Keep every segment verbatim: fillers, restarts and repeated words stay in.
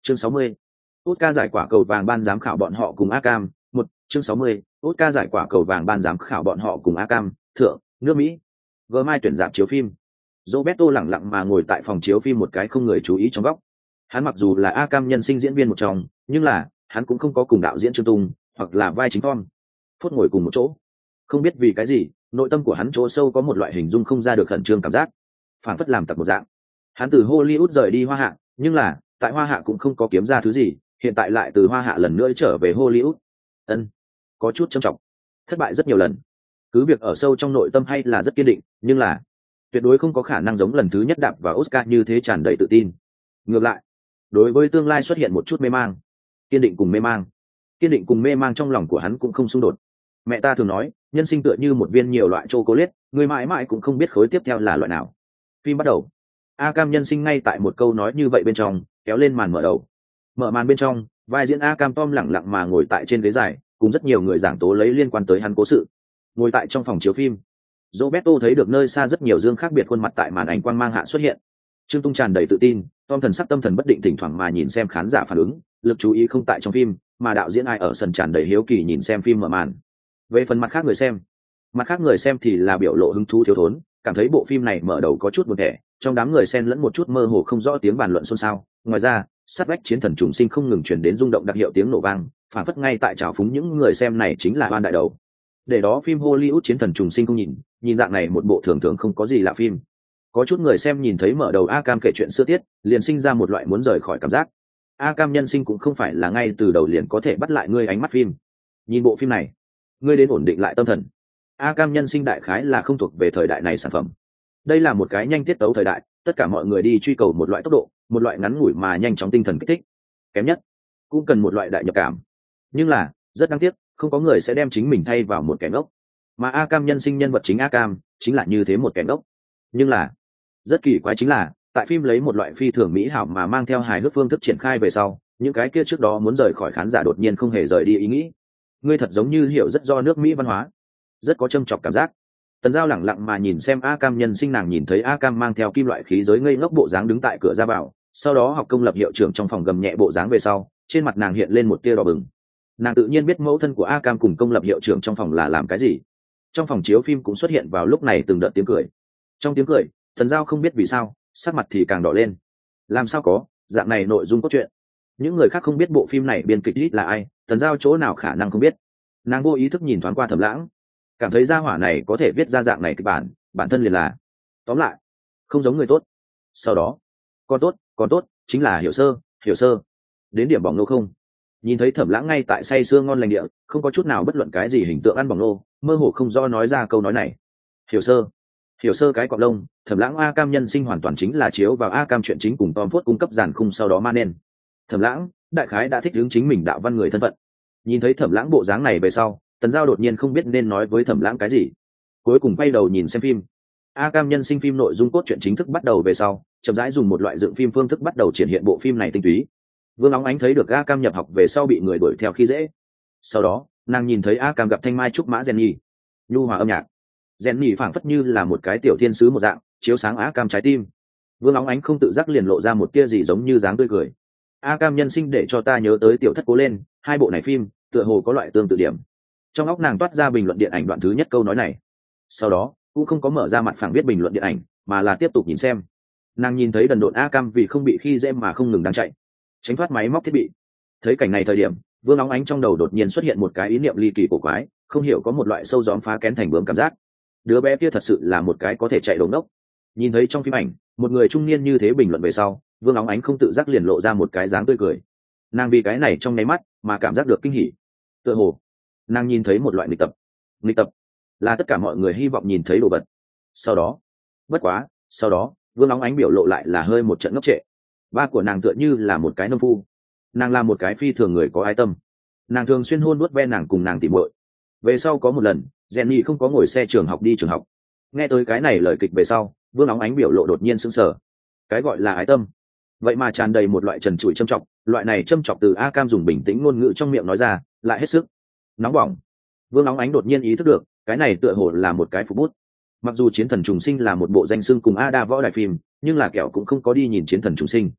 Chương sáu mươi. Oscar giải quả cầu vàng ban giám khảo bọn họ cùng Akam. Một. Chương sáu mươi. Oscar giải quả cầu vàng ban giám khảo bọn họ cùng Akam. Thượng, nước Mỹ. Gờ mai tuyển dạp chiếu phim. Roberto lẳng lặng mà ngồi tại phòng chiếu phim một cái không người chú ý trong góc. Hắn mặc dù là Akam nhân sinh diễn viên một trong, nhưng là hắn cũng không có cùng đạo diễn Trương Tung hoặc là vai chính Tom Phốt ngồi cùng một chỗ. Không biết vì cái gì, nội tâm của hắn chỗ sâu có một loại hình dung không ra được khẩn trương cảm giác, phản phất làm tặc một dạng. Hắn từ Hollywood rời đi Hoa Hạ, nhưng là tại Hoa Hạ cũng không có kiếm ra thứ gì, hiện tại lại từ Hoa Hạ lần nữa trở về Hollywood. Ân, có chút trầm trọng. Thất bại rất nhiều lần. Cứ việc ở sâu trong nội tâm hay là rất kiên định, nhưng là tuyệt đối không có khả năng giống lần thứ nhất đạp vào Oscar như thế tràn đầy tự tin. Ngược lại, đối với tương lai xuất hiện một chút mê mang. Kiên định cùng mê mang. Kiên định cùng mê mang trong lòng của hắn cũng không xung đột. Mẹ ta thường nói, nhân sinh tựa như một viên nhiều loại chocolate, người mãi mãi cũng không biết khối tiếp theo là loại nào. Phim bắt đầu. Akam nhân sinh ngay tại một câu nói như vậy bên trong, kéo lên màn mở đầu. Mở màn bên trong, vai diễn Akam Tom lẳng lặng mà ngồi tại trên ghế dài, cùng rất nhiều người giảng tố lấy liên quan tới hắn cố sự. Ngồi tại trong phòng chiếu phim, Roberto thấy được nơi xa rất nhiều dương khác biệt khuôn mặt tại màn ảnh quang mang hạ xuất hiện. Trương Tung tràn đầy tự tin, Tom thần sắc tâm thần bất định thỉnh thoảng mà nhìn xem khán giả phản ứng, lực chú ý không tại trong phim, mà đạo diễn ai ở sân tràn đầy hiếu kỳ nhìn xem phim mở màn. Về phần mặt khác người xem, mặt khác người xem thì là biểu lộ hứng thú thiếu thốn, cảm thấy bộ phim này mở đầu có chút buồn tẻ, trong đám người xen lẫn một chút mơ hồ không rõ tiếng bàn luận xôn xao. Ngoài ra, sát vách chiến thần trùng sinh không ngừng truyền đến rung động đặc hiệu tiếng nổ vang, phản phất ngay tại trào phúng những người xem này chính là oan đại đầu. Để đó phim Hollywood chiến thần trùng sinh không nhìn, nhìn dạng này một bộ thường thường không có gì lạ phim. Có chút người xem nhìn thấy mở đầu Akam kể chuyện xưa tiết, liền sinh ra một loại muốn rời khỏi cảm giác. Akam nhân sinh cũng không phải là ngay từ đầu liền có thể bắt lại ngươi ánh mắt phim. Nhìn bộ phim này, ngươi đến ổn định lại tâm thần. Akam nhân sinh đại khái là không thuộc về thời đại này sản phẩm. Đây là một cái nhanh tiết tấu thời đại, tất cả mọi người đi truy cầu một loại tốc độ, một loại ngắn ngủi mà nhanh chóng tinh thần kích thích. Kém nhất, cũng cần một loại đại nhập cảm. Nhưng là, rất đáng tiếc, không có người sẽ đem chính mình thay vào một kẻ ngốc. Mà Akam nhân sinh nhân vật chính Akam, chính là như thế một kẻ ngốc. Nhưng là, rất kỳ quái chính là, tại phim lấy một loại phi thường mỹ hảo mà mang theo hài hước phương thức triển khai về sau, những cái kia trước đó muốn rời khỏi khán giả đột nhiên không hề rời đi ý nghĩ. Ngươi thật giống như hiểu rất do nước Mỹ văn hóa, rất có châm chọc cảm giác. Tần Giao lẳng lặng mà nhìn xem Akam nhân sinh, nàng nhìn thấy Akam mang theo kim loại khí giới ngây ngốc bộ dáng đứng tại cửa ra vào, sau đó học công lập hiệu trưởng trong phòng gầm nhẹ bộ dáng về sau, trên mặt nàng hiện lên một tia đỏ bừng. Nàng tự nhiên biết mẫu thân của Akam cùng công lập hiệu trưởng trong phòng là làm cái gì. Trong phòng chiếu phim cũng xuất hiện vào lúc này từng đợt tiếng cười. Trong tiếng cười, Tần Giao không biết vì sao, sắc mặt thì càng đỏ lên. Làm sao có, dạng này nội dung cốt truyện. Những người khác không biết bộ phim này biên kịch là ai, Tần Giao chỗ nào khả năng không biết. Nàng vô ý thức nhìn thoáng qua Thẩm Lãng, cảm thấy gia hỏa này có thể viết ra dạng này kịch bản, bản thân liền là tóm lại không giống người tốt. Sau đó, con tốt, con tốt, chính là hiểu sơ, hiểu sơ. Đến điểm bỏng nô không? Nhìn thấy Thẩm Lãng ngay tại say sưa ngon lành địa, không có chút nào bất luận cái gì hình tượng ăn bỏng nô, mơ hồ không do nói ra câu nói này. Hiểu sơ, hiểu sơ cái cọp lông. Thẩm Lãng Akam nhân sinh hoàn toàn chính là chiếu vào Akam chuyện chính cùng Tom Phốt cung cấp giàn khung sau đó ma nên. Thẩm Lãng đại khái đã thích hướng chính mình đạo văn người thân phận. Nhìn thấy Thẩm Lãng bộ dáng này về sau, Tần Giao đột nhiên không biết nên nói với Thẩm Lãng cái gì, cuối cùng quay đầu nhìn xem phim. Akam nhân sinh phim nội dung cốt truyện chính thức bắt đầu về sau, chậm rãi dùng một loại dựng phim phương thức bắt đầu triển hiện bộ phim này tinh túy. Vương Óng Ánh thấy được Akam nhập học về sau bị người đuổi theo khi dễ, sau đó nàng nhìn thấy Akam gặp Thanh Mai trúc mã Jenny, nhu hòa âm nhạc. Jenny phảng phất như là một cái tiểu thiên sứ một dạng, chiếu sáng Akam trái tim. Vương Óng Ánh không tự giác liền lộ ra một tia gì giống như dáng tươi cười. Akam nhân sinh để cho ta nhớ tới Tiểu Thất Cố Lên, hai bộ này phim tựa hồ có loại tương tự điểm. Trong óc nàng toát ra bình luận điện ảnh đoạn thứ nhất câu nói này. Sau đó cũng không có mở ra mặt phẳng viết bình luận điện ảnh, mà là tiếp tục nhìn xem. Nàng nhìn thấy đần độn Akam vì không bị khi dễ mà không ngừng đang chạy, tránh thoát máy móc thiết bị. Thấy cảnh này thời điểm, Vương Óng Ánh trong đầu đột nhiên xuất hiện một cái ý niệm ly kỳ cổ quái, không hiểu có một loại sâu gióm phá kén thành bướm cảm giác. Đứa bé kia thật sự là một cái có thể chạy đồn đốc. Nhìn thấy trong phim ảnh một người trung niên như thế bình luận về sau, Vương Óng Ánh không tự giác liền lộ ra một cái dáng tươi cười. Nàng vì cái này trong nháy mắt mà cảm giác được kinh hỉ. Tựa hồ nàng nhìn thấy một loại nghịch tập. Nghịch tập là tất cả mọi người hy vọng nhìn thấy đồ vật. Sau đó, bất quá, sau đó, Vương Óng Ánh biểu lộ lại là hơi một trận ngốc trệ. Ba của nàng tựa như là một cái nông phu. Nàng là một cái phi thường người có ái tâm. Nàng thường xuyên hôn vuốt ve nàng cùng nàng tỉ muội. Về sau có một lần, Jenny không có ngồi xe trường học đi trường học. Nghe tới cái này lời kịch về sau, Vương Óng Ánh biểu lộ đột nhiên sững sờ. Cái gọi là ái tâm, vậy mà tràn đầy một loại trần trụi châm chọc. Loại này châm chọc từ Akam dùng bình tĩnh ngôn ngữ trong miệng nói ra, lại hết sức nóng bỏng. Vương Óng Ánh đột nhiên ý thức được, cái này tựa hồ là một cái phục bút. Mặc dù Chiến Thần Trùng Sinh là một bộ danh xưng cùng Ada võ đại phim, nhưng là kẻo cũng không có đi nhìn Chiến Thần Trùng Sinh.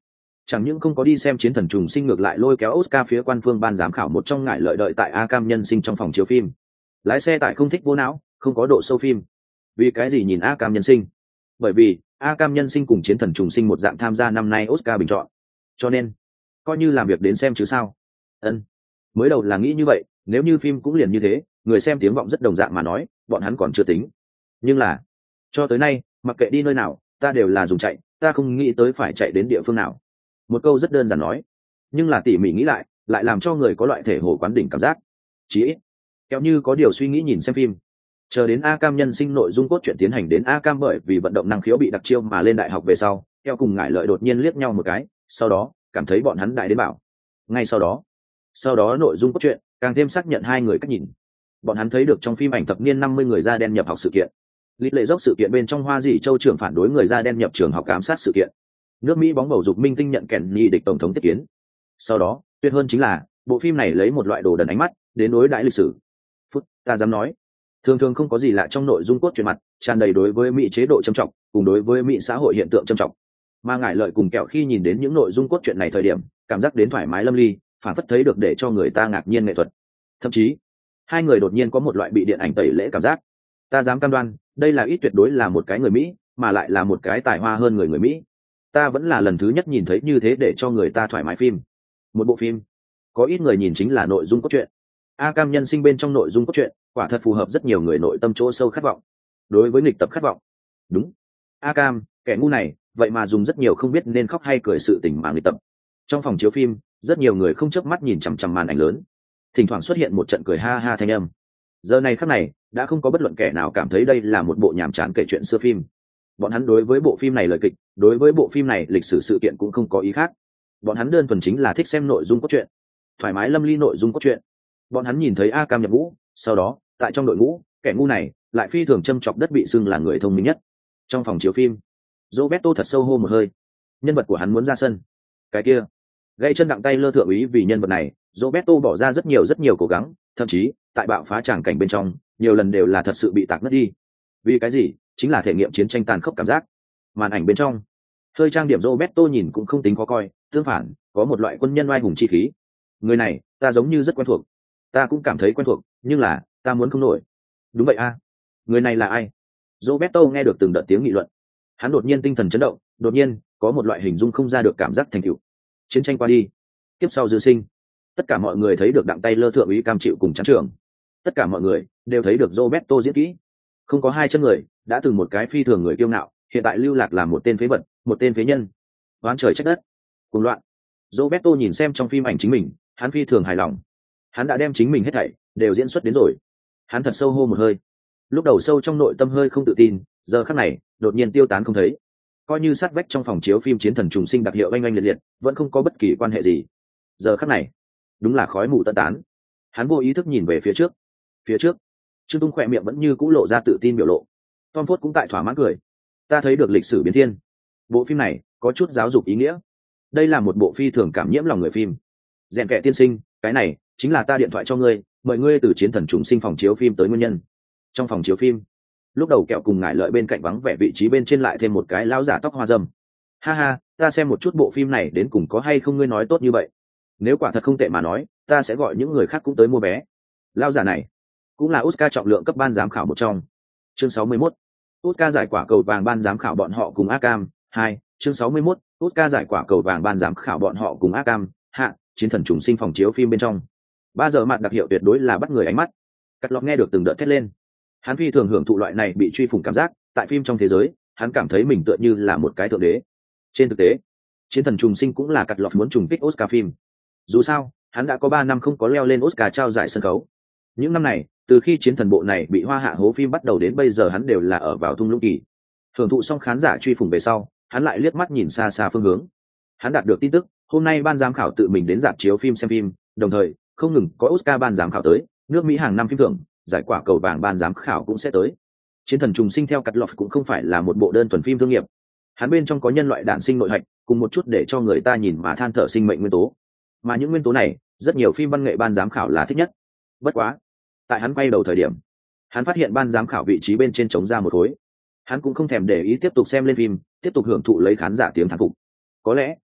Chẳng những không có đi xem Chiến Thần Trùng Sinh, ngược lại lôi kéo Oscar phía quan phương ban giám khảo một trong ngại lợi đợi tại A Cam Nhân Sinh trong phòng chiếu phim. Lái xe tải không thích vô não, không có độ sâu phim. Vì cái gì nhìn A Cam Nhân Sinh? Bởi vì A Cam Nhân Sinh cùng Chiến Thần Trùng Sinh một dạng tham gia năm nay Oscar bình chọn. Cho nên, coi như làm việc đến xem chứ sao. Ân. Mới đầu là nghĩ như vậy, nếu như phim cũng liền như thế, người xem tiếng vọng rất đồng dạng mà nói, bọn hắn còn chưa tính. Nhưng là, cho tới nay, mặc kệ đi nơi nào, ta đều là dùng chạy, ta không nghĩ tới phải chạy đến địa phương nào. Một câu rất đơn giản nói, nhưng là tỉ mỉ nghĩ lại, lại làm cho người có loại thể hồ quán đỉnh cảm giác. Chỉ ít, kéo như có điều suy nghĩ nhìn xem phim. Chờ đến A Cam Nhân Sinh nội dung cốt truyện tiến hành đến A Cam bởi vì vận động năng khiếu bị đặc chiêu mà lên đại học về sau, theo cùng ngại lợi đột nhiên liếc nhau một cái, sau đó cảm thấy bọn hắn đại đến bảo. Ngay sau đó, sau đó nội dung cốt truyện càng thêm xác nhận hai người cách nhìn. Bọn hắn thấy được trong phim ảnh thập niên năm mươi người da đen nhập học sự kiện, lịch lệ dốc sự kiện bên trong Hoa Dĩ Châu trưởng phản đối người da đen nhập trường học ám sát sự kiện, nước Mỹ bóng bầu dục minh tinh nhận kèn nhị địch tổng thống tiếp kiến. Sau đó, tuyệt hơn chính là bộ phim này lấy một loại đồ đần ánh mắt đến đối đãi lịch sử. Phút, ta dám nói, thường thường không có gì lạ trong nội dung cốt truyện mặt, tràn đầy đối với Mỹ chế độ trầm trọng, cùng đối với Mỹ xã hội hiện tượng trầm trọng. Mà ngại lợi cùng kẹo khi nhìn đến những nội dung cốt truyện này thời điểm, cảm giác đến thoải mái lâm ly, phản phất thấy được để cho người ta ngạc nhiên nghệ thuật. Thậm chí, hai người đột nhiên có một loại bị điện ảnh tẩy lễ cảm giác. Ta dám cam đoan, đây là ít tuyệt đối là một cái người Mỹ, mà lại là một cái tài hoa hơn người người Mỹ. Ta vẫn là lần thứ nhất nhìn thấy như thế để cho người ta thoải mái phim. Một bộ phim, có ít người nhìn chính là nội dung cốt truyện. A Cam Nhân Sinh bên trong nội dung cốt truyện, quả thật phù hợp rất nhiều người nội tâm chỗ sâu khát vọng. Đối với nghịch tập khát vọng. Đúng. A Cam, kẻ ngu này, vậy mà dùng rất nhiều không biết nên khóc hay cười sự tình mà nghịch tập. Trong phòng chiếu phim, rất nhiều người không chớp mắt nhìn chằm chằm màn ảnh lớn. Thỉnh thoảng xuất hiện một trận cười ha ha thanh âm. Giờ này khắc này, đã không có bất luận kẻ nào cảm thấy đây là một bộ nhàm chán kể chuyện xưa phim. Bọn hắn đối với bộ phim này lời kịch, đối với bộ phim này lịch sử sự kiện cũng không có ý khác. Bọn hắn đơn thuần chính là thích xem nội dung cốt truyện, thoải mái lâm ly nội dung cốt truyện. Bọn hắn nhìn thấy A Cam nhập ngũ, sau đó, tại trong đội ngũ, kẻ ngu này lại phi thường châm chọc đất bị xưng là người thông minh nhất. Trong phòng chiếu phim, Roberto thật sâu hô một hơi. Nhân vật của hắn muốn ra sân. Cái kia, gãy chân đặng tay lơ thượng úy vì nhân vật này, Roberto bỏ ra rất nhiều rất nhiều cố gắng, thậm chí, tại bạo phá tràng cảnh bên trong, nhiều lần đều là thật sự bị tạc ngất đi. Vì cái gì? Chính là thể nghiệm chiến tranh tàn khốc cảm giác. Màn ảnh bên trong, hơi trang điểm Roberto nhìn cũng không tính khó coi, tương phản, có một loại quân nhân oai hùng chi khí. Người này, ta giống như rất quen thuộc. Ta cũng cảm thấy quen thuộc, nhưng là, ta muốn không nổi. Đúng vậy a. Người này là ai? Roberto nghe được từng đợt tiếng nghị luận. Hắn đột nhiên tinh thần chấn động, đột nhiên, có một loại hình dung không ra được cảm giác thành tựu. Chiến tranh qua đi, tiếp sau dư sinh. Tất cả mọi người thấy được đặng tay lơ thượng úy cam chịu cùng chán trưởng. Tất cả mọi người đều thấy được Roberto diễn kỹ. Không có hai chân người, đã từng một cái phi thường người kiêu ngạo, hiện tại lưu lạc làm một tên phế vật, một tên phế nhân. Oán trời trách đất, cuồng loạn. Roberto nhìn xem trong phim ảnh chính mình, hắn phi thường hài lòng. Hắn đã đem chính mình hết thảy đều diễn xuất đến rồi. Hắn thật sâu hô một hơi. Lúc đầu sâu trong nội tâm hơi không tự tin, giờ khắc này, đột nhiên tiêu tán không thấy. Coi như sát vách trong phòng chiếu phim Chiến Thần Trùng Sinh đặc hiệu oanh oanh liệt liệt, vẫn không có bất kỳ quan hệ gì. Giờ khắc này, đúng là khói mù tận tán. Hắn vô ý thức nhìn về phía trước. Phía trước, Trương Tung khỏe miệng vẫn như cũ lộ ra tự tin biểu lộ. Tom Ford cũng tại thỏa mãn cười. Ta thấy được lịch sử biến thiên. Bộ phim này có chút giáo dục ý nghĩa. Đây là một bộ phi thường cảm nhiễm lòng người phim. Rèn kẻ tiên sinh, cái này chính là ta điện thoại cho ngươi, mời ngươi từ Chiến Thần Trùng Sinh phòng chiếu phim tới nguyên nhân. Trong phòng chiếu phim, lúc đầu kẹo cùng ngải lợi bên cạnh vắng vẻ vị trí bên trên lại thêm một cái lão giả tóc hoa râm. Ha ha, ta xem một chút bộ phim này đến cùng có hay không ngươi nói tốt như vậy. Nếu quả thật không tệ mà nói, ta sẽ gọi những người khác cũng tới mua vé. Lão giả này cũng là Oscar trọng lượng cấp ban giám khảo một trong. Chương sáu mươi mốt. Oscar giải quả cầu vàng ban giám khảo bọn họ cùng A Cam. Hai. Chương sáu mươi mốt. Oscar giải quả cầu vàng ban giám khảo bọn họ cùng A Cam. Hạ. Chiến Thần Trùng Sinh phòng chiếu phim bên trong. Ba giờ mặt đặc hiệu tuyệt đối là bắt người ánh mắt. Cắt lọt nghe được từng đợt thét lên. Hắn phi thường hưởng thụ loại này bị truy phủng cảm giác, tại phim trong thế giới, hắn cảm thấy mình tựa như là một cái thượng đế. Trên thực tế, Chiến Thần Trùng Sinh cũng là cắt lọt muốn trùng kích Oscar phim. Dù sao, hắn đã có ba năm không có leo lên Oscar trao giải sân khấu. Những năm này, từ khi Chiến Thần bộ này bị Hoa Hạ hố phim bắt đầu đến bây giờ hắn đều là ở vào thung lũng kỳ. Hưởng thụ xong khán giả truy phủng về sau, hắn lại liếc mắt nhìn xa xa phương hướng. Hắn đạt được tin tức, hôm nay ban giám khảo tự mình đến rạp chiếu phim xem phim, đồng thời, không ngừng có Oscar ban giám khảo tới, nước Mỹ hàng năm phim thưởng, giải quả cầu vàng ban giám khảo cũng sẽ tới. Chiến Thần Trùng Sinh theo cắt lọt cũng không phải là một bộ đơn thuần phim thương nghiệp. Hắn bên trong có nhân loại đản sinh nội hạch, cùng một chút để cho người ta nhìn mà than thở sinh mệnh nguyên tố. Mà những nguyên tố này, rất nhiều phim văn nghệ ban giám khảo là thích nhất. Bất quá, tại hắn quay đầu thời điểm, hắn phát hiện ban giám khảo vị trí bên trên trống ra một khối. Hắn cũng không thèm để ý tiếp tục xem lên phim, tiếp tục hưởng thụ lấy khán giả tiếng thán phục. Có lẽ,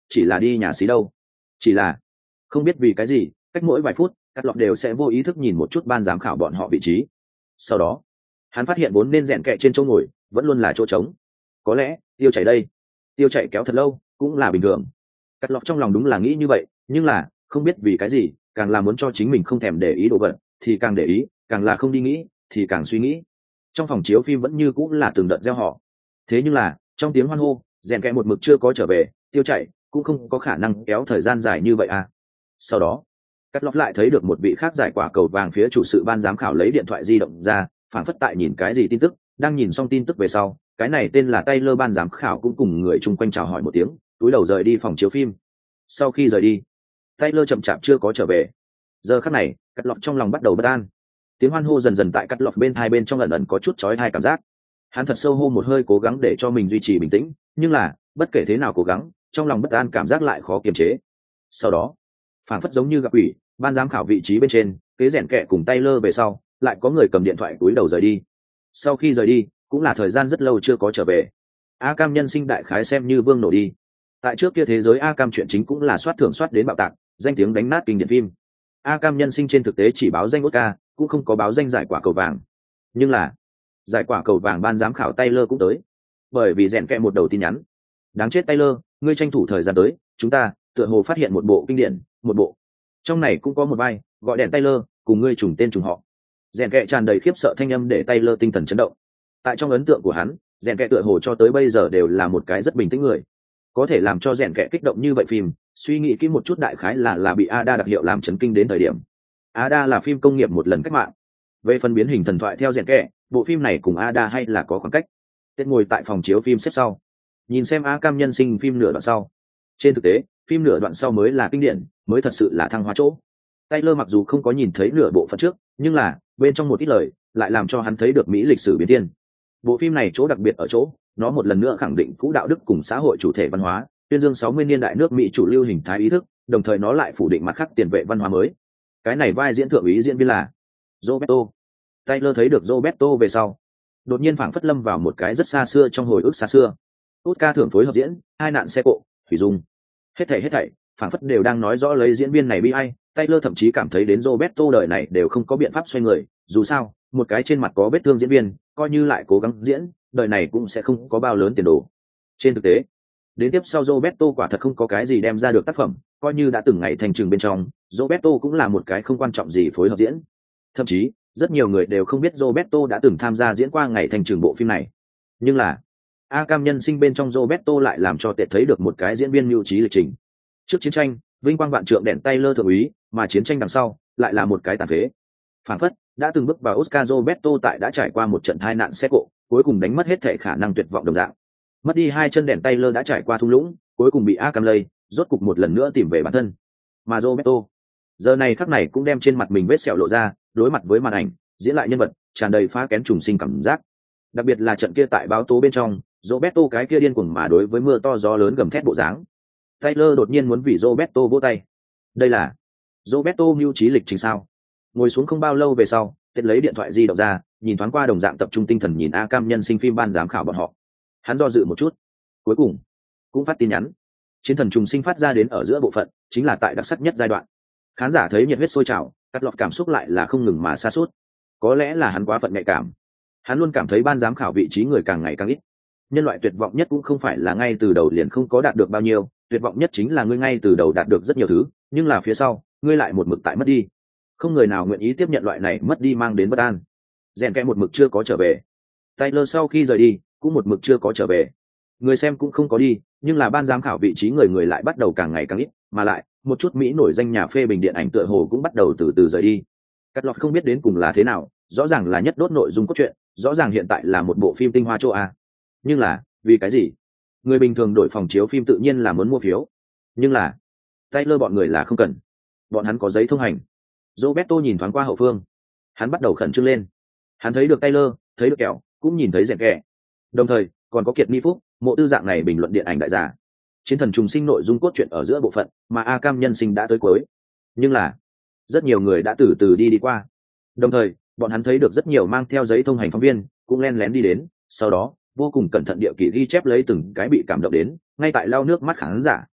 chỉ là đi nhà xí đâu. Chỉ là không biết vì cái gì, cách mỗi vài phút cắt lọt đều sẽ vô ý thức nhìn một chút ban giám khảo bọn họ vị trí. Sau đó hắn phát hiện vốn nên rèn kẹ trên chỗ ngồi vẫn luôn là chỗ trống. Có lẽ tiêu chảy đây, tiêu chảy kéo thật lâu cũng là bình thường. Cắt lọt trong lòng đúng là nghĩ như vậy, nhưng là không biết vì cái gì, càng là muốn cho chính mình không thèm để ý đồ vật thì càng để ý, càng là không đi nghĩ thì càng suy nghĩ. Trong phòng chiếu phim vẫn như cũng là từng đợt gieo họ. Thế nhưng là trong tiếng hoan hô, rèn kẹ một mực chưa có trở về, tiêu chảy cũng không có khả năng kéo thời gian dài như vậy à. Sau đó cắt lót lại thấy được một vị khác giải quả cầu vàng phía chủ sự ban giám khảo lấy điện thoại di động ra, phản phất tại nhìn cái gì tin tức. Đang nhìn xong tin tức về sau, cái này tên là Taylor ban giám khảo cũng cùng người chung quanh chào hỏi một tiếng, túi đầu rời đi phòng chiếu phim. Sau khi rời đi, Taylor chậm chạp chưa có trở về. Giờ khắc này cắt lọt trong lòng bắt đầu bất an. Tiếng hoan hô dần dần tại cắt lọt bên hai bên trong ẩn ẩn có chút chói tai cảm giác. Hắn thật sâu hô một hơi, cố gắng để cho mình duy trì bình tĩnh, nhưng là bất kể thế nào cố gắng, trong lòng bất an cảm giác lại khó kiềm chế. Sau đó phản phất giống như gặp quỷ, ban giám khảo vị trí bên trên kế rèn kẹ cùng Taylor về sau, lại có người cầm điện thoại túi đầu rời đi. Sau khi rời đi cũng là thời gian rất lâu chưa có trở về. A Cam nhân sinh đại khái xem như vương nổ đi. Tại trước kia thế giới A Cam chuyện chính cũng là soát thưởng soát đến bạo tạc, danh tiếng đánh nát kinh điển phim. A Cam nhân sinh trên thực tế chỉ báo danh Oscar, cũng không có báo danh giải quả cầu vàng. Nhưng là giải quả cầu vàng ban giám khảo Taylor cũng tới, bởi vì rèn kẹ một đầu tin nhắn. Đáng chết Taylor, ngươi tranh thủ thời gian tới, chúng ta tựa hồ phát hiện một bộ kinh điển, một bộ trong này cũng có một vai gọi đèn Taylor, cùng ngươi trùng tên trùng họ. Rèn kẹ tràn đầy khiếp sợ thanh âm để Taylor tinh thần chấn động. Tại trong ấn tượng của hắn, rèn kẹ tựa hồ cho tới bây giờ đều là một cái rất bình tĩnh người. Có thể làm cho rèn kẹ kích động như vậy phim, suy nghĩ kỹ một chút đại khái là là bị Ada đặc hiệu làm chấn kinh đến thời điểm. Ada là phim công nghiệp một lần cách mạng. Về phần biến hình thần thoại theo rèn kẹ, bộ phim này cùng Ada hay là có khoảng cách. Tết ngồi tại phòng chiếu phim xếp sau, nhìn xem A Cam nhân sinh phim nửa đoạn sau. Trên thực tế phim nửa đoạn sau mới là kinh điển, mới thật sự là thăng hoa chỗ. Taylor mặc dù không có nhìn thấy nửa bộ phận trước, nhưng là bên trong một ít lời lại làm cho hắn thấy được Mỹ lịch sử biến thiên. Bộ phim này chỗ đặc biệt ở chỗ, nó một lần nữa khẳng định cũ đạo đức cùng xã hội chủ thể văn hóa, tuyên dương sáu mươi niên đại nước Mỹ chủ lưu hình thái ý thức, đồng thời nó lại phủ định mặt khác tiền vệ văn hóa mới. Cái này vai diễn thượng úy diễn viên là Roberto. Taylor thấy được Roberto về sau, đột nhiên phảng phất lâm vào một cái rất xa xưa trong hồi ức xa xưa. Oscar thưởng phối hợp diễn, hai nạn xe cộ, thủy dung. Hết thảy hết thảy, phảng phất đều đang nói rõ lấy diễn viên này bi ai. Taylor thậm chí cảm thấy đến Roberto đời này đều không có biện pháp xoay người, dù sao, một cái trên mặt có vết thương diễn viên, coi như lại cố gắng diễn, đời này cũng sẽ không có bao lớn tiền đồ. Trên thực tế, đến tiếp sau Roberto quả thật không có cái gì đem ra được tác phẩm, coi như đã từng ngày thành trường bên trong, Roberto cũng là một cái không quan trọng gì phối hợp diễn. Thậm chí, rất nhiều người đều không biết Roberto đã từng tham gia diễn qua ngày thành trường bộ phim này. Nhưng là A Cam nhân sinh bên trong Roberto lại làm cho tệ thấy được một cái diễn viên mưu trí lịch trình. Trước chiến tranh, vinh quang vạn trượng đèn Taylor thượng úy, mà chiến tranh đằng sau lại là một cái tàn phế. Phản phất đã từng bước vào Oscar Roberto tại đã trải qua một trận tai nạn xe cộ, cuối cùng đánh mất hết thể khả năng tuyệt vọng đồng dạng. Mất đi hai chân đèn Taylor đã trải qua thung lũng, cuối cùng bị A Cam lây, rốt cục một lần nữa tìm về bản thân. Mà Roberto, giờ này khắc này cũng đem trên mặt mình vết sẹo lộ ra, đối mặt với màn ảnh, diễn lại nhân vật, tràn đầy phá kén trùng sinh cảm giác. Đặc biệt là trận kia tại báo tố bên trong, Roberto cái kia điên cuồng mà đối với mưa to gió lớn gầm thét bộ dáng. Taylor đột nhiên muốn vì Roberto vỗ tay. Đây là Roberto mưu trí lịch trình sao? Ngồi xuống không bao lâu về sau, Tết lấy điện thoại di động ra, nhìn thoáng qua đồng dạng tập trung tinh thần nhìn A Cam nhân sinh phim ban giám khảo bọn họ. Hắn do dự một chút, cuối cùng cũng phát tin nhắn. Chiến thần trùng sinh phát ra đến ở giữa bộ phận, chính là tại đặc sắc nhất giai đoạn. Khán giả thấy nhiệt huyết sôi trào, cắt lọt cảm xúc lại là không ngừng mà sa sút. Có lẽ là hắn quá phận nhạy cảm. Hắn luôn cảm thấy ban giám khảo vị trí người càng ngày càng ít. Nhân loại tuyệt vọng nhất cũng không phải là ngay từ đầu liền không có đạt được bao nhiêu, tuyệt vọng nhất chính là ngươi ngay từ đầu đạt được rất nhiều thứ, nhưng là phía sau ngươi lại một mực tại mất đi. Không người nào nguyện ý tiếp nhận loại này mất đi mang đến bất an. Rèn kẽ một mực chưa có trở về, Taylor sau khi rời đi cũng một mực chưa có trở về, người xem cũng không có đi, nhưng là ban giám khảo vị trí người người lại bắt đầu càng ngày càng ít, mà lại một chút mỹ nổi danh nhà phê bình điện ảnh tựa hồ cũng bắt đầu từ từ rời đi. Cắt lọt không biết đến cùng là thế nào, rõ ràng là nhất đốt nội dung cốt truyện, rõ ràng hiện tại là một bộ phim tinh hoa châu Á, nhưng là vì cái gì người bình thường đổi phòng chiếu phim tự nhiên là muốn mua phiếu, nhưng là Taylor bọn người là không cần, bọn hắn có giấy thông hành. Roberto nhìn thoáng qua hậu phương, hắn bắt đầu khẩn trương lên. Hắn thấy được Taylor, thấy được kẹo, cũng nhìn thấy rèn kẹ, đồng thời còn có Kiệt Ni Phúc, mộ tư dạng này bình luận điện ảnh đại giả. Chiến thần trùng sinh nội dung cốt truyện ở giữa bộ phận, mà A Cam nhân sinh đã tới cuối, nhưng là rất nhiều người đã từ từ đi đi qua. Đồng thời bọn hắn thấy được rất nhiều mang theo giấy thông hành phóng viên cũng len lén đi đến, sau đó vô cùng cẩn thận địa kỷ ghi chép lấy từng cái bị cảm động đến ngay tại lau nước mắt khán giả.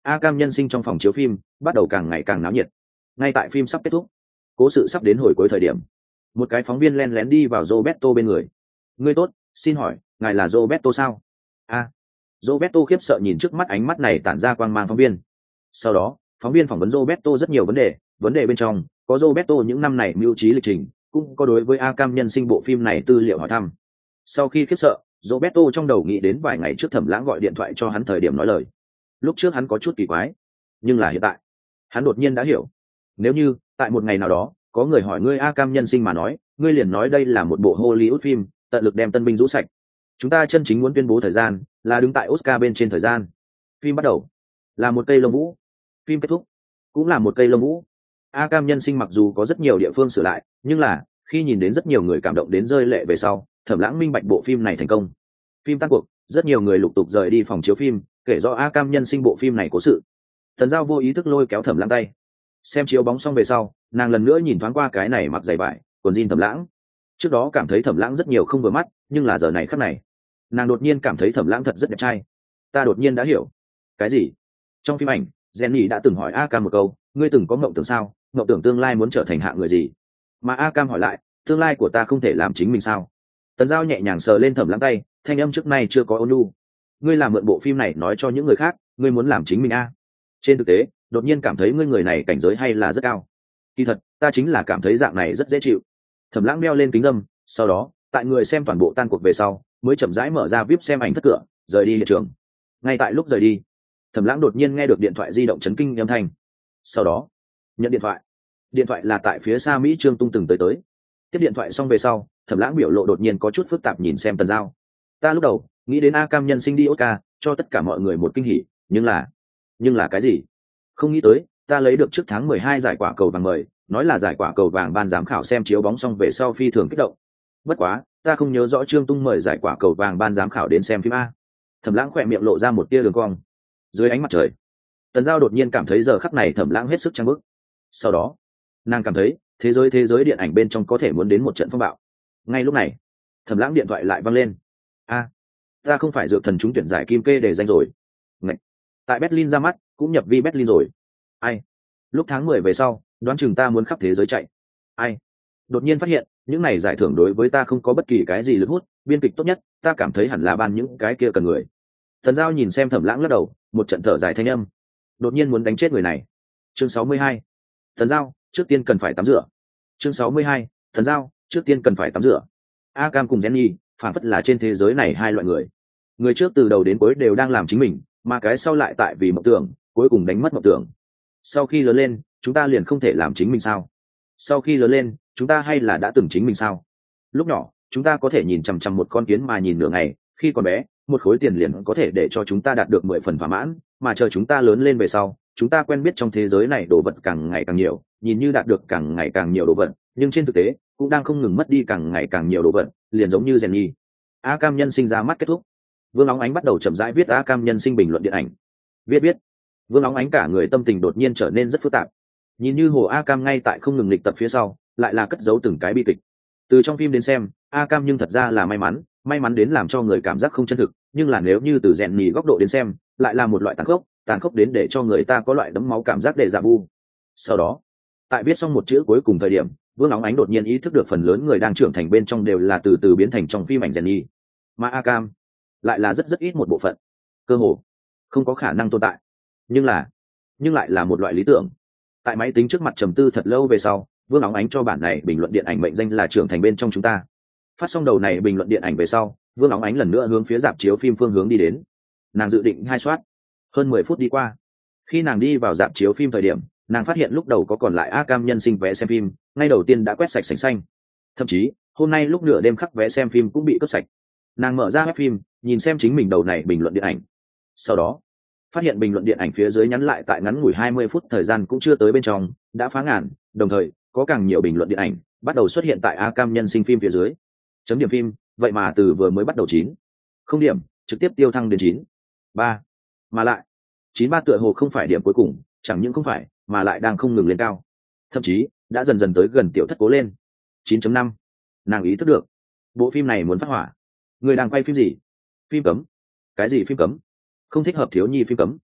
A Cam nhân sinh trong phòng chiếu phim bắt đầu càng ngày càng náo nhiệt. Ngay tại phim sắp kết thúc, cố sự sắp đến hồi cuối thời điểm, một cái phóng viên len lén đi vào Roberto bên người. Ngươi tốt, xin hỏi ngài là Roberto sao? A. Roberto khiếp sợ nhìn trước mắt ánh mắt này tản ra quang mang phóng viên. Sau đó phóng viên phỏng vấn Roberto rất nhiều vấn đề, vấn đề bên trong có Roberto những năm này mưu trí lịch trình, cũng có đối với A Cam nhân sinh bộ phim này tư liệu hỏi thăm. Sau khi khiếp sợ, Roberto trong đầu nghĩ đến vài ngày trước Thẩm Lãng gọi điện thoại cho hắn thời điểm nói lời. Lúc trước hắn có chút kỳ quái, nhưng là hiện tại hắn đột nhiên đã hiểu. Nếu như tại một ngày nào đó có người hỏi ngươi A Cam nhân sinh mà nói, ngươi liền nói đây là một bộ Hollywood phim, tận lực đem tân binh rũ sạch. Chúng ta chân chính muốn tuyên bố thời gian là đứng tại Oscar bên trên thời gian. Phim bắt đầu là một cây lông vũ, phim kết thúc cũng là một cây lông vũ. A Cam nhân sinh mặc dù có rất nhiều địa phương sửa lại, nhưng là khi nhìn đến rất nhiều người cảm động đến rơi lệ về sau, Thẩm Lãng minh bạch bộ phim này thành công. Phim tan cuộc, rất nhiều người lục tục rời đi phòng chiếu phim, kể rõ A Cam nhân sinh bộ phim này cố sự. Tần Giao vô ý thức lôi kéo Thẩm Lãng tay. Xem chiếu bóng xong về sau, nàng lần nữa nhìn thoáng qua cái này mặc giày vải, quần jean Thẩm Lãng. Trước đó cảm thấy Thẩm Lãng rất nhiều không vừa mắt, nhưng là giờ này khắc này, nàng đột nhiên cảm thấy Thẩm Lãng thật rất đẹp trai. Ta đột nhiên đã hiểu. Cái gì? Trong phim ảnh, Jenny đã từng hỏi A Cam một câu, ngươi từng có mộng tưởng sao? Mộng tưởng tương lai muốn trở thành hạng người gì? Mà A Cam hỏi lại, tương lai của ta không thể làm chính mình sao? Tần Giao nhẹ nhàng sờ lên Thẩm Lãng tay, thanh âm trước nay chưa có ôn nhu. Ngươi làm mượn bộ phim này nói cho những người khác, ngươi muốn làm chính mình a? Trên thực tế, đột nhiên cảm thấy ngươi người này cảnh giới hay là rất cao. Kỳ thật, ta chính là cảm thấy dạng này rất dễ chịu. Thẩm Lãng đeo lên kính dâm, sau đó, tại người xem toàn bộ tan cuộc về sau, mới chậm rãi mở ra víp xem ảnh thất cửa, rời đi hiện trường. Ngay tại lúc rời đi, Thẩm Lãng đột nhiên nghe được điện thoại di động chấn kinh âm thanh. Sau đó, nhận điện thoại. Điện thoại là tại phía xa Mỹ Trương Tung từng tới tới. Tiếp điện thoại xong về sau, Thẩm Lãng biểu lộ đột nhiên có chút phức tạp nhìn xem Tần Giao. Ta lúc đầu nghĩ đến A Cam nhân sinh đi Oscar, cho tất cả mọi người một kinh hỉ, nhưng là, nhưng là cái gì? Không nghĩ tới, ta lấy được trước tháng mười hai giải quả cầu vàng mời, nói là giải quả cầu vàng ban giám khảo xem chiếu bóng xong về sau phi thường kích động. Bất quá, ta không nhớ rõ Trương Tung mời giải quả cầu vàng ban giám khảo đến xem phim a. Thẩm Lãng khỏe miệng lộ ra một tia đường cong. Dưới ánh mặt trời, Tần Giao đột nhiên cảm thấy giờ khắc này Thẩm Lãng hết sức trang bức. Sau đó, nàng cảm thấy thế giới thế giới điện ảnh bên trong có thể muốn đến một trận phong bạo. Ngay lúc này, Thẩm Lãng điện thoại lại vang lên. A, ta không phải dược thần trúng tuyển giải kim kê để danh rồi. Ngậy. Tại Berlin ra mắt, cũng nhập vi Berlin rồi. Ai? Lúc tháng mười về sau, đoán chừng ta muốn khắp thế giới chạy. Ai? Đột nhiên phát hiện, những này giải thưởng đối với ta không có bất kỳ cái gì lực hút, biên kịch tốt nhất, ta cảm thấy hẳn là ban những cái kia cần người. Thần Giao nhìn xem Thẩm Lãng lắc đầu, một trận thở dài thanh âm. Đột nhiên muốn đánh chết người này. Chương sáu mươi hai. Thần Giao, trước tiên cần phải tắm rửa. Chương sáu mươi hai. Thần Giao, trước tiên cần phải tắm rửa. A Cam cùng Jenny, phản phất là trên thế giới này hai loại người. Người trước từ đầu đến cuối đều đang làm chính mình, mà cái sau lại tại vì mộng tưởng, cuối cùng đánh mất mộng tưởng. Sau khi lớn lên, chúng ta liền không thể làm chính mình sao? Sau khi lớn lên, chúng ta hay là đã từng chính mình sao? Lúc nhỏ, chúng ta có thể nhìn chằm chằm một con kiến mà nhìn nửa ngày, khi còn bé, một khối tiền liền có thể để cho chúng ta đạt được mười phần thỏa mãn, mà chờ chúng ta lớn lên về sau, chúng ta quen biết trong thế giới này đồ vật càng ngày càng nhiều, nhìn như đạt được càng ngày càng nhiều đồ vật, nhưng trên thực tế, cũng đang không ngừng mất đi càng ngày càng nhiều đồ vật, liền giống như Jenny. A Cam nhân sinh ra mắt kết thúc. Vương Óng Ánh bắt đầu chậm rãi viết A Cam nhân sinh bình luận điện ảnh. Viết viết, Vương Óng Ánh cả người tâm tình đột nhiên trở nên rất phức tạp. Nhìn như Hồ A Cam ngay tại không ngừng lịch tập phía sau, lại là cất giấu từng cái bi kịch. Từ trong phim đến xem, A Cam nhưng thật ra là may mắn, may mắn đến làm cho người cảm giác không chân thực, nhưng là nếu như từ Jenny góc độ đến xem, lại là một loại tàn khốc, tàn khốc đến để cho người ta có loại đấm máu cảm giác để dạ vu. Sau đó, tại viết xong một chữ cuối cùng thời điểm, Vương Óng Ánh đột nhiên ý thức được phần lớn người đang trưởng thành bên trong đều là từ từ biến thành trong phim ảnh Jenny, mà A Cam lại là rất rất ít một bộ phận, cơ hồ không có khả năng tồn tại, nhưng là nhưng lại là một loại lý tưởng. Tại máy tính trước mặt trầm tư thật lâu về sau, Vương Óng Ánh cho bản này bình luận điện ảnh mệnh danh là trưởng thành bên trong chúng ta. Phát xong đầu này bình luận điện ảnh về sau, Vương Óng Ánh lần nữa hướng phía rạp chiếu phim phương hướng đi đến. Nàng dự định hai soát. Hơn mười phút đi qua, khi nàng đi vào rạp chiếu phim thời điểm, nàng phát hiện lúc đầu có còn lại A Cam nhân sinh vé xem phim, ngay đầu tiên đã quét sạch sành xanh. Thậm chí hôm nay lúc nửa đêm khắc vé xem phim cũng bị cướp sạch. Nàng mở ra web phim, nhìn xem chính mình đầu này bình luận điện ảnh. Sau đó phát hiện bình luận điện ảnh phía dưới nhắn lại tại ngắn ngủi hai mươi phút thời gian cũng chưa tới bên trong đã phá ngàn, đồng thời có càng nhiều bình luận điện ảnh bắt đầu xuất hiện tại A Cam nhân sinh phim phía dưới. Chấm điểm phim vậy mà từ vừa mới bắt đầu chín không điểm trực tiếp tiêu thăng đến chín ba, mà lại chín ba tựa hồ không phải điểm cuối cùng, chẳng những không phải mà lại đang không ngừng lên cao, thậm chí đã dần dần tới gần tiểu thất cố lên chín chấm năm. Nàng ý thức được bộ phim này muốn phát hỏa. Người đang quay phim gì? Phim cấm. Cái gì phim cấm? Không thích hợp thiếu nhi phim cấm.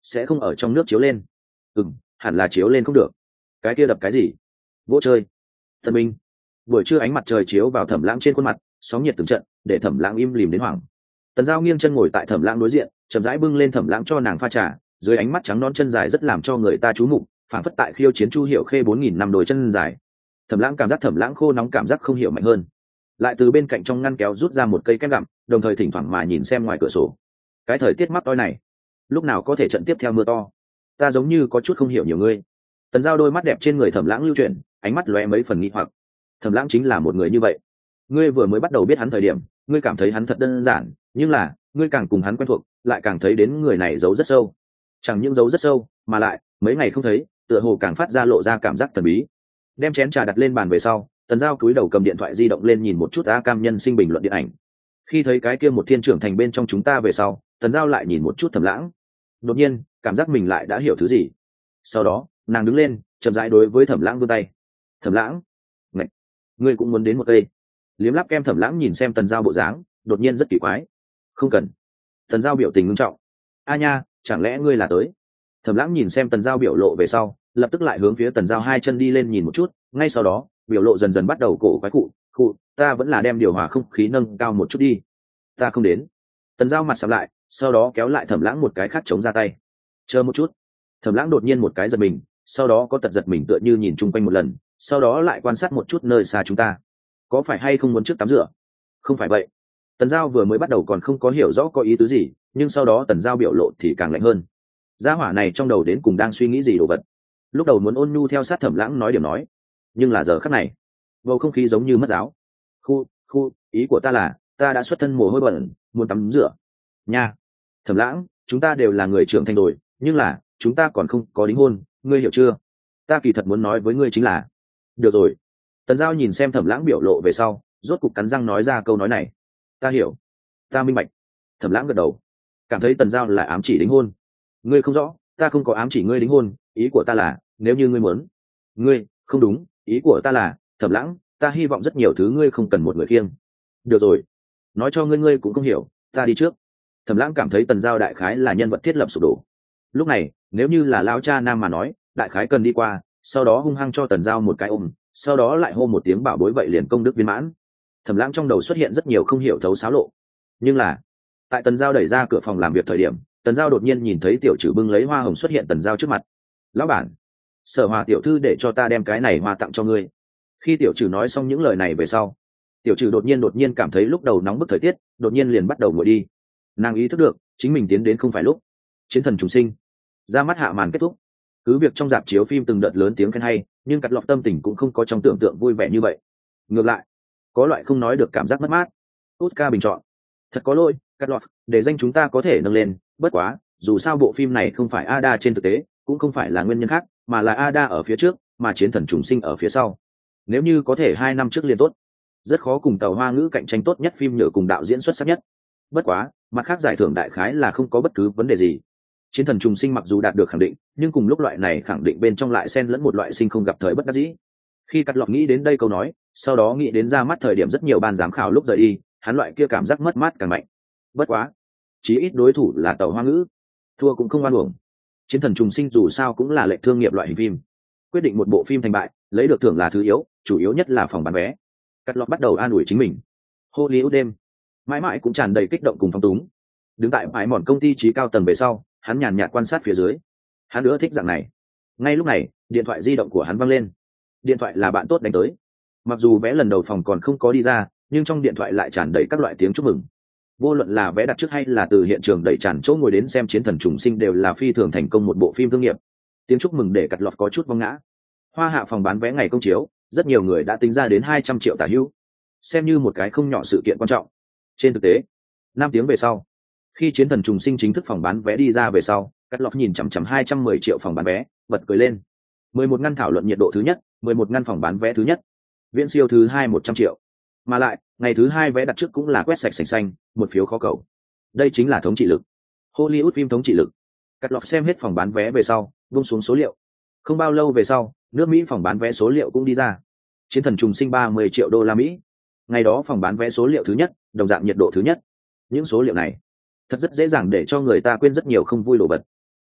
sẽ không ở trong nước chiếu lên. Ừ, hẳn là chiếu lên không được. Cái kia đập cái gì? Vỗ chơi. Thần minh. Buổi trưa ánh mặt trời chiếu vào Thẩm Lãng trên khuôn mặt, sóng nhiệt từng trận, để Thẩm Lãng im lìm đến hoảng. Tần Giao nghiêng chân ngồi tại Thẩm Lãng đối diện, chậm rãi bưng lên Thẩm Lãng cho nàng pha trà, dưới ánh mắt trắng non chân dài rất làm cho người ta chú mục, phản phất tại khiêu chiến Chu Hiểu Khê bốn nghìn năm đôi chân dài. Thẩm Lãng cảm giác Thẩm Lãng khô nóng cảm giác không hiểu mạnh hơn, lại từ bên cạnh trong ngăn kéo rút ra một cây kem gặm, đồng thời thỉnh thoảng mà nhìn xem ngoài cửa sổ. Cái thời tiết mắc toi này, lúc nào có thể trận tiếp theo mưa to? Ta giống như có chút không hiểu nhiều ngươi. Tần Giao đôi mắt đẹp trên người Thẩm Lãng lưu chuyển, ánh mắt lóe mấy phần nghi hoặc. Thẩm Lãng chính là một người như vậy. Ngươi vừa mới bắt đầu biết hắn thời điểm, ngươi cảm thấy hắn thật đơn giản, nhưng là ngươi càng cùng hắn quen thuộc, lại càng thấy đến người này giấu rất sâu. Chẳng những giấu rất sâu, mà lại mấy ngày không thấy, tựa hồ càng phát ra lộ ra cảm giác thần bí. Đem chén trà đặt lên bàn về sau, Tần Giao cúi đầu cầm điện thoại di động lên nhìn một chút A Cam nhân sinh bình luận điện ảnh. Khi thấy cái kia một thiên trưởng thành bên trong chúng ta về sau, Tần Giao lại nhìn một chút Thẩm Lãng. Đột nhiên, cảm giác mình lại đã hiểu thứ gì. Sau đó, nàng đứng lên, chậm rãi đối với Thẩm Lãng vươn tay. Thẩm Lãng, ngạch, ngươi cũng muốn đến một cây? Liếm láp kem Thẩm Lãng nhìn xem Tần Giao bộ dáng, đột nhiên rất kỳ quái. Không cần. Tần Giao biểu tình nghiêm trọng. A nha, chẳng lẽ ngươi là tới? Thẩm Lãng nhìn xem Tần Giao biểu lộ về sau, lập tức lại hướng phía Tần Giao hai chân đi lên nhìn một chút, ngay sau đó, biểu lộ dần dần bắt đầu cổ quái cụ, cụ, ta vẫn là đem điều hòa không khí nâng cao một chút đi. Ta không đến. Tần Giao mặt sầm lại, sau đó kéo lại Thẩm Lãng một cái khác chống ra tay. Chờ một chút. Thẩm Lãng đột nhiên một cái giật mình, sau đó có tật giật mình tựa như nhìn chung quanh một lần, sau đó lại quan sát một chút nơi xa chúng ta. Có phải hay không muốn trước tắm rửa? Không phải vậy. Tần Giao vừa mới bắt đầu còn không có hiểu rõ có ý tứ gì, nhưng sau đó Tần Giao biểu lộ thì càng lạnh hơn. Gia hỏa này trong đầu đến cùng đang suy nghĩ gì đồ vật? Lúc đầu muốn ôn nhu theo sát Thẩm Lãng nói điểm nói, nhưng là giờ khắc này, bầu không khí giống như mất giáo. Khu, khu, ý của ta là, ta đã xuất thân mồ hôi bẩn, muốn tắm rửa. Nha. Thẩm Lãng, chúng ta đều là người trưởng thành rồi, nhưng là, chúng ta còn không có đính hôn, ngươi hiểu chưa? Ta kỳ thật muốn nói với ngươi chính là, được rồi. Tần Giao nhìn xem Thẩm Lãng biểu lộ về sau, rốt cục cắn răng nói ra câu nói này. Ta hiểu, ta minh bạch. Thẩm Lãng gật đầu, cảm thấy Tần Giao là ám chỉ đính hôn. Ngươi không rõ, ta không có ám chỉ ngươi đính hôn, ý của ta là, nếu như ngươi muốn. Ngươi, không đúng, ý của ta là, Thẩm Lãng, ta hy vọng rất nhiều thứ ngươi không cần một người khiêng. Được rồi, nói cho ngươi ngươi cũng không hiểu, ta đi trước. Thẩm Lãng cảm thấy Tần Giao đại khái là nhân vật thiết lập sụp đổ. Lúc này, nếu như là lão cha nam mà nói, đại khái cần đi qua, sau đó hung hăng cho Tần Giao một cái ôm, sau đó lại hô một tiếng bảo bối vậy liền công đức viên mãn. Thẩm Lãng trong đầu xuất hiện rất nhiều không hiểu thấu xáo lộ. Nhưng là, tại Tần Giao đẩy ra cửa phòng làm việc thời điểm, Tần Giao đột nhiên nhìn thấy tiểu trừ bưng lấy hoa hồng xuất hiện Tần Giao trước mặt. Lão bản, Sở Hòa tiểu thư để cho ta đem cái này hoa tặng cho ngươi. Khi tiểu trừ nói xong những lời này về sau, tiểu trừ đột nhiên đột nhiên cảm thấy lúc đầu nóng bức thời tiết đột nhiên liền bắt đầu nguội đi. Nàng ý thức được chính mình tiến đến không phải lúc. Chiến thần trùng sinh ra mắt hạ màn kết thúc. Cứ việc trong dạp chiếu phim từng đợt lớn tiếng khen hay, nhưng cắt lọt tâm tình cũng không có trong tưởng tượng vui vẻ như vậy. Ngược lại, có loại không nói được cảm giác mất mát. Oscar bình chọn, thật có lỗi, cắt lọt, để danh chúng ta có thể nâng lên, bất quá dù sao bộ phim này không phải Ada trên thực tế, cũng không phải là nguyên nhân khác, mà là Ada ở phía trước, mà chiến thần trùng sinh ở phía sau. Nếu như có thể hai năm trước liên tốt, rất khó cùng Tàu Hoa Ngữ cạnh tranh tốt nhất phim nhựa cùng đạo diễn xuất sắc nhất. Bất quá, mặt khác giải thưởng đại khái là không có bất cứ vấn đề gì. Chiến thần trùng sinh mặc dù đạt được khẳng định, nhưng cùng lúc loại này khẳng định bên trong lại xen lẫn một loại sinh không gặp thời bất đắc dĩ. Khi cắt lọt nghĩ đến đây câu nói, sau đó nghĩ đến ra mắt thời điểm rất nhiều ban giám khảo lúc rời đi, hắn loại kia cảm giác mất mát càng mạnh. Bất quá, chí ít đối thủ là Tàu Hoa Ngữ, thua cũng không oan uổng. Chiến thần trùng sinh dù sao cũng là lệ thương nghiệp loại hình phim, quyết định một bộ phim thành bại, lấy được thưởng là thứ yếu, chủ yếu nhất là phòng bán vé. Cắt lọt bắt đầu an ủi chính mình. Hollywood đêm, mãi mãi cũng tràn đầy kích động cùng phong túng. Đứng tại bãi mòn công ty trí cao tầng về sau, hắn nhàn nhạt quan sát phía dưới. Hắn nữa thích dạng này. Ngay lúc này, điện thoại di động của hắn văng lên. Điện thoại là bạn tốt đánh tới. Mặc dù vé lần đầu phòng còn không có đi ra, nhưng trong điện thoại lại tràn đầy các loại tiếng chúc mừng. Vô luận là vé đặt trước hay là từ hiện trường đẩy tràn chỗ ngồi đến xem chiến thần trùng sinh đều là phi thường thành công một bộ phim thương nghiệp. Tiếng chúc mừng để cắt lọt có chút vong ngã. Hoa hạ phòng bán vé ngày công chiếu, rất nhiều người đã tính ra đến hai trăm triệu tả hữu, xem như một cái không nhỏ sự kiện quan trọng. Trên thực tế, năm tiếng về sau, khi chiến thần trùng sinh chính thức phòng bán vé đi ra về sau, cắt lọt nhìn chằm chằm hai trăm mười triệu phòng bán vé, bật cười lên. mười một ngăn thảo luận nhiệt độ thứ nhất, mười một ngăn phòng bán vé thứ nhất, viễn siêu thứ hai một trăm triệu. Mà lại, ngày thứ hai vé đặt trước cũng là quét sạch sành xanh, một phiếu khó cầu. Đây chính là thống trị lực. Hollywood phim thống trị lực. Cắt lọt xem hết phòng bán vé về sau, buông xuống số liệu. Không bao lâu về sau, nước Mỹ phòng bán vé số liệu cũng đi ra. Chiến thần trùng sinh ba mươi triệu đô la Mỹ. Ngày đó phòng bán vé số liệu thứ nhất, đồng dạng nhiệt độ thứ nhất. Những số liệu này thật rất dễ dàng để cho người ta quên rất nhiều không vui đồ vật.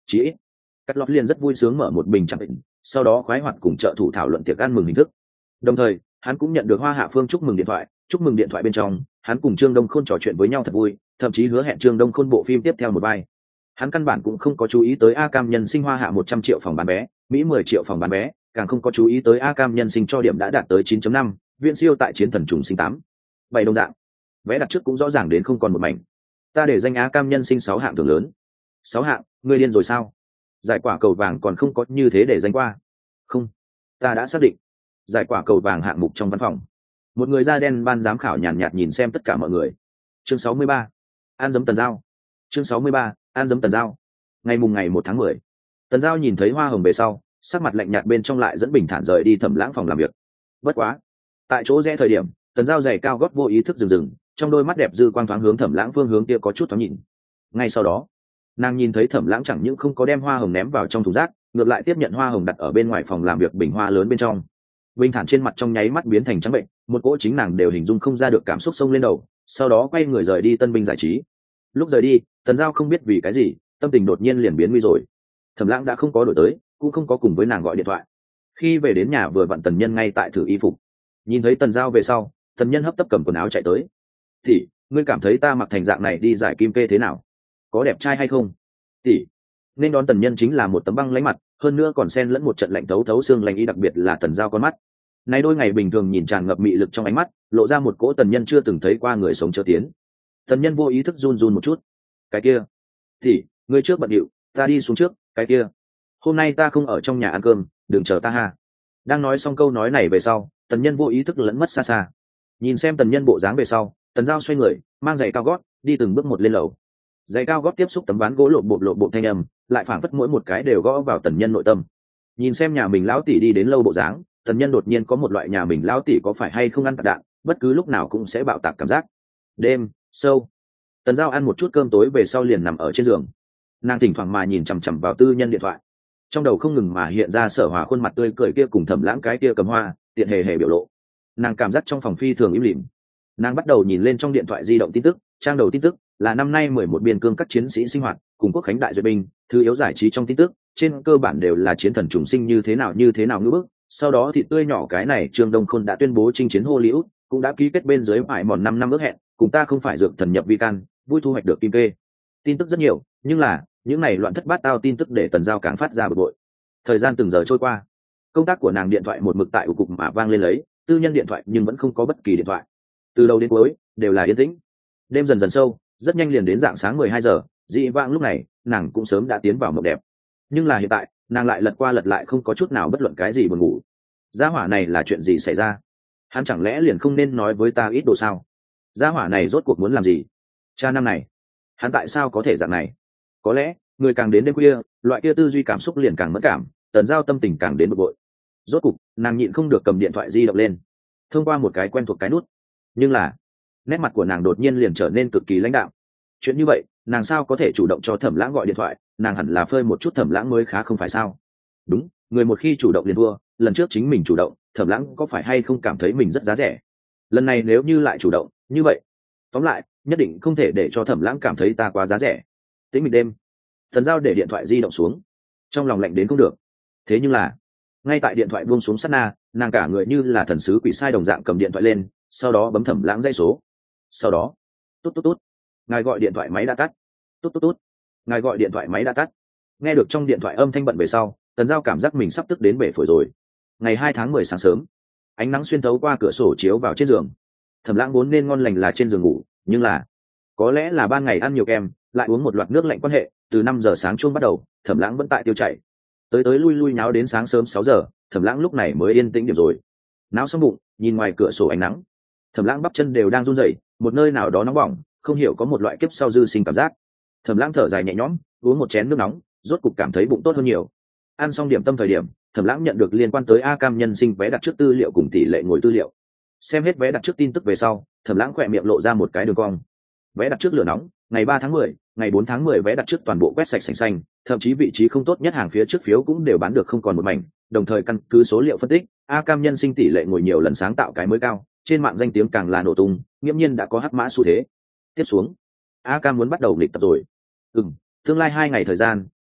Chỉ ít cắt lót liền rất vui sướng mở một bình chẳng định, sau đó khoái hoạt cùng trợ thủ thảo luận tiệc ăn mừng hình thức. Đồng thời hắn cũng nhận được Hoa Hạ Phương chúc mừng điện thoại. Chúc mừng điện thoại bên trong hắn cùng Trương Đông Khôn trò chuyện với nhau thật vui, thậm chí hứa hẹn Trương Đông Khôn bộ phim tiếp theo một vai. Hắn căn bản cũng không có chú ý tới A Cam nhân sinh Hoa Hạ một trăm triệu phòng bán vé, Mỹ mười triệu phòng bán vé, càng không có chú ý tới A Cam nhân sinh cho điểm đã đạt tới chín chấm năm, viễn siêu tại chiến thần trùng sinh tám. Bảy đồng dạng. Vé đặt trước cũng rõ ràng đến không còn một mảnh. Ta để danh A Cam nhân sinh sáu hạng thưởng lớn. Sáu hạng, ngươi điên rồi sao? Giải quả cầu vàng còn không có như thế để danh qua. Không, ta đã xác định. Giải quả cầu vàng hạng mục trong văn phòng. Một người da đen ban giám khảo nhàn nhạt, nhạt nhìn xem tất cả mọi người. Chương sáu mươi ba. An giấm Tần Giao. Chương sáu mươi ba. An giấm Tần Giao. Ngày mùng ngày một tháng mười, Tần Giao nhìn thấy hoa hồng về sau, sắc mặt lạnh nhạt bên trong lại dẫn bình thản rời đi Thẩm Lãng phòng làm việc. Bất quá, tại chỗ rẽ thời điểm, Tần Giao giày cao gót vô ý thức dừng dừng, trong đôi mắt đẹp dư quang thoáng hướng Thẩm Lãng phương hướng kia có chút thoáng nhìn. Ngay sau đó, nàng nhìn thấy Thẩm Lãng chẳng những không có đem hoa hồng ném vào trong thùng rác, ngược lại tiếp nhận hoa hồng đặt ở bên ngoài phòng làm việc bình hoa lớn bên trong. Bình thản trên mặt trong nháy mắt biến thành trắng bệnh, một cỗ chính nàng đều hình dung không ra được cảm xúc xông lên đầu, sau đó quay người rời đi Tân Binh giải trí. Lúc rời đi, Tần Giao không biết vì cái gì, tâm tình đột nhiên liền biến nguy rồi. Thẩm Lãng đã không có đổi tới, cũng không có cùng với nàng gọi điện thoại. Khi về đến nhà vừa vặn Tần Nhân ngay tại thử y phục, nhìn thấy Tần Giao về sau, Tần Nhân hấp tấp cầm quần áo chạy tới. "Tỷ, ngươi cảm thấy ta mặc thành dạng này đi giải kim kê thế nào? Có đẹp trai hay không?" "Tỷ." Nên đón Tần Nhân chính là một tấm băng lãnh mặt, hơn nữa còn xen lẫn một trận lạnh thấu thấu xương lạnh ý, đặc biệt là Tần Giao con mắt. Nay đôi ngày bình thường nhìn tràn ngập mị lực trong ánh mắt, lộ ra một cỗ Tần Nhân chưa từng thấy qua người sống chớ tiến. Tần Nhân vô ý thức run run một chút. "Cái kia, tỷ, ngươi trước bận điệu, ta đi xuống trước, cái kia. Hôm nay ta không ở trong nhà ăn cơm, đừng chờ ta ha." Đang nói xong câu nói này về sau, Tần Nhân vô ý thức lẫn mất xa xa. Nhìn xem Tần Nhân bộ dáng về sau, Tần Giao xoay người, mang giày cao gót, đi từng bước một lên lầu. Giày cao gót tiếp xúc tấm ván gỗ lộp bộp lộp bộp thanh âm, lại phảng phất mỗi một cái đều gõ vào Tần Nhân nội tâm. Nhìn xem nhà mình lão tỷ đi đến lâu bộ dáng, Tần Nhân đột nhiên có một loại nhà mình lão tỷ có phải hay không ăn tạc đạn, bất cứ lúc nào cũng sẽ bạo tạc cảm giác. Đêm sâu, Tần Giao ăn một chút cơm tối về sau liền nằm ở trên giường. Nàng thỉnh thoảng mà nhìn chằm chằm vào tư nhân điện thoại, trong đầu không ngừng mà hiện ra Sở Hòa khuôn mặt tươi cười kia cùng Thẩm Lãng cái kia cầm hoa tiện hề hề biểu lộ. Nàng cảm giác trong phòng phi thường im lìm. Nàng bắt đầu nhìn lên trong điện thoại di động tin tức, trang đầu tin tức là năm nay mười một biên cương các chiến sĩ sinh hoạt cùng quốc khánh đại duyệt binh, thứ yếu giải trí trong tin tức trên cơ bản đều là chiến thần trùng sinh như thế nào như thế nào ngưỡng bức. Sau đó thì tươi nhỏ cái này Trương Đông Khôn đã tuyên bố chinh chiến Hollywood, cũng đã ký kết bên dưới phải mòn năm năm ước hẹn, cùng ta không phải dược thần nhập vi can, vui thu hoạch được kim kê. Tin tức rất nhiều, nhưng là những này loạn thất bát tao tin tức để Tần Giao càng phát ra bực bội. Thời gian từng giờ trôi qua, công tác của nàng điện thoại một mực tại ủ cục mà vang lên lấy, tư nhân điện thoại nhưng vẫn không có bất kỳ điện thoại. Từ đầu đến cuối đều là yên tĩnh. Đêm dần dần sâu, rất nhanh liền đến dạng sáng mười hai giờ, dị vãng lúc này nàng cũng sớm đã tiến vào mộng đẹp. Nhưng là hiện tại, nàng lại lật qua lật lại không có chút nào bất luận cái gì buồn ngủ. Gia hỏa này là chuyện gì xảy ra? Hắn chẳng lẽ liền không nên nói với ta ít đồ sao? Gia hỏa này rốt cuộc muốn làm gì? Cha năm này, hắn tại sao có thể dạng này? Có lẽ người càng đến đêm khuya, loại kia tư duy cảm xúc liền càng mất cảm, Tần Giao tâm tình càng đến bực bội. Rốt cục nàng nhịn không được cầm điện thoại di động lên, thông qua một cái quen thuộc cái nút. Nhưng là nét mặt của nàng đột nhiên liền trở nên cực kỳ lãnh đạm. Chuyện như vậy nàng sao có thể chủ động cho Thẩm Lãng gọi điện thoại? Nàng hẳn là phơi một chút Thẩm Lãng mới khá không phải sao? Đúng, người một khi chủ động liền thua. Lần trước chính mình chủ động, Thẩm Lãng có phải hay không cảm thấy mình rất giá rẻ? Lần này nếu như lại chủ động như vậy, tóm lại nhất định không thể để cho Thẩm Lãng cảm thấy ta quá giá rẻ. Tĩnh mịch đêm, Tần Giao để điện thoại di động xuống, trong lòng lạnh đến không được. Thế nhưng là ngay tại điện thoại buông xuống sát na, nàng cả người như là thần sứ quỷ sai đồng dạng cầm điện thoại lên, sau đó bấm Thẩm Lãng dãy số. Sau đó tốt tốt tốt, ngài gọi điện thoại máy đã tắt. Tốt tốt tốt, ngài gọi điện thoại máy đã tắt. Nghe được trong điện thoại âm thanh bận về sau, Tần Giao cảm giác mình sắp tức đến bể phổi rồi. Ngày hai tháng mười sáng sớm, ánh nắng xuyên thấu qua cửa sổ chiếu vào trên giường. Thẩm Lãng vốn nên ngon lành là trên giường ngủ, nhưng là có lẽ là ban ngày ăn nhiều kem, lại uống một loạt nước lạnh quan hệ, từ năm giờ sáng chuông bắt đầu, Thẩm Lãng vẫn tại tiêu chảy. Tới tới lui lui nháo đến sáng sớm sáu giờ, Thẩm Lãng lúc này mới yên tĩnh điểm rồi. Náo xong bụng, nhìn ngoài cửa sổ ánh nắng, Thẩm Lãng bắp chân đều đang run rẩy, một nơi nào đó nóng bỏng, không hiểu có một loại kiếp sau dư sinh cảm giác. Thẩm Lãng thở dài nhẹ nhõm, uống một chén nước nóng, rốt cục cảm thấy bụng tốt hơn nhiều. Ăn xong điểm tâm thời điểm, Thẩm Lãng nhận được liên quan tới A Cam nhân sinh vé đặt trước tư liệu cùng tỷ lệ ngồi tư liệu. Xem hết vé đặt trước tin tức về sau, Thẩm Lãng khỏe miệng lộ ra một cái đường cong. Vé đặt trước lửa nóng, ngày ba tháng mười, ngày bốn tháng mười vé đặt trước toàn bộ quét sạch sành xanh, thậm chí vị trí không tốt nhất hàng phía trước phiếu cũng đều bán được không còn một mảnh, đồng thời căn cứ số liệu phân tích, A Cam nhân sinh tỷ lệ ngồi nhiều lần sáng tạo cái mới cao, trên mạng danh tiếng càng là nổ tung, nghiễm nhiên đã có hắc mã xu thế. Tiếp xuống, A Cam muốn bắt đầu lịch tập rồi. Ừm, tương lai hai ngày thời gian,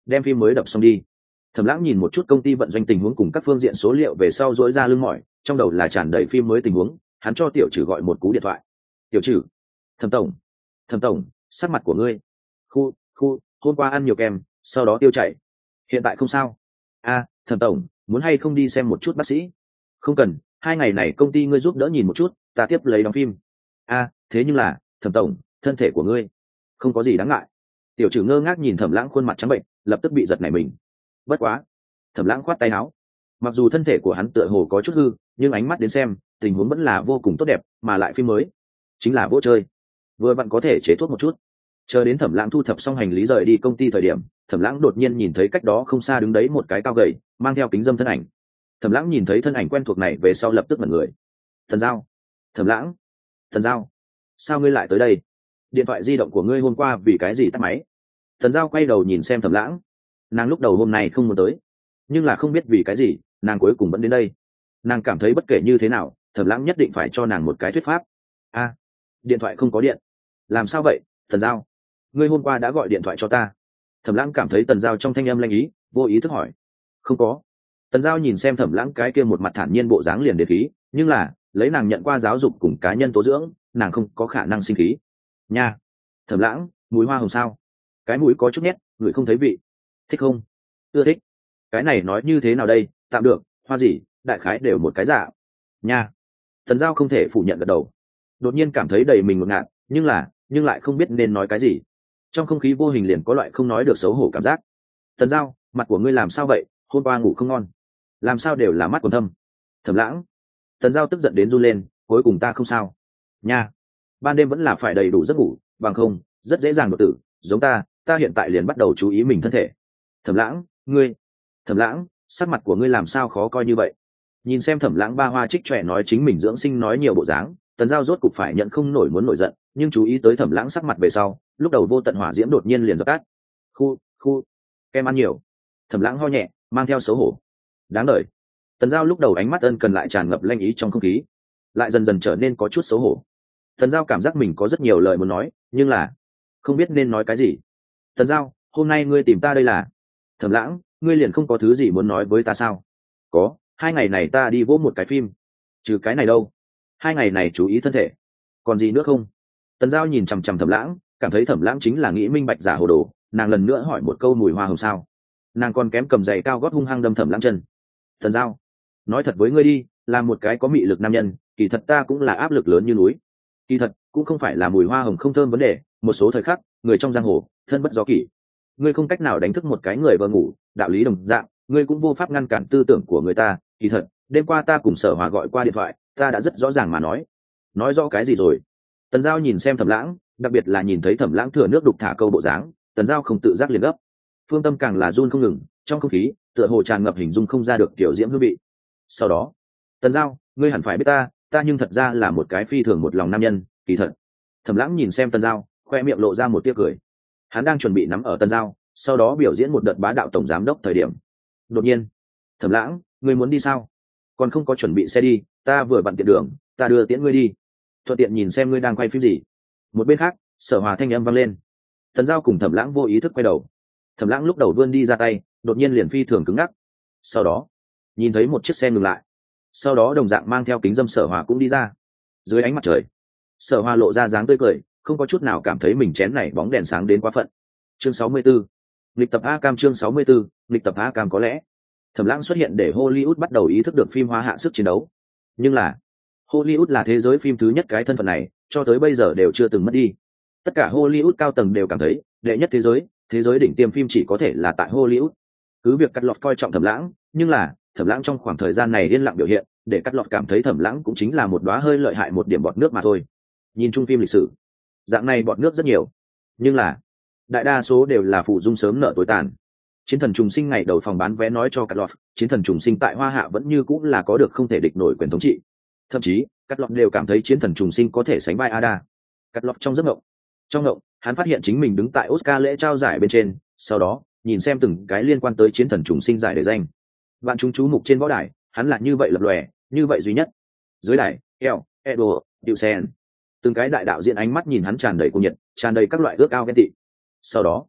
đem phim mới đập xong đi. Thẩm Lãng nhìn một chút công ty vận doanh tình huống cùng các phương diện số liệu về sau dỗi ra lưng mỏi, trong đầu là tràn đầy phim mới tình huống. Hắn cho Tiểu Trử gọi một cú điện thoại. Tiểu Trử, Thẩm tổng, Thẩm tổng, sắc mặt của ngươi, khu khu, hôm qua ăn nhiều kem, sau đó tiêu chảy, hiện tại không sao. A, Thẩm tổng, muốn hay không đi xem một chút bác sĩ? Không cần, hai ngày này công ty ngươi giúp đỡ nhìn một chút, ta tiếp lấy đóng phim. A, thế nhưng là, Thẩm tổng, thân thể của ngươi không có gì đáng ngại. Tiểu Trử ngơ ngác nhìn Thẩm Lãng khuôn mặt trắng bệnh, lập tức bị giật nảy mình. Bất quá, Thẩm Lãng khoát tay áo. Mặc dù thân thể của hắn tựa hồ có chút hư, nhưng ánh mắt đến xem, tình huống vẫn là vô cùng tốt đẹp, mà lại phim mới chính là vô chơi, vừa vặn có thể chế thuốc một chút. Chờ đến Thẩm Lãng thu thập xong hành lý rời đi công ty thời điểm, Thẩm Lãng đột nhiên nhìn thấy cách đó không xa đứng đấy một cái cao gầy, mang theo kính dâm thân ảnh. Thẩm Lãng nhìn thấy thân ảnh quen thuộc này về sau lập tức ngẩn người. Thần Giao, Thẩm Lãng, Thần Giao, sao ngươi lại tới đây? Điện thoại di động của ngươi hôm qua vì cái gì tắt máy? Thần Giao quay đầu nhìn xem Thẩm Lãng. Nàng lúc đầu hôm nay không muốn tới, nhưng là không biết vì cái gì, nàng cuối cùng vẫn đến đây. Nàng cảm thấy bất kể như thế nào, Thẩm Lãng nhất định phải cho nàng một cái thuyết pháp. A, điện thoại không có điện. Làm sao vậy, Thần Giao? Ngươi hôm qua đã gọi điện thoại cho ta. Thẩm Lãng cảm thấy Tần Giao trong thanh âm lanh ý, vô ý thức hỏi. Không có. Tần Giao nhìn xem Thẩm Lãng cái kia một mặt thản nhiên bộ dáng liền đề khí, nhưng là lấy nàng nhận qua giáo dục cùng cá nhân tố dưỡng, nàng không có khả năng sinh khí. Nha, Thẩm Lãng, mùi hoa hồng sao? Cái mũi có chút nhét, người không thấy vị. Thích không? Ưa thích. Cái này nói như thế nào đây? Tạm được, hoa gì, đại khái đều một cái dạ. Nha. Tần Giao không thể phủ nhận gật đầu. Đột nhiên cảm thấy đầy mình ngột ngạt, nhưng là, nhưng lại không biết nên nói cái gì. Trong không khí vô hình liền có loại không nói được xấu hổ cảm giác. Tần Giao, mặt của ngươi làm sao vậy? Hôm qua ngủ không ngon. Làm sao đều là mắt còn thâm. Thẩm Lãng. Tần Giao tức giận đến run lên, cuối cùng ta không sao. Nha. Ban đêm vẫn là phải đầy đủ giấc ngủ, bằng không, rất dễ dàng đột tử, giống ta, ta hiện tại liền bắt đầu chú ý mình thân thể. Thẩm Lãng, ngươi. Thẩm Lãng, sắc mặt của ngươi làm sao khó coi như vậy? Nhìn xem Thẩm Lãng ba hoa trích trẻ nói chính mình dưỡng sinh nói nhiều bộ dáng, Tần Giao rốt cục phải nhận không nổi muốn nổi giận, nhưng chú ý tới Thẩm Lãng sắc mặt về sau, lúc đầu vô tận hỏa diễm đột nhiên liền dập tắt. Khu, khu, kem ăn nhiều. Thẩm Lãng ho nhẹ, mang theo xấu hổ. Đáng đời. Tần Giao lúc đầu ánh mắt ân cần lại tràn ngập lanh ý trong không khí, lại dần dần trở nên có chút xấu hổ. Tần Giao cảm giác mình có rất nhiều lời muốn nói, nhưng là không biết nên nói cái gì. Tần Giao, hôm nay ngươi tìm ta đây là? Thẩm Lãng, ngươi liền không có thứ gì muốn nói với ta sao? Có, hai ngày này ta đi vỗ một cái phim. Trừ cái này đâu? Hai ngày này chú ý thân thể. Còn gì nữa không? Tần Giao nhìn chằm chằm Thẩm Lãng, cảm thấy Thẩm Lãng chính là nghĩ minh bạch giả hồ đồ. Nàng lần nữa hỏi một câu mùi hoa hồng sao? Nàng còn kém cầm giày cao gót hung hăng đâm Thẩm Lãng chân. Tần Giao, nói thật với ngươi đi, là một cái có mị lực nam nhân, kỳ thật ta cũng là áp lực lớn như núi. Kỳ thật cũng không phải là mùi hoa hồng không thơm vấn đề, một số thời khắc, người trong giang hồ, thân bất do kỷ. Ngươi không cách nào đánh thức một cái người vừa ngủ, đạo lý đồng dạng, ngươi cũng vô pháp ngăn cản tư tưởng của người ta. Kỳ thật, đêm qua ta cùng Sở Hòa gọi qua điện thoại, ta đã rất rõ ràng mà nói. Nói rõ cái gì rồi? Tần Giao nhìn xem Thẩm Lãng, đặc biệt là nhìn thấy Thẩm Lãng thừa nước đục thả câu bộ dáng, Tần Giao không tự giác liền gấp. Phương tâm càng là run không ngừng, trong không khí, tựa hồ tràn ngập hình dung không ra được tiểu diễm hương vị. Sau đó, Tần Giao, ngươi hẳn phải biết ta, ta nhưng thật ra là một cái phi thường một lòng nam nhân, kỳ thật. Thẩm Lãng nhìn xem Tần Giao, khoe miệng lộ ra một tia cười. Hắn đang chuẩn bị nắm ở Tần Giao, sau đó biểu diễn một đợt bá đạo tổng giám đốc thời điểm. Đột nhiên, Thẩm Lãng, ngươi muốn đi sao? Còn không có chuẩn bị xe đi, ta vừa vặn tiện đường, ta đưa tiễn ngươi đi. Thuận tiện nhìn xem ngươi đang quay phim gì. Một bên khác, Sở Hòa thanh âm vang lên. Tần Giao cùng Thẩm Lãng vô ý thức quay đầu. Thẩm Lãng lúc đầu vươn đi ra tay, đột nhiên liền phi thường cứng ngắc. Sau đó, nhìn thấy một chiếc xe ngừng lại. Sau đó đồng dạng mang theo kính dâm Sở Hòa cũng đi ra. Dưới ánh mặt trời, Sở Hòa lộ ra dáng tươi cười, không có chút nào cảm thấy mình chén này bóng đèn sáng đến quá phận. Chương sáu mươi 64. Lịch tập A Cam chương sáu mươi 64, lịch tập A Cam có lẽ. Thẩm Lãng xuất hiện để Hollywood bắt đầu ý thức được phim hóa hạ sức chiến đấu. Nhưng là, Hollywood là thế giới phim thứ nhất, cái thân phận này cho tới bây giờ đều chưa từng mất đi. Tất cả Hollywood cao tầng đều cảm thấy, đệ nhất thế giới, thế giới đỉnh tiêm phim chỉ có thể là tại Hollywood. Cứ việc cắt lọt coi trọng Thẩm Lãng, nhưng là, Thẩm Lãng trong khoảng thời gian này yên lặng biểu hiện, để cắt lọt cảm thấy Thẩm Lãng cũng chính là một đóa hơi lợi hại một điểm bọt nước mà thôi. Nhìn chung phim lịch sử, dạng này bọt nước rất nhiều, nhưng là đại đa số đều là phụ dung sớm nợ tối tàn. Chiến thần trùng sinh ngày đầu phòng bán vé nói cho cắt lọt, chiến thần trùng sinh tại Hoa Hạ vẫn như cũng là có được không thể địch nổi quyền thống trị. Thậm chí, cắt lọt đều cảm thấy chiến thần trùng sinh có thể sánh vai Ada. Cắt lọt trong giấc mộng, trong mộng, hắn phát hiện chính mình đứng tại Oscar lễ trao giải bên trên, sau đó nhìn xem từng cái liên quan tới chiến thần trùng sinh giải để danh. Vạn chúng chú mục trên võ đài, hắn là như vậy lập lòe, như vậy duy nhất. Dưới đài, eo, Edo, Diệu Sen, từng cái đại đạo diễn ánh mắt nhìn hắn tràn đầy cuồng nhiệt, tràn đầy các loại ước ao ghen tị. Sau đó,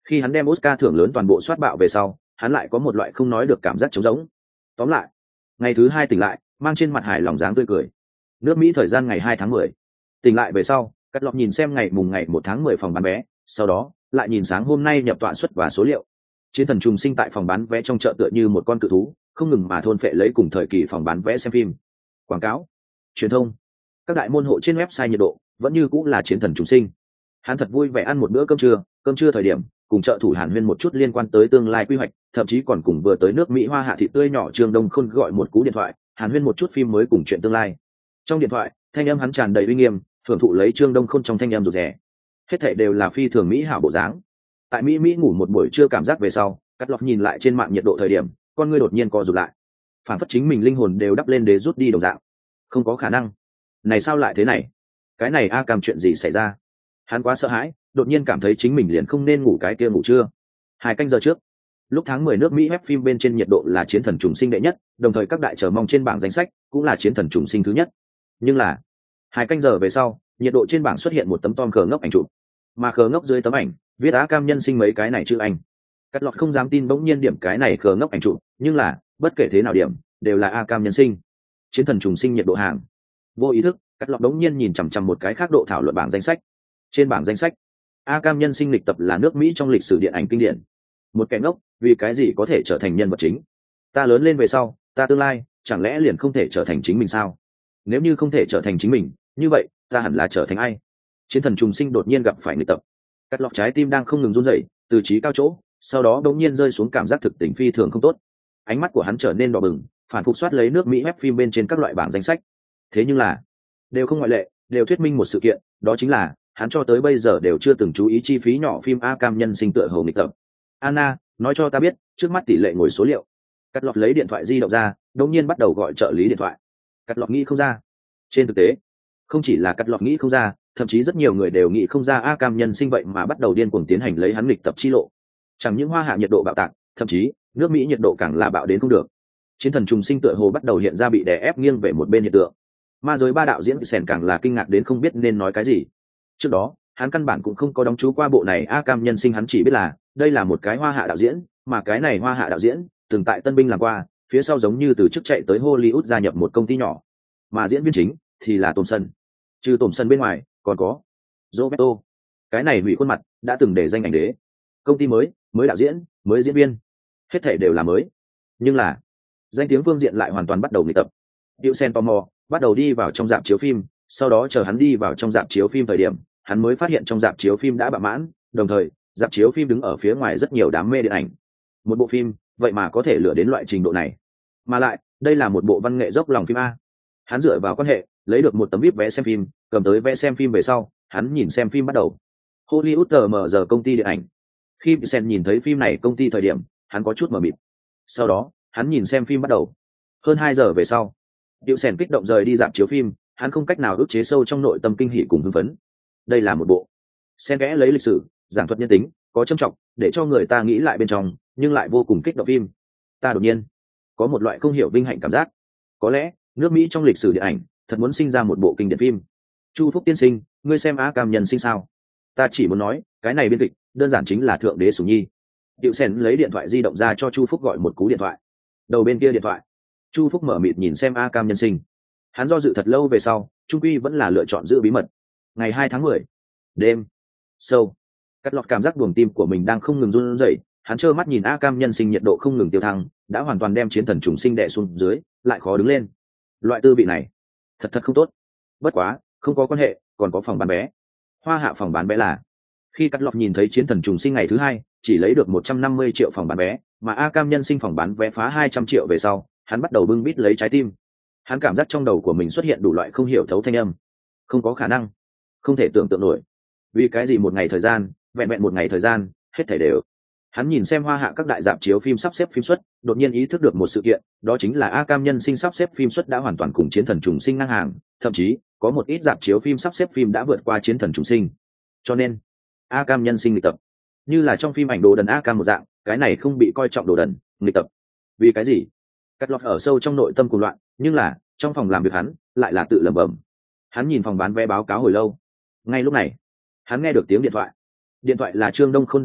Khi hắn đem Oscar thưởng lớn toàn bộ soát bạo về sau, hắn lại có một loại không nói được cảm giác trống rỗng. Tóm lại, ngày thứ hai tỉnh lại, mang trên mặt hài lòng dáng tươi cười. Nước Mỹ thời gian ngày hai tháng mười. Tỉnh lại về sau, Cắt Lọt nhìn xem ngày mùng ngày một tháng mười phòng bán vé, sau đó lại nhìn sáng hôm nay nhập tọa suất và số liệu. Chiến thần trùng sinh tại phòng bán vé trong chợ tựa như một con cự thú, không ngừng mà thôn phệ lấy cùng thời kỳ phòng bán vé xem phim. Quảng cáo, truyền thông, các đại môn hộ trên website nhiệt độ vẫn như cũng là chiến thần trùng sinh. Hắn thật vui vẻ ăn một bữa cơm trưa, cơm trưa thời điểm cùng trợ thủ Hàn Huyên một chút liên quan tới tương lai quy hoạch, thậm chí còn cùng vừa tới nước Mỹ hoa hạ thị tươi nhỏ Trương Đông Khôn gọi một cú điện thoại, Hàn Huyên một chút phim mới cùng chuyện tương lai. Trong điện thoại, thanh âm hắn tràn đầy uy nghiêm, thưởng thụ lấy Trương Đông Khôn trong thanh âm rụt rè. Hết thảy đều là phi thường mỹ hảo bộ dáng. Tại Mỹ Mỹ ngủ một buổi trưa cảm giác về sau, Cắt Lọt nhìn lại trên mạng nhiệt độ thời điểm, con ngươi đột nhiên co rụt lại. Phản phất chính mình linh hồn đều đắp lên đế rút đi đồng dạng. Không có khả năng. Này sao lại thế này? Cái này a cam chuyện gì xảy ra? Hắn quá sợ hãi, đột nhiên cảm thấy chính mình liền không nên ngủ cái kia ngủ trưa. Hai canh giờ trước, lúc tháng mười nước Mỹ web phim bên trên nhiệt độ là chiến thần trùng sinh đệ nhất, đồng thời các đại chờ mong trên bảng danh sách cũng là chiến thần trùng sinh thứ nhất. Nhưng là, hai canh giờ về sau, nhiệt độ trên bảng xuất hiện một tấm Tom khờ ngốc ảnh chụp, mà khờ ngốc dưới tấm ảnh viết á cam nhân sinh mấy cái này chữ Anh. Cắt Lọt không dám tin bỗng nhiên điểm cái này khờ ngốc ảnh chụp, nhưng là bất kể thế nào điểm đều là a cam nhân sinh. Chiến thần trùng sinh nhiệt độ hàng. Vô ý thức, Cắt Lọt bỗng nhiên nhìn chằm chằm một cái khác độ thảo luận bảng danh sách. Trên bảng danh sách, a cam nhân sinh lịch tập là nước Mỹ trong lịch sử điện ảnh kinh điển. Một kẻ ngốc vì cái gì có thể trở thành nhân vật chính? Ta lớn lên về sau, ta tương lai chẳng lẽ liền không thể trở thành chính mình sao? Nếu như không thể trở thành chính mình, như vậy ta hẳn là trở thành ai? Chiến thần trùng sinh đột nhiên gặp phải nghịch tập. Cắt Lọt trái tim đang không ngừng run rẩy, từ trí cao chỗ, sau đó đột nhiên rơi xuống cảm giác thực tình phi thường không tốt. Ánh mắt của hắn trở nên đỏ bừng, phản phục soát lấy nước Mỹ web phim bên trên các loại bảng danh sách. Thế nhưng là, đều không ngoại lệ, đều thuyết minh một sự kiện, đó chính là hắn cho tới bây giờ đều chưa từng chú ý chi phí nhỏ phim a cam nhân sinh tựa hồ nghịch tập. Anna, nói cho ta biết, trước mắt tỷ lệ ngồi số liệu. Cắt Lọt lấy điện thoại di động ra, đột nhiên bắt đầu gọi trợ lý điện thoại. Cắt Lọt nghĩ không ra. Trên thực tế, không chỉ là Cắt Lọt nghĩ không ra, thậm chí rất nhiều người đều nghĩ không ra a cam nhân sinh vậy mà bắt đầu điên cuồng tiến hành lấy hắn nghịch tập chi lộ. Chẳng những hoa hạ nhiệt độ bạo tạc, thậm chí nước Mỹ nhiệt độ càng là bạo đến không được. Chiến thần trùng sinh tựa hồ bắt đầu hiện ra bị đè ép nghiêng về một bên hiện tượng. Ma giới ba đạo diễn sèn càng là kinh ngạc đến không biết nên nói cái gì. Trước đó, hắn căn bản cũng không có đóng chú qua bộ này a cam nhân sinh, hắn chỉ biết là đây là một cái hoa hạ đạo diễn, mà cái này hoa hạ đạo diễn từng tại Tân Binh làm qua, phía sau giống như từ chức chạy tới Hollywood gia nhập một công ty nhỏ, mà diễn viên chính thì là Thompson. Trừ Thompson bên ngoài, còn có Roberto. Cái này hủy khuôn mặt đã từng để danh ảnh đế. Công ty mới, mới đạo diễn, mới diễn viên, hết thảy đều là mới. Nhưng là danh tiếng phương diện lại hoàn toàn bắt đầu nghịch tập. Diệu Sen tò mò bắt đầu đi vào trong rạp chiếu phim, sau đó chờ hắn đi vào trong rạp chiếu phim thời điểm, hắn mới phát hiện trong rạp chiếu phim đã bạ mãn, đồng thời rạp chiếu phim đứng ở phía ngoài rất nhiều đám mê điện ảnh. Một bộ phim vậy mà có thể lựa đến loại trình độ này, mà lại đây là một bộ văn nghệ dốc lòng phim a. Hắn dựa vào quan hệ lấy được một tấm víp vé xem phim, cầm tới vé xem phim về sau, hắn nhìn xem phim bắt đầu. Hollywood tờ mờ giờ công ty điện ảnh. Khi Sen nhìn thấy phim này công ty thời điểm, hắn có chút mờ mịt. Sau đó hắn nhìn xem phim bắt đầu. Hơn hai giờ về sau, Diệu Sen kích động rời đi rạp chiếu phim, hắn không cách nào ức chế sâu trong nội tâm kinh hỉ cùng hưng phấn. Đây là một bộ xen kẽ lấy lịch sử, giảng thuật nhân tính, có trầm trọng, để cho người ta nghĩ lại bên trong, nhưng lại vô cùng kích động phim. Ta đột nhiên có một loại không hiểu vinh hạnh cảm giác. Có lẽ nước Mỹ trong lịch sử điện ảnh thật muốn sinh ra một bộ kinh điển phim. Chu Phúc tiên sinh, ngươi xem á cam nhân sinh sao? Ta chỉ muốn nói, cái này biên kịch đơn giản chính là thượng đế sủng nhi. Diệu Sen lấy điện thoại di động ra cho Chu Phúc gọi một cú điện thoại. Đầu bên kia điện thoại, Chu Phúc mở mịt nhìn xem a cam nhân sinh. Hắn do dự thật lâu về sau, trung quy vẫn là lựa chọn giữ bí mật. Ngày hai tháng mười, đêm sâu. Cắt Lọt cảm giác buồng tim của mình đang không ngừng run rẩy, hắn trơ mắt nhìn a cam nhân sinh nhiệt độ không ngừng tiêu thăng, đã hoàn toàn đem chiến thần trùng sinh đè xuống dưới, lại khó đứng lên. Loại tư vị này thật thật không tốt. Bất quá không có quan hệ, còn có phòng bán vé. Hoa hạ phòng bán vé là, khi Cắt Lọt nhìn thấy chiến thần trùng sinh ngày thứ hai chỉ lấy được một trăm năm mươi triệu phòng bán vé, mà a cam nhân sinh phòng bán vé phá hai trăm triệu về sau, hắn bắt đầu bưng bít lấy trái tim. Hắn cảm giác trong đầu của mình xuất hiện đủ loại không hiểu thấu thanh âm. Không có khả năng, không thể tưởng tượng nổi. Vì cái gì một ngày thời gian, vẹn vẹn một ngày thời gian, hết thảy đều. Hắn nhìn xem hoa hạ các đại rạp chiếu phim sắp xếp phim suất, đột nhiên ý thức được một sự kiện, đó chính là a cam nhân sinh sắp xếp phim suất đã hoàn toàn cùng chiến thần trùng sinh ngang hàng, thậm chí có một ít rạp chiếu phim sắp xếp phim đã vượt qua chiến thần trùng sinh. Cho nên a cam nhân sinh nghịch tập, như là trong phim ảnh đồ đần a cam một dạng, cái này không bị coi trọng đồ đần, nghịch tập. Vì cái gì? Cắt Lọt ở sâu trong nội tâm cuồng loạn, nhưng là trong phòng làm việc hắn lại là tự lẩm bẩm. Hắn nhìn phòng bán vé báo cáo hồi lâu. Ngay lúc này, hắn nghe được tiếng điện thoại. Điện thoại là Trương Đông Khôn đánh tới,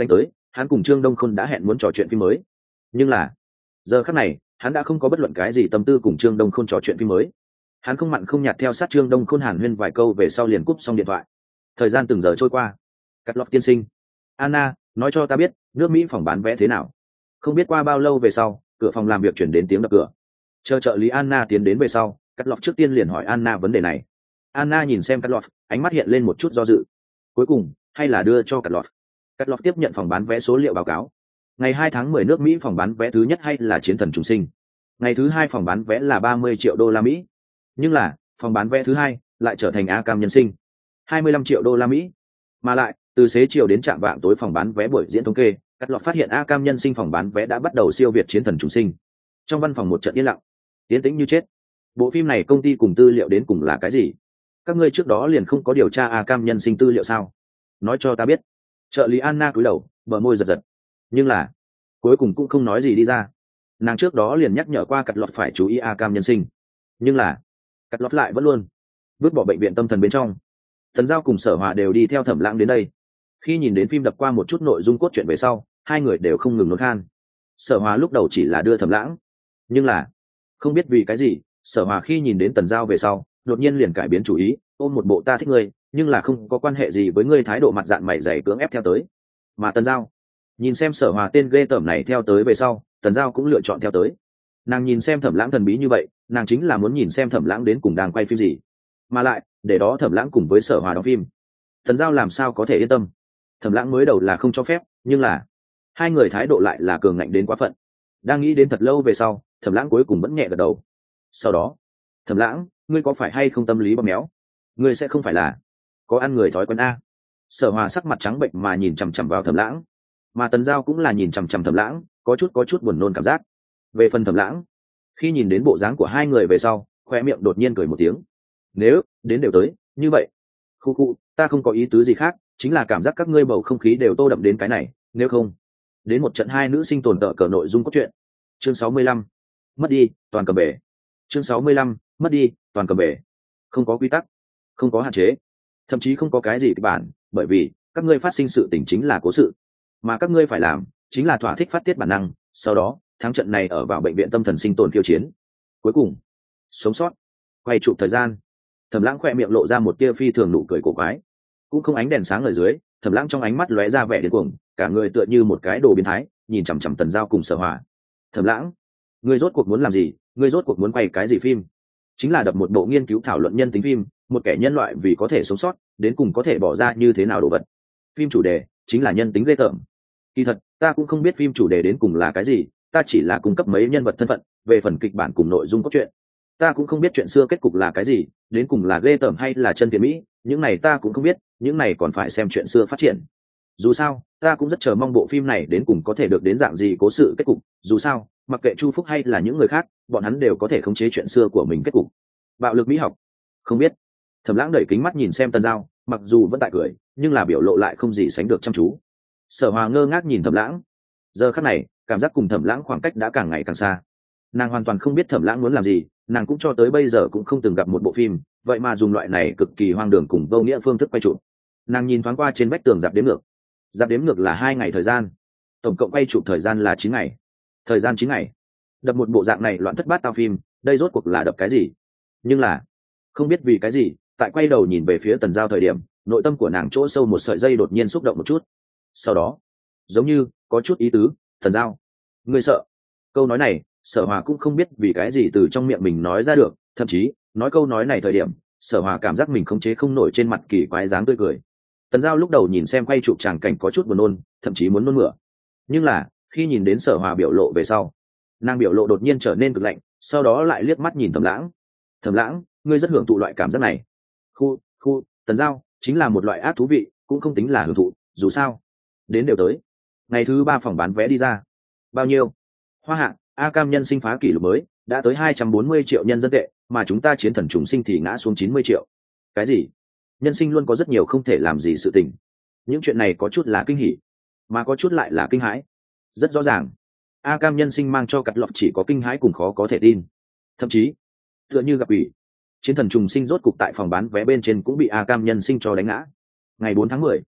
hắn cùng Trương Đông Khôn đã hẹn muốn trò chuyện phim mới. Nhưng là giờ khắc này hắn đã không có bất luận cái gì tâm tư cùng Trương Đông Khôn trò chuyện phim mới. Hắn không mặn không nhạt theo sát Trương Đông Khôn hàn huyên vài câu về sau liền cúp xong điện thoại. Thời gian từng giờ trôi qua. Cắt lọt tiên sinh, Anna nói cho ta biết nước Mỹ phòng bán vé thế nào. Không biết qua bao lâu về sau, cửa phòng làm việc chuyển đến tiếng đập cửa. Chờ trợ lý Anna tiến đến về sau, Cắt lọt trước tiên liền hỏi Anna vấn đề này. Anna nhìn xem Cắt lọt, ánh mắt hiện lên một chút do dự. Cuối cùng hay là đưa cho Cắt lọt. Cắt lọt tiếp nhận phòng bán vé số liệu báo cáo. Ngày hai tháng mười nước Mỹ phòng bán vé thứ nhất hay là Chiến thần trùng sinh. Ngày thứ hai phòng bán vé là ba mươi triệu đô la Mỹ. Nhưng là phòng bán vé thứ hai lại trở thành A Cam nhân sinh, hai mươi lăm triệu đô la Mỹ. Mà lại từ xế chiều đến trạm vạng tối phòng bán vé buổi diễn thống kê, Cắt lọt phát hiện A Cam nhân sinh phòng bán vé đã bắt đầu siêu việt Chiến thần trùng sinh. Trong văn phòng một trận yên lặng, yên tĩnh như chết. Bộ phim này công ty cùng tư liệu đến cùng là cái gì? Các ngươi trước đó liền không có điều tra A Cam nhân sinh tư liệu sao? Nói cho ta biết. Trợ lý Anna cúi đầu, bờ môi giật giật. Nhưng là cuối cùng cũng không nói gì đi ra. Nàng trước đó liền nhắc nhở qua Cắt lọt phải chú ý A Cam nhân sinh. Nhưng là Cắt lọt lại vẫn luôn vứt bỏ bệnh viện tâm thần bên trong. Tần Giao cùng Sở Hòa đều đi theo Thẩm Lãng đến đây. Khi nhìn đến phim đập qua một chút nội dung cốt truyện về sau, hai người đều không ngừng nôn khan. Sở Hòa lúc đầu chỉ là đưa Thẩm Lãng, nhưng là không biết vì cái gì, Sở Hòa khi nhìn đến Tần Giao về sau, đột nhiên liền cải biến chủ ý, ôm một bộ ta thích ngươi, nhưng là không có quan hệ gì với ngươi thái độ mặt dạn mày dày cưỡng ép theo tới. Mà Tần Giao nhìn xem Sở Hòa tên ghê tởm này theo tới về sau, Tần Giao cũng lựa chọn theo tới. Nàng nhìn xem Thẩm Lãng thần bí như vậy, nàng chính là muốn nhìn xem Thẩm Lãng đến cùng đang quay phim gì, mà lại để đó Thẩm Lãng cùng với Sở Hòa đóng phim. Tần Giao làm sao có thể yên tâm? Thẩm Lãng mới đầu là không cho phép, nhưng là hai người thái độ lại là cường ngạnh đến quá phận. Đang nghĩ đến thật lâu về sau, Thẩm Lãng cuối cùng vẫn nhẹ gật đầu. Sau đó, Thẩm Lãng, ngươi có phải hay không tâm lý bóp méo? Ngươi sẽ không phải là có ăn người thói quen a? Sở Hòa sắc mặt trắng bệnh mà nhìn chằm chằm vào Thẩm Lãng, mà Tần Giao cũng là nhìn chằm chằm Thẩm Lãng, có chút có chút buồn nôn cảm giác. Về phần Thẩm Lãng, khi nhìn đến bộ dáng của hai người về sau, khoe miệng đột nhiên cười một tiếng. Nếu đến đều tới như vậy, khu khu, ta không có ý tứ gì khác, chính là cảm giác các ngươi bầu không khí đều tô đậm đến cái này, nếu không đến một trận hai nữ sinh tồn tợ cờ nội dung cốt truyện. Chương sáu mươi lăm, mất đi toàn cầm bể. Chương sáu mươi lăm, mất đi toàn cầm bể. Không có quy tắc, không có hạn chế, thậm chí không có cái gì kịch bản, bởi vì các ngươi phát sinh sự tình chính là cố sự, mà các ngươi phải làm chính là thỏa thích phát tiết bản năng, sau đó thắng trận này ở vào bệnh viện tâm thần sinh tồn khiêu chiến, cuối cùng sống sót. Quay chụp thời gian, Thẩm Lãng khoe miệng lộ ra một tia phi thường nụ cười cổ quái, cũng không ánh đèn sáng ở dưới, Thẩm Lãng trong ánh mắt lóe ra vẻ điên cuồng, cả người tựa như một cái đồ biến thái, nhìn chằm chằm Tần Giao cùng Sở Hòa. Thẩm Lãng, ngươi rốt cuộc muốn làm gì? Ngươi rốt cuộc muốn quay cái gì phim? Chính là đập một bộ nghiên cứu thảo luận nhân tính phim, một kẻ nhân loại vì có thể sống sót, đến cùng có thể bỏ ra như thế nào đồ vật. Phim chủ đề chính là nhân tính ghê tởm. Kỳ thật, ta cũng không biết phim chủ đề đến cùng là cái gì, ta chỉ là cung cấp mấy nhân vật thân phận, về phần kịch bản cùng nội dung cốt truyện, ta cũng không biết chuyện xưa kết cục là cái gì, đến cùng là ghê tởm hay là chân thiện mỹ, những này ta cũng không biết, những này còn phải xem chuyện xưa phát triển. Dù sao, ta cũng rất chờ mong bộ phim này đến cùng có thể được đến dạng gì cố sự kết cục, dù sao, mặc kệ Chu Phúc hay là những người khác, bọn hắn đều có thể khống chế chuyện xưa của mình kết cục. Bạo lực mỹ học, không biết. Thẩm Lãng đẩy kính mắt nhìn xem Tần Giao, mặc dù vẫn tại cười, nhưng là biểu lộ lại không gì sánh được chăm chú. Sở Hòa ngơ ngác nhìn Thẩm Lãng. Giờ khắc này, cảm giác cùng Thẩm Lãng khoảng cách đã càng ngày càng xa. Nàng hoàn toàn không biết Thẩm Lãng muốn làm gì, nàng cũng cho tới bây giờ cũng không từng gặp một bộ phim, vậy mà dùng loại này cực kỳ hoang đường cùng vô nghĩa phương thức quay chụp. Nàng nhìn thoáng qua trên vách tường rạp đếm ngược. Rạp đếm ngược là hai ngày thời gian, tổng cộng quay chụp thời gian là chín ngày. Thời gian chín ngày, đập một bộ dạng này loạn thất bát tao phim, đây rốt cuộc là đập cái gì? Nhưng là không biết vì cái gì, tại quay đầu nhìn về phía Tần Giao thời điểm, nội tâm của nàng chỗ sâu một sợi dây đột nhiên xúc động một chút. Sau đó, giống như có chút ý tứ, Tần Giao, ngươi sợ? Câu nói này, Sở Hòa cũng không biết vì cái gì từ trong miệng mình nói ra được, thậm chí nói câu nói này thời điểm, Sở Hòa cảm giác mình khống chế không nổi trên mặt kỳ quái dáng tươi cười. Tần Giao lúc đầu nhìn xem quay chụp tràng cảnh có chút buồn nôn, thậm chí muốn nôn mửa. Nhưng là khi nhìn đến Sở Hòa biểu lộ về sau, nàng biểu lộ đột nhiên trở nên cực lạnh, sau đó lại liếc mắt nhìn Thẩm Lãng. Thẩm Lãng, ngươi rất hưởng thụ loại cảm giác này. Khu, khu, Tần Giao, chính là một loại ác thú vị, cũng không tính là hưởng thụ, dù sao đến đều tới. Ngày thứ ba phòng bán vé đi ra. Bao nhiêu? Hoa hạng, A Cam nhân sinh phá kỷ lục mới, đã tới hai trăm bốn mươi triệu nhân dân tệ, mà chúng ta chiến thần trùng sinh thì ngã xuống chín mươi triệu. Cái gì? Nhân sinh luôn có rất nhiều không thể làm gì sự tình. Những chuyện này có chút là kinh hỉ, mà có chút lại là kinh hãi. Rất rõ ràng, A Cam nhân sinh mang cho Cắt lọt chỉ có kinh hãi cùng khó có thể tin. Thậm chí, tựa như gặp ủy, chiến thần trùng sinh rốt cục tại phòng bán vé bên trên cũng bị A Cam nhân sinh cho đánh ngã. Ngày bốn tháng mười,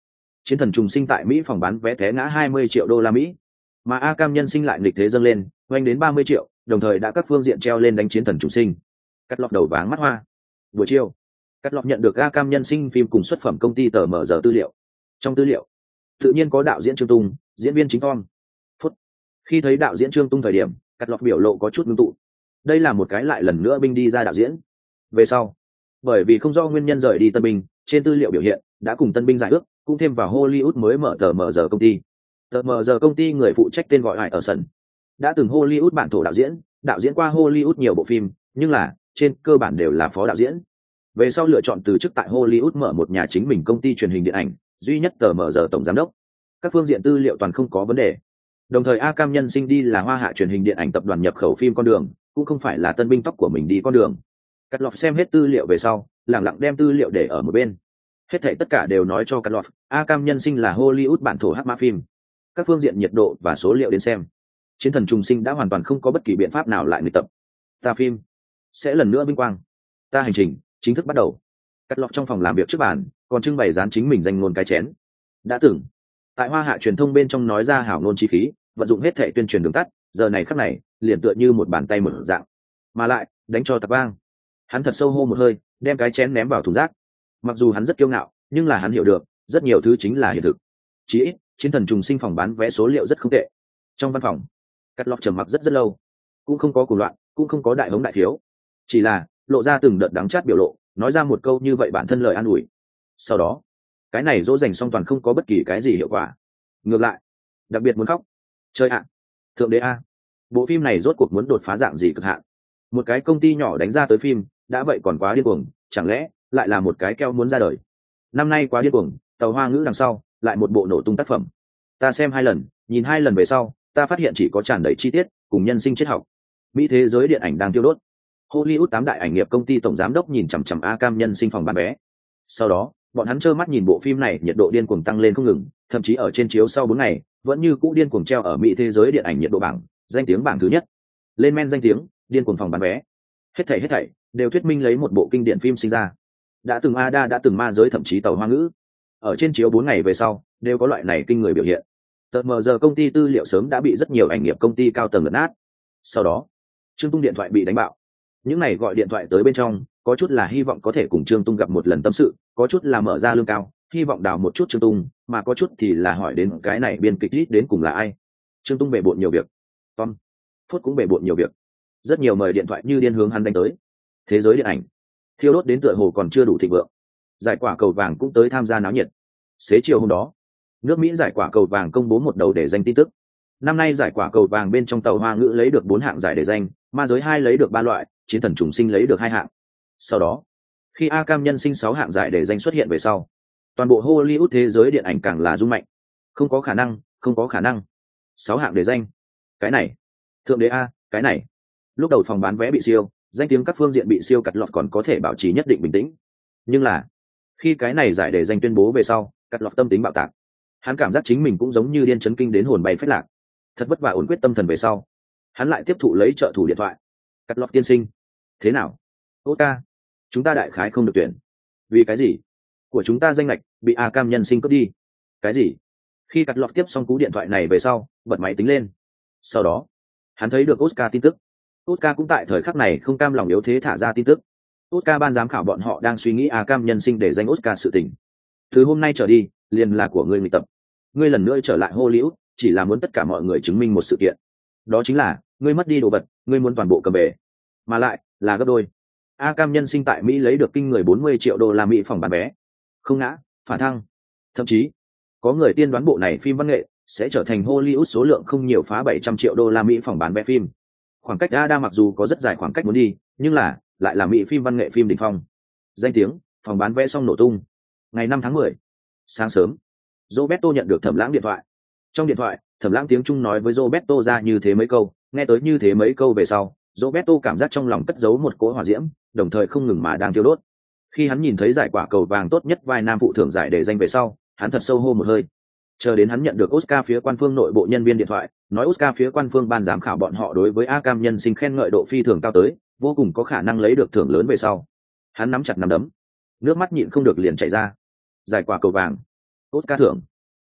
Chiến thần trùng sinh tại Mỹ phòng bán vé té ngã hai mươi triệu đô la Mỹ, mà A Cam nhân sinh lại nghịch thế dâng lên, oanh đến ba mươi triệu, đồng thời đã các phương diện treo lên đánh chiến thần trùng sinh. Cắt lọt đầu váng mắt hoa. Buổi chiều, Cắt lọt nhận được A Cam nhân sinh phim cùng xuất phẩm công ty tờ mở giờ tư liệu. Trong tư liệu, tự nhiên có đạo diễn Trương Tung, diễn viên chính Tom. Phút. Khi thấy đạo diễn Trương Tung thời điểm, Cắt lọt biểu lộ có chút ngưng tụ. Đây là một cái lại lần nữa binh đi ra đạo diễn. Về sau, bởi vì không do nguyên nhân rời đi Tân Binh, trên tư liệu biểu hiện đã cùng Tân Binh giải ước, cũng thêm vào Hollywood mới mở tờ mở giờ công ty. Tờ mở giờ công ty người phụ trách tên gọi Hải ở sân, đã từng Hollywood bản thổ đạo diễn, đạo diễn qua Hollywood nhiều bộ phim, nhưng là trên cơ bản đều là phó đạo diễn. Về sau lựa chọn từ chức tại Hollywood mở một nhà chính mình công ty truyền hình điện ảnh, duy nhất tờ mở giờ tổng giám đốc. Các phương diện tư liệu toàn không có vấn đề. Đồng thời A Cam nhân sinh đi là Hoa Hạ truyền hình điện ảnh tập đoàn nhập khẩu phim con đường, cũng không phải là Tân Binh tóc của mình đi con đường. Cắt lọt xem hết tư liệu về sau, lẳng lặng đem tư liệu để ở một bên. Hết thảy tất cả đều nói cho Cắt lọt, A Cam nhân sinh là Hollywood bản thổ hắc mã phim. Các phương diện nhiệt độ và số liệu đến xem, chiến thần trùng sinh đã hoàn toàn không có bất kỳ biện pháp nào lại người tập. Ta phim sẽ lần nữa vinh quang. Ta hành trình chính thức bắt đầu. Cắt lọt trong phòng làm việc trước bàn, còn trưng bày dán chính mình danh ngôn cái chén. Đã từng tại Hoa Hạ truyền thông bên trong nói ra hảo ngôn chi khí, vận dụng hết thể tuyên truyền đường tắt, giờ này khắc này liền tựa như một bàn tay mở dạng, mà lại đánh cho tạc vang. Hắn thật sâu hô một hơi, đem cái chén ném vào thùng rác. Mặc dù hắn rất kiêu ngạo, nhưng là hắn hiểu được rất nhiều thứ chính là hiện thực. Chỉ ít chiến thần trùng sinh phòng bán vé số liệu rất không tệ. Trong văn phòng, Cắt lọt trầm mặc rất rất lâu, cũng không có cuồng loạn, cũng không có đại hống đại thiếu, chỉ là lộ ra từng đợt đắng chát biểu lộ, nói ra một câu như vậy bản thân lời an ủi. Sau đó cái này dỗ dành xong toàn không có bất kỳ cái gì hiệu quả, ngược lại đặc biệt muốn khóc. Chơi ạ, thượng đế a, bộ phim này rốt cuộc muốn đột phá dạng gì cực hạn? Một cái công ty nhỏ đánh ra tới phim đã vậy còn quá điên cuồng, chẳng lẽ lại là một cái keo muốn ra đời? Năm nay quá điên cuồng, Tàu Hoa Ngữ đằng sau lại một bộ nổ tung tác phẩm. Ta xem hai lần, nhìn hai lần về sau ta phát hiện chỉ có tràn đầy chi tiết cùng nhân sinh triết học. Mỹ thế giới điện ảnh đang tiêu đốt. Hollywood tám đại ảnh nghiệp công ty tổng giám đốc nhìn chằm chằm A Cam nhân sinh phòng bán vé. Sau đó bọn hắn trơ mắt nhìn bộ phim này nhiệt độ điên cuồng tăng lên không ngừng, thậm chí ở trên chiếu sau bốn ngày vẫn như cũ điên cuồng treo ở Mỹ thế giới điện ảnh nhiệt độ bảng, danh tiếng bảng thứ nhất, lên men danh tiếng, điên cuồng phòng bán vé. Hết thảy hết thảy đều thuyết minh lấy một bộ kinh điển phim sinh ra. Đã từng Ada, đã từng Ma Giới, thậm chí Tàu Hoa Ngữ, ở trên chiếu bốn ngày về sau đều có loại này kinh người biểu hiện. Tờ mờ giờ công ty tư liệu sớm đã bị rất nhiều ảnh nghiệp công ty cao tầng lật nát. Sau đó Trương Tung điện thoại bị đánh bạo. Những này gọi điện thoại tới bên trong, có chút là hy vọng có thể cùng Trương Tung gặp một lần tâm sự, có chút là mở ra lương cao, hy vọng đào một chút Trương Tung, mà có chút thì là hỏi đến cái này biên kịch rít đến cùng là ai. Trương Tung bề bộn nhiều việc, Tom Phút cũng bề bộn nhiều việc, rất nhiều mời điện thoại như điên hướng hắn đánh tới. Thế giới điện ảnh thiêu đốt đến tựa hồ còn chưa đủ thịnh vượng. Giải quả cầu vàng cũng tới tham gia náo nhiệt. Xế chiều hôm đó, nước Mỹ giải quả cầu vàng công bố một đầu để danh tin tức. Năm nay giải quả cầu vàng bên trong Tàu Hoa Ngữ lấy được bốn hạng giải để danh, Ma Giới hai lấy được ba loại, Chiến thần trùng sinh lấy được hai hạng. Sau đó, khi A Cam nhân sinh sáu hạng giải để danh xuất hiện về sau, toàn bộ Hollywood thế giới điện ảnh càng là rung mạnh. Không có khả năng, không có khả năng. Sáu hạng để danh. Cái này, thượng đế a, cái này. Lúc đầu phòng bán vé bị siêu, danh tiếng các phương diện bị siêu Cắt lọt còn có thể bảo trì nhất định bình tĩnh. Nhưng là, khi cái này giải để danh tuyên bố về sau, Cắt lọt tâm tính bạo tạc. Hắn cảm giác chính mình cũng giống như điên chấn kinh đến hồn bay phách lạc. Thật vất vả ổn quyết tâm thần về sau, hắn lại tiếp thụ lấy trợ thủ điện thoại. Cắt lọt tiên sinh, thế nào? Ô ca, chúng ta đại khái không được tuyển. Vì cái gì? Của chúng ta danh lệch bị A Cam nhân sinh cướp đi. Cái gì? Khi Cắt lọt tiếp xong cú điện thoại này về sau, bật máy tính lên. Sau đó, hắn thấy được Oscar tin tức. Oscar cũng tại thời khắc này không cam lòng yếu thế thả ra tin tức. Oscar ban giám khảo bọn họ đang suy nghĩ A Cam nhân sinh để danh Oscar sự tình. Từ hôm nay trở đi, liền là của ngươi nghịch tập. Ngươi lần nữa trở lại Hollywood, chỉ là muốn tất cả mọi người chứng minh một sự kiện. Đó chính là, ngươi mất đi đồ vật, ngươi muốn toàn bộ cầm về. Mà lại, là gấp đôi. A Cam nhân sinh tại Mỹ lấy được kinh người bốn mươi triệu đô la Mỹ phòng bán vé. Không ngã, phản thăng. Thậm chí, có người tiên đoán bộ này phim văn nghệ sẽ trở thành Hollywood số lượng không nhiều phá bảy trăm triệu đô la Mỹ phòng bán vé phim. Khoảng cách Ada mặc dù có rất dài khoảng cách muốn đi, nhưng là lại là Mỹ phim văn nghệ phim đỉnh phong. Danh tiếng, phòng bán vé xong nổ tung. Ngày năm tháng mười, sáng sớm, Roberto nhận được Thẩm Lãng điện thoại. Trong điện thoại, Thẩm Lãng tiếng Trung nói với Roberto ra như thế mấy câu, nghe tới như thế mấy câu về sau, Roberto cảm giác trong lòng cất giấu một cỗ hỏa diễm, đồng thời không ngừng mà đang thiêu đốt. Khi hắn nhìn thấy giải quả cầu vàng tốt nhất vai nam phụ thưởng giải để danh về sau, hắn thật sâu hô một hơi. Chờ đến hắn nhận được Oscar phía quan phương nội bộ nhân viên điện thoại, nói Oscar phía quan phương ban giám khảo bọn họ đối với A Cam nhân sinh khen ngợi độ phi thường cao tới, vô cùng có khả năng lấy được thưởng lớn về sau. Hắn nắm chặt nắm đấm, nước mắt nhịn không được liền chảy ra. Giải quả cầu vàng, Oscar thưởng,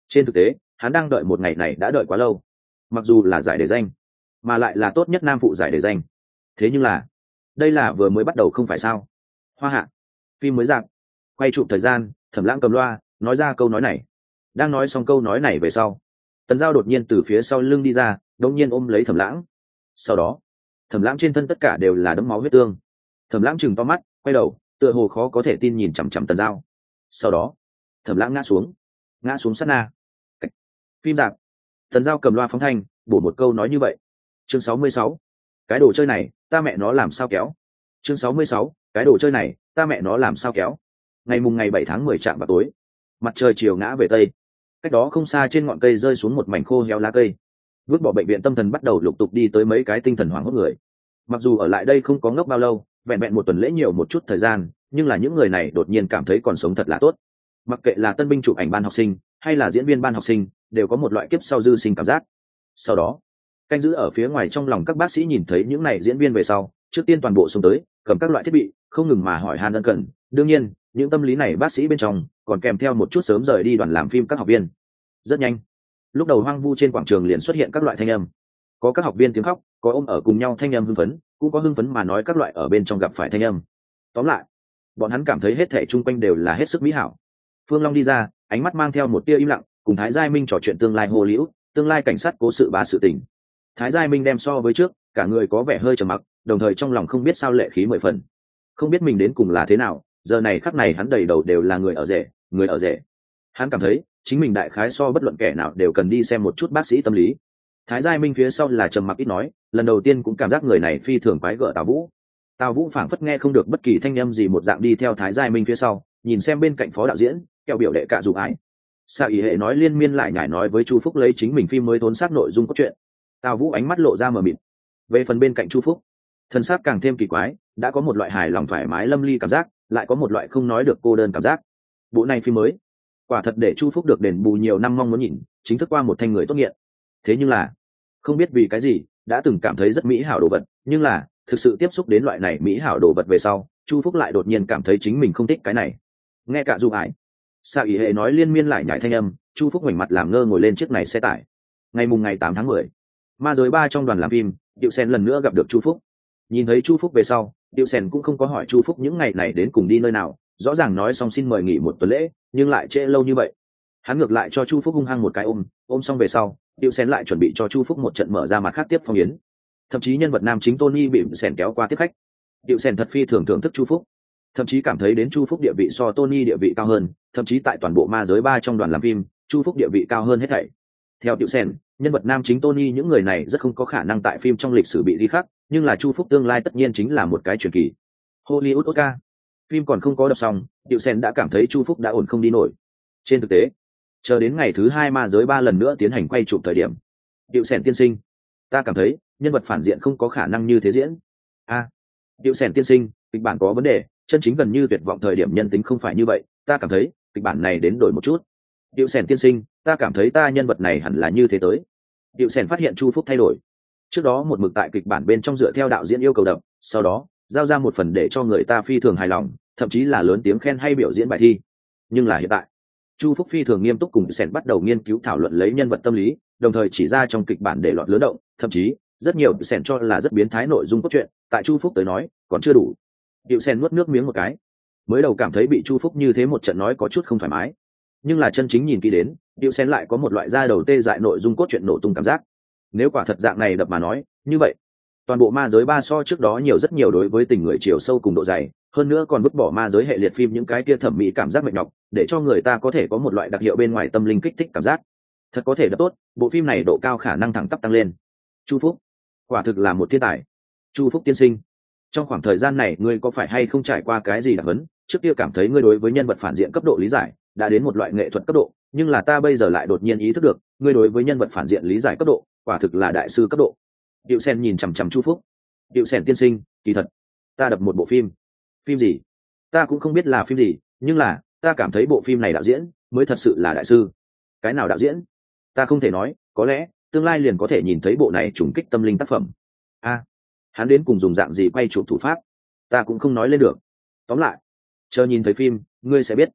Trên thực tế hắn đang đợi một ngày này đã đợi quá lâu, mặc dù là giải đề danh mà lại là tốt nhất nam phụ giải đề danh, thế nhưng là đây là vừa mới bắt đầu không phải sao. Hoa hạ phim mới dạp quay chụp thời gian, Thẩm Lãng cầm loa nói ra câu nói này. Đang nói xong câu nói này về sau, Tần Giao đột nhiên từ phía sau lưng đi ra, đột nhiên ôm lấy Thẩm Lãng. Sau đó Thẩm Lãng trên thân tất cả đều là đẫm máu huyết tương. Thẩm Lãng chừng to mắt, quay đầu tựa hồ khó có thể tin nhìn chằm chằm Tần Giao. Sau đó Thẩm Lãng ngã xuống, ngã xuống sát na. Cách. Phim dạp, Tần Giao cầm loa phóng thanh bổ một câu nói như vậy. Chương sáu mươi sáu, cái đồ chơi này ta mẹ nó làm sao kéo. Chương sáu mươi sáu, cái đồ chơi này ta mẹ nó làm sao kéo. Ngày mùng ngày bảy tháng mười chạm vào tối, mặt trời chiều ngã về tây, cách đó không xa trên ngọn cây rơi xuống một mảnh khô héo lá cây. Vứt bỏ bệnh viện tâm thần bắt đầu lục tục đi tới mấy cái tinh thần hoảng hốt người. Mặc dù ở lại đây không có ngốc bao lâu, vẹn vẹn một tuần lễ nhiều một chút thời gian, nhưng là những người này đột nhiên cảm thấy còn sống thật là tốt. Mặc kệ là tân binh chụp ảnh ban học sinh hay là diễn viên ban học sinh, đều có một loại kiếp sau dư sinh cảm giác. Sau đó canh giữ ở phía ngoài trong lòng các bác sĩ nhìn thấy những này diễn viên về sau, trước tiên toàn bộ xông tới cầm các loại thiết bị không ngừng mà hỏi han ân cần. Đương nhiên những tâm lý này bác sĩ bên trong còn kèm theo một chút sớm rời đi đoàn làm phim các học viên. Rất nhanh, lúc đầu hoang vu trên quảng trường liền xuất hiện các loại thanh âm, có các học viên tiếng khóc, có ôm ở cùng nhau thanh âm hưng phấn, cũng có hưng phấn mà nói các loại ở bên trong gặp phải thanh âm. Tóm lại bọn hắn cảm thấy hết thảy chung quanh đều là hết sức mỹ hảo. Phương Long đi ra, ánh mắt mang theo một tia im lặng, cùng Thái Giai Minh trò chuyện tương lai Hollywood, tương lai cảnh sát cố sự ba sự tình. Thái Giai Minh đem so với trước, cả người có vẻ hơi trầm mặc, đồng thời trong lòng không biết sao lệ khí mười phần. Không biết mình đến cùng là thế nào, giờ này khắc này hắn đầy đầu đều là người ở rể, người ở rể. Hắn cảm thấy chính mình đại khái so bất luận kẻ nào đều cần đi xem một chút bác sĩ tâm lý. Thái Giai Minh phía sau là trầm mặc ít nói, lần đầu tiên cũng cảm giác người này phi thường quái gở Tào Vũ. Tào Vũ phảng phất nghe không được bất kỳ thanh âm gì một dạng đi theo Thái Giai Minh phía sau, nhìn xem bên cạnh phó đạo diễn kẹo biểu đệ cả dù ái. Sa ý hệ nói liên miên lại nhải nói với Chu Phúc lấy chính mình phim mới thốn xác nội dung cốt truyện. Tào Vũ ánh mắt lộ ra mờ mịt. Về phần bên cạnh Chu Phúc, thân xác càng thêm kỳ quái, đã có một loại hài lòng thoải mái lâm ly cảm giác, lại có một loại không nói được cô đơn cảm giác. Bộ này phim mới quả thật để Chu Phúc được đền bù nhiều năm mong muốn nhìn, chính thức qua một thanh người tốt nghiện. Thế nhưng là không biết vì cái gì đã từng cảm thấy rất mỹ hảo đồ vật, nhưng là thực sự tiếp xúc đến loại này mỹ hảo đồ vật về sau, Chu Phúc lại đột nhiên cảm thấy chính mình không thích cái này. Nghe cả dù ải Sa ý hệ nói liên miên lại nhải thanh âm, Chu Phúc ngoảnh mặt làm ngơ ngồi lên chiếc này xe tải. Ngày mùng ngày tám tháng mười, ma giới ba trong đoàn làm phim, Diệu Sen lần nữa gặp được Chu Phúc. Nhìn thấy Chu Phúc về sau, Diệu Sen cũng không có hỏi Chu Phúc những ngày này đến cùng đi nơi nào, rõ ràng nói xong xin mời nghỉ một tuần lễ, nhưng lại trễ lâu như vậy. Hắn ngược lại cho Chu Phúc hung hăng một cái ôm, ôm xong về sau, Diệu Sen lại chuẩn bị cho Chu Phúc một trận mở ra mặt khác tiếp phong yến. Thậm chí nhân vật nam chính Tony bị Sen kéo qua tiếp khách. Diệu Sen thật phi thường thưởng thức Chu Phúc, thậm chí cảm thấy đến Chu Phúc địa vị so Tony địa vị cao hơn, thậm chí tại toàn bộ ma giới ba trong đoàn làm phim, Chu Phúc địa vị cao hơn hết thảy. Theo Diệu Sen, nhân vật nam chính Tony những người này rất không có khả năng tại phim trong lịch sử bị ghi khắc, nhưng là Chu Phúc tương lai tất nhiên chính là một cái truyền kỳ. Hollywood Oscar. Phim còn không có đọc xong, Diệu Sen đã cảm thấy Chu Phúc đã ổn không đi nổi. Trên thực tế, chờ đến ngày thứ hai ma giới ba lần nữa tiến hành quay chụp thời điểm, Diệu Sen tiên sinh, ta cảm thấy nhân vật phản diện không có khả năng như thế diễn. A, à, Diệu Sen tiên sinh, kịch bản có vấn đề, chân chính gần như tuyệt vọng thời điểm nhân tính không phải như vậy, ta cảm thấy kịch bản này đến đổi một chút. Diệu Sen tiên sinh, ta cảm thấy ta nhân vật này hẳn là như thế tới. Diệu Sen phát hiện Chu Phúc thay đổi. Trước đó một mực tại kịch bản bên trong dựa theo đạo diễn yêu cầu đập, sau đó giao ra một phần để cho người ta phi thường hài lòng, thậm chí là lớn tiếng khen hay biểu diễn bài thi. Nhưng là hiện tại, Chu Phúc phi thường nghiêm túc cùng Sen bắt đầu nghiên cứu thảo luận lấy nhân vật tâm lý, đồng thời chỉ ra trong kịch bản để lọt lớn động, thậm chí rất nhiều Sen cho là rất biến thái nội dung cốt truyện, tại Chu Phúc tới nói còn chưa đủ. Diệu Sen nuốt nước miếng một cái, mới đầu cảm thấy bị Chu Phúc như thế một trận nói có chút không thoải mái, nhưng là chân chính nhìn kỹ đến, Diệu Sen lại có một loại da đầu tê dại nội dung cốt truyện nổ tung cảm giác. Nếu quả thật dạng này đập mà nói, như vậy toàn bộ ma giới ba so trước đó nhiều rất nhiều đối với tình người chiều sâu cùng độ dày, hơn nữa còn vứt bỏ ma giới hệ liệt phim những cái kia thẩm mỹ cảm giác mệt nhọc, để cho người ta có thể có một loại đặc hiệu bên ngoài tâm linh kích thích cảm giác. Thật có thể đập tốt, bộ phim này độ cao khả năng thẳng tắp tăng lên. Chu Phúc quả thực là một thiên tài. Chu Phúc tiên sinh, trong khoảng thời gian này ngươi có phải hay không trải qua cái gì đặc hấn? Trước kia cảm thấy ngươi đối với nhân vật phản diện cấp độ lý giải đã đến một loại nghệ thuật cấp độ, nhưng là ta bây giờ lại đột nhiên ý thức được ngươi đối với nhân vật phản diện lý giải cấp độ quả thực là đại sư cấp độ. Diệu Sen nhìn chằm chằm Chu Phúc. Diệu Sen tiên sinh, kỳ thật ta đập một bộ phim. Phim gì? Ta cũng không biết là phim gì, nhưng là ta cảm thấy bộ phim này đạo diễn mới thật sự là đại sư. Cái nào đạo diễn? Ta không thể nói, có lẽ tương lai liền có thể nhìn thấy bộ này trùng kích tâm linh tác phẩm. A, à, hắn đến cùng dùng dạng gì quay chụp thủ pháp, ta cũng không nói lên được. Tóm lại, chờ nhìn thấy phim ngươi sẽ biết.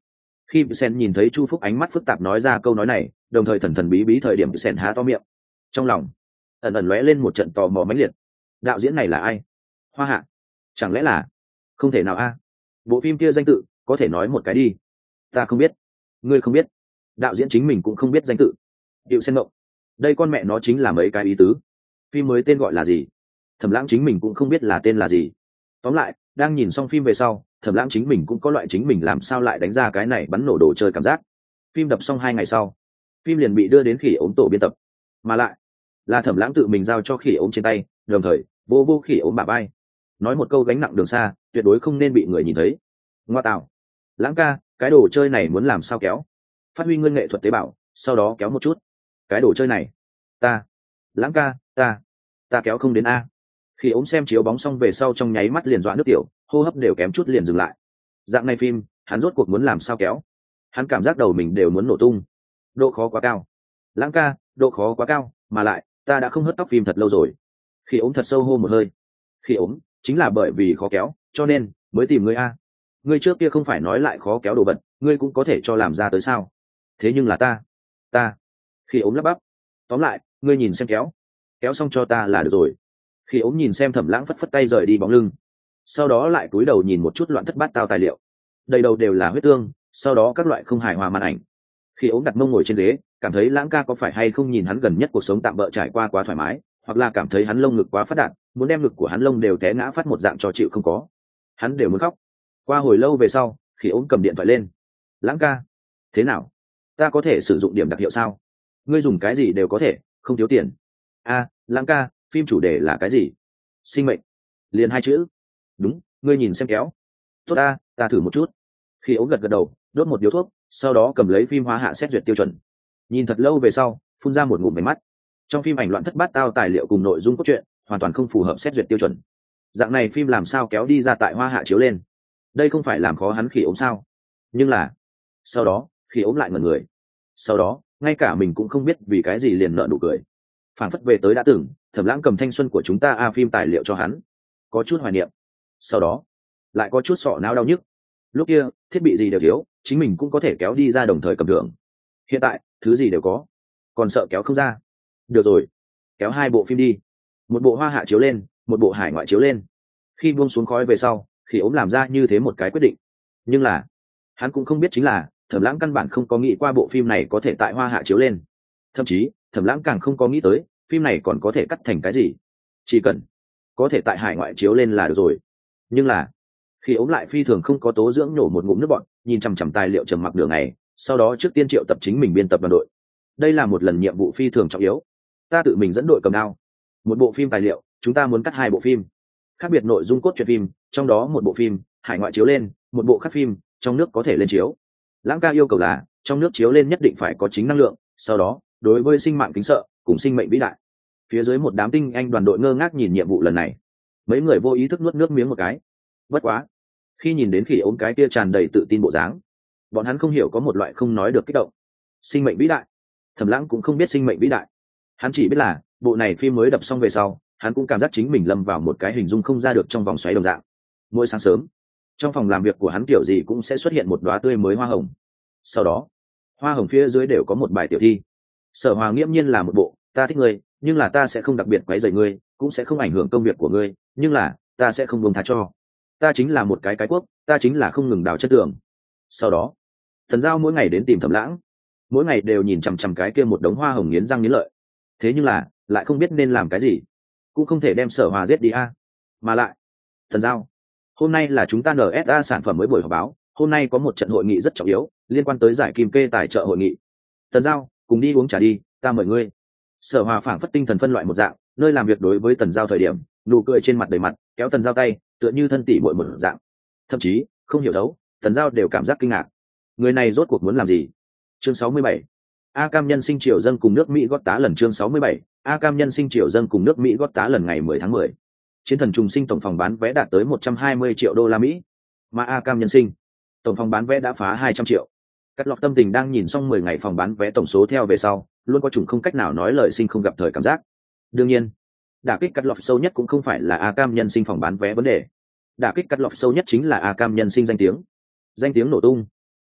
Khi Sen nhìn thấy Chu Phúc ánh mắt phức tạp nói ra câu nói này, đồng thời thần thần bí bí thời điểm Sen há to miệng, trong lòng ẩn ẩn lóe lên một trận tò mò mãnh liệt. Đạo diễn này là ai? Hoa Hạ? Chẳng lẽ là? Không thể nào a. Bộ phim kia danh tự có thể nói một cái đi. Ta không biết. Ngươi không biết. Đạo diễn chính mình cũng không biết danh tự. Điệu Sen mộng. Đây con mẹ nó chính là mấy cái ý tứ. Phim mới tên gọi là gì? Thẩm Lãng chính mình cũng không biết là tên là gì. Tóm lại, đang nhìn xong phim về sau, Thẩm Lãng chính mình cũng có loại chính mình làm sao lại đánh ra cái này bắn nổ đồ chơi cảm giác. Phim đập xong hai ngày sau, phim liền bị đưa đến Khỉ Ốm tổ biên tập, mà lại là Thẩm Lãng tự mình giao cho Khỉ Ốm trên tay, đồng thời vô vô Khỉ Ốm bả vai, nói một câu gánh nặng đường xa, tuyệt đối không nên bị người nhìn thấy. Ngoa tạo, Lãng ca, cái đồ chơi này muốn làm sao kéo? Phát huy ngươi nghệ thuật tế bào, sau đó kéo một chút. Cái đồ chơi này, ta, Lãng ca, ta, ta kéo không đến a. Khi ống xem chiếu bóng xong về sau trong nháy mắt liền dọa nước tiểu, hô hấp đều kém chút liền dừng lại. Dạng này phim, hắn rốt cuộc muốn làm sao kéo? Hắn cảm giác đầu mình đều muốn nổ tung. Độ khó quá cao. Lãng ca, độ khó quá cao, mà lại, ta đã không hớt tóc phim thật lâu rồi. Khi ống thật sâu hô một hơi. Khi ống, chính là bởi vì khó kéo, cho nên mới tìm ngươi a. Ngươi trước kia không phải nói lại khó kéo đồ vật, ngươi cũng có thể cho làm ra tới sao? Thế nhưng là ta, ta. Khi ống lắp bắp. Tóm lại, ngươi nhìn xem kéo, kéo xong cho ta là được rồi. Khi ống nhìn xem Thẩm Lãng phất phất tay rời đi bóng lưng, sau đó lại cúi đầu nhìn một chút loạn thất bát tao tài liệu, đầy đầu đều là huyết tương, sau đó các loại không hài hòa màn ảnh. Khi ống đặt mông ngồi trên ghế, cảm thấy Lãng ca có phải hay không nhìn hắn gần nhất cuộc sống tạm bỡ trải qua quá thoải mái, hoặc là cảm thấy hắn lông ngực quá phát đạt, muốn đem ngực của hắn lông đều té ngã phát một dạng cho chịu không có. Hắn đều muốn khóc. Qua hồi lâu về sau, Khi ống cầm điện thoại lên. Lãng ca, thế nào? Ta có thể sử dụng điểm đặc hiệu sao? Ngươi dùng cái gì đều có thể, không thiếu tiền. A, Lãng ca, phim chủ đề là cái gì? Sinh mệnh. Liền hai chữ. Đúng, ngươi nhìn xem kéo. Tốt ta, ta thử một chút. Khi ống gật gật đầu, đốt một điếu thuốc, sau đó cầm lấy phim Hoa Hạ xét duyệt tiêu chuẩn. Nhìn thật lâu về sau, phun ra một ngụm máy mắt. Trong phim ảnh loạn thất bát tao tài liệu cùng nội dung cốt truyện hoàn toàn không phù hợp xét duyệt tiêu chuẩn. Dạng này phim làm sao kéo đi ra tại Hoa Hạ chiếu lên? Đây không phải làm khó hắn Khi ống sao? Nhưng là, sau đó, Khi ống lại ngẩn người. Sau đó, ngay cả mình cũng không biết vì cái gì liền nợ nụ cười. Phản phất về tới đã từng, Thẩm Lãng cầm thanh xuân của chúng ta a phim tài liệu cho hắn, có chút hoài niệm. Sau đó, lại có chút sọ não đau nhức. Lúc kia, thiết bị gì đều thiếu, chính mình cũng có thể kéo đi ra đồng thời cầm thưởng. Hiện tại, thứ gì đều có, còn sợ kéo không ra. Được rồi, kéo hai bộ phim đi. Một bộ Hoa Hạ chiếu lên, một bộ hải ngoại chiếu lên. Khi buông xuống khói về sau, Khi ống làm ra như thế một cái quyết định. Nhưng là, hắn cũng không biết chính là, Thẩm Lãng căn bản không có nghĩ qua bộ phim này có thể tại Hoa Hạ chiếu lên. Thậm chí, Thẩm Lãng càng không có nghĩ tới, phim này còn có thể cắt thành cái gì. Chỉ cần có thể tại hải ngoại chiếu lên là được rồi. Nhưng là, Khi ống lại phi thường không có tố dưỡng nhổ một ngụm nước bọn, nhìn chằm chằm tài liệu trầm mặc đường này, sau đó trước tiên triệu tập chính mình biên tập đoàn đội. Đây là một lần nhiệm vụ phi thường trọng yếu. Ta tự mình dẫn đội cầm đao. Một bộ phim tài liệu, chúng ta muốn cắt hai bộ phim. Khác biệt nội dung cốt truyện phim, trong đó một bộ phim hải ngoại chiếu lên, một bộ khác phim trong nước có thể lên chiếu. Lãng ca yêu cầu là trong nước chiếu lên nhất định phải có chính năng lượng, sau đó đối với sinh mạng kính sợ cùng sinh mệnh vĩ đại. Phía dưới một đám tinh anh đoàn đội ngơ ngác nhìn nhiệm vụ lần này, mấy người vô ý thức nuốt nước miếng một cái. Bất quá, khi nhìn đến Khỉ ống cái kia tràn đầy tự tin bộ dáng, bọn hắn không hiểu có một loại không nói được kích động. Sinh mệnh vĩ đại. Thẩm Lãng cũng không biết sinh mệnh vĩ đại, hắn chỉ biết là bộ này phim mới đập xong về sau, hắn cũng cảm giác chính mình lâm vào một cái hình dung không ra được trong vòng xoáy đồng dạng. Mỗi sáng sớm, trong phòng làm việc của hắn kiểu gì cũng sẽ xuất hiện một đóa tươi mới hoa hồng. Sau đó, hoa hồng phía dưới đều có một bài tiểu thi. Sở Hòa nghiễm nhiên là một bộ ta thích ngươi, nhưng là ta sẽ không đặc biệt quấy rầy ngươi, cũng sẽ không ảnh hưởng công việc của ngươi, nhưng là ta sẽ không buông tha cho. Ta chính là một cái cái quốc, ta chính là không ngừng đào chất tường. Sau đó, Thần Giao mỗi ngày đến tìm Thẩm Lãng, mỗi ngày đều nhìn chằm chằm cái kia một đống hoa hồng nghiến răng nghiến lợi. Thế nhưng là, lại không biết nên làm cái gì, cũng không thể đem Sở Hòa giết đi a. Mà lại, Thần Giao, hôm nay là chúng ta en ét a sản phẩm mới buổi họp báo, hôm nay có một trận hội nghị rất trọng yếu, liên quan tới giải kim kê tài trợ hội nghị. Thần Giao, cùng đi uống trà đi, ta mời ngươi. Sở Hòa phảng phất tinh thần phân loại một dạng, nơi làm việc đối với Tần Giao thời điểm, nụ cười trên mặt đầy mặt, kéo Tần Giao tay, tựa như thân tỷ muội một dạng. Thậm chí, không hiểu đấu, Tần Giao đều cảm giác kinh ngạc. Người này rốt cuộc muốn làm gì? Chương sáu mươi bảy. A Cam nhân sinh triều dâng cùng nước Mỹ gót tá lần chương sáu mươi bảy. A Cam nhân sinh triều dâng cùng nước Mỹ gót tá lần ngày mười tháng mười. Chiến thần trùng sinh tổng phòng bán vé đạt tới một trăm hai mươi triệu đô la Mỹ, mà A Cam nhân sinh tổng phòng bán vé đã phá hai trăm triệu. Cắt lọt tâm tình đang nhìn xong mười ngày phòng bán vé tổng số theo về sau, luôn có chủng không cách nào nói lời sinh không gặp thời cảm giác. Đương nhiên, đả kích cắt lọt sâu nhất cũng không phải là A Cam nhân sinh phòng bán vé vấn đề. Đả kích cắt lọt sâu nhất chính là A Cam nhân sinh danh tiếng. Danh tiếng nổ tung.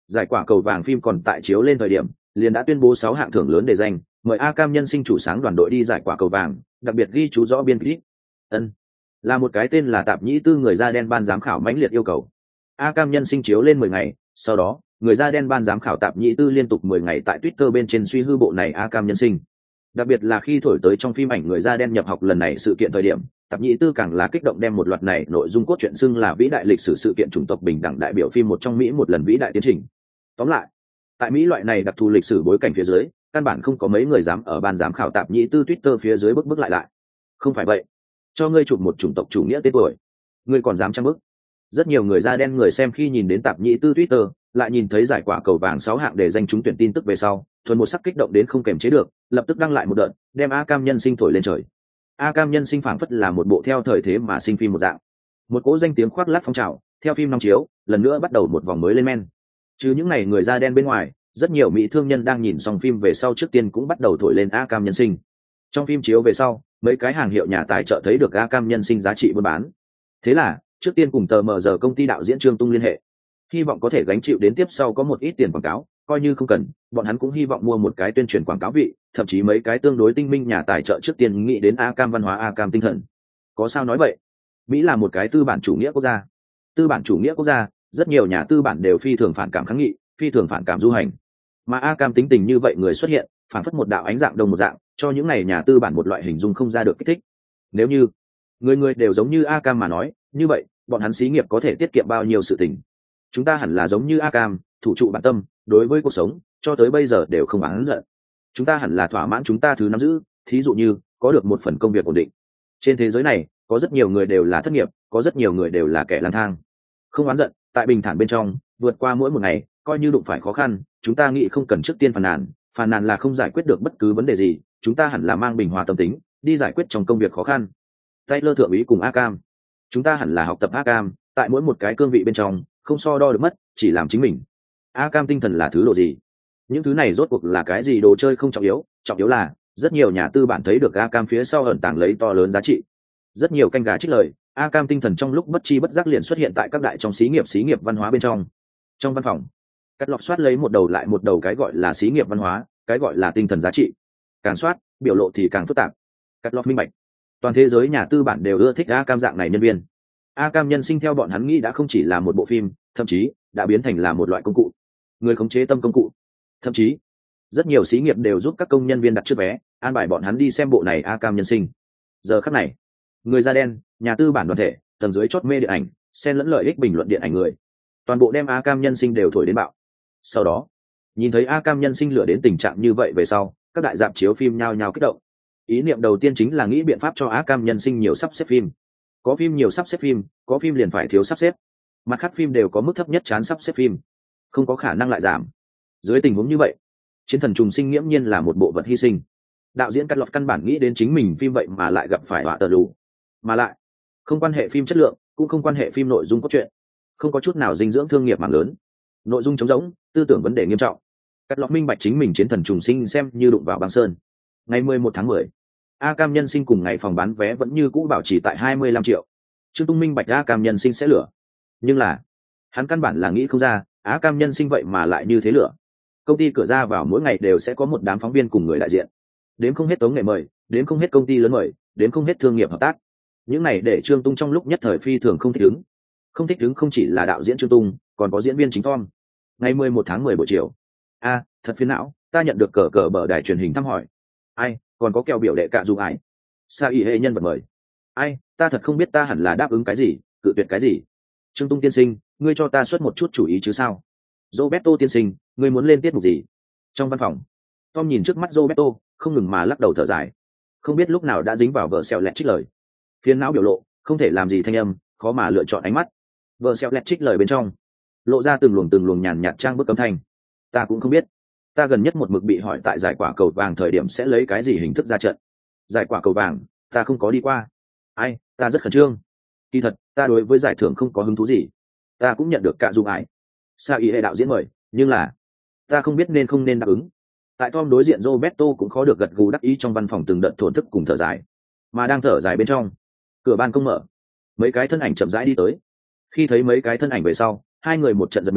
Giải quả cầu vàng phim còn tại chiếu lên thời điểm, liền đã tuyên bố sáu hạng thưởng lớn để danh, mời A Cam nhân sinh chủ sáng đoàn đội đi giải quả cầu vàng, đặc biệt ghi chú rõ biên kỹ. Ân, là một cái tên là Tạp Nhĩ Tư người da đen ban giám khảo mãnh liệt yêu cầu. A Cam nhân sinh chiếu lên mười ngày, sau đó, người da đen ban giám khảo Tạp Nhĩ Tư liên tục mười ngày tại Twitter bên trên suy hư bộ này A Cam nhân sinh. Đặc biệt là khi thổi tới trong phim ảnh người da đen nhập học lần này sự kiện thời điểm, Tạp Nhĩ Tư càng là kích động đem một loạt này nội dung cốt truyện xưng là vĩ đại lịch sử sự kiện chủng tộc bình đẳng đại biểu phim một trong Mỹ một lần vĩ đại tiến trình. Tóm lại, tại Mỹ loại này đặc thù lịch sử bối cảnh phía dưới, căn bản không có mấy người dám ở ban giám khảo Tạp Nhĩ Tư Twitter phía dưới bức bức lại lại. Không phải vậy, cho ngươi chụp một chủng tộc chủ nghĩa tên tuổi, ngươi còn dám trang bức? Rất nhiều người da đen người xem khi nhìn đến Tạp Nhĩ Tư Twitter, lại nhìn thấy giải quả cầu vàng sáu hạng để danh trúng tuyển tin tức về sau, thuần một sắc kích động đến không kềm chế được, lập tức đăng lại một đợt, đem A Cam nhân sinh thổi lên trời. A Cam nhân sinh phảng phất là một bộ theo thời thế mà sinh phim một dạng, một cỗ danh tiếng khoác lác phong trào, theo phim năm chiếu, lần nữa bắt đầu một vòng mới lên men. Chứ những ngày người da đen bên ngoài, rất nhiều mỹ thương nhân đang nhìn xong phim về sau trước tiên cũng bắt đầu thổi lên A Cam nhân sinh. Trong phim chiếu về sau, mấy cái hàng hiệu nhà tài trợ thấy được A Cam nhân sinh giá trị buôn bán, thế là trước tiên cùng tờ mờ giờ công ty đạo diễn Trương Tung liên hệ, hy vọng có thể gánh chịu đến tiếp sau có một ít tiền quảng cáo, coi như không cần, bọn hắn cũng hy vọng mua một cái tuyên truyền quảng cáo vị, thậm chí mấy cái tương đối tinh minh nhà tài trợ trước tiên nghĩ đến A Cam văn hóa A Cam tinh thần. Có sao nói vậy? Mỹ là một cái tư bản chủ nghĩa quốc gia. Tư bản chủ nghĩa quốc gia, rất nhiều nhà tư bản đều phi thường phản cảm kháng nghị, phi thường phản cảm du hành. Mà A Cam tính tình như vậy người xuất hiện, phản phất một đạo ánh dạng đồng một dạng, cho những này nhà tư bản một loại hình dung không ra được kích thích. Nếu như người người đều giống như A Cam mà nói, như vậy, bọn hắn xí nghiệp có thể tiết kiệm bao nhiêu sự tình. Chúng ta hẳn là giống như A Cam, thủ trụ bản tâm, đối với cuộc sống, cho tới bây giờ đều không oán giận. Chúng ta hẳn là thỏa mãn chúng ta thứ nắm giữ, thí dụ như, có được một phần công việc ổn định. Trên thế giới này, có rất nhiều người đều là thất nghiệp, có rất nhiều người đều là kẻ lang thang. Không oán giận, tại bình thản bên trong, vượt qua mỗi một ngày, coi như đụng phải khó khăn, chúng ta nghĩ không cần trước tiên phàn nàn, phàn nàn là không giải quyết được bất cứ vấn đề gì, chúng ta hẳn là mang bình hòa tâm tính, đi giải quyết trong công việc khó khăn. Taylor thượng úy cùng A Cam, chúng ta hẳn là học tập A Cam, tại mỗi một cái cương vị bên trong, không so đo được mất, chỉ làm chính mình. A Cam tinh thần là thứ đồ gì? Những thứ này rốt cuộc là cái gì? Đồ chơi không trọng yếu, trọng yếu là rất nhiều nhà tư bản thấy được A Cam phía sau ẩn tàng lấy to lớn giá trị. Rất nhiều canh gà trích lời, A Cam tinh thần trong lúc bất chi bất giác liền xuất hiện tại các đại trong xí nghiệp xí nghiệp văn hóa bên trong. Trong văn phòng, cắt lọc soát lấy một đầu lại một đầu cái gọi là xí nghiệp văn hóa, cái gọi là tinh thần giá trị. Càng soát, biểu lộ thì càng phức tạp. Cắt lọc minh bạch, toàn thế giới nhà tư bản đều ưa thích A Cam dạng này nhân viên. A Cam nhân sinh theo bọn hắn nghĩ đã không chỉ là một bộ phim, thậm chí đã biến thành là một loại công cụ, người khống chế tâm công cụ. Thậm chí rất nhiều xí nghiệp đều giúp các công nhân viên đặt trước vé, an bài bọn hắn đi xem bộ này A Cam nhân sinh. Giờ khắc này, người da đen, nhà tư bản đoàn thể, tầng dưới chót mê điện ảnh, xen lẫn lợi ích bình luận điện ảnh người, toàn bộ đem A Cam nhân sinh đều thổi đến bạo. Sau đó, nhìn thấy A Cam nhân sinh lửa đến tình trạng như vậy về sau, các đại dạp chiếu phim nhao nhao kích động. Ý niệm đầu tiên chính là nghĩ biện pháp cho A Cam nhân sinh nhiều sắp xếp phim. Có phim nhiều sắp xếp phim, có phim liền phải thiếu sắp xếp. Mặt khác phim đều có mức thấp nhất chán sắp xếp phim, không có khả năng lại giảm. Dưới tình huống như vậy, Chiến thần trùng sinh nghiễm nhiên là một bộ vật hy sinh. Đạo diễn cắt lọt căn bản nghĩ đến chính mình phim vậy mà lại gặp phải họa tờ lù, mà lại không quan hệ phim chất lượng, cũng không quan hệ phim nội dung cốt truyện, không có chút nào dinh dưỡng thương nghiệp mạng lớn, nội dung trống rỗng, tư tưởng vấn đề nghiêm trọng. Cắt lọt minh bạch chính mình Chiến thần trùng sinh xem như đụng vào băng sơn. Ngày mười một tháng mười, A Cam nhân sinh cùng ngày phòng bán vé vẫn như cũ bảo trì tại hai mươi lăm triệu. Trương Tung minh bạch A Cam nhân sinh sẽ lửa, nhưng là hắn căn bản là nghĩ không ra A Cam nhân sinh vậy mà lại như thế lửa. Công ty cửa ra vào mỗi ngày đều sẽ có một đám phóng viên cùng người đại diện, đến không hết tống nghệ mời, đến không hết công ty lớn mời, đến không hết thương nghiệp hợp tác. Những này để Trương Tung trong lúc nhất thời phi thường không thích ứng. Không thích ứng không chỉ là đạo diễn Trương Tung, còn có diễn viên chính Tom. Ngày mười một tháng mười buổi chiều, a thật phiền não, ta nhận được cờ cờ bờ đài truyền hình thăm hỏi. Ai, còn có kèo biểu đệ cạ dù ải, sa y hệ nhân vật mời. Ai, ta thật không biết ta hẳn là đáp ứng cái gì, cự tuyệt cái gì. Trương Tung tiên sinh, ngươi cho ta xuất một chút chủ ý chứ sao? Roberto tiên sinh, ngươi muốn lên tiết mục gì? Trong văn phòng, Tom nhìn trước mắt Roberto, không ngừng mà lắc đầu thở dài. Không biết lúc nào đã dính vào vợ xẹo lẹt trích lời. Phiền não biểu lộ, không thể làm gì thanh âm, khó mà lựa chọn ánh mắt. Vợ xẹo lẹt trích lời bên trong, lộ ra từng luồng từng luồng nhàn nhạt trang bức cấm thanh. Ta cũng không biết. Ta gần nhất một mực bị hỏi tại giải quả cầu vàng thời điểm sẽ lấy cái gì hình thức ra trận. Giải quả cầu vàng, ta không có đi qua. Ai, ta rất khẩn trương. Kỳ thật, ta đối với giải thưởng không có hứng thú gì. Ta cũng nhận được cả dung ái. Sa y hệ đạo diễn mời, nhưng là ta không biết nên không nên đáp ứng. Tại Tom đối diện Roberto cũng khó được gật gù đắc ý trong văn phòng từng đợt thổn thức cùng thở dài. Mà đang thở dài bên trong, cửa ban công mở, mấy cái thân ảnh chậm rãi đi tới. Khi thấy mấy cái thân ảnh về sau, hai người một trận giật mình,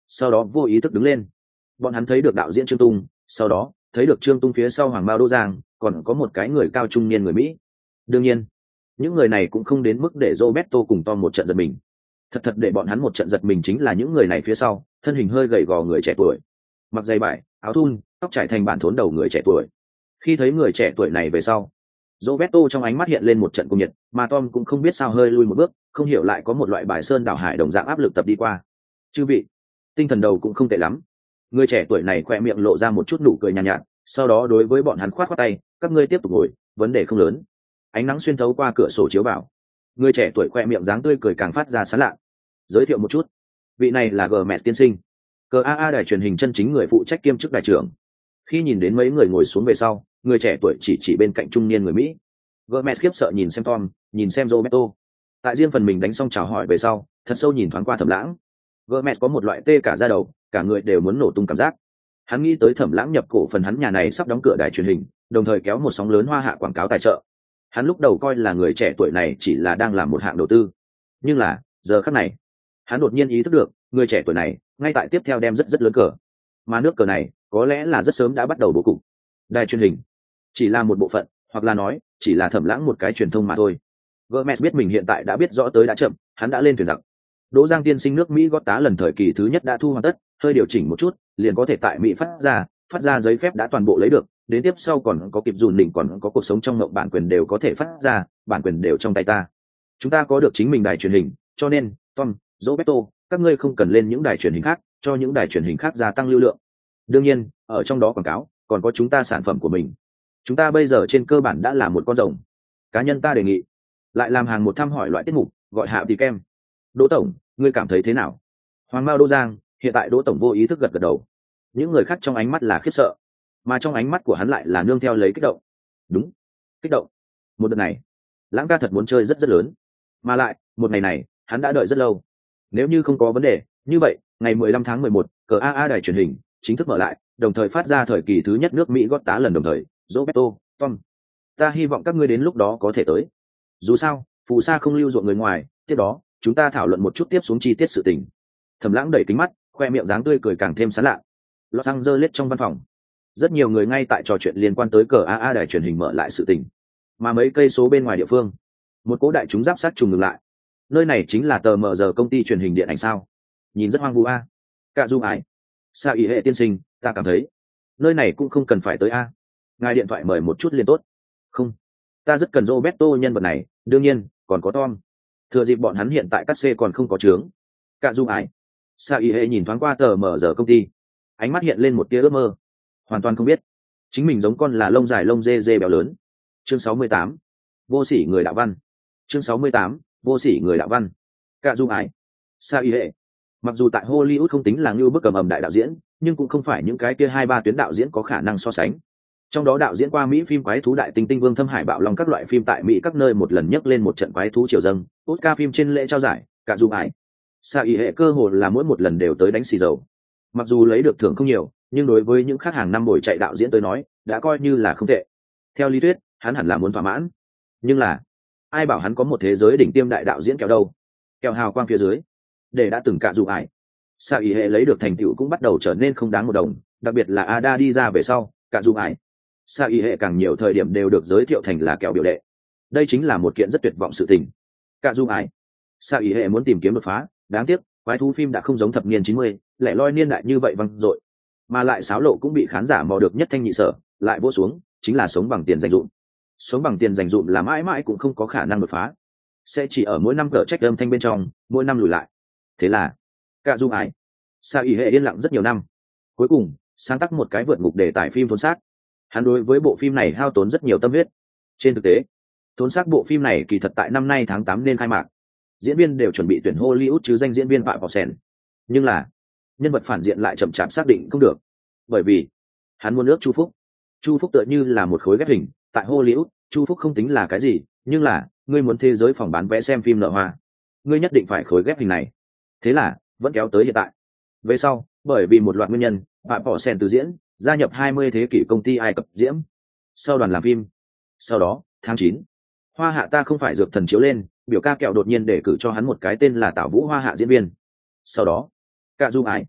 sau đó vô ý thức đứng lên. Bọn hắn thấy được đạo diễn Trương Tung, sau đó thấy được Trương Tung phía sau Hoàng Mao Đỗ Giang, còn có một cái người cao trung niên người Mỹ. Đương nhiên những người này cũng không đến mức để Roberto cùng Tom một trận giật mình. Thật thật để bọn hắn một trận giật mình chính là những người này phía sau, thân hình hơi gầy gò người trẻ tuổi, mặc giày vải, áo thun, tóc trải thành bản thốn đầu người trẻ tuổi. Khi thấy người trẻ tuổi này về sau, Roberto trong ánh mắt hiện lên một trận cung nhiệt, mà Tom cũng không biết sao hơi lui một bước, không hiểu lại có một loại bài sơn đảo hải đồng dạng áp lực tập đi qua. Chư vị, tinh thần đầu cũng không tệ lắm. Người trẻ tuổi này khoe miệng lộ ra một chút nụ cười nhàn nhạt, nhạt, sau đó đối với bọn hắn khoát khoát tay, các ngươi tiếp tục ngồi, vấn đề không lớn. Ánh nắng xuyên thấu qua cửa sổ chiếu vào, người trẻ tuổi khoe miệng dáng tươi cười càng phát ra sán lạ. Giới thiệu một chút, vị này là Gờ Mẹt tiên sinh, cờ a a đài truyền hình chân chính người phụ trách kiêm chức đài trưởng. Khi nhìn đến mấy người ngồi xuống về sau, người trẻ tuổi chỉ chỉ bên cạnh trung niên người Mỹ. Gờ Mẹt khiếp sợ nhìn xem Tom, nhìn xem Roberto. Tại riêng phần mình đánh xong chào hỏi về sau, thật sâu nhìn thoáng qua Thẩm Lãng. Gờ Mẹt có một loại tê cả da đầu, cả người đều muốn nổ tung cảm giác. Hắn nghĩ tới Thẩm Lãng nhập cổ phần hắn nhà này sắp đóng cửa đài truyền hình, đồng thời kéo một sóng lớn hoa hạ quảng cáo tài trợ. Hắn lúc đầu coi là người trẻ tuổi này chỉ là đang làm một hạng đầu tư, nhưng là giờ khắc này hắn đột nhiên ý thức được người trẻ tuổi này ngay tại tiếp theo đem rất rất lớn cờ, mà nước cờ này có lẽ là rất sớm đã bắt đầu bố cục. Đài truyền hình chỉ là một bộ phận, hoặc là nói chỉ là Thẩm Lãng một cái truyền thông mà thôi. Gomez biết mình hiện tại đã biết rõ tới đã chậm, hắn đã lên thuyền giặc. Đỗ Giang tiên sinh nước Mỹ gót tá lần thời kỳ thứ nhất đã thu hoàn tất, hơi điều chỉnh một chút liền có thể tại Mỹ phát ra phát ra giấy phép đã toàn bộ lấy được, đến tiếp sau còn có kịp dùn đỉnh, còn có cuộc sống trong mộng, bản quyền đều có thể phát ra, bản quyền đều trong tay ta. Chúng ta có được chính mình đài truyền hình, cho nên Tom, Roberto, các ngươi không cần lên những đài truyền hình khác, cho những đài truyền hình khác gia tăng lưu lượng. Đương nhiên ở trong đó quảng cáo còn có chúng ta sản phẩm của mình. Chúng ta bây giờ trên cơ bản đã là một con rồng. Cá nhân ta đề nghị lại làm hàng một thăm hỏi loại tiết mục, gọi hạ tỷ kem. Đỗ tổng, ngươi cảm thấy thế nào? Hoàng Mao Đỗ Giang, hiện tại Đỗ tổng vô ý thức gật gật đầu. Những người khác trong ánh mắt là khiếp sợ, mà trong ánh mắt của hắn lại là nương theo lấy kích động. Đúng, kích động. Một đợt này Lãng ca thật muốn chơi rất rất lớn, mà lại một ngày này hắn đã đợi rất lâu. Nếu như không có vấn đề như vậy, ngày mười lăm tháng mười một, cờ a a đài truyền hình chính thức mở lại, đồng thời phát ra thời kỳ thứ nhất nước Mỹ gót tá lần đồng thời. Roberto, Tom, ta hy vọng các ngươi đến lúc đó có thể tới. Dù sao phù sa không lưu ruộng người ngoài, tiếp đó chúng ta thảo luận một chút tiếp xuống chi tiết sự tình. Thẩm Lãng đẩy kính mắt, khoe miệng dáng tươi cười càng thêm sán lạ. Los Angeles trong văn phòng, rất nhiều người ngay tại trò chuyện liên quan tới cờ a a đài truyền hình mở lại sự tình. Mà mấy cây số bên ngoài địa phương, một cố đại chúng giáp sát trùng ngừng lại. Nơi này chính là tờ mờ giờ công ty truyền hình điện ảnh sao? Nhìn rất hoang vu a. Cả du ái, sa ý hệ tiên sinh, ta cảm thấy nơi này cũng không cần phải tới a. Ngài điện thoại mời một chút liền tốt. Không, ta rất cần Roberto nhân vật này, đương nhiên còn có Tom. Thừa dịp bọn hắn hiện tại cắt xê còn không có trướng. Cả du ái, sa ý hệ nhìn thoáng qua tờ mờ giờ công ty, ánh mắt hiện lên một tia ước mơ. Hoàn toàn không biết chính mình giống con là lông dài lông dê dê béo lớn. Chương sáu mươi tám, vô sỉ người đạo văn. Chương sáu mươi tám, vô sỉ người đạo văn. Cả du ái, sa y hệ, mặc dù tại Hollywood không tính là như bức cầm ầm đại đạo diễn, nhưng cũng không phải những cái kia hai ba tuyến đạo diễn có khả năng so sánh. Trong đó đạo diễn qua Mỹ phim quái thú đại tinh tinh vương thâm hải bạo long các loại phim tại Mỹ các nơi một lần nhấc lên một trận quái thú triều dâng, Oscar phim trên lễ trao giải, cả du ái, sa y hệ cơ hồ là mỗi một lần đều tới đánh xì dầu. Mặc dù lấy được thưởng không nhiều, nhưng đối với những khách hàng năm buổi chạy đạo diễn tới nói đã coi như là không tệ. Theo lý thuyết hắn hẳn là muốn thỏa mãn, nhưng là ai bảo hắn có một thế giới đỉnh tiêm đại đạo diễn kéo đâu. Kẹo hào quang phía dưới để đã từng cạ dù ải, sa ý hệ lấy được thành tựu cũng bắt đầu trở nên không đáng một đồng, đặc biệt là Ada đi ra về sau, cạ dù ải, sa ý hệ càng nhiều thời điểm đều được giới thiệu thành là kẹo biểu đệ. Đây chính là một kiện rất tuyệt vọng sự tình. Cạ dù ải, sa ý hệ muốn tìm kiếm đột phá, đáng tiếc quái thú phim đã không giống thập niên chín mươi lẻ loi niên đại như vậy văng dội, mà lại xáo lộ cũng bị khán giả mò được nhất thanh nhị sở, lại vỗ xuống chính là sống bằng tiền dành dụm. Sống bằng tiền dành dụm là mãi mãi cũng không có khả năng đột phá, sẽ chỉ ở mỗi năm cỡ trách âm thanh bên trong mỗi năm lùi lại. Thế là cả du ái, sa ý hệ yên lặng rất nhiều năm, cuối cùng sáng tác một cái vượt ngục đề tài phim Thốn Xác. Hắn đối với bộ phim này hao tốn rất nhiều tâm huyết. Trên thực tế Thốn Xác bộ phim này kỳ thật tại năm nay tháng tám nên khai mạc, diễn viên đều chuẩn bị tuyển Hollywood chứ danh diễn viên Phạm Bảo Sen, nhưng là nhân vật phản diện lại chậm chạp xác định không được, bởi vì hắn muốn ước Chu Phúc. Chu Phúc tựa như là một khối ghép hình, tại Hollywood Chu Phúc không tính là cái gì, nhưng là ngươi muốn thế giới phòng bán vé xem phim nợ hoa, ngươi nhất định phải khối ghép hình này. Thế là vẫn kéo tới hiện tại. Về sau bởi vì một loạt nguyên nhân, Phạm Bảo Sen từ diễn gia nhập hai mươi thế kỷ công ty Ai Cập diễm sau đoàn làm phim. Sau đó tháng chín, Hoa Hạ ta không phải dược thần chiếu lên, biểu ca kẹo đột nhiên để cử cho hắn một cái tên là Tảo Vũ Hoa Hạ diễn viên. Sau đó cả du ái,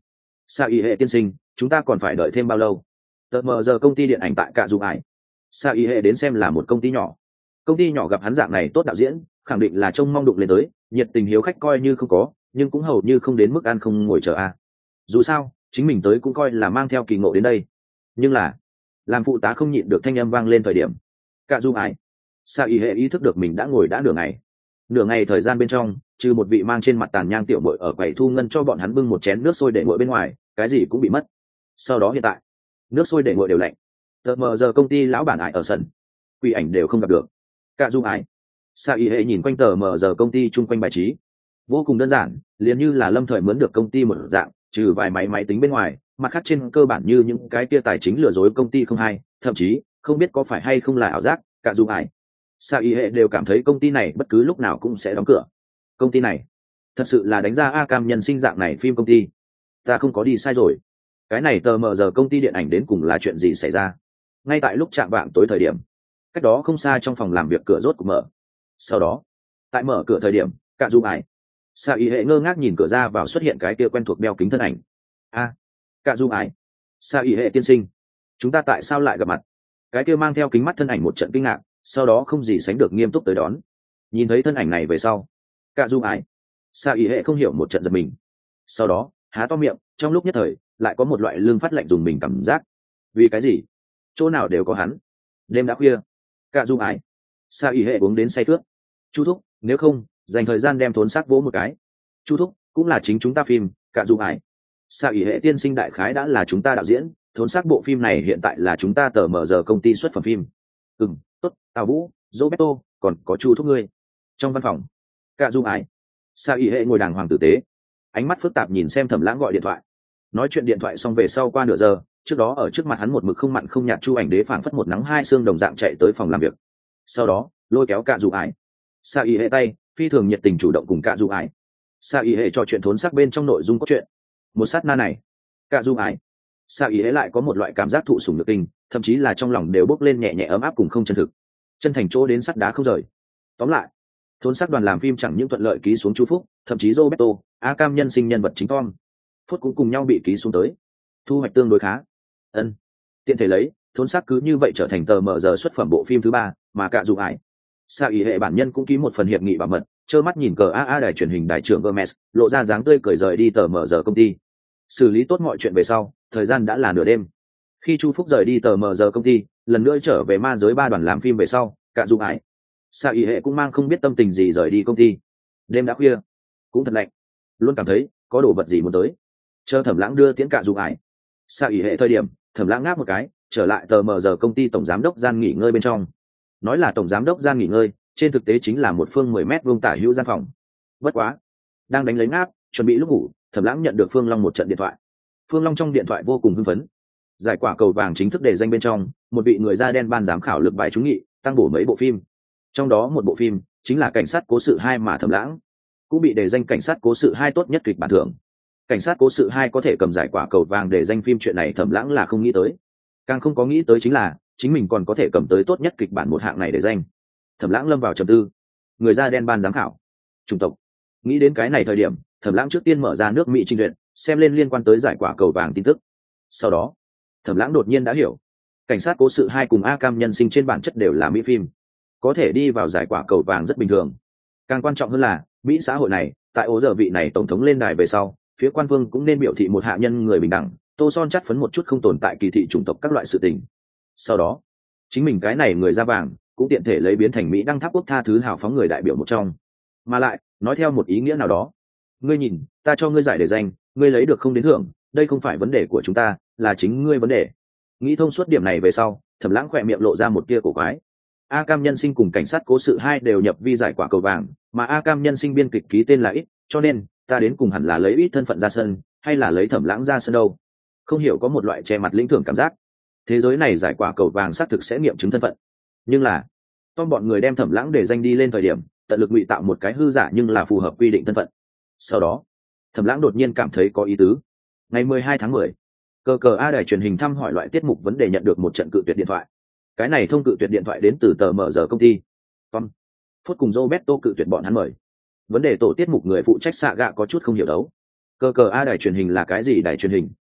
Sa y hệ tiên sinh, chúng ta còn phải đợi thêm bao lâu? Tờ mờ giờ công ty điện ảnh tại cạ dù ải. Sa y hệ đến xem là một công ty nhỏ. Công ty nhỏ gặp hắn dạng này tốt đạo diễn, khẳng định là trông mong đụng lên tới, nhiệt tình hiếu khách coi như không có, nhưng cũng hầu như không đến mức ăn không ngồi chờ a. Dù sao, chính mình tới cũng coi là mang theo kỳ ngộ đến đây. Nhưng là, làm phụ tá không nhịn được thanh âm vang lên thời điểm. Cạ dù ải. Sa y hệ ý thức được mình đã ngồi đã nửa ngày. Nửa ngày thời gian bên trong, trừ một vị mang trên mặt tàn nhang tiểu bội ở quầy thu ngân cho bọn hắn bưng một chén nước sôi để nguội bên ngoài, cái gì cũng bị mất. Sau đó hiện tại, nước sôi để nguội đều lạnh. Tờ mờ giờ công ty lão bản ải ở sân, quỷ ảnh đều không gặp được. Cạ dù ải. Sa y hệ nhìn quanh tờ mờ giờ công ty chung quanh bài trí, vô cùng đơn giản, liền như là lâm thời mướn được công ty một dạng, trừ vài máy máy tính bên ngoài, mặt khác trên cơ bản như những cái kia tài chính lừa dối công ty không hay, thậm chí không biết có phải hay không là ảo giác. Cạ dù ải. Sa y hệ đều cảm thấy công ty này bất cứ lúc nào cũng sẽ đóng cửa. Công ty này thật sự là đánh ra a cam nhân sinh dạng này phim công ty. Ta không có đi sai rồi. Cái này tờ mờ giờ công ty điện ảnh đến cùng là chuyện gì xảy ra? Ngay tại lúc chạm vạng tối thời điểm, cách đó không xa trong phòng làm việc cửa rốt cục mở. Sau đó, tại mở cửa thời điểm, Cạ dù ải. Sa y hệ ngơ ngác nhìn cửa ra vào xuất hiện cái kia quen thuộc đeo kính thân ảnh. A, à, Cạ dù ải. Sa y hệ tiên sinh, chúng ta tại sao lại gặp mặt? Cái kia mang theo kính mắt thân ảnh một trận kinh ngạc, sau đó không gì sánh được nghiêm túc tới đón. Nhìn thấy thân ảnh này về sau, Cạ dù ải. Sa y hệ không hiểu một trận giật mình. Sau đó há to miệng, trong lúc nhất thời lại có một loại lương phát lạnh dùng mình cảm giác. Vì cái gì? Chỗ nào đều có hắn. Đêm đã khuya. Cạ dù ải. Sa y hệ uống đến say khướt. Chu thúc, nếu không dành thời gian đem thốn xác vỗ một cái. Chu thúc, cũng là chính chúng ta phim. Cạ dù ải. Sa y hệ tiên sinh đại khái đã là chúng ta đạo diễn, thốn xác bộ phim này hiện tại là chúng ta tờ mở giờ công ty xuất phẩm phim. Ừm, tốt, Tào Vũ, Roberto, còn có Chu thúc ngươi. Trong văn phòng, Cạ dù ải. Sa y hệ ngồi đàng hoàng tử tế, ánh mắt phức tạp nhìn xem Thẩm Lãng gọi điện thoại. Nói chuyện điện thoại xong về sau qua nửa giờ, trước đó ở trước mặt hắn một mực không mặn không nhạt Chu Ảnh Đế phảng phất một nắng hai xương đồng dạng chạy tới phòng làm việc. Sau đó lôi kéo Cạ dù ải. Sa y hệ tay phi thường nhiệt tình chủ động cùng Cạ dù ải. Sa y hệ trò chuyện thốn sắc bên trong nội dung cốt truyện. Một sát na này, Cạ dù ải. Sa y hệ lại có một loại cảm giác thụ sủng nhược kinh, thậm chí là trong lòng đều bốc lên nhẹ nhẹ ấm áp cùng không chân thực. Chân thành chỗ đến sắt đá không rời. Tóm lại, thốn sắc đoàn làm phim chẳng những thuận lợi ký xuống Chu Phúc, thậm chí Roberto, A Cam nhân sinh nhân vật chính Tom Phút cũng cùng nhau bị ký xuống tới, thu hoạch tương đối khá. Ân, tiện thể lấy thốn sắc cứ như vậy trở thành tờ mở giờ xuất phẩm bộ phim thứ ba mà Cạ dù ải. Sa y hệ bản nhân cũng ký một phần hiệp nghị bảo mật, trơ mắt nhìn cờ a a đài truyền hình đại trưởng Gomez lộ ra dáng tươi cười rời đi tờ mở giờ công ty. Xử lý tốt mọi chuyện về sau, thời gian đã là nửa đêm. Khi Chu Phúc rời đi tờ mở giờ công ty, lần nữa trở về ma giới ba đoàn làm phim về sau, Cạ dù ải. Sa y hệ cũng mang không biết tâm tình gì rời đi công ty. Đêm đã khuya, cũng thật lạnh, luôn cảm thấy có đồ vật gì muốn tới. Chờ Thẩm Lãng đưa tiễn Cạ dù ải. Sa y hệ thời điểm, Thẩm Lãng ngáp một cái, trở lại tờ mờ giờ công ty tổng giám đốc gian nghỉ ngơi bên trong. Nói là tổng giám đốc gian nghỉ ngơi, trên thực tế chính là một phương mười mét vuông tả hữu gian phòng. Bất quá, đang đánh lấy ngáp, chuẩn bị lúc ngủ, Thẩm Lãng nhận được Phương Long một trận điện thoại. Phương Long trong điện thoại vô cùng hưng phấn. Giải quả cầu vàng chính thức đề danh bên trong, một vị người da đen ban giám khảo lực bài trúng nghị, tăng bổ mấy bộ phim. Trong đó một bộ phim chính là Cảnh sát cố sự hai mà Thẩm Lãng cũng bị đề danh Cảnh sát cố sự hai tốt nhất kịch bản thưởng. Cảnh sát cố sự hai có thể cầm giải quả cầu vàng để danh phim, chuyện này Thẩm Lãng là không nghĩ tới. Càng không có nghĩ tới chính là chính mình còn có thể cầm tới tốt nhất kịch bản một hạng này để danh. Thẩm Lãng lâm vào trầm tư. Người da đen ban giám khảo, chủng tộc. Nghĩ đến cái này thời điểm, Thẩm Lãng trước tiên mở ra nước Mỹ trình duyệt, xem lên liên quan tới giải quả cầu vàng tin tức. Sau đó, Thẩm Lãng đột nhiên đã hiểu, Cảnh sát cố sự hai cùng A Cam nhân sinh trên bản chất đều là mỹ phim, có thể đi vào giải quả cầu vàng rất bình thường. Càng quan trọng hơn là Mỹ xã hội này, tại ố giờ vị này tổng thống lên đài về sau, phía quan vương cũng nên biểu thị một hạ nhân người bình đẳng, tô son chắt phấn một chút không tồn tại kỳ thị chủng tộc các loại sự tình. Sau đó, chính mình cái này người da vàng cũng tiện thể lấy biến thành Mỹ đăng tháp quốc tha thứ hào phóng người đại biểu một trong. Mà lại nói theo một ý nghĩa nào đó, ngươi nhìn, ta cho ngươi giải đề danh, ngươi lấy được không đến thưởng, đây không phải vấn đề của chúng ta, là chính ngươi vấn đề. Nghĩ thông suốt điểm này về sau, Thẩm Lãng khỏe miệng lộ ra một tia cổ quái. A Cam nhân sinh cùng Cảnh sát cố sự hai đều nhập vi giải quả cầu vàng, mà A Cam nhân sinh biên kịch ký tên là ít, cho nên ta đến cùng hẳn là lấy ít thân phận ra sân, hay là lấy Thẩm Lãng ra sân đâu? Không hiểu, có một loại che mặt lĩnh thưởng cảm giác. Thế giới này giải quả cầu vàng xác thực sẽ nghiệm chứng thân phận, nhưng là Tom bọn người đem Thẩm Lãng để danh đi lên thời điểm, tận lực ngụy tạo một cái hư giả nhưng là phù hợp quy định thân phận. Sau đó, Thẩm Lãng đột nhiên cảm thấy có ý tứ. Ngày mười hai tháng mười, cờ cờ a đài truyền hình thăm hỏi loại tiết mục vấn đề nhận được một trận cự tuyệt điện thoại. Cái này thông cự tuyệt điện thoại đến từ tờ mở giờ công ty. Tom Phút cùng Roberto cự tuyệt bọn hắn mời. Vấn đề tổ tiết mục người phụ trách xạ gạ có chút không hiểu đấu. Cờ cờ a đài truyền hình là cái gì đài truyền hình,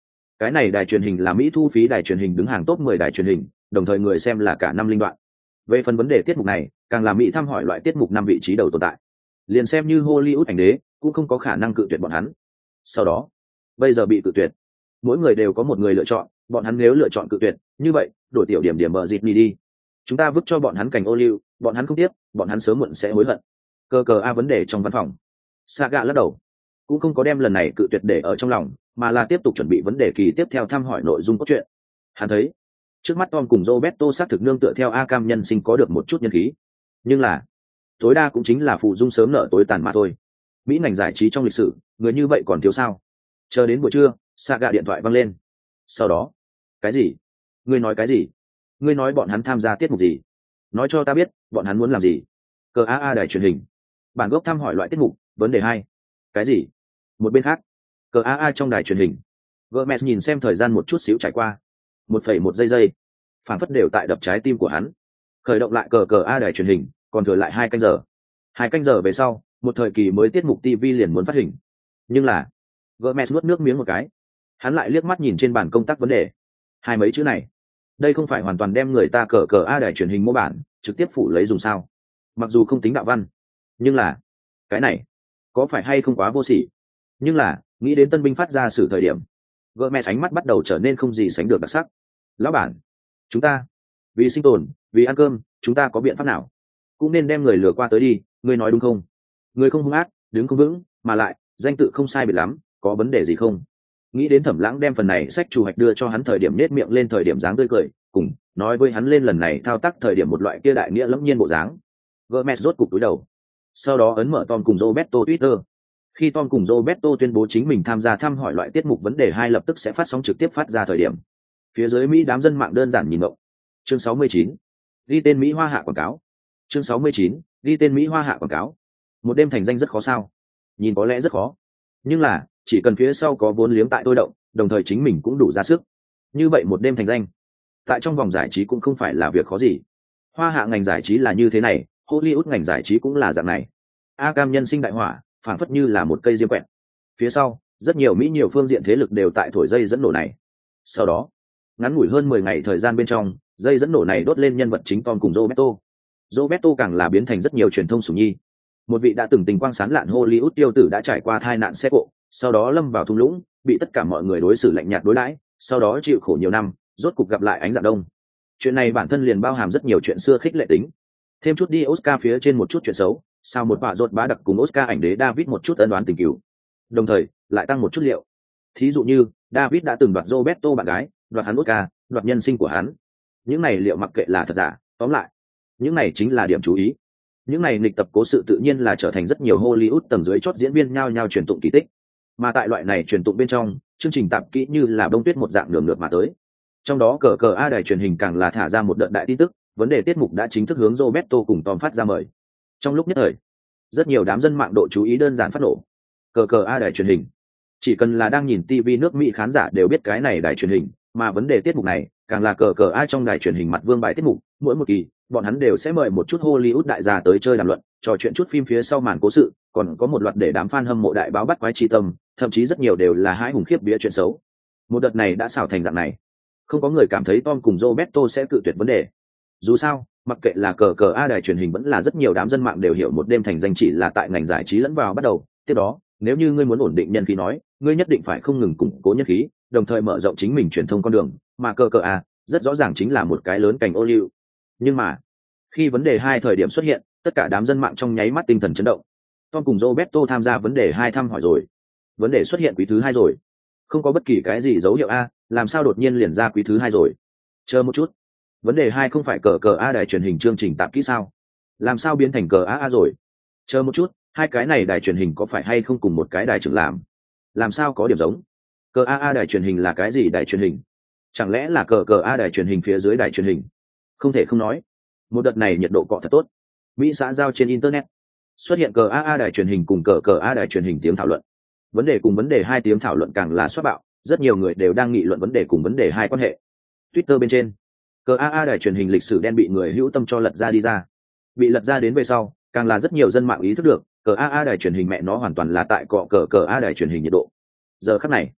Cái này đài truyền hình là Mỹ thu phí đài truyền hình đứng hàng top mười đài truyền hình, đồng thời người xem là cả năm linh đoạn. Về phần vấn đề tiết mục này, càng là Mỹ thăm hỏi loại tiết mục năm vị trí đầu tồn tại. Liền xem như Hollywood ảnh đế, cũng không có khả năng cự tuyệt bọn hắn. Sau đó, bây giờ bị cự tuyệt. Mỗi người đều có một người lựa chọn, bọn hắn nếu lựa chọn cự tuyệt, như vậy, đổi tiểu điểm điểm bờ dịt đi đi. Chúng ta vứt cho bọn hắn cảnh ô liu, bọn hắn không tiếp, bọn hắn sớm muộn sẽ hối hận. Cờ cờ a vấn đề trong văn phòng. Saga lắc đầu, cũng không có đem lần này cự tuyệt để ở trong lòng, mà là tiếp tục chuẩn bị vấn đề kỳ tiếp theo thăm hỏi nội dung cốt truyện. Hắn thấy, trước mắt Tom cùng Roberto xác thực nương tựa theo Akam nhân sinh có được một chút nhân khí, nhưng là tối đa cũng chính là phụ dung sớm nợ tối tàn mà thôi. Mỹ ngành giải trí trong lịch sử, người như vậy còn thiếu sao? Chờ đến buổi trưa, Saga điện thoại vang lên. Sau đó, cái gì? Ngươi nói cái gì? Ngươi nói bọn hắn tham gia tiết mục gì? Nói cho ta biết, bọn hắn muốn làm gì? Cờ a a đài truyền hình. Bản gốc thăm hỏi loại tiết mục, vấn đề hai. Cái gì? Một bên khác, cờ a a trong đài truyền hình. Gomez nhìn xem thời gian một chút xíu trải qua. Một phẩy một giây giây. Phản phất đều tại đập trái tim của hắn. Khởi động lại cờ cờ a đài truyền hình, còn thừa lại hai canh giờ. Hai canh giờ về sau, một thời kỳ mới tiết mục ti vi liền muốn phát hình. Nhưng là, Gomez nuốt nước miếng một cái. Hắn lại liếc mắt nhìn trên bàn công tác vấn đề. Hai mấy chữ này, đây không phải hoàn toàn đem người ta cờ cờ a đài truyền hình mô bản trực tiếp phủ lấy dùng sao? Mặc dù không tính đạo văn, nhưng là cái này có phải hay không quá vô sỉ? Nhưng là nghĩ đến tân binh phát ra xử thời điểm, Gomez ánh mắt bắt đầu trở nên không gì sánh được đặc sắc. Lão bản, chúng ta vì sinh tồn, vì ăn cơm, chúng ta có biện pháp nào? Cũng nên đem người lừa qua tới đi, ngươi nói đúng không? Người không hung ác, đứng không vững, mà lại danh tự không sai biệt lắm, có vấn đề gì không? Nghĩ đến Thẩm Lãng đem phần này sách chủ hoạch đưa cho hắn thời điểm nết miệng lên thời điểm dáng tươi cười, cùng nói với hắn lên lần này thao tác thời điểm một loại kia đại nghĩa lẫm nhiên bộ dáng. Gomez rốt cục cúi đầu. Sau đó ấn mở Tom cùng Roberto Twitter. Khi Tom cùng Roberto tuyên bố chính mình tham gia thăm hỏi loại tiết mục vấn đề hai lập tức sẽ phát sóng trực tiếp phát ra thời điểm, phía dưới Mỹ đám dân mạng đơn giản nhìn ngộng. Chương sáu mươi chín. Ghi tên Mỹ Hoa hạ quảng cáo. Chương sáu mươi chín. Ghi tên Mỹ Hoa hạ quảng cáo. Một đêm thành danh rất khó sao? Nhìn có lẽ rất khó, nhưng là chỉ cần phía sau có vốn liếng tại tôi động, đồng thời chính mình cũng đủ ra sức, như vậy một đêm thành danh tại trong vòng giải trí cũng không phải là việc khó gì. Hoa hạ ngành giải trí là như thế này, Hollywood ngành giải trí cũng là dạng này. Akam nhân sinh đại hỏa phảng phất như là một cây diêm quẹt, phía sau rất nhiều Mỹ nhiều phương diện thế lực đều tại thổi dây dẫn nổ này. Sau đó ngắn ngủi hơn mười ngày thời gian bên trong, dây dẫn nổ này đốt lên nhân vật chính Tom cùng Roberto. Roberto càng là biến thành rất nhiều truyền thông sủng nhi. Một vị đã từng tình quang sáng lạn Hollywood tiêu tử đã trải qua tai nạn xe cộ, sau đó lâm vào thung lũng, bị tất cả mọi người đối xử lạnh nhạt đối đãi, sau đó chịu khổ nhiều năm, rốt cục gặp lại ánh dạng đông. Chuyện này bản thân liền bao hàm rất nhiều chuyện xưa khích lệ tính, thêm chút đi Oscar phía trên một chút chuyện xấu, sao một bạ rốt bá đặc cùng Oscar ảnh đế David một chút ân đoán tình cừu, đồng thời lại tăng một chút liệu. Thí dụ như David đã từng đoạt Roberto bạn gái, đoạt hắn Oscar, đoạt nhân sinh của hắn. Những này liệu mặc kệ là thật giả, tóm lại, những này chính là điểm chú ý. Những này nghịch tập cố sự tự nhiên là trở thành rất nhiều Hollywood tầng dưới chót diễn viên nhao nhao truyền tụng kỳ tích. Mà tại loại này truyền tụng bên trong, chương trình tạp kỹ như là bông tuyết một dạng nườm nượp mà tới. Trong đó cờ cờ a đài truyền hình càng là thả ra một đợt đại tin tức, vấn đề tiết mục đã chính thức hướng Roberto cùng Tom phát ra mời. Trong lúc nhất thời, rất nhiều đám dân mạng độ chú ý đơn giản phát nổ. Cờ cờ a đài truyền hình, chỉ cần là đang nhìn ti vi nước Mỹ khán giả đều biết cái này đài truyền hình, mà vấn đề tiết mục này càng là cờ cờ a trong đài truyền hình mặt vương bài tiết mục, mỗi một kỳ bọn hắn đều sẽ mời một chút Hollywood đại gia tới chơi đàm luận, trò chuyện chút phim phía sau màn cố sự, còn có một loạt để đám fan hâm mộ đại báo bắt quái chi tâm, thậm chí rất nhiều đều là hãi hùng khiếp bía chuyện xấu. Một đợt này đã xảo thành dạng này, không có người cảm thấy Tom cùng Roberto sẽ cự tuyệt vấn đề. Dù sao, mặc kệ là cờ cờ a đài truyền hình vẫn là rất nhiều đám dân mạng đều hiểu một đêm thành danh chỉ là tại ngành giải trí lẫn vào bắt đầu. Tiếp đó, nếu như ngươi muốn ổn định nhân khí nói, ngươi nhất định phải không ngừng củng cố nhân khí, đồng thời mở rộng chính mình truyền thông con đường, mà cờ cờ a rất rõ ràng chính là một cái lớn cành ô liu. Nhưng mà khi vấn đề hai thời điểm xuất hiện, tất cả đám dân mạng trong nháy mắt tinh thần chấn động. Tom cùng Roberto tham gia vấn đề hai thăm hỏi rồi, vấn đề xuất hiện quý thứ hai rồi, không có bất kỳ cái gì dấu hiệu a, làm sao đột nhiên liền ra quý thứ hai rồi? Chờ một chút, vấn đề hai không phải cờ cờ a đài truyền hình chương trình tạp kỹ sao? Làm sao biến thành cờ a a rồi? Chờ một chút, hai cái này đài truyền hình có phải hay không cùng một cái đài trưởng làm? Làm sao có điểm giống? Cờ a a đài truyền hình là cái gì đài truyền hình? Chẳng lẽ là cờ cờ a đài truyền hình phía dưới đài truyền hình? Không thể không nói, một đợt này nhiệt độ cọ thật tốt. Mỹ xã giao trên internet xuất hiện cờ a a đài truyền hình cùng cờ cờ a đài truyền hình tiếng thảo luận. Vấn đề cùng vấn đề hai tiếng thảo luận càng là xoát bạo, rất nhiều người đều đang nghị luận vấn đề cùng vấn đề hai quan hệ. Twitter bên trên, cờ a a đài truyền hình lịch sử đen bị người hữu tâm cho lật ra đi ra. Bị lật ra đến về sau, càng là rất nhiều dân mạng ý thức được, cờ a a đài truyền hình mẹ nó hoàn toàn là tại cọ cờ cờ a đài truyền hình nhiệt độ. Giờ khắc này,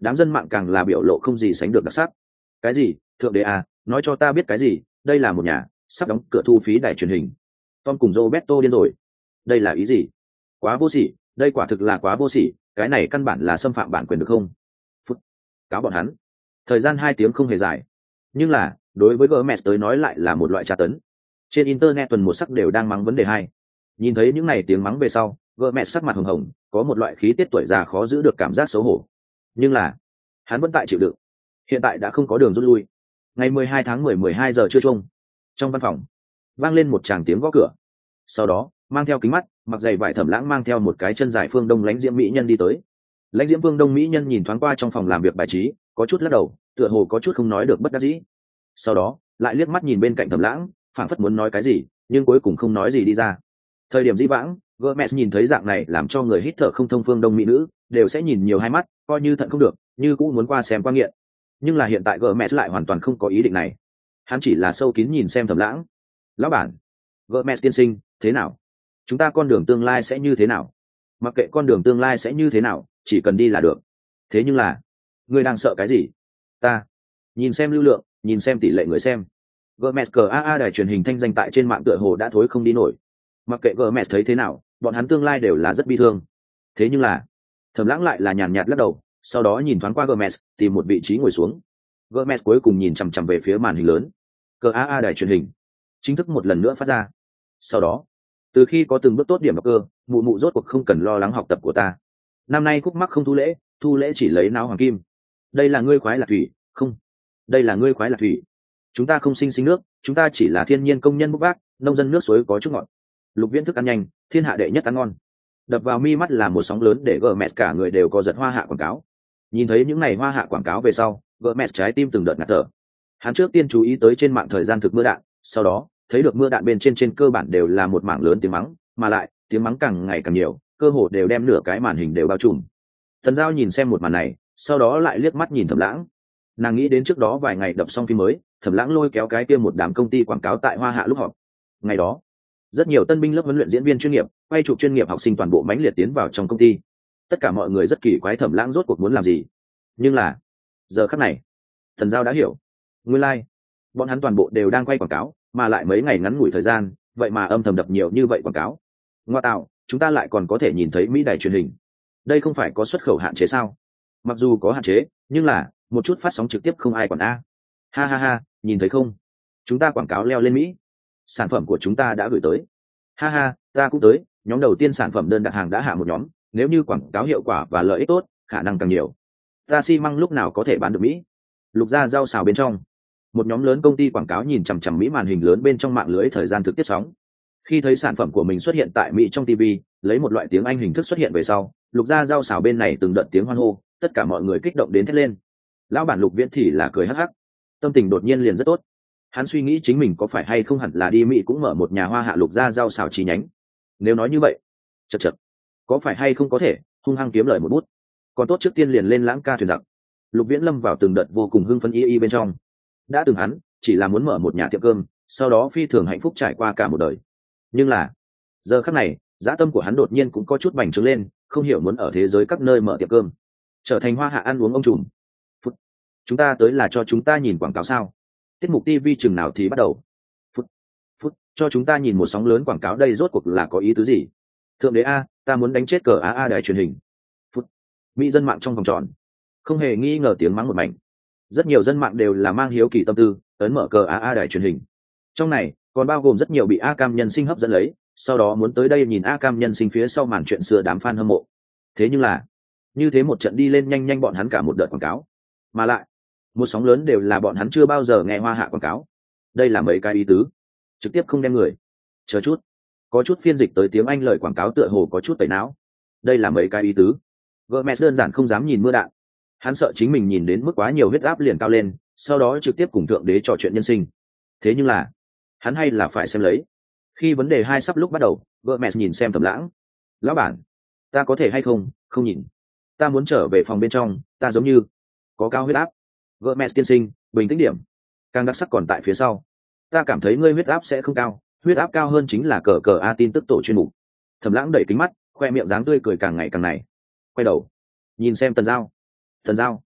Đám dân mạng càng là biểu lộ không gì sánh được đặc sắc. Cái gì? Thượng đế à, nói cho ta biết cái gì? Đây là một nhà sắp đóng cửa thu phí đài truyền hình. Tom cùng Roberto điên rồi. Đây là ý gì? Quá vô sỉ, đây quả thực là quá vô sỉ, cái này căn bản là xâm phạm bản quyền được không? Phút. Cáo bọn hắn. Thời gian hai tiếng không hề dài, nhưng là đối với Gomez tới nói lại là một loại tra tấn. Trên internet tuần một sắc đều đang mắng vấn đề hai. Nhìn thấy những này tiếng mắng về sau, Gomez sắc mặt hồng hồng, có một loại khí tiết tuổi già khó giữ được cảm giác xấu hổ. Nhưng là hắn vẫn tại chịu đựng. Hiện tại đã không có đường rút lui. Ngày mười hai tháng mười mười hai giờ trưa chung, trong văn phòng vang lên một tràng tiếng gõ cửa. Sau đó mang theo kính mắt, mặc giày vải Thẩm Lãng mang theo một cái chân dài phương đông lãnh diễm mỹ nhân đi tới. Lãnh diễm phương đông mỹ nhân nhìn thoáng qua trong phòng làm việc bài trí, có chút lắc đầu, tựa hồ có chút không nói được bất đắc dĩ. Sau đó lại liếc mắt nhìn bên cạnh Thẩm Lãng, phảng phất muốn nói cái gì, nhưng cuối cùng không nói gì đi ra. Thời điểm dĩ vãng, Gomez nhìn thấy dạng này làm cho người hít thở không thông phương đông mỹ nữ, đều sẽ nhìn nhiều hai mắt, coi như thận không được, như cũng muốn qua xem qua nghiện. Nhưng là hiện tại Gomez lại hoàn toàn không có ý định này. Hắn chỉ là sâu kín nhìn xem Thẩm Lãng. Lão bản, Gomez tiên sinh, thế nào? Chúng ta con đường tương lai sẽ như thế nào? Mặc kệ con đường tương lai sẽ như thế nào, chỉ cần đi là được. Thế nhưng là, ngươi đang sợ cái gì? Ta nhìn xem lưu lượng, nhìn xem tỷ lệ người xem. Gomez cờ a a đài truyền hình thanh danh tại trên mạng tựa hồ đã thối không đi nổi. Mặc kệ Gomez thấy thế nào, bọn hắn tương lai đều là rất bi thương. Thế nhưng là, Thẩm Lãng lại là nhàn nhạt lắc đầu, sau đó nhìn thoáng qua Gomez, tìm một vị trí ngồi xuống. Gomez cuối cùng nhìn chằm chằm về phía màn hình lớn. Cờ a a đài truyền hình chính thức một lần nữa phát ra. Sau đó, từ khi có từng bước tốt điểm độc cơ, mụ mụ rốt cuộc không cần lo lắng học tập của ta. Năm nay khúc mắc không thu lễ, thu lễ chỉ lấy não hoàng kim. Đây là ngươi khoái lạc thủy, không? Đây là ngươi khoái lạc thủy. Chúng ta không sinh sinh nước, chúng ta chỉ là thiên nhiên công nhân bốc vác, nông dân nước suối có chút ngọt. Lục Viễn thức ăn nhanh, thiên hạ đệ nhất ăn ngon. Đập vào mi mắt là một sóng lớn để Gomez cả người đều có giật hoa hạ quảng cáo. Nhìn thấy những này hoa hạ quảng cáo về sau, Gomez trái tim từng đợt ngạt thở. Hắn trước tiên chú ý tới trên mạng thời gian thực mưa đạn, sau đó thấy được mưa đạn bên trên trên cơ bản đều là một mảng lớn tiếng mắng, mà lại tiếng mắng càng ngày càng nhiều, cơ hồ đều đem nửa cái màn hình đều bao trùm. Tần Giao nhìn xem một màn này, sau đó lại liếc mắt nhìn Thẩm Lãng. Nàng nghĩ đến trước đó vài ngày đập xong phim mới, Thẩm Lãng lôi kéo cái kia một đám công ty quảng cáo tại Hoa Hạ lúc họp. Ngày đó, rất nhiều tân binh lớp huấn luyện diễn viên chuyên nghiệp, quay chụp chuyên nghiệp học sinh toàn bộ mãnh liệt tiến vào trong công ty. Tất cả mọi người rất kỳ quái Thẩm Lãng rốt cuộc muốn làm gì. Nhưng là, giờ khắc này, Tần Giao đã hiểu. Nguyên lai, like, bọn hắn toàn bộ đều đang quay quảng cáo, mà lại mấy ngày ngắn ngủi thời gian, vậy mà âm thầm đập nhiều như vậy quảng cáo. Ngoa tạo, chúng ta lại còn có thể nhìn thấy mỹ đài truyền hình. Đây không phải có xuất khẩu hạn chế sao? Mặc dù có hạn chế, nhưng là một chút phát sóng trực tiếp không ai còn a. Ha ha ha, nhìn thấy không? Chúng ta quảng cáo leo lên Mỹ. Sản phẩm của chúng ta đã gửi tới. Ha ha, ta cũng tới, nhóm đầu tiên sản phẩm đơn đặt hàng đã hạ một nhóm, nếu như quảng cáo hiệu quả và lợi ích tốt, khả năng càng nhiều. Ta xi măng lúc nào có thể bán được Mỹ? Lục ra rau xào bên trong. Một nhóm lớn công ty quảng cáo nhìn chằm chằm Mỹ màn hình lớn bên trong mạng lưới thời gian thực tiếp sóng. Khi thấy sản phẩm của mình xuất hiện tại Mỹ trong ti vi, lấy một loại tiếng Anh hình thức xuất hiện về sau, Lục gia rau xào bên này từng đợt tiếng hoan hô, tất cả mọi người kích động đến thét lên. Lão bản Lục Viễn thì là cười hắc hắc, tâm tình đột nhiên liền rất tốt. Hắn suy nghĩ chính mình có phải hay không hẳn là đi Mỹ cũng mở một nhà hoa hạ Lục gia rau xào chi nhánh. Nếu nói như vậy, chật chật, có phải hay không có thể hung hăng kiếm lời một bút. Còn tốt trước tiên liền lên lãng ca thuyền giặc. Lục Viễn lâm vào từng đợt vô cùng hưng phấn y y bên trong. Đã từng hắn chỉ là muốn mở một nhà tiệm cơm, sau đó phi thường hạnh phúc trải qua cả một đời. Nhưng là giờ khắc này, dã tâm của hắn đột nhiên cũng có chút bành trướng lên, không hiểu muốn ở thế giới các nơi mở tiệm cơm, trở thành hoa hạ ăn uống ông trùm. Phút. Chúng ta tới là cho chúng ta nhìn quảng cáo sao? Tiết mục ti vi chừng nào thì bắt đầu? Phút. Phút. Cho chúng ta nhìn một sóng lớn quảng cáo đây rốt cuộc là có ý tứ gì? Thượng đế a, ta muốn đánh chết cờ a a đài truyền hình. Phút. Mỹ dân mạng trong vòng tròn không hề nghi ngờ tiếng mắng một mảnh. Rất nhiều dân mạng đều là mang hiếu kỳ tâm tư ấn mở cờ a a đài truyền hình. Trong này còn bao gồm rất nhiều bị a cam nhân sinh hấp dẫn lấy, sau đó muốn tới đây nhìn a cam nhân sinh phía sau màn chuyện xưa đám fan hâm mộ. Thế nhưng là như thế một trận đi lên nhanh nhanh bọn hắn cả một đợt quảng cáo, mà lại một sóng lớn đều là bọn hắn chưa bao giờ nghe hoa hạ quảng cáo. Đây là mấy cái ý tứ, trực tiếp không đem người. Chờ chút, có chút phiên dịch tới tiếng Anh lời quảng cáo tựa hồ có chút tẩy não. Đây là mấy cái ý tứ. Gomez đơn giản không dám nhìn mưa đạn. Hắn sợ chính mình nhìn đến mức quá nhiều huyết áp liền cao lên, sau đó trực tiếp cùng thượng đế trò chuyện nhân sinh. Thế nhưng là hắn hay là phải xem lấy. Khi vấn đề hai sắp lúc bắt đầu, Gomez nhìn xem Thẩm Lãng. Lão bản, ta có thể hay không không nhìn, ta muốn trở về phòng bên trong, ta giống như có cao huyết áp. Gomez tiên sinh, bình tĩnh điểm, càng đặc sắc còn tại phía sau. Ta cảm thấy ngươi huyết áp sẽ không cao, huyết áp cao hơn chính là cờ cờ a tin tức tổ chuyên mục. Thẩm Lãng đẩy kính mắt, khoe miệng dáng tươi cười càng ngày càng này. Quay đầu nhìn xem Tần Giao. Tần Giao,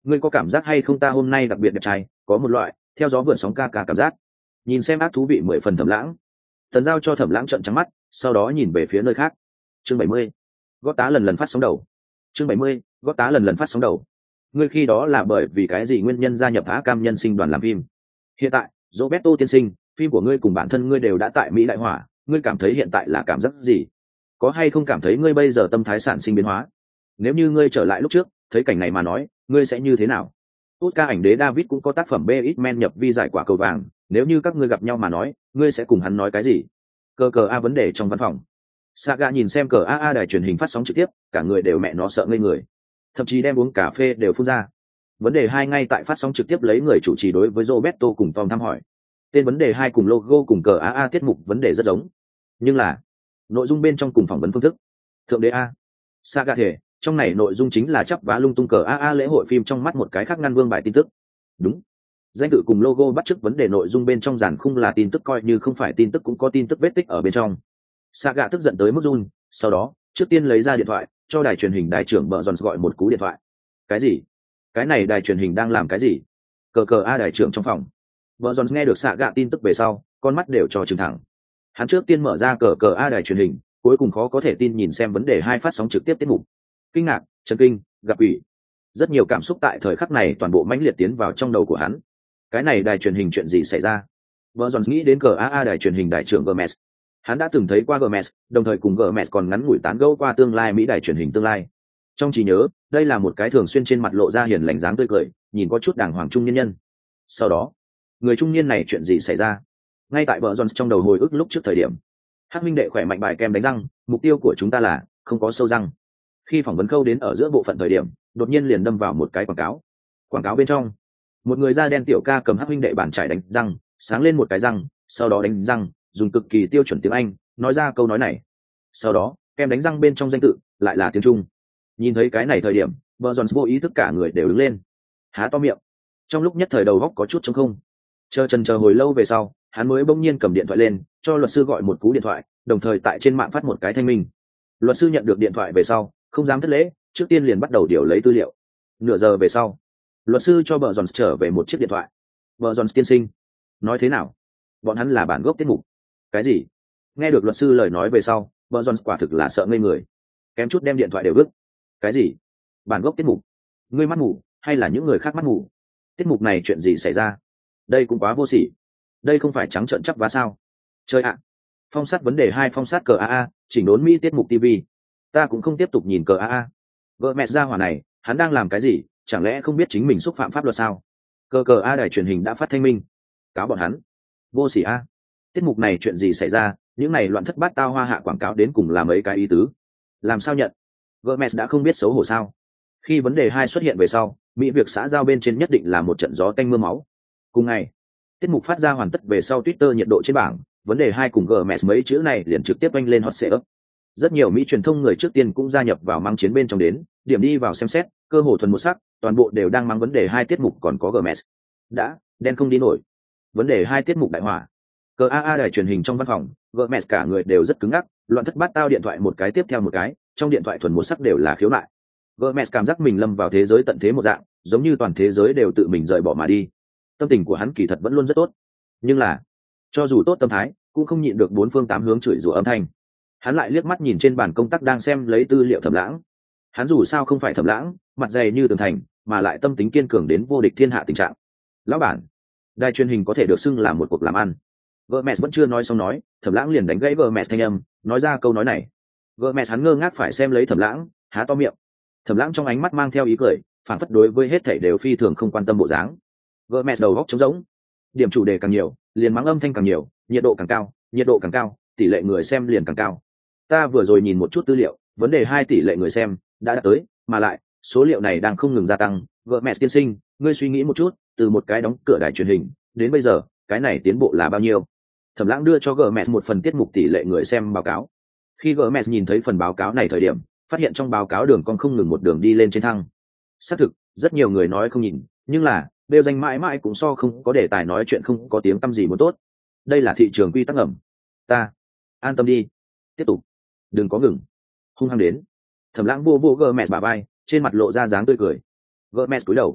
ngươi có cảm giác hay không ta hôm nay đặc biệt đẹp trai, có một loại theo gió vượt sóng ca ca cảm giác. Nhìn xem ác thú vị mười phần Thẩm Lãng. Tần Giao cho Thẩm Lãng trợn trắng mắt, sau đó nhìn về phía nơi khác. Chương bảy mươi. Gót tá lần lần phát sóng đầu. Chương bảy mươi. Gót tá lần lần phát sóng đầu. Ngươi khi đó là bởi vì cái gì nguyên nhân gia nhập Á Cam nhân sinh đoàn làm phim? Hiện tại, Roberto tiên sinh, phim của ngươi cùng bản thân ngươi đều đã tại Mỹ đại hỏa, ngươi cảm thấy hiện tại là cảm giác gì? Có hay không cảm thấy ngươi bây giờ tâm thái sản sinh biến hóa? Nếu như ngươi trở lại lúc trước, thấy cảnh này mà nói, ngươi sẽ như thế nào? Oscar ảnh đế David cũng có tác phẩm B X Men nhập vi giải quả cầu vàng, nếu như các ngươi gặp nhau mà nói, ngươi sẽ cùng hắn nói cái gì? Cờ cờ a vấn đề trong văn phòng. Saga nhìn xem cờ a a đài truyền hình phát sóng trực tiếp, cả người đều mẹ nó sợ ngây người, thậm chí đem uống cà phê đều phun ra. Vấn đề hai ngay tại phát sóng trực tiếp lấy người chủ trì đối với Roberto cùng Tom thăm hỏi. Tên vấn đề hai cùng logo cùng cờ a a tiết mục vấn đề rất giống, nhưng là nội dung bên trong cùng phỏng vấn phương thức. Thượng đế a, Saga thể, trong này nội dung chính là chắp vá lung tung cờ a a lễ hội phim trong mắt một cái khác ngăn vương bài tin tức. Đúng, danh tự cùng logo bắt chước vấn đề nội dung bên trong giàn khung là tin tức, coi như không phải tin tức cũng có tin tức vết tích ở bên trong. Saga tức giận tới mức run, sau đó trước tiên lấy ra điện thoại cho đài truyền hình đài trưởng bợ giòn gọi một cú điện thoại. Cái gì? Cái này đài truyền hình đang làm cái gì? Cờ cờ a đài trưởng trong phòng. Bợ giòn nghe được Saga tin tức về sau, con mắt đều cho trừng thẳng. Hắn trước tiên mở ra cờ cờ a đài truyền hình, cuối cùng khó có thể tin nhìn xem vấn đề hai phát sóng trực tiếp tiết mục. Kinh ngạc, chấn kinh, gặp ủy, rất nhiều cảm xúc tại thời khắc này toàn bộ mãnh liệt tiến vào trong đầu của hắn. Cái này đài truyền hình chuyện gì xảy ra? Bợ giòn nghĩ đến cờ a a đài truyền hình đài trưởng Gomez. Hắn đã từng thấy qua Gomez, đồng thời cùng Gomez còn ngắn ngủi tán gẫu qua tương lai Mỹ đài truyền hình tương lai. Trong trí nhớ, đây là một cái thường xuyên trên mặt lộ ra hiền lành dáng tươi cười, nhìn có chút đàng hoàng trung niên nhân. Sau đó, người trung niên này chuyện gì xảy ra? Ngay tại vợ Jones trong đầu hồi ức lúc trước thời điểm, Hắc minh đệ khỏe mạnh bài kem đánh răng, mục tiêu của chúng ta là không có sâu răng. Khi phỏng vấn câu đến ở giữa bộ phận thời điểm, đột nhiên liền đâm vào một cái quảng cáo. Quảng cáo bên trong, một người da đen tiểu ca cầm Hắc minh đệ bàn chải đánh răng, sáng lên một cái răng, sau đó đánh răng, dùng cực kỳ tiêu chuẩn tiếng Anh nói ra câu nói này. Sau đó, kem đánh răng bên trong danh tự lại là tiếng Trung. Nhìn thấy cái này thời điểm, vợ Jones vô ý tất cả người đều đứng lên, há to miệng. Trong lúc nhất thời đầu góc có chút trống không. Chờ chần chờ hồi lâu về sau, hắn mới bỗng nhiên cầm điện thoại lên, cho luật sư gọi một cú điện thoại, đồng thời tại trên mạng phát một cái thanh minh. Luật sư nhận được điện thoại về sau, không dám thất lễ, trước tiên liền bắt đầu điều lấy tư liệu. Nửa giờ về sau, luật sư cho vợ Jones trở về một chiếc điện thoại. Vợ Jones tiên sinh, nói thế nào? Bọn hắn là bản gốc tiết mục. Cái gì? Nghe được luật sư lời nói về sau, vợ Jones quả thực là sợ ngây người, kém chút đem điện thoại đều vứt. Cái gì? Bản gốc tiết mục? Ngươi mắt mù hay là những người khác mắt mù? Tiết mục này chuyện gì xảy ra? Đây cũng quá vô sỉ. Đây không phải trắng trợn chấp vá sao? Chơi ạ. Phong sát vấn đề hai, phong sát cờ a a, chỉnh đốn Mỹ tiết mục ti vi. Ta cũng không tiếp tục nhìn cờ a a. Vợ mẹ ra hỏa này, hắn đang làm cái gì? Chẳng lẽ không biết chính mình xúc phạm pháp luật sao? Cờ cờ a đài truyền hình đã phát thanh minh, cáo bọn hắn vô sỉ a. Tiết mục này chuyện gì xảy ra? Những này loạn thất bát tao hoa hạ quảng cáo đến cùng là mấy cái ý tứ? Làm sao nhận? Gomez đã không biết xấu hổ sao? Khi vấn đề hai xuất hiện về sau, Mỹ việc xã giao bên trên nhất định là một trận gió tanh mưa máu. Cùng ngày, tiết mục phát ra hoàn tất về sau, Twitter nhiệt độ trên bảng, vấn đề hai cùng Gomez mấy chữ này liền trực tiếp oanh lên hot search. Rất nhiều Mỹ truyền thông người trước tiên cũng gia nhập vào mang chiến bên trong đến, điểm đi vào xem xét, cơ hồ thuần một sắc, toàn bộ đều đang mang vấn đề hai tiết mục còn có Gomez. Đã, đen không đi nổi. Vấn đề hai tiết mục đại hỏa. Cờ a a đài truyền hình trong văn phòng, Gomez cả người đều rất cứng ngắc, loạn thất bát tao điện thoại một cái tiếp theo một cái, trong điện thoại thuần một sắc đều là khiếu nại. Gomez cảm giác mình lâm vào thế giới tận thế một dạng, giống như toàn thế giới đều tự mình rời bỏ mà đi. Tâm tình của hắn kỳ thật vẫn luôn rất tốt, nhưng là cho dù tốt tâm thái, cũng không nhịn được bốn phương tám hướng chửi rủa âm thanh. Hắn lại liếc mắt nhìn trên bàn công tác đang xem lấy tư liệu Thẩm Lãng. Hắn dù sao không phải Thẩm Lãng, mặt dày như tường thành, mà lại tâm tính kiên cường đến vô địch thiên hạ tình trạng. Lão bản, đài truyền hình có thể được xưng là một cuộc làm ăn. Gomez vẫn chưa nói xong nói, Thẩm Lãng liền đánh gãy Gomez thanh âm, nói ra câu nói này. Gomez hắn ngơ ngác phải xem lấy Thẩm Lãng, há to miệng. Thẩm Lãng trong ánh mắt mang theo ý cười, phản phất đối với hết thảy đều phi thường không quan tâm bộ dáng. Gomez đầu góc trống rỗng, điểm chủ đề càng nhiều, liền mắng âm thanh càng nhiều, nhiệt độ càng cao, nhiệt độ càng cao, tỷ lệ người xem liền càng cao. Ta vừa rồi nhìn một chút tư liệu, vấn đề hai tỷ lệ người xem đã đạt tới, mà lại số liệu này đang không ngừng gia tăng. Gomez tiên sinh, ngươi suy nghĩ một chút, từ một cái đóng cửa đài truyền hình đến bây giờ, cái này tiến bộ là bao nhiêu? Thẩm Lãng đưa cho Gomez một phần tiết mục tỷ lệ người xem báo cáo. Khi Gomez nhìn thấy phần báo cáo này thời điểm, phát hiện trong báo cáo đường cong không ngừng một đường đi lên trên thăng. Xác thực, rất nhiều người nói không nhìn, nhưng là đều danh mãi mãi cũng so không có đề tài nói chuyện không có tiếng tăm gì muốn tốt. Đây là thị trường quy tắc ngầm. Ta an tâm đi, tiếp tục, đừng có ngừng. Hung hăng đến. Thẩm Lãng vô vô Gomez bả vai, trên mặt lộ ra dáng tươi cười. Gomez cúi đầu,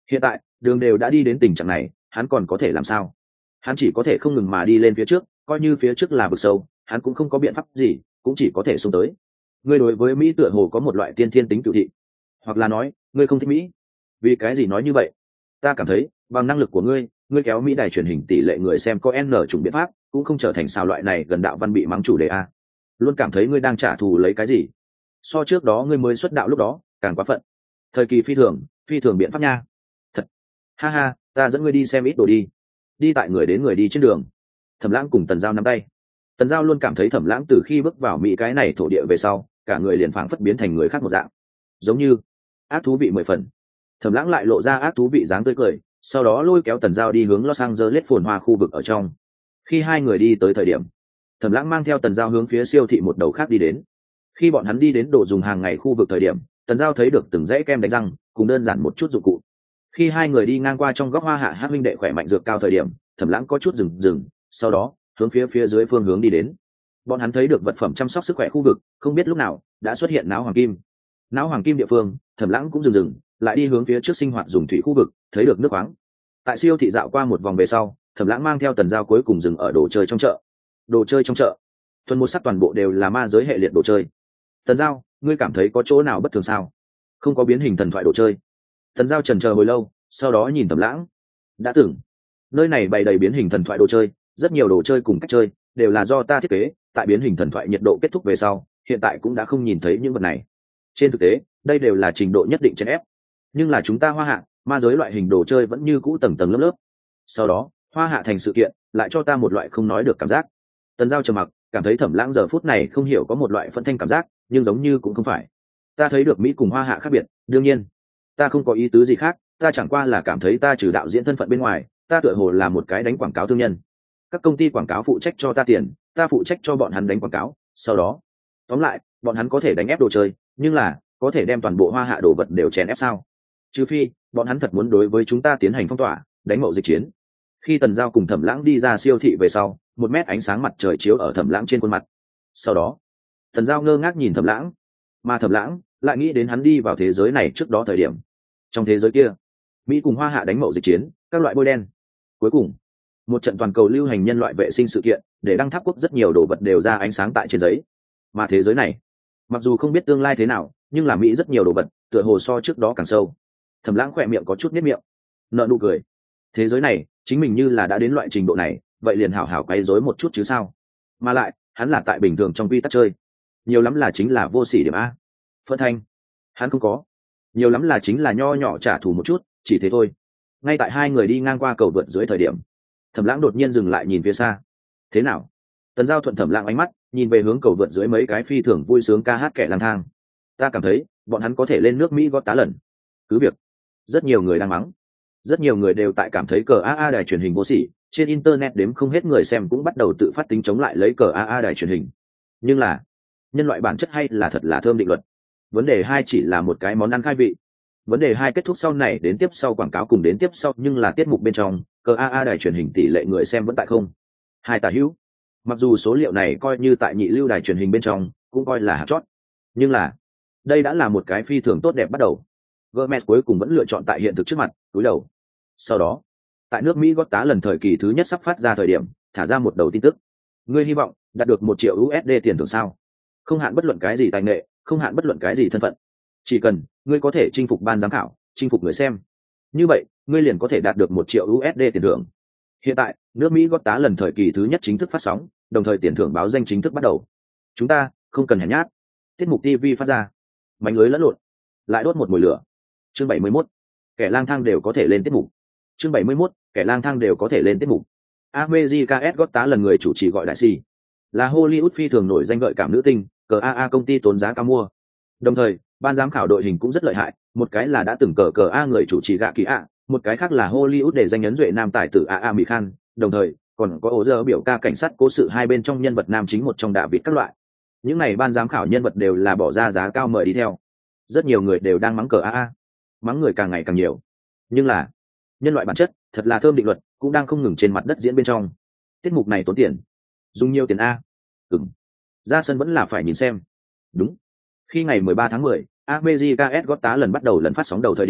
Hiện tại đường đều đã đi đến tình trạng này, hắn còn có thể làm sao? Hắn chỉ có thể không ngừng mà đi lên phía trước, coi như phía trước là vực sâu, hắn cũng không có biện pháp gì, cũng chỉ có thể xuống tới. Ngươi đối với Mỹ tựa hồ có một loại tiên thiên tính cựu thị, hoặc là nói ngươi không thích Mỹ. Vì cái gì nói như vậy? Ta cảm thấy bằng năng lực của ngươi, ngươi kéo Mỹ đài truyền hình tỷ lệ người xem có n chủng biện pháp, cũng không trở thành sao loại này gần đạo văn bị mắng chủ đề a. Luôn cảm thấy ngươi đang trả thù lấy cái gì? So trước đó ngươi mới xuất đạo lúc đó càng quá phận. Thời kỳ phi thường, phi thường biện pháp nha. Thật. Ha ha, ta dẫn ngươi đi xem ít đồ đi. Đi tại người đến người đi trên đường. Thẩm Lãng cùng Tần Giao nắm tay. Tần Giao luôn cảm thấy Thẩm Lãng từ khi bước vào Mỹ cái này thổ địa về sau, cả người liền phảng phất biến thành người khác một dạng, giống như ác thú vị mười phần. Thẩm Lãng lại lộ ra ác thú vị dáng tươi cười, sau đó lôi kéo Tần Giao đi hướng Los Angeles phồn hoa khu vực ở trong. Khi hai người đi tới thời điểm, Thẩm Lãng mang theo Tần Giao hướng phía siêu thị một đầu khác đi đến. Khi bọn hắn đi đến đồ dùng hàng ngày khu vực thời điểm, Tần Giao thấy được từng dãy kem đánh răng cùng đơn giản một chút dụng cụ. Khi hai người đi ngang qua trong góc Hoa Hạ Hát huynh đệ khỏe mạnh dược cao thời điểm, Thẩm Lãng có chút dừng dừng, sau đó hướng phía phía dưới phương hướng đi đến. Bọn hắn thấy được vật phẩm chăm sóc sức khỏe khu vực, không biết lúc nào đã xuất hiện não hoàng kim. Não hoàng kim địa phương, Thẩm Lãng cũng dừng dừng, lại đi hướng phía trước sinh hoạt dùng thủy khu vực, thấy được nước khoáng. Tại siêu thị dạo qua một vòng về sau, Thẩm Lãng mang theo Tần Giao cuối cùng dừng ở đồ chơi trong chợ. Đồ chơi trong chợ, thuần một sắc toàn bộ đều là ma giới hệ liệt đồ chơi. Tần Giao, ngươi cảm thấy có chỗ nào bất thường sao? Không có biến hình thần thoại đồ chơi. Tần Giao chần chờ hồi lâu, sau đó nhìn Thẩm Lãng. Đã từng, nơi này bày đầy biến hình thần thoại đồ chơi, rất nhiều đồ chơi cùng cách chơi đều là do ta thiết kế. Tại biến hình thần thoại nhiệt độ kết thúc về sau, hiện tại cũng đã không nhìn thấy những vật này. Trên thực tế, đây đều là trình độ nhất định chèn ép. Nhưng là chúng ta Hoa Hạ, ma giới loại hình đồ chơi vẫn như cũ tầng tầng lớp lớp. Sau đó, Hoa Hạ thành sự kiện, lại cho ta một loại không nói được cảm giác. Tần Giao trầm mặc, cảm thấy Thẩm Lãng giờ phút này không hiểu có một loại phẫn thanh cảm giác, nhưng giống như cũng không phải. Ta thấy được Mỹ cùng Hoa Hạ khác biệt, đương nhiên, ta không có ý tứ gì khác, ta chẳng qua là cảm thấy ta trừ đạo diễn thân phận bên ngoài, ta tựa hồ là một cái đánh quảng cáo thương nhân. Các công ty quảng cáo phụ trách cho ta tiền, ta phụ trách cho bọn hắn đánh quảng cáo, sau đó, tóm lại, bọn hắn có thể đánh ép đồ chơi, nhưng là có thể đem toàn bộ Hoa Hạ đồ vật đều chèn ép sao? Trừ phi bọn hắn thật muốn đối với chúng ta tiến hành phong tỏa, đánh mậu dịch chiến. Khi Tần Giao cùng Thẩm Lãng đi ra siêu thị về sau, một mét ánh sáng mặt trời chiếu ở Thẩm Lãng trên khuôn mặt. Sau đó, Tần Giao ngơ ngác nhìn Thẩm Lãng, mà Thẩm Lãng lại nghĩ đến hắn đi vào thế giới này trước đó thời điểm. Trong thế giới kia, Mỹ cùng Hoa Hạ đánh mậu dịch chiến, các loại bôi đen. Cuối cùng, một trận toàn cầu lưu hành nhân loại vệ sinh sự kiện, để đăng tháp quốc rất nhiều đồ vật đều ra ánh sáng tại trên giấy. Mà thế giới này, mặc dù không biết tương lai thế nào, nhưng là Mỹ rất nhiều đồ vật, tựa hồ so trước đó càng sâu. Thẩm Lãng khỏe miệng có chút nhếch miệng, nở nụ cười. Thế giới này, chính mình như là đã đến loại trình độ này, vậy liền hảo hảo quấy rối một chút chứ sao? Mà lại, hắn là tại bình thường trong quy tắc chơi, nhiều lắm là chính là vô sỉ điểm a. Phẫn thanh, hắn không có, nhiều lắm là chính là nho nhỏ trả thù một chút, chỉ thế thôi. Ngay tại hai người đi ngang qua cầu vượt dưới thời điểm, Thẩm Lãng đột nhiên dừng lại nhìn phía xa. Thế nào? Tần Giao thuận Thẩm Lãng ánh mắt, nhìn về hướng cầu vượt dưới mấy cái phi thường vui sướng ca hát kẻ lang thang. Ta cảm thấy, bọn hắn có thể lên nước Mỹ gót tá lần. Cứ việc, rất nhiều người đang mắng, rất nhiều người đều tại cảm thấy cờ a a đài truyền hình vô sỉ, trên internet đếm không hết người xem cũng bắt đầu tự phát tính chống lại lấy cờ a a đài truyền hình. Nhưng là, nhân loại bản chất hay là thật là thơm định luật. Vấn đề hai chỉ là một cái món ăn khai vị. Vấn đề hai kết thúc sau này đến tiếp sau quảng cáo cùng đến tiếp sau, nhưng là tiết mục bên trong, cờ a a đài truyền hình tỷ lệ người xem vẫn tại không hai tả hữu. Mặc dù số liệu này coi như tại nhị lưu đài truyền hình bên trong cũng coi là hạt chót, nhưng là đây đã là một cái phi thường tốt đẹp bắt đầu. Gomez cuối cùng vẫn lựa chọn tại hiện thực trước mặt túi đầu. Sau đó, tại nước Mỹ gót tá lần thời kỳ thứ nhất sắp phát ra thời điểm, thả ra một đầu tin tức. Ngươi hy vọng đạt được một triệu u ét đê tiền thưởng sao? Không hạn bất luận cái gì tài nghệ, không hạn bất luận cái gì thân phận. Chỉ cần ngươi có thể chinh phục ban giám khảo, chinh phục người xem, như vậy ngươi liền có thể đạt được một triệu u ét đê tiền thưởng. Hiện tại, nước Mỹ gót tá lần thời kỳ thứ nhất chính thức phát sóng, đồng thời tiền thưởng báo danh chính thức bắt đầu. Chúng ta không cần hèn nhát. Tiết mục ti vi phát ra, mánh lưới lẫn lộn, lại đốt một mùi lửa. Chương bảy mươi mốt, kẻ lang thang đều có thể lên tiết mục. Chương bảy mươi mốt, kẻ lang thang đều có thể lên tiết mục. America gót tá lần người chủ trì gọi đại si, là Hollywood phi thường nổi danh gợi cảm nữ tinh, cờ a a công ty tốn giá cao mua. Đồng thời, ban giám khảo đội hình cũng rất lợi hại, một cái là đã từng cờ cờ a người chủ trì gạ kỳ ạ, một cái khác là Hollywood để danh nhấn duệ nam tài tử a a Mỹ Khan, đồng thời còn có ố giờ biểu ca cảnh sát cố sự hai bên trong nhân vật nam chính một trong đạ vịt các loại. Những này ban giám khảo nhân vật đều là bỏ ra giá cao mời đi theo. Rất nhiều người đều đang mắng cờ a a, mắng người càng ngày càng nhiều. Nhưng là nhân loại bản chất thật là thơm định luật cũng đang không ngừng trên mặt đất diễn bên trong. Tiết mục này tốn tiền, dùng nhiều tiền a. Ừm, ra sân vẫn là phải nhìn xem. Đúng, khi ngày mười ba tháng mười, America Got Talent lần bắt đầu lần phát sóng đầu thời điểm,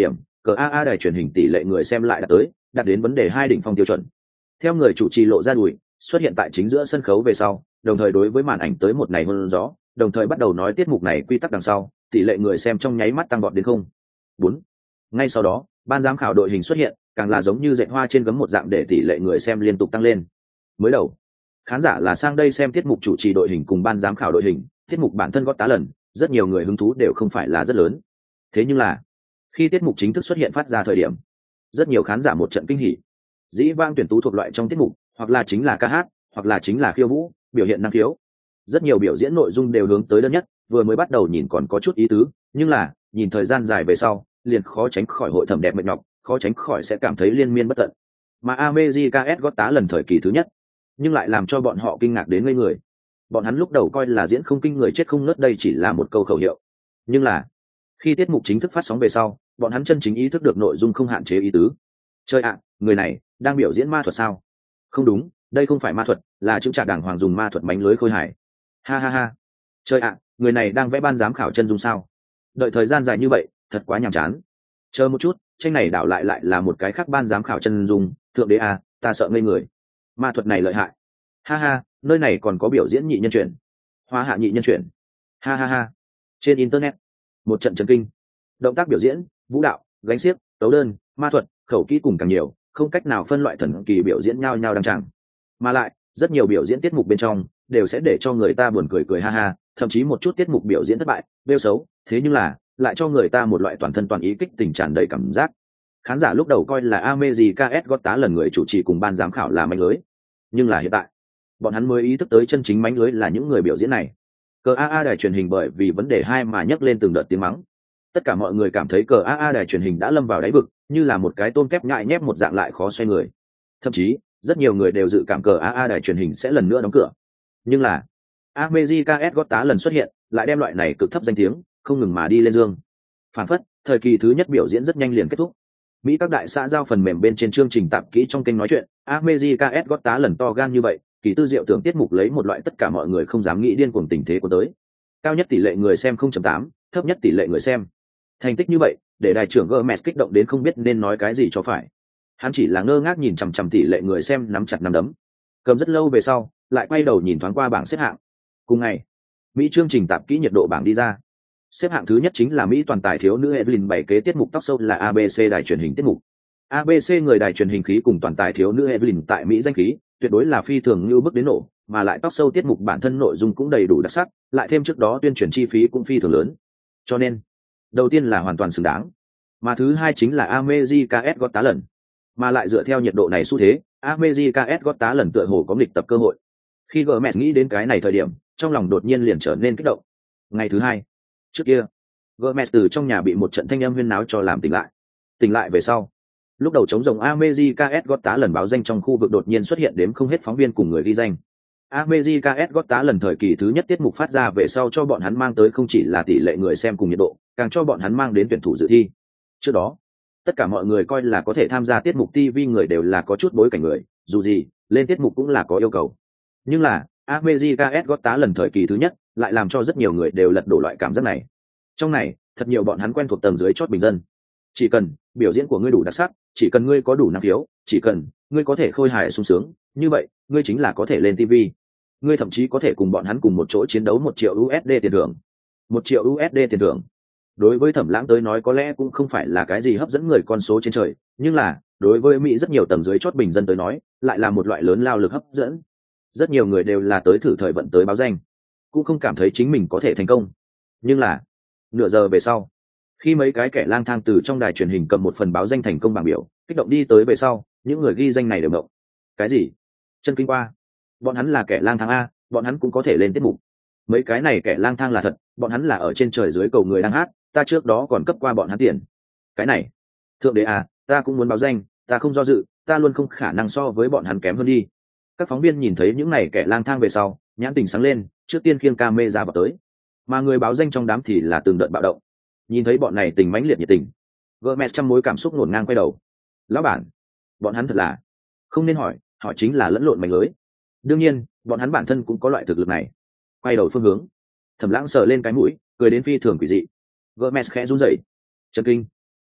cờ a a đài truyền hình tỷ lệ người xem lại đạt tới đạt đến vấn đề hai đỉnh phong tiêu chuẩn. Theo người chủ trì lộ ra đùi xuất hiện tại chính giữa sân khấu về sau, đồng thời đối với màn ảnh tới một này hơn gió, đồng thời bắt đầu nói tiết mục này quy tắc đằng sau, tỷ lệ người xem trong nháy mắt tăng vọt đến không bốn. Ngay sau đó ban giám khảo đội hình xuất hiện, càng là giống như dệt hoa trên gấm một dạng để tỷ lệ người xem liên tục tăng lên. Mới đầu khán giả là sang đây xem tiết mục chủ trì đội hình cùng ban giám khảo đội hình, tiết mục bản thân gót tá lần, rất nhiều người hứng thú đều không phải là rất lớn. Thế nhưng là khi tiết mục chính thức xuất hiện phát ra thời điểm, rất nhiều khán giả một trận kinh hỉ. Dĩ vang tuyển tú thuộc loại trong tiết mục, hoặc là chính là ca hát, hoặc là chính là khiêu vũ, biểu hiện năng khiếu. Rất nhiều biểu diễn nội dung đều hướng tới đơn nhất, vừa mới bắt đầu nhìn còn có chút ý tứ, nhưng là nhìn thời gian dài về sau, liền khó tránh khỏi hội thẩm đẹp mệt nhọc, khó tránh khỏi sẽ cảm thấy liên miên bất tận. Mà America S Got Talent lần thời kỳ thứ nhất, nhưng lại làm cho bọn họ kinh ngạc đến ngây người. Bọn hắn lúc đầu coi là diễn không kinh người chết không nớt đây chỉ là một câu khẩu hiệu, nhưng là khi tiết mục chính thức phát sóng về sau, bọn hắn chân chính ý thức được nội dung không hạn chế ý tứ. Chơi ạ, người này đang biểu diễn ma thuật sao? Không đúng, đây không phải ma thuật, là chữ trạc đàng hoàng dùng ma thuật bánh lưới khôi hài. Ha ha ha. Chơi ạ, người này đang vẽ ban giám khảo chân dung sao? Đợi thời gian dài như vậy, thật quá nhàm chán. Chờ một chút, tranh này đảo lại lại là một cái khác ban giám khảo chân dung, thượng đế à, ta sợ ngây người. Ma thuật này lợi hại. Ha ha, nơi này còn có biểu diễn nhị nhân chuyển. Hoa hạ nhị nhân chuyển. Ha ha ha. Trên internet, một trận chấn kinh. Động tác biểu diễn, vũ đạo, gánh xiếc, tấu đơn, ma thuật, khẩu kỹ cùng càng nhiều, không cách nào phân loại thần kỳ biểu diễn nhau nhau đăng tràng. Mà lại, rất nhiều biểu diễn tiết mục bên trong đều sẽ để cho người ta buồn cười cười ha ha, thậm chí một chút tiết mục biểu diễn thất bại, bêu xấu, thế nhưng là lại cho người ta một loại toàn thân toàn ý kích tình tràn đầy cảm giác. Khán giả lúc đầu coi là America S Got Talent lần người chủ trì cùng ban giám khảo là mánh lưới, nhưng là hiện tại, bọn hắn mới ý thức tới chân chính mánh lưới là những người biểu diễn này. Cờ a a đài truyền hình bởi vì vấn đề hai mà nhấc lên từng đợt tiếng mắng. Tất cả mọi người cảm thấy cờ a a đài truyền hình đã lâm vào đáy vực, như là một cái tôm kép nhại nhép một dạng lại khó xoay người. Thậm chí rất nhiều người đều dự cảm cờ a a đài truyền hình sẽ lần nữa đóng cửa. Nhưng là America S Got Talent lần xuất hiện, lại đem loại này cực thấp danh tiếng không ngừng mà đi lên dương. Phản phất thời kỳ thứ nhất biểu diễn rất nhanh liền kết thúc. Mỹ các đại xã giao phần mềm bên trên chương trình tạp kỹ trong kênh nói chuyện, America S Got Talent lần to gan như vậy, kỳ tư diệu tưởng tiết mục lấy một loại tất cả mọi người không dám nghĩ điên cuồng tình thế của tới. Cao nhất tỷ lệ người xem không chấm tám, thấp nhất tỷ lệ người xem. Thành tích như vậy, để đài trưởng Gomez kích động đến không biết nên nói cái gì cho phải. Hắn chỉ là ngơ ngác nhìn chằm chằm tỷ lệ người xem nắm chặt nắm đấm. Cầm rất lâu về sau, lại quay đầu nhìn thoáng qua bảng xếp hạng. Cùng ngày, Mỹ chương trình tạp kỹ nhiệt độ bảng đi ra. Xếp hạng thứ nhất chính là Mỹ toàn tài thiếu nữ Evelyn bảy kế tiết mục tóc sâu là a bê xê đài truyền hình tiết mục. a bê xê người đài truyền hình khí cùng toàn tài thiếu nữ Evelyn tại Mỹ danh khí, tuyệt đối là phi thường như bước đến nổ, mà lại tóc sâu tiết mục bản thân nội dung cũng đầy đủ đặc sắc, lại thêm trước đó tuyên truyền chi phí cũng phi thường lớn. Cho nên, đầu tiên là hoàn toàn xứng đáng. Mà thứ hai chính là America S Got Talent lần. Mà lại dựa theo nhiệt độ này xu thế, America S Got Talent lần tựa hồ có nghịch tập cơ hội. Khi Gomez nghĩ đến cái này thời điểm, trong lòng đột nhiên liền trở nên kích động. Ngày thứ hai, trước kia, Gomez từ trong nhà bị một trận thanh âm huyên náo cho làm tỉnh lại. Tỉnh lại về sau, lúc đầu chống rồng America S Got Talent lần báo danh trong khu vực đột nhiên xuất hiện đếm không hết phóng viên cùng người ghi danh. America S Got Talent lần thời kỳ thứ nhất tiết mục phát ra về sau cho bọn hắn mang tới không chỉ là tỷ lệ người xem cùng nhiệt độ, càng cho bọn hắn mang đến tuyển thủ dự thi. Trước đó, tất cả mọi người coi là có thể tham gia tiết mục ti vi người đều là có chút bối cảnh người, dù gì, lên tiết mục cũng là có yêu cầu. Nhưng là, America S Got Talent lần thời kỳ thứ nhất lại làm cho rất nhiều người đều lật đổ loại cảm giác này. Trong này, thật nhiều bọn hắn quen thuộc tầng dưới chót bình dân. Chỉ cần biểu diễn của ngươi đủ đặc sắc, chỉ cần ngươi có đủ năng khiếu, chỉ cần ngươi có thể khôi hài sung sướng, như vậy, ngươi chính là có thể lên ti vi. Ngươi thậm chí có thể cùng bọn hắn cùng một chỗ chiến đấu một triệu u ét đê tiền thưởng. Một triệu u ét đê tiền thưởng. Đối với Thẩm Lãng tới nói có lẽ cũng không phải là cái gì hấp dẫn người con số trên trời, nhưng là, đối với Mỹ rất nhiều tầng dưới chót bình dân tới nói, lại là một loại lớn lao lực hấp dẫn. Rất nhiều người đều là tới thử thời vận tới báo danh, cũng không cảm thấy chính mình có thể thành công. Nhưng là, nửa giờ về sau, khi mấy cái kẻ lang thang từ trong đài truyền hình cầm một phần báo danh thành công bảng biểu, kích động đi tới về sau, những người ghi danh này đều ngộng. Cái gì? Chân kinh qua. Bọn hắn là kẻ lang thang a, bọn hắn cũng có thể lên tiết mục. Mấy cái này kẻ lang thang là thật, bọn hắn là ở trên trời dưới cầu người đang hát, ta trước đó còn cấp qua bọn hắn tiền. Cái này, thượng đế à, ta cũng muốn báo danh, ta không do dự, ta luôn không khả năng so với bọn hắn kém hơn đi. Các phóng viên nhìn thấy những này kẻ lang thang về sau, nhãn tình sáng lên, trước tiên khiêng camera vào tới. Mà người báo danh trong đám thì là từng đợt bạo động. Nhìn thấy bọn này tình mãnh liệt nhiệt tình, Gomez trăm mối cảm xúc ngổn ngang quay đầu. Lão bản, bọn hắn thật là không nên hỏi, họ chính là lẫn lộn mảnh lưới. Đương nhiên, bọn hắn bản thân cũng có loại thực lực này. Quay đầu phương hướng, Thẩm Lãng sờ lên cái mũi, cười đến phi thường quỷ dị. Gomez khẽ run rẩy. Chấn kinh.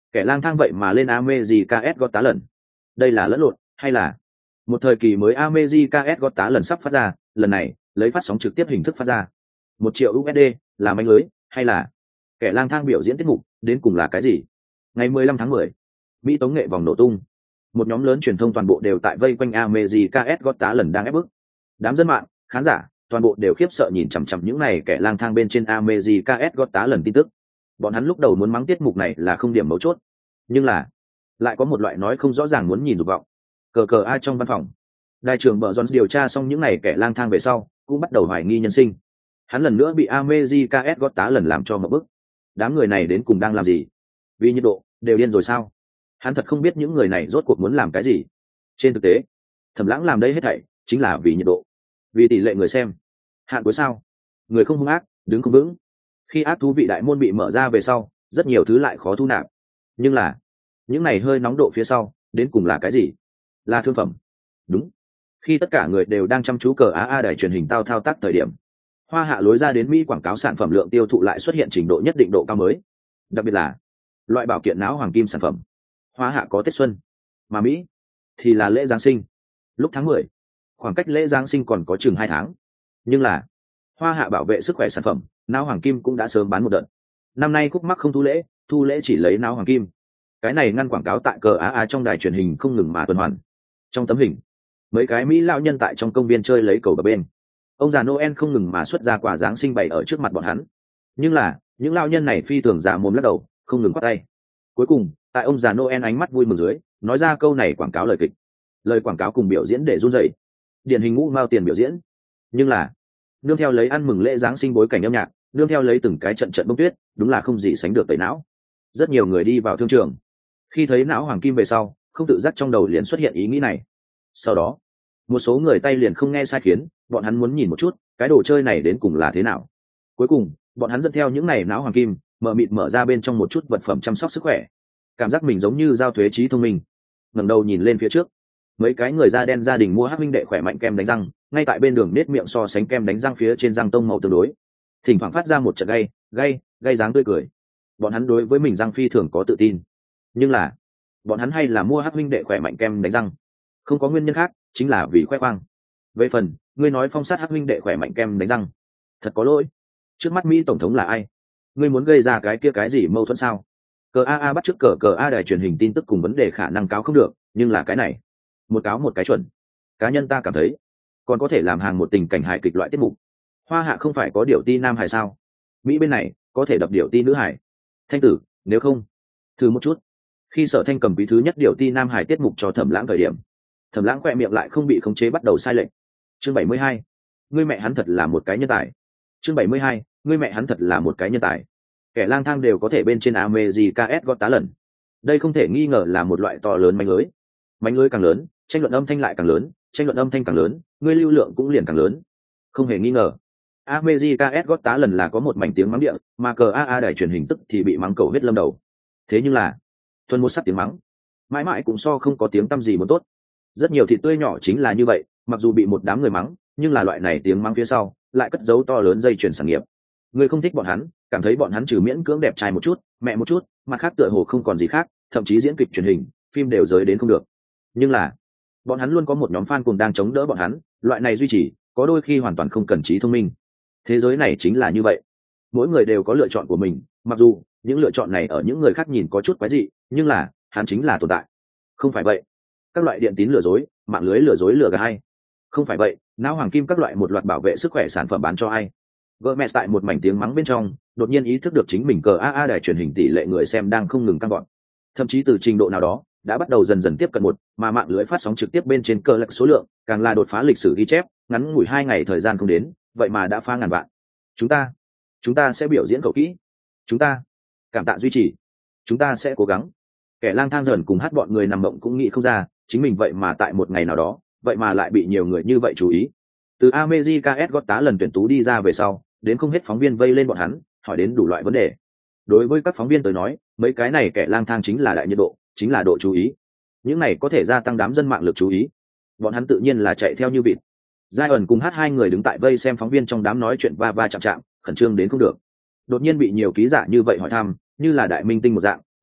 Kẻ lang thang vậy mà lên America S Got Talent. Đây là lẫn lộn hay là một thời kỳ mới America S Got Talent sắp phát ra, lần này lấy phát sóng trực tiếp hình thức phát ra. Một triệu u ét đê là mánh lưới hay là kẻ lang thang biểu diễn tiết mục, đến cùng là cái gì? Ngày mười lăm tháng mười, Mỹ tống nghệ vòng nổ tung. Một nhóm lớn truyền thông toàn bộ đều tại vây quanh America S Got Talent đang ép bức. Đám dân mạng, khán giả, toàn bộ đều khiếp sợ nhìn chằm chằm những này kẻ lang thang bên trên America S Got Talent tin tức. Bọn hắn lúc đầu muốn mắng tiết mục này là không điểm mấu chốt, nhưng là lại có một loại nói không rõ ràng muốn nhìn dục vọng. Cờ cờ ai trong văn phòng, đại trưởng bờ Jones điều tra xong những này kẻ lang thang về sau, cũng bắt đầu hoài nghi nhân sinh. Hắn lần nữa bị America S Got Talent làm cho một bức. Đám người này đến cùng đang làm gì? Vì nhiệt độ đều điên rồi sao? Hắn thật không biết những người này rốt cuộc muốn làm cái gì. Trên thực tế, Thẩm Lãng làm đây hết thảy chính là vì nhiệt độ, vì tỷ lệ người xem. Hạn cuối sao? Người không hung ác, đứng không vững. Khi ác thú vị đại môn bị mở ra về sau, rất nhiều thứ lại khó thu nạp. Nhưng là những này hơi nóng độ phía sau, đến cùng là cái gì? Là thương phẩm. Đúng. Khi tất cả người đều đang chăm chú cờ á a đài truyền hình tao thao tác thời điểm, Hoa Hạ lối ra đến Mỹ quảng cáo sản phẩm lượng tiêu thụ lại xuất hiện trình độ nhất định độ cao mới. Đặc biệt là loại bảo kiện não hoàng kim sản phẩm. Hoa Hạ có Tết Xuân, mà Mỹ thì là lễ Giáng sinh. Lúc tháng mười, khoảng cách lễ Giáng sinh còn có chừng hai tháng. Nhưng là Hoa Hạ bảo vệ sức khỏe sản phẩm, não hoàng kim cũng đã sớm bán một đợt. Năm nay khúc mắc không thu lễ, thu lễ chỉ lấy não hoàng kim. Cái này ngăn quảng cáo tại cờ á a trong đài truyền hình không ngừng mà tuần hoàn. Trong tấm hình, mấy cái Mỹ lão nhân tại trong công viên chơi lấy cầu bờ bên. Ông già Noel không ngừng mà xuất ra quà Giáng sinh bày ở trước mặt bọn hắn. Nhưng là những lão nhân này phi thường giả mồm lắc đầu, không ngừng quát tay. Cuối cùng, tại ông già Noel ánh mắt vui mừng dưới, nói ra câu này quảng cáo lời kịch. Lời quảng cáo cùng biểu diễn để run rẩy, điển hình ngũ mao tiền biểu diễn. Nhưng là nương theo lấy ăn mừng lễ Giáng sinh bối cảnh âm nhạc, nương theo lấy từng cái trận trận bông tuyết, đúng là không gì sánh được tẩy não. Rất nhiều người đi vào thương trường, khi thấy não hoàng kim về sau, không tự giác trong đầu liền xuất hiện ý nghĩ này. Sau đó một số người tay liền không nghe sai khiến, bọn hắn muốn nhìn một chút cái đồ chơi này đến cùng là thế nào. Cuối cùng bọn hắn dẫn theo những này não hoàng kim, mở mịt mở ra bên trong một chút vật phẩm chăm sóc sức khỏe, cảm giác mình giống như giao thuế trí thông minh. Ngẩng đầu nhìn lên phía trước, mấy cái người da đen gia đình mua hát minh đệ khỏe mạnh kem đánh răng, ngay tại bên đường nết miệng so sánh kem đánh răng phía trên răng tông màu tương đối, thỉnh thoảng phát ra một trận gay gay gay dáng tươi cười. Bọn hắn đối với mình răng phi thường có tự tin, nhưng là bọn hắn hay là mua hát minh đệ khỏe mạnh kem đánh răng, không có nguyên nhân khác, chính là vì khoe khoang. Về phần ngươi nói phong sát hát minh đệ khỏe mạnh kem đánh răng, thật có lỗi. Trước mắt Mỹ tổng thống là ai? Ngươi muốn gây ra cái kia cái gì mâu thuẫn sao? Cờ a a bắt trước cờ cờ a đài truyền hình tin tức cùng vấn đề khả năng cáo không được, nhưng là cái này một cáo một cái chuẩn. Cá nhân ta cảm thấy còn có thể làm hàng một tình cảnh hài kịch loại tiết mục. Hoa Hạ không phải có điệu ti nam hài sao? Mỹ bên này có thể đập điệu ti nữ hài. Thanh tử, nếu không thử một chút. Khi Sở Thanh cầm quý thứ nhất điệu ti nam hài tiết mục cho Thẩm Lãng thời điểm, Thẩm Lãng khoe miệng lại không bị khống chế bắt đầu sai lệch. Chương bảy mươi hai, ngươi mẹ hắn thật là một cái nhân tài. Chương bảy mươi hai, ngươi mẹ hắn thật là một cái nhân tài. Kẻ lang thang đều có thể bên trên America S Got Talent. Đây không thể nghi ngờ là một loại to lớn mánh lưới. Mánh lưới càng lớn, tranh luận âm thanh lại càng lớn, tranh luận âm thanh càng lớn, ngươi lưu lượng cũng liền càng lớn. Không hề nghi ngờ, America S Got Talent là có một mảnh tiếng mắng địa, mà cờ a a đài truyền hình tức thì bị mắng cầu huyết lâm đầu. Thế nhưng là, thuần một sắc tiếng mắng, mãi mãi cũng so không có tiếng tăm gì muốn tốt. Rất nhiều thịt tươi nhỏ chính là như vậy, mặc dù bị một đám người mắng, nhưng là loại này tiếng mắng phía sau lại cất giấu to lớn dây chuyền sản nghiệp. Người không thích bọn hắn, cảm thấy bọn hắn trừ miễn cưỡng đẹp trai một chút, mẹ một chút, mặt khác tựa hồ không còn gì khác, thậm chí diễn kịch truyền hình, phim đều giới đến không được. Nhưng là bọn hắn luôn có một nhóm fan cùng đang chống đỡ bọn hắn, loại này duy trì có đôi khi hoàn toàn không cần trí thông minh. Thế giới này chính là như vậy, mỗi người đều có lựa chọn của mình, mặc dù những lựa chọn này ở những người khác nhìn có chút quái dị, nhưng là hắn chính là tồn tại. Không phải vậy các loại điện tín lừa dối, mạng lưới lừa dối lừa gạt hay. Không phải vậy não hoàng kim các loại một loạt bảo vệ sức khỏe sản phẩm bán cho ai. Vợ mẹ tại một mảnh tiếng mắng bên trong đột nhiên ý thức được chính mình cờ a a đài truyền hình tỷ lệ người xem đang không ngừng tăng gọn, thậm chí từ trình độ nào đó đã bắt đầu dần dần tiếp cận một, mà mạng lưới phát sóng trực tiếp bên trên cờ lệch số lượng càng là đột phá lịch sử ghi chép, ngắn ngủi hai ngày thời gian không đến, vậy mà đã phá ngàn vạn. Chúng ta, chúng ta sẽ biểu diễn cầu kỹ, chúng ta cảm tạ duy trì, chúng ta sẽ cố gắng. Kẻ lang thang dần cùng hát bọn người nằm mộng cũng nghĩ không ra, chính mình vậy mà tại một ngày nào đó, vậy mà lại bị nhiều người như vậy chú ý. Từ America S Got Talent tuyển tú đi ra về sau, đến không hết phóng viên vây lên bọn hắn, hỏi đến đủ loại vấn đề. Đối với các phóng viên tới nói, mấy cái này kẻ lang thang chính là đại nhiệt độ, chính là độ chú ý. Những này có thể gia tăng đám dân mạng lực chú ý. Bọn hắn tự nhiên là chạy theo như vịt. Zion cùng hát hai người đứng tại vây xem phóng viên trong đám nói chuyện va va chạm chạm, khẩn trương đến không được. Đột nhiên bị nhiều ký giả như vậy hỏi thăm, như là đại minh tinh một dạng,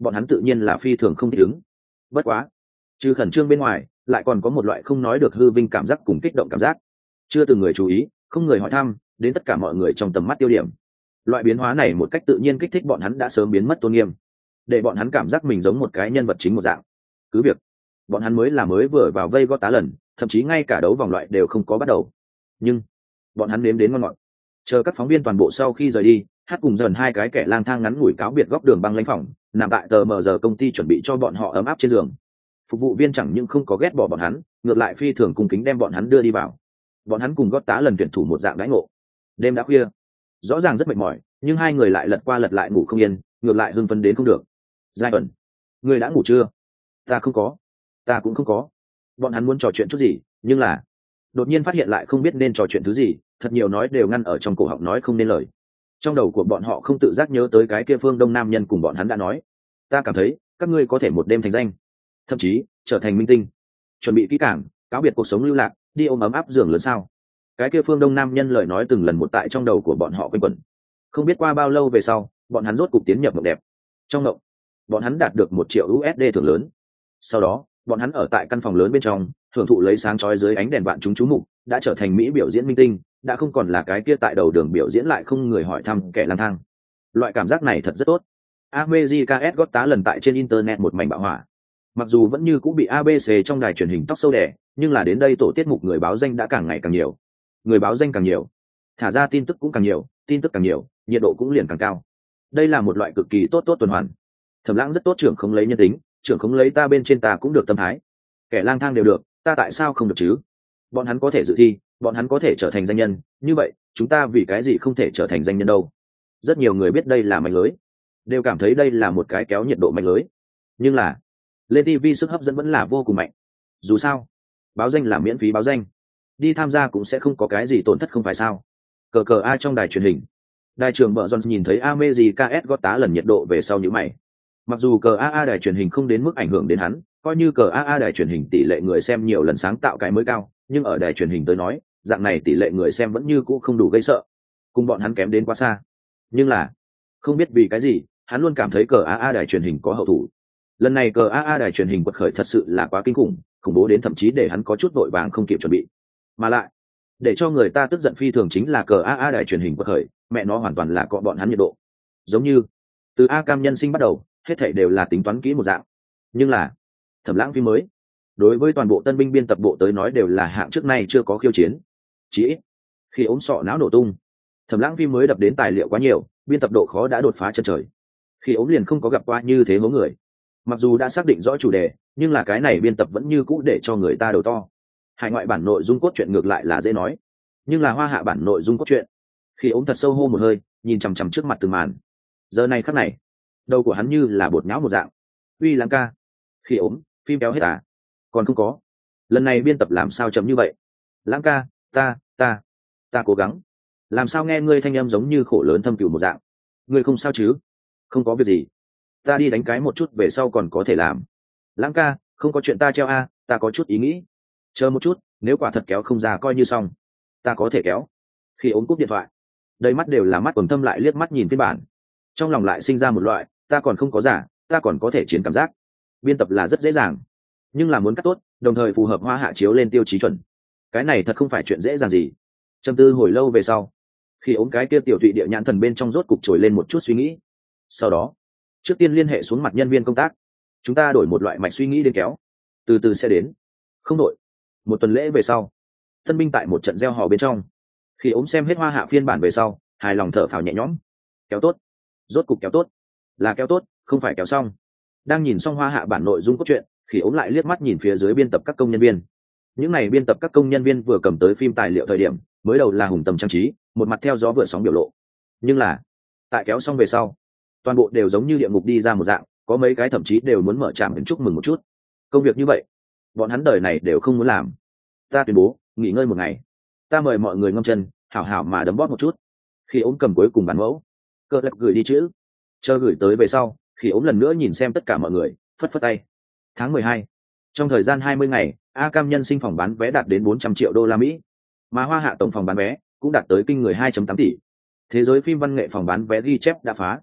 bọn hắn tự nhiên là phi thường không thích ứng. Bất quá trừ khẩn trương bên ngoài, lại còn có một loại không nói được hư vinh cảm giác cùng kích động cảm giác. Chưa từng người chú ý, không người hỏi thăm, đến tất cả mọi người trong tầm mắt tiêu điểm. Loại biến hóa này một cách tự nhiên kích thích bọn hắn đã sớm biến mất tôn nghiêm, để bọn hắn cảm giác mình giống một cái nhân vật chính một dạng. Cứ việc bọn hắn mới là mới vừa vào vây gót tá lần, thậm chí ngay cả đấu vòng loại đều không có bắt đầu, nhưng bọn hắn nếm đến ngon ngọt. Chờ các phóng viên toàn bộ sau khi rời đi, hát cùng dần hai cái kẻ lang thang ngắn ngủi cáo biệt góc đường băng lãnh phòng, nằm tại tờ mờ giờ công ty chuẩn bị cho bọn họ ấm áp trên giường. Phục vụ viên chẳng những không có ghét bỏ bọn hắn, ngược lại phi thường cung kính đem bọn hắn đưa đi vào. Bọn hắn cùng gót tá lần tuyển thủ một dạng đãi ngộ. Đêm đã khuya, rõ ràng rất mệt mỏi, nhưng hai người lại lật qua lật lại ngủ không yên, ngược lại hưng phấn đến không được. Giai ẩn, người đã ngủ chưa? Ta không có. Ta cũng không có. Bọn hắn muốn trò chuyện chút gì, nhưng là đột nhiên phát hiện lại không biết nên trò chuyện thứ gì, thật nhiều nói đều ngăn ở trong cổ họng nói không nên lời. Trong đầu của bọn họ không tự giác nhớ tới cái kia phương đông nam nhân cùng bọn hắn đã nói, ta cảm thấy các ngươi có thể một đêm thành danh, thậm chí trở thành minh tinh. Chuẩn bị kỹ càng, cáo biệt cuộc sống lưu lạc, đi ôm ấm áp giường lớn sao. Cái kia phương đông nam nhân lời nói từng lần một tại trong đầu của bọn họ quanh quẩn. Không biết qua bao lâu về sau, bọn hắn rốt cục tiến nhập mộng đẹp. Trong mộng, bọn hắn đạt được một triệu u ét đê thưởng lớn. Sau đó bọn hắn ở tại căn phòng lớn bên trong, thưởng thụ lấy sáng chói dưới ánh đèn vạn chúng chú mục, đã trở thành mỹ biểu diễn minh tinh, đã không còn là cái kia tại đầu đường biểu diễn lại không người hỏi thăm kẻ lang thang. Loại cảm giác này thật rất tốt. America's Got Talent lần tại trên internet một mảnh bạo hỏa. Mặc dù vẫn như cũng bị a bê xê trong đài truyền hình tóc sâu đẻ, nhưng là đến đây tổ tiết mục người báo danh đã càng ngày càng nhiều. Người báo danh càng nhiều, thả ra tin tức cũng càng nhiều, tin tức càng nhiều, nhiệt độ cũng liền càng cao. Đây là một loại cực kỳ tốt tốt tuần hoàn. Thẩm Lãng rất tốt trưởng không lấy nhân tính, trưởng không lấy ta bên trên ta cũng được tâm thái. Kẻ lang thang đều được, ta tại sao không được chứ? Bọn hắn có thể dự thi, bọn hắn có thể trở thành danh nhân, như vậy chúng ta vì cái gì không thể trở thành danh nhân đâu? Rất nhiều người biết đây là manh lưới, đều cảm thấy đây là một cái kéo nhiệt độ manh lưới, nhưng là lên ti vi sức hấp dẫn vẫn là vô cùng mạnh. Dù sao báo danh là miễn phí báo danh, đi tham gia cũng sẽ không có cái gì tổn thất, không phải sao? Cờ cờ ai trong đài truyền hình, đài trưởng bờ Jones nhìn thấy America's Got Talent nhiệt độ về sau nhíu mày. Mặc dù cờ a a đài truyền hình không đến mức ảnh hưởng đến hắn, coi như cờ a a đài truyền hình tỷ lệ người xem nhiều lần sáng tạo cái mới cao, nhưng ở đài truyền hình tới nói, dạng này tỷ lệ người xem vẫn như cũ không đủ gây sợ, cùng bọn hắn kém đến quá xa. Nhưng là không biết vì cái gì, hắn luôn cảm thấy cờ a a đài truyền hình có hậu thủ. Lần này cờ a a đài truyền hình quật khởi thật sự là quá kinh khủng, khủng bố đến thậm chí để hắn có chút vội vàng không kịp chuẩn bị. Mà lại để cho người ta tức giận phi thường chính là cờ a a đài truyền hình quật khởi, mẹ nó hoàn toàn là cọ bọn hắn nhiệt độ. Giống như từ A Cam nhân sinh bắt đầu, hết thảy đều là tính toán kỹ một dạng. Nhưng là Thẩm Lãng phim mới, đối với toàn bộ tân binh biên tập bộ tới nói đều là hạng trước nay chưa có khiêu chiến. Chỉ ít khi ống sọ não nổ tung, Thẩm Lãng phim mới đập đến tài liệu quá nhiều, biên tập độ khó đã đột phá chân trời. Khi ống liền không có gặp qua như thế hố người. Mặc dù đã xác định rõ chủ đề, nhưng là cái này biên tập vẫn như cũ để cho người ta đầu to. Hải ngoại bản nội dung cốt truyện ngược lại là dễ nói, nhưng là hoa hạ bản nội dung cốt truyện, khi ống thật sâu hô một hơi, nhìn chằm chằm trước mặt từng màn. Giờ này khắc này, đầu của hắn như là bột nhão một dạng. Uy Lãng ca, khi ống phim kéo hết à? Còn không có. Lần này biên tập làm sao chậm như vậy? Lãng ca, ta ta ta cố gắng. Làm sao nghe ngươi thanh âm giống như khổ lớn thâm cửu một dạng? Ngươi không sao chứ? Không có việc gì, ta đi đánh cái một chút về sau còn có thể làm. Lãng ca, không có chuyện ta treo a, ta có chút ý nghĩ. Chờ một chút, nếu quả thật kéo không ra coi như xong, ta có thể kéo. Khi ống cúp điện thoại, đầy mắt đều là mắt quầng thâm lại liếc mắt nhìn phiên bản, trong lòng lại sinh ra một loại ta còn không có giả, ta còn có thể chiến cảm giác. Biên tập là rất dễ dàng, nhưng là muốn cắt tốt, đồng thời phù hợp hoa hạ chiếu lên tiêu chí chuẩn, cái này thật không phải chuyện dễ dàng gì. Trầm tư hồi lâu về sau, khi ống cái kia tiểu thụy địa nhãn thần bên trong rốt cục trồi lên một chút suy nghĩ. Sau đó trước tiên liên hệ xuống mặt nhân viên công tác, chúng ta đổi một loại mạch suy nghĩ đến kéo, từ từ sẽ đến. Không đổi. Một tuần lễ về sau, tân binh tại một trận gieo hò bên trong, khi ống xem hết hoa hạ phiên bản về sau, hài lòng thở phào nhẹ nhõm. Kéo tốt, rốt cục kéo tốt, là kéo tốt, không phải kéo xong. Đang nhìn xong hoa hạ bản nội dung cốt truyện, khi ống lại liếc mắt nhìn phía dưới biên tập các công nhân viên. Những này biên tập các công nhân viên vừa cầm tới phim tài liệu thời điểm, mới đầu là hùng tầm trang trí, một mặt theo gió vừa sóng biểu lộ. Nhưng là tại kéo xong về sau, toàn bộ đều giống như địa ngục đi ra một dạng, có mấy cái thậm chí đều muốn mở trạm đến chúc mừng một chút. Công việc như vậy, bọn hắn đời này đều không muốn làm. Ta tuyên bố nghỉ ngơi một ngày, ta mời mọi người ngâm chân, hảo hảo mà đấm bóp một chút. Khi ống cầm cuối cùng bản mẫu, cơ lập gửi đi chữ, chờ gửi tới về sau, khi ống lần nữa nhìn xem tất cả mọi người, phất phất tay. Tháng mười hai, trong thời gian hai mươi ngày, A Cam nhân sinh phòng bán vé đạt đến bốn trăm triệu đô la Mỹ, mà hoa hạ tổng phòng bán vé cũng đạt tới kinh người hai phẩy tám tỷ. Thế giới phim văn nghệ phòng bán vé ghi chép đã phá.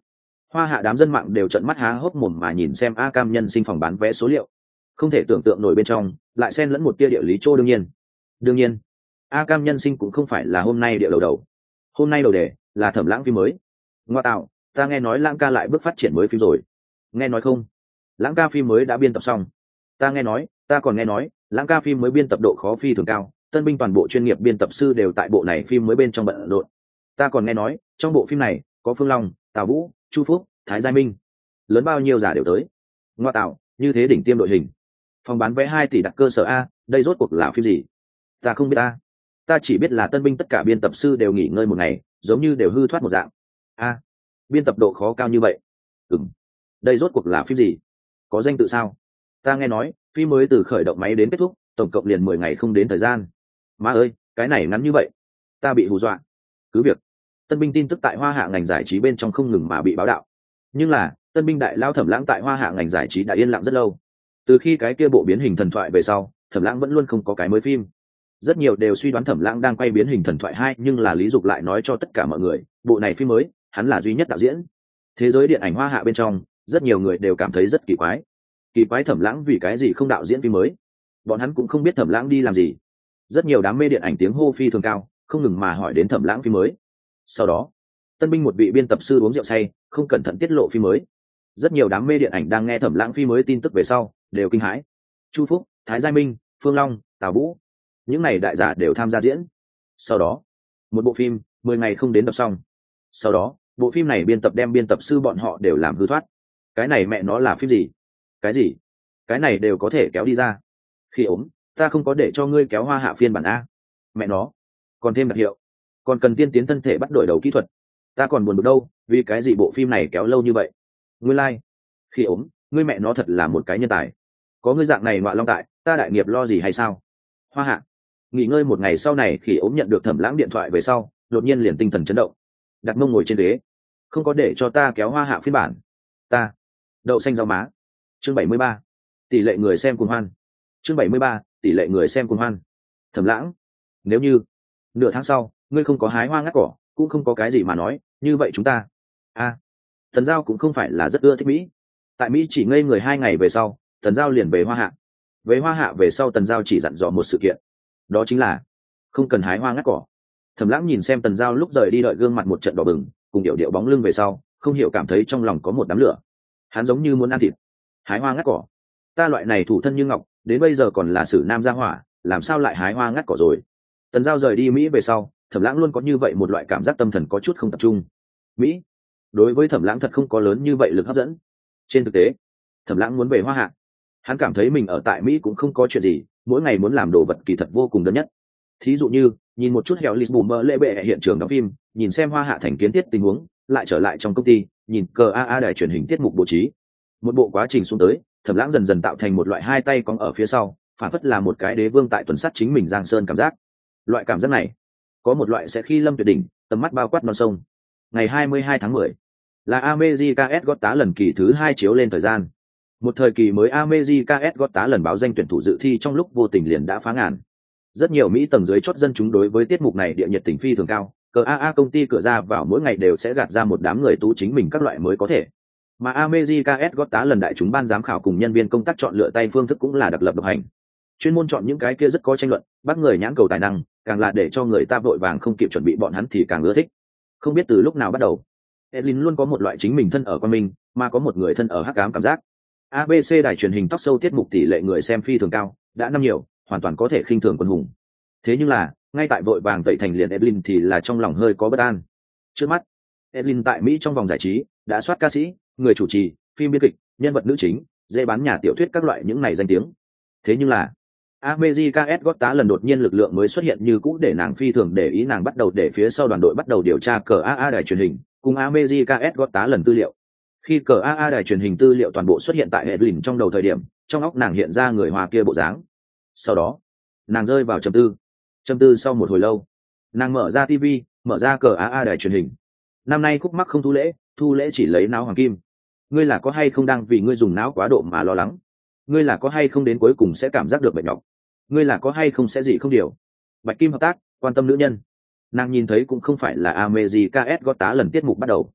Hoa hạ đám dân mạng đều trợn mắt há hốc mồm mà nhìn xem A Cam nhân sinh phòng bán vé số liệu, không thể tưởng tượng nổi bên trong lại xen lẫn một tia địa lý chỗ. Đương nhiên đương nhiên A Cam nhân sinh cũng không phải là hôm nay địa đầu đầu, hôm nay đầu đề là Thẩm Lãng phim mới. Ngoa tạo, ta nghe nói Lãng ca lại bước phát triển mới phim rồi. Nghe nói không, Lãng ca phim mới đã biên tập xong. Ta nghe nói, ta còn nghe nói Lãng ca phim mới biên tập độ khó phi thường cao, tân binh toàn bộ chuyên nghiệp biên tập sư đều tại bộ này phim mới bên trong bận rộn. Ta còn nghe nói trong bộ phim này có Phương Long, Tào Vũ, Chu Phúc, Thái Gia Minh, lớn bao nhiêu giả đều tới. Ngoa tạo, như thế đỉnh tiêm đội hình. Phòng bán vé hai tỷ đặt cơ sở a, đây rốt cuộc là phim gì? Ta không biết. ta ta chỉ biết là tân binh tất cả biên tập sư đều nghỉ ngơi một ngày, giống như đều hư thoát một dạng. A, biên tập độ khó cao như vậy. Ừm, đây rốt cuộc là phim gì? Có danh tự sao? Ta nghe nói phim mới từ khởi động máy đến kết thúc tổng cộng liền mười ngày không đến thời gian. Má ơi, cái này ngắn như vậy, ta bị hù dọa. Cứ việc tân binh tin tức tại hoa hạ ngành giải trí bên trong không ngừng mà bị báo đạo, nhưng là tân binh đại lao Thẩm Lãng tại hoa hạ ngành giải trí đã yên lặng rất lâu. Từ khi cái kia bộ biến hình thần thoại về sau, Thẩm Lãng vẫn luôn không có cái mới phim. Rất nhiều đều suy đoán Thẩm Lãng đang quay biến hình thần thoại hai, nhưng là Lý Dục lại nói cho tất cả mọi người bộ này phim mới hắn là duy nhất đạo diễn. Thế giới điện ảnh hoa hạ bên trong rất nhiều người đều cảm thấy rất kỳ quái, kỳ quái Thẩm Lãng vì cái gì không đạo diễn phim mới. Bọn hắn cũng không biết Thẩm Lãng đi làm gì. Rất nhiều đám mê điện ảnh tiếng hô phi thường cao, không ngừng mà hỏi đến Thẩm Lãng phim mới. Sau đó tân binh một vị biên tập sư uống rượu say không cẩn thận tiết lộ phim mới. Rất nhiều đám mê điện ảnh đang nghe Thẩm Lãng phim mới tin tức về sau đều kinh hãi. Chu Phúc, Thái Gia Minh, Phương Long, Tào Vũ, những này đại giả đều tham gia diễn. Sau đó một bộ phim mười ngày không đến đọc xong. Sau đó bộ phim này biên tập đem biên tập sư bọn họ đều làm hư thoát. Cái này mẹ nó là phim gì? Cái gì? Cái này đều có thể kéo đi ra? Khi ốm, ta không có để cho ngươi kéo hoa hạ phiên bản a. Mẹ nó, còn thêm đặc hiệu, còn cần tiên tiến thân thể bắt đổi đầu kỹ thuật. Ta còn buồn bực đâu, vì cái gì bộ phim này kéo lâu như vậy? Ngươi lai, like. Khi ốm, ngươi mẹ nó thật là một cái nhân tài. Có ngươi dạng này ngoại long tại, ta đại nghiệp lo gì hay sao? Hoa hạ. Nghỉ ngơi một ngày sau này, Khi ốm nhận được Thẩm Lãng điện thoại về sau, đột nhiên liền tinh thần chấn động, đặt mông ngồi trên ghế. Không có để cho ta kéo hoa hạ phiên bản. Ta đậu xanh rau má. Chương bảy mươi ba, tỷ lệ người xem cuồng hoan. Chương bảy mươi ba, tỷ lệ người xem cuồng hoan. Thẩm Lãng, nếu như nửa tháng sau ngươi không có hái hoa ngắt cỏ, cũng không có cái gì mà nói, như vậy chúng ta a à, Tần Giao cũng không phải là rất ưa thích Mỹ. Tại Mỹ chỉ ngây người hai ngày về sau, Tần Giao liền về hoa hạ. Về hoa hạ về sau, Tần Giao chỉ dặn dò một sự kiện, đó chính là không cần hái hoa ngắt cỏ. Thẩm Lãng nhìn xem Tần Giao lúc rời đi đợi gương mặt một trận đỏ bừng cùng điệu điệu bóng lưng về sau, không hiểu cảm thấy trong lòng có một đám lửa. Hắn giống như muốn ăn thịt. Hái hoa ngắt cỏ? Ta loại này thủ thân như ngọc, đến bây giờ còn là sử nam gia hỏa, làm sao lại hái hoa ngắt cỏ rồi? Tần Giao rời đi Mỹ về sau, Thẩm Lãng luôn có như vậy một loại cảm giác tâm thần có chút không tập trung. Mỹ đối với Thẩm Lãng thật không có lớn như vậy lực hấp dẫn. Trên thực tế, Thẩm Lãng muốn về hoa hạ. Hắn cảm thấy mình ở tại Mỹ cũng không có chuyện gì, mỗi ngày muốn làm đồ vật kỳ thật vô cùng đơn nhất. Thí dụ như nhìn một chút hẻo Lisbon mơ lễ bệ hiện trường đóng phim, nhìn xem hoa hạ thành kiến thiết tình huống, lại trở lại trong công ty, nhìn cờ a a đài truyền hình tiết mục bố trí. Một bộ quá trình xuống tới, Thẩm Lãng dần dần tạo thành một loại hai tay cong ở phía sau, phản phất là một cái đế vương tại tuần sát chính mình giang sơn cảm giác. Loại cảm giác này có một loại sẽ khi lâm tuyệt đỉnh, tầm mắt bao quát non sông. Ngày hai mươi hai tháng mười là America's Got Talent kỳ thứ hai chiếu lên thời gian. Một thời kỳ mới America's Got Talent báo danh tuyển thủ dự thi trong lúc vô tình liền đã phá ngàn. Rất nhiều Mỹ tầng dưới chót dân chúng đối với tiết mục này địa nhiệt tình phi thường cao, cờ a a công ty cửa ra vào mỗi ngày đều sẽ gạt ra một đám người tú chính mình các loại mới có thể. Mà America's Got Talent đại chúng ban giám khảo cùng nhân viên công tác chọn lựa tay phương thức cũng là đặc lập độc hành. Chuyên môn chọn những cái kia rất có tranh luận, bắt người nhãn cầu tài năng, càng là để cho người ta vội vàng không kịp chuẩn bị bọn hắn thì càng ưa thích. Không biết từ lúc nào bắt đầu, Edlin luôn có một loại chính mình thân ở quan minh, mà có một người thân ở hắc ám cảm giác. a bê xê đài truyền hình talk show tiết mục tỷ lệ người xem phi thường cao, đã năm nhiều, hoàn toàn có thể khinh thường quân hùng. Thế nhưng là, ngay tại vội vàng tẩy thành liền Edlin thì là trong lòng hơi có bất an. Trước mắt, Edlin tại Mỹ trong vòng giải trí đã soát ca sĩ, người chủ trì, phim biên kịch, nhân vật nữ chính, dễ bán nhà tiểu thuyết các loại những này danh tiếng. Thế nhưng là America's Got Talent đột nhiên lực lượng mới xuất hiện như cũ để nàng phi thường để ý, nàng bắt đầu để phía sau đoàn đội bắt đầu điều tra cờ a a đài truyền hình cùng America's Got Talent tư liệu. Khi cờ a a đài truyền hình tư liệu toàn bộ xuất hiện tại Edlin trong đầu thời điểm, trong óc nàng hiện ra người Hoa kia bộ dáng. Sau đó, nàng rơi vào trầm tư. Trầm tư sau một hồi lâu, nàng mở ra ti vi, mở ra cờ a a đài truyền hình. Năm nay khúc mắc không thu lễ, thu lễ chỉ lấy não hoàng kim. Ngươi là có hay không đang vì ngươi dùng não quá độ mà lo lắng? Ngươi là có hay không đến cuối cùng sẽ cảm giác được bệnh nhọc? Ngươi là có hay không sẽ gì không điều? Bạch Kim hợp tác, quan tâm nữ nhân. Nàng nhìn thấy cũng không phải là America's Got Talent lần tiết mục bắt đầu.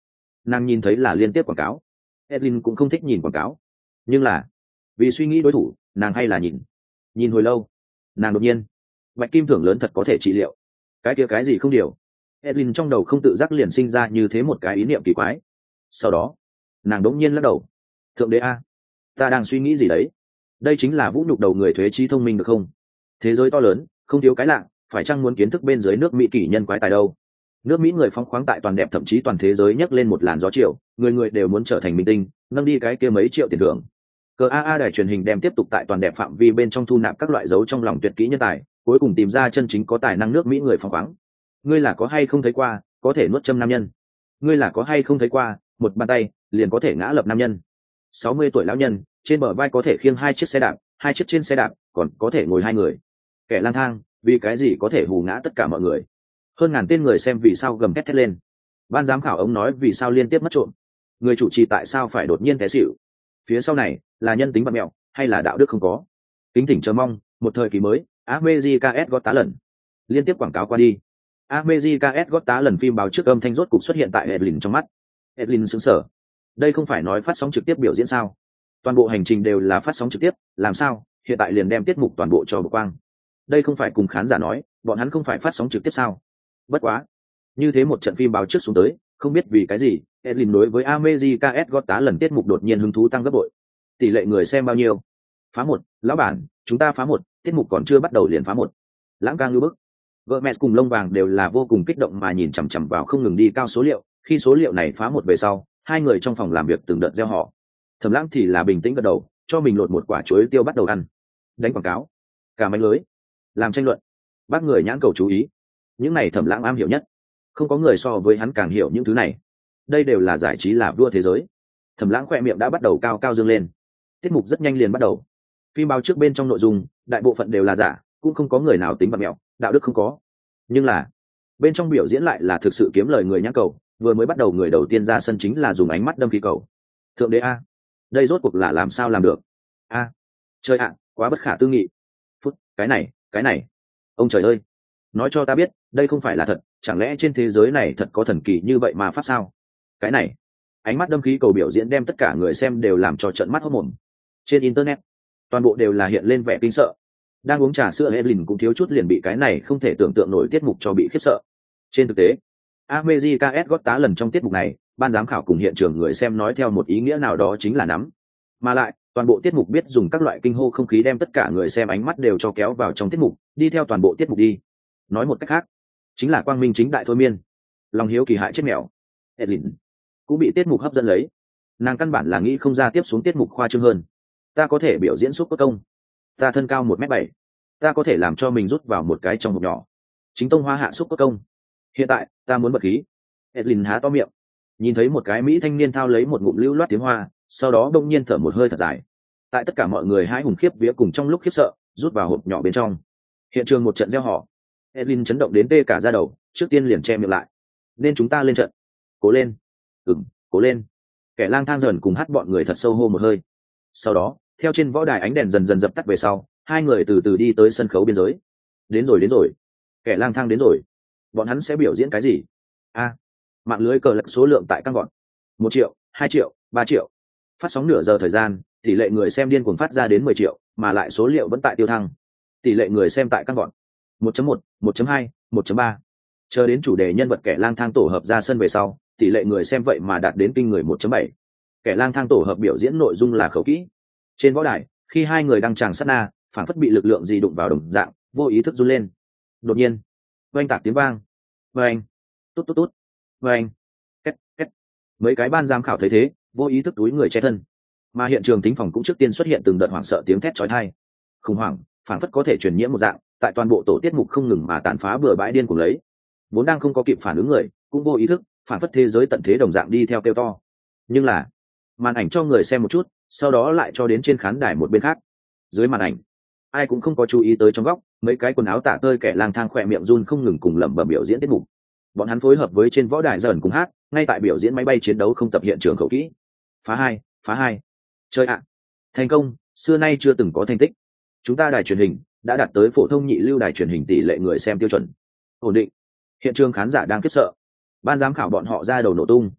nàng nhìn thấy là liên tiếp quảng cáo. Edlin cũng không thích nhìn quảng cáo, nhưng là vì suy nghĩ đối thủ, nàng hay là nhìn nhìn hồi lâu. Nàng đột nhiên, bạch kim thưởng lớn thật có thể trị liệu. Cái kia cái gì không điều. Edlin trong đầu không tự giác liền sinh ra như thế một cái ý niệm kỳ quái. Sau đó nàng đống nhiên lắc đầu. Thượng đế a, ta đang suy nghĩ gì đấy? Đây chính là vũ nhục đầu người thuế trí thông minh được không? Thế giới to lớn, không thiếu cái lạ, phải chăng muốn kiến thức bên dưới nước Mỹ kỷ nhân quái tài đâu? Nước Mỹ người phóng khoáng tại toàn đẹp, thậm chí toàn thế giới nhấc lên một làn gió chiều, người người đều muốn trở thành minh tinh, nâng đi cái kia mấy triệu tiền thưởng. Cờ a a đài truyền hình đem tiếp tục tại toàn đẹp phạm vi bên trong thu nạp các loại dấu trong lòng tuyệt kỹ nhân tài, cuối cùng tìm ra chân chính có tài năng nước Mỹ người phóng khoáng. Ngươi là có hay không thấy qua, có thể nuốt châm nam nhân? Ngươi là có hay không thấy qua, một bàn tay liền có thể ngã lập nam nhân? sáu mươi tuổi lão nhân, trên bờ vai có thể khiêng hai chiếc xe đạp, hai chiếc trên xe đạp, còn có thể ngồi hai người. Kẻ lang thang, vì cái gì có thể hù ngã tất cả mọi người? Hơn ngàn tên người xem vì sao gầm thét thét lên. Ban giám khảo ống nói vì sao liên tiếp mất trộm. Người chủ trì tại sao phải đột nhiên té xỉu. Phía sau này là nhân tính bặm mẹo hay là đạo đức không có? Kính thỉnh chờ mong một thời kỳ mới. America's Got Talent. Liên tiếp quảng cáo qua đi. America's Got Talent phim báo trước âm thanh rốt cục xuất hiện tại Edlin trong mắt. Edlin sững sờ. Đây không phải nói phát sóng trực tiếp biểu diễn sao? Toàn bộ hành trình đều là phát sóng trực tiếp, làm sao hiện tại liền đem tiết mục toàn bộ cho bộc quang? Đây không phải cùng khán giả nói bọn hắn không phải phát sóng trực tiếp sao? Bất quá, như thế một trận phim báo trước xuống tới, không biết vì cái gì, Edlin đối với America's Got Talent tiết mục đột nhiên hứng thú tăng gấp bội. Tỷ lệ người xem bao nhiêu? Phá một, lão bản, chúng ta phá một, tiết mục còn chưa bắt đầu liền phá một. Lãng Cang lưu bức. Gomez cùng Lông Vàng đều là vô cùng kích động mà nhìn chằm chằm vào không ngừng đi cao số liệu, khi số liệu này phá một về sau, hai người trong phòng làm việc từng đợt gieo họ. Thẩm Lãng thì là bình tĩnh gật đầu, cho mình lột một quả chuối tiêu bắt đầu ăn. Đánh quảng cáo, cả mánh lưới, làm tranh luận, bác người nhãn cầu chú ý. Những này Thẩm Lãng am hiểu nhất, không có người so với hắn càng hiểu những thứ này. Đây đều là giải trí là vua thế giới. Thẩm Lãng khỏe miệng đã bắt đầu cao cao dương lên. Tiết mục rất nhanh liền bắt đầu. Phim báo trước bên trong nội dung, đại bộ phận đều là giả, cũng không có người nào tính bặm mẹo, đạo đức không có. Nhưng là bên trong biểu diễn lại là thực sự kiếm lời người nhãn cầu. Vừa mới bắt đầu người đầu tiên ra sân chính là dùng ánh mắt đâm khí cầu. Thượng đế a, đây rốt cuộc là làm sao làm được? A, trời ạ, quá bất khả tư nghị. Phút, cái này, cái này, ông trời ơi, nói cho ta biết, đây không phải là thật, chẳng lẽ trên thế giới này thật có thần kỳ như vậy mà pháp sao? Cái này, ánh mắt đâm khí cầu biểu diễn đem tất cả người xem đều làm cho trợn mắt hốt mồm. Trên internet, toàn bộ đều là hiện lên vẻ kinh sợ. Đang uống trà sữa Evelyn cũng thiếu chút liền bị cái này không thể tưởng tượng nổi tiết mục cho bị khiếp sợ. Trên thực tế, America's Got Talent trong tiết mục này, ban giám khảo cùng hiện trường người xem nói theo một ý nghĩa nào đó chính là nắm. Mà lại, toàn bộ tiết mục biết dùng các loại kinh hô không khí đem tất cả người xem ánh mắt đều cho kéo vào trong tiết mục, đi theo toàn bộ tiết mục đi. Nói một cách khác, chính là quang minh chính đại thôi miên. Lòng hiếu kỳ hại chết mèo. Evelyn cũng bị tiết mục hấp dẫn lấy. Nàng căn bản là nghĩ không ra tiếp xuống tiết mục khoa trương hơn. Ta có thể biểu diễn súp bất công. Ta thân cao một mét bảy. Ta có thể làm cho mình rút vào một cái trong hộp nhỏ. Chính tông hoa hạ súp bất công. Hiện tại, ta muốn bật khí. Evelyn há to miệng. Nhìn thấy một cái Mỹ thanh niên thao lấy một ngụm lưu loát tiếng Hoa, sau đó đông nhiên thở một hơi thật dài. Tại tất cả mọi người hãi hùng khiếp vía cùng trong lúc khiếp sợ, rút vào hộp nhỏ bên trong. Hiện trường một trận gieo họ. Evelyn chấn động đến tê cả da đầu, trước tiên liền che miệng lại. Nên chúng ta lên trận. Cố lên. Ừm, cố lên. Kẻ lang thang dần cùng hát bọn người thật sâu hô một hơi. Sau đó, theo trên võ đài ánh đèn dần dần dập tắt về sau, hai người từ từ đi tới sân khấu biên giới. Đến rồi đến rồi. Kẻ lang thang đến rồi. Bọn hắn sẽ biểu diễn cái gì? A, mạng lưới cờ lật số lượng tại các bọn. Một triệu, hai triệu, ba triệu. Phát sóng nửa giờ thời gian, tỷ lệ người xem điên cuồng phát ra đến mười triệu, mà lại số liệu vẫn tại tiêu thăng. Tỷ lệ người xem tại các bọn. một chấm một, một chấm hai, một chấm ba. Chờ đến chủ đề nhân vật kẻ lang thang tổ hợp ra sân về sau, tỷ lệ người xem vậy mà đạt đến kinh người một chấm bảy. Kẻ lang thang tổ hợp biểu diễn nội dung là khẩu kỹ. Trên võ đài, khi hai người đang tràng sát na, phản phất bị lực lượng gì đụng vào đồng dạng, vô ý thức run lên. Đột nhiên, oanh tạc tiếng vang. Oanh, tút tút tút. Oanh, két két. Mấy cái ban giám khảo thấy thế, vô ý thức túi người che thân. Mà hiện trường thính phòng cũng trước tiên xuất hiện từng đợt hoảng sợ tiếng thét chói tai. Khủng hoảng, phản phất có thể truyền nhiễm một dạng, tại toàn bộ tổ tiết mục không ngừng mà tàn phá bừa bãi điên cuồng lấy. Vốn đang không có kịp phản ứng người, cũng vô ý thức, phản phất thế giới tận thế đồng dạng đi theo kêu to. Nhưng là, màn ảnh cho người xem một chút, sau đó lại cho đến trên khán đài một bên khác. Dưới màn ảnh, ai cũng không có chú ý tới trong góc, mấy cái quần áo tả tơi kẻ lang thang khỏe miệng run không ngừng cùng lẩm bẩm biểu diễn tiết mục. Bọn hắn phối hợp với trên võ đài dần cùng hát, ngay tại biểu diễn máy bay chiến đấu không tập hiện trường khẩu kỹ. Phá hai, phá hai. Chơi ạ. Thành công, xưa nay chưa từng có thành tích. Chúng ta đài truyền hình đã đạt tới phổ thông nhị lưu đài truyền hình tỷ lệ người xem tiêu chuẩn. Ổn định. Hiện trường khán giả đang khiếp sợ. Ban giám khảo bọn họ ra đầu nổ tung.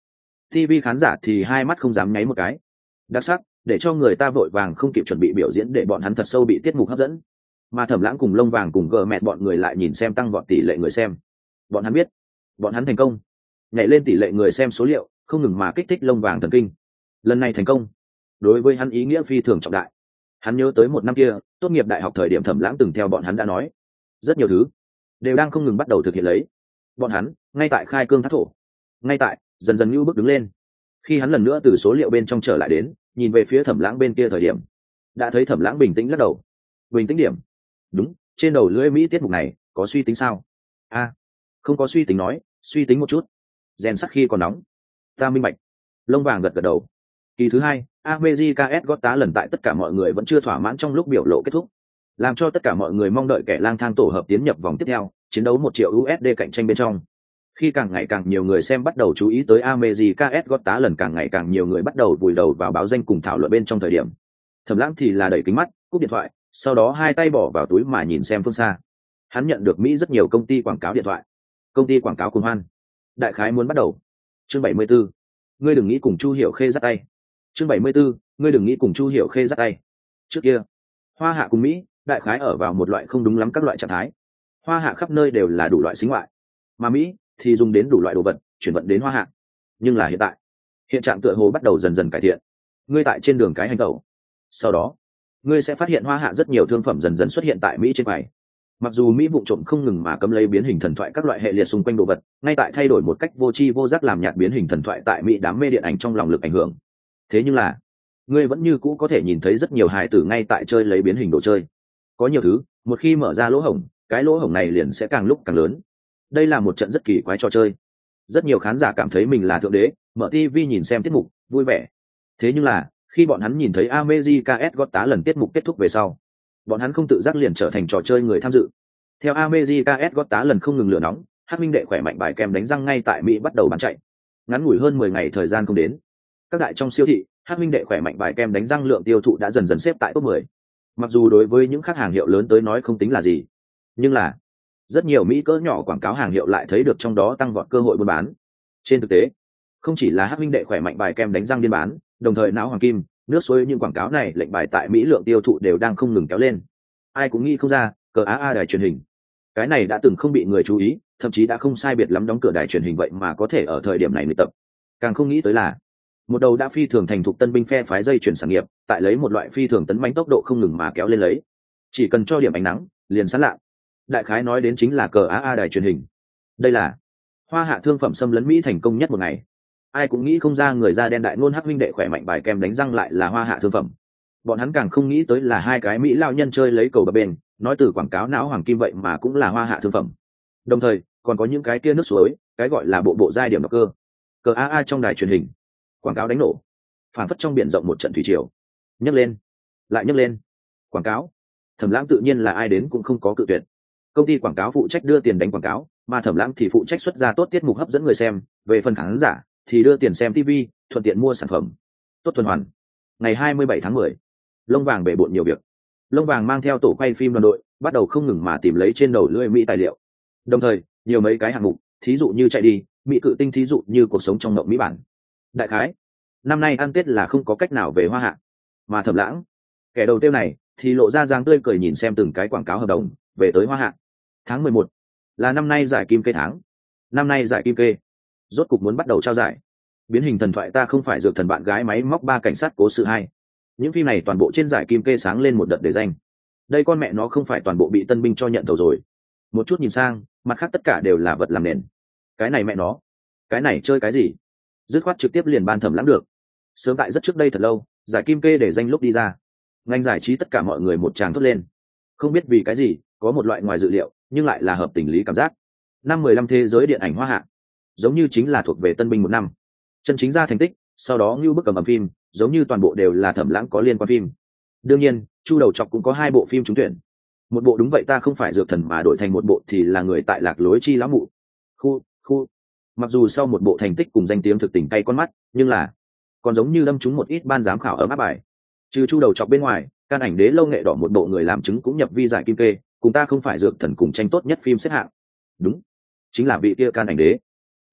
tv khán giả thì hai mắt không dám nháy một cái. Đặc sắc, để cho người ta vội vàng không kịp chuẩn bị biểu diễn, để bọn hắn thật sâu bị tiết mục hấp dẫn. Mà Thẩm Lãng cùng Lông Vàng cùng gờ mẹt bọn người lại nhìn xem tăng vọt tỷ lệ người xem. Bọn hắn biết, bọn hắn thành công, nhảy lên tỷ lệ người xem số liệu, không ngừng mà kích thích Lông Vàng thần kinh. Lần này thành công, đối với hắn ý nghĩa phi thường trọng đại. Hắn nhớ tới một năm kia tốt nghiệp đại học thời điểm Thẩm Lãng từng theo bọn hắn đã nói, rất nhiều thứ đều đang không ngừng bắt đầu thực hiện lấy. Bọn hắn ngay tại khai cương thác thổ, ngay tại dần dần như bước đứng lên. Khi hắn lần nữa từ số liệu bên trong trở lại đến, nhìn về phía Thẩm Lãng bên kia thời điểm, đã thấy Thẩm Lãng bình tĩnh lắc đầu. Bình tĩnh điểm? Đúng, trên đầu lưỡi Mỹ tiết mục này có suy tính sao? A, à, không có suy tính nói, suy tính một chút. Rèn sắt khi còn nóng. Ta minh bạch. Lông Vàng gật gật đầu. Kỳ thứ hai, America Got Talent tại tất cả mọi người vẫn chưa thỏa mãn trong lúc biểu lộ kết thúc, làm cho tất cả mọi người mong đợi kẻ lang thang tổ hợp tiến nhập vòng tiếp theo, chiến đấu một triệu u ét đê cạnh tranh bên trong. Khi càng ngày càng nhiều người xem bắt đầu chú ý tới America Got Talent, càng ngày càng nhiều người bắt đầu vùi đầu vào báo danh cùng thảo luận bên trong thời điểm, Thẩm Lãng thì là đẩy kính mắt, cúp điện thoại, sau đó hai tay bỏ vào túi mà nhìn xem phương xa. Hắn nhận được Mỹ rất nhiều công ty quảng cáo điện thoại. Công ty quảng cáo cuồng hoan. Đại khái muốn bắt đầu. Chương bảy mươi 74. Ngươi đừng nghĩ cùng Chu Hiểu Khê dắt tay. Chương bảy mươi 74. Ngươi đừng nghĩ cùng Chu Hiểu Khê dắt tay. Trước kia, Hoa Hạ cùng Mỹ, đại khái ở vào một loại không đúng lắm các loại trạng thái. Hoa Hạ khắp nơi đều là đủ loại xính ngoại, mà Mỹ thì dùng đến đủ loại đồ vật chuyển vận đến Hoa Hạ. Nhưng là hiện tại, hiện trạng tựa hồ bắt đầu dần dần cải thiện. Ngươi tại trên đường cái hành tẩu, sau đó ngươi sẽ phát hiện Hoa Hạ rất nhiều thương phẩm dần dần xuất hiện tại Mỹ trên quầy. Mặc dù Mỹ vụ trộm không ngừng mà cấm lấy biến hình thần thoại các loại hệ liệt xung quanh đồ vật, ngay tại thay đổi một cách vô tri vô giác làm nhạt biến hình thần thoại tại Mỹ đám mê điện ảnh trong lòng lực ảnh hưởng. Thế nhưng là, ngươi vẫn như cũ có thể nhìn thấy rất nhiều hài tử ngay tại chơi lấy biến hình đồ chơi. Có nhiều thứ, một khi mở ra lỗ hổng, cái lỗ hổng này liền sẽ càng lúc càng lớn. Đây là một trận rất kỳ quái trò chơi. Rất nhiều khán giả cảm thấy mình là thượng đế, mở ti vi nhìn xem tiết mục, vui vẻ. Thế nhưng là, khi bọn hắn nhìn thấy America Got Talent tiết mục kết thúc về sau, bọn hắn không tự giác liền trở thành trò chơi người tham dự. Theo America Got Talent không ngừng lửa nóng, Hắc Minh đệ khỏe mạnh bài kem đánh răng ngay tại Mỹ bắt đầu bán chạy. Ngắn ngủi hơn mười ngày thời gian không đến, các đại trong siêu thị, Hắc Minh đệ khỏe mạnh bài kem đánh răng lượng tiêu thụ đã dần dần xếp tại top mười. Mặc dù đối với những khách hàng hiệu lớn tới nói không tính là gì, nhưng là rất nhiều Mỹ cỡ nhỏ quảng cáo hàng hiệu lại thấy được trong đó tăng vọt cơ hội buôn bán. Trên thực tế, không chỉ là Hắc Minh đệ khỏe mạnh bài kem đánh răng điên bán, đồng thời não hoàng kim, nước suối những quảng cáo này lệnh bài tại Mỹ lượng tiêu thụ đều đang không ngừng kéo lên. Ai cũng nghĩ không ra, cờ á a đài truyền hình, cái này đã từng không bị người chú ý, thậm chí đã không sai biệt lắm đóng cửa đài truyền hình vậy mà có thể ở thời điểm này luyện tập. Càng không nghĩ tới là một đầu đã phi thường thành thục tân binh phe phái dây chuyển sản nghiệp, tại lấy một loại phi thường tấn mãnh tốc độ không ngừng mà kéo lên lấy. Chỉ cần cho điểm ánh nắng, liền sáng lạ. Đại khái nói đến chính là cờ á a đài truyền hình. Đây là Hoa Hạ thương phẩm xâm lấn Mỹ thành công nhất một ngày. Ai cũng nghĩ không ra người da đen đại ngôn Hắc Minh đệ khỏe mạnh bài kem đánh răng lại là Hoa Hạ thương phẩm. Bọn hắn càng không nghĩ tới là hai cái Mỹ lao nhân chơi lấy cầu bập bền, nói từ quảng cáo não hoàng kim vậy mà cũng là Hoa Hạ thương phẩm. Đồng thời, còn có những cái kia nước suối, cái gọi là bộ bộ giai điểm độc cơ. Cờ á a trong đài truyền hình, quảng cáo đánh nổ, phản phất trong biển rộng một trận thủy triều. Nhấc lên, lại nhấc lên. Quảng cáo, Thẩm Lãng tự nhiên là ai đến cũng không có cự tuyệt. Công ty quảng cáo phụ trách đưa tiền đánh quảng cáo, mà Thẩm Lãng thì phụ trách xuất ra tốt tiết mục hấp dẫn người xem, về phần khán giả thì đưa tiền xem ti vi, thuận tiện mua sản phẩm. Tốt tuần hoàn. Ngày hai mươi bảy tháng mười, Lông Vàng bể bộn nhiều việc. Lông Vàng mang theo tổ quay phim đoàn đội, bắt đầu không ngừng mà tìm lấy trên đầu lưỡi Mỹ tài liệu. Đồng thời, nhiều mấy cái hạng mục, thí dụ như chạy đi, Mỹ cự tinh thí dụ như cuộc sống trong mộng Mỹ bản. Đại khái, năm nay ăn Tết là không có cách nào về Hoa Hạ. Mà Thẩm Lãng, kẻ đầu tiêu này, thì lộ ra dáng tươi cười nhìn xem từng cái quảng cáo hợp đồng về tới Hoa Hạ. Tháng mười một là năm nay giải kim kê tháng. Năm nay giải kim kê rốt cục muốn bắt đầu trao giải. Biến hình thần thoại ta không phải dược thần bạn gái máy móc ba cảnh sát cố sự hai. Những phim này toàn bộ trên giải kim kê sáng lên một đợt để danh. Đây con mẹ nó không phải toàn bộ bị tân binh cho nhận thầu rồi. Một chút nhìn sang, mặt khác tất cả đều là vật làm nền. Cái này mẹ nó, cái này chơi cái gì? Dứt khoát trực tiếp liền ban Thẩm Lãng được. Sớm tại rất trước đây thật lâu, giải kim kê để danh lúc đi ra, ngành giải trí tất cả mọi người một tràng thốt lên. Không biết vì cái gì, có một loại ngoài dự liệu, nhưng lại là hợp tình lý cảm giác. Năm mười lăm thế giới điện ảnh Hoa Hạ, giống như chính là thuộc về tân binh một năm. Chân chính ra thành tích, sau đó như bức cầm ẩm phim, giống như toàn bộ đều là Thẩm Lãng có liên quan phim. Đương nhiên, Chu Đầu Chọc cũng có hai bộ phim trúng tuyển. Một bộ đúng vậy ta không phải dược thần mà đổi thành một bộ thì là người tại lạc lối chi lão mụ. Khu, khu. Mặc dù sau một bộ thành tích cùng danh tiếng thực tình cay con mắt, nhưng là còn giống như đâm trúng một ít ban giám khảo ấm áp bài. Trừ Chu Đầu Chọc bên ngoài, Can Ảnh Đế lâu nghệ đỏ một bộ người làm chứng cũng nhập vi giải kim kê, cùng ta không phải dược thần cùng tranh tốt nhất phim xếp hạng. Đúng, chính là vị kia Can Ảnh Đế.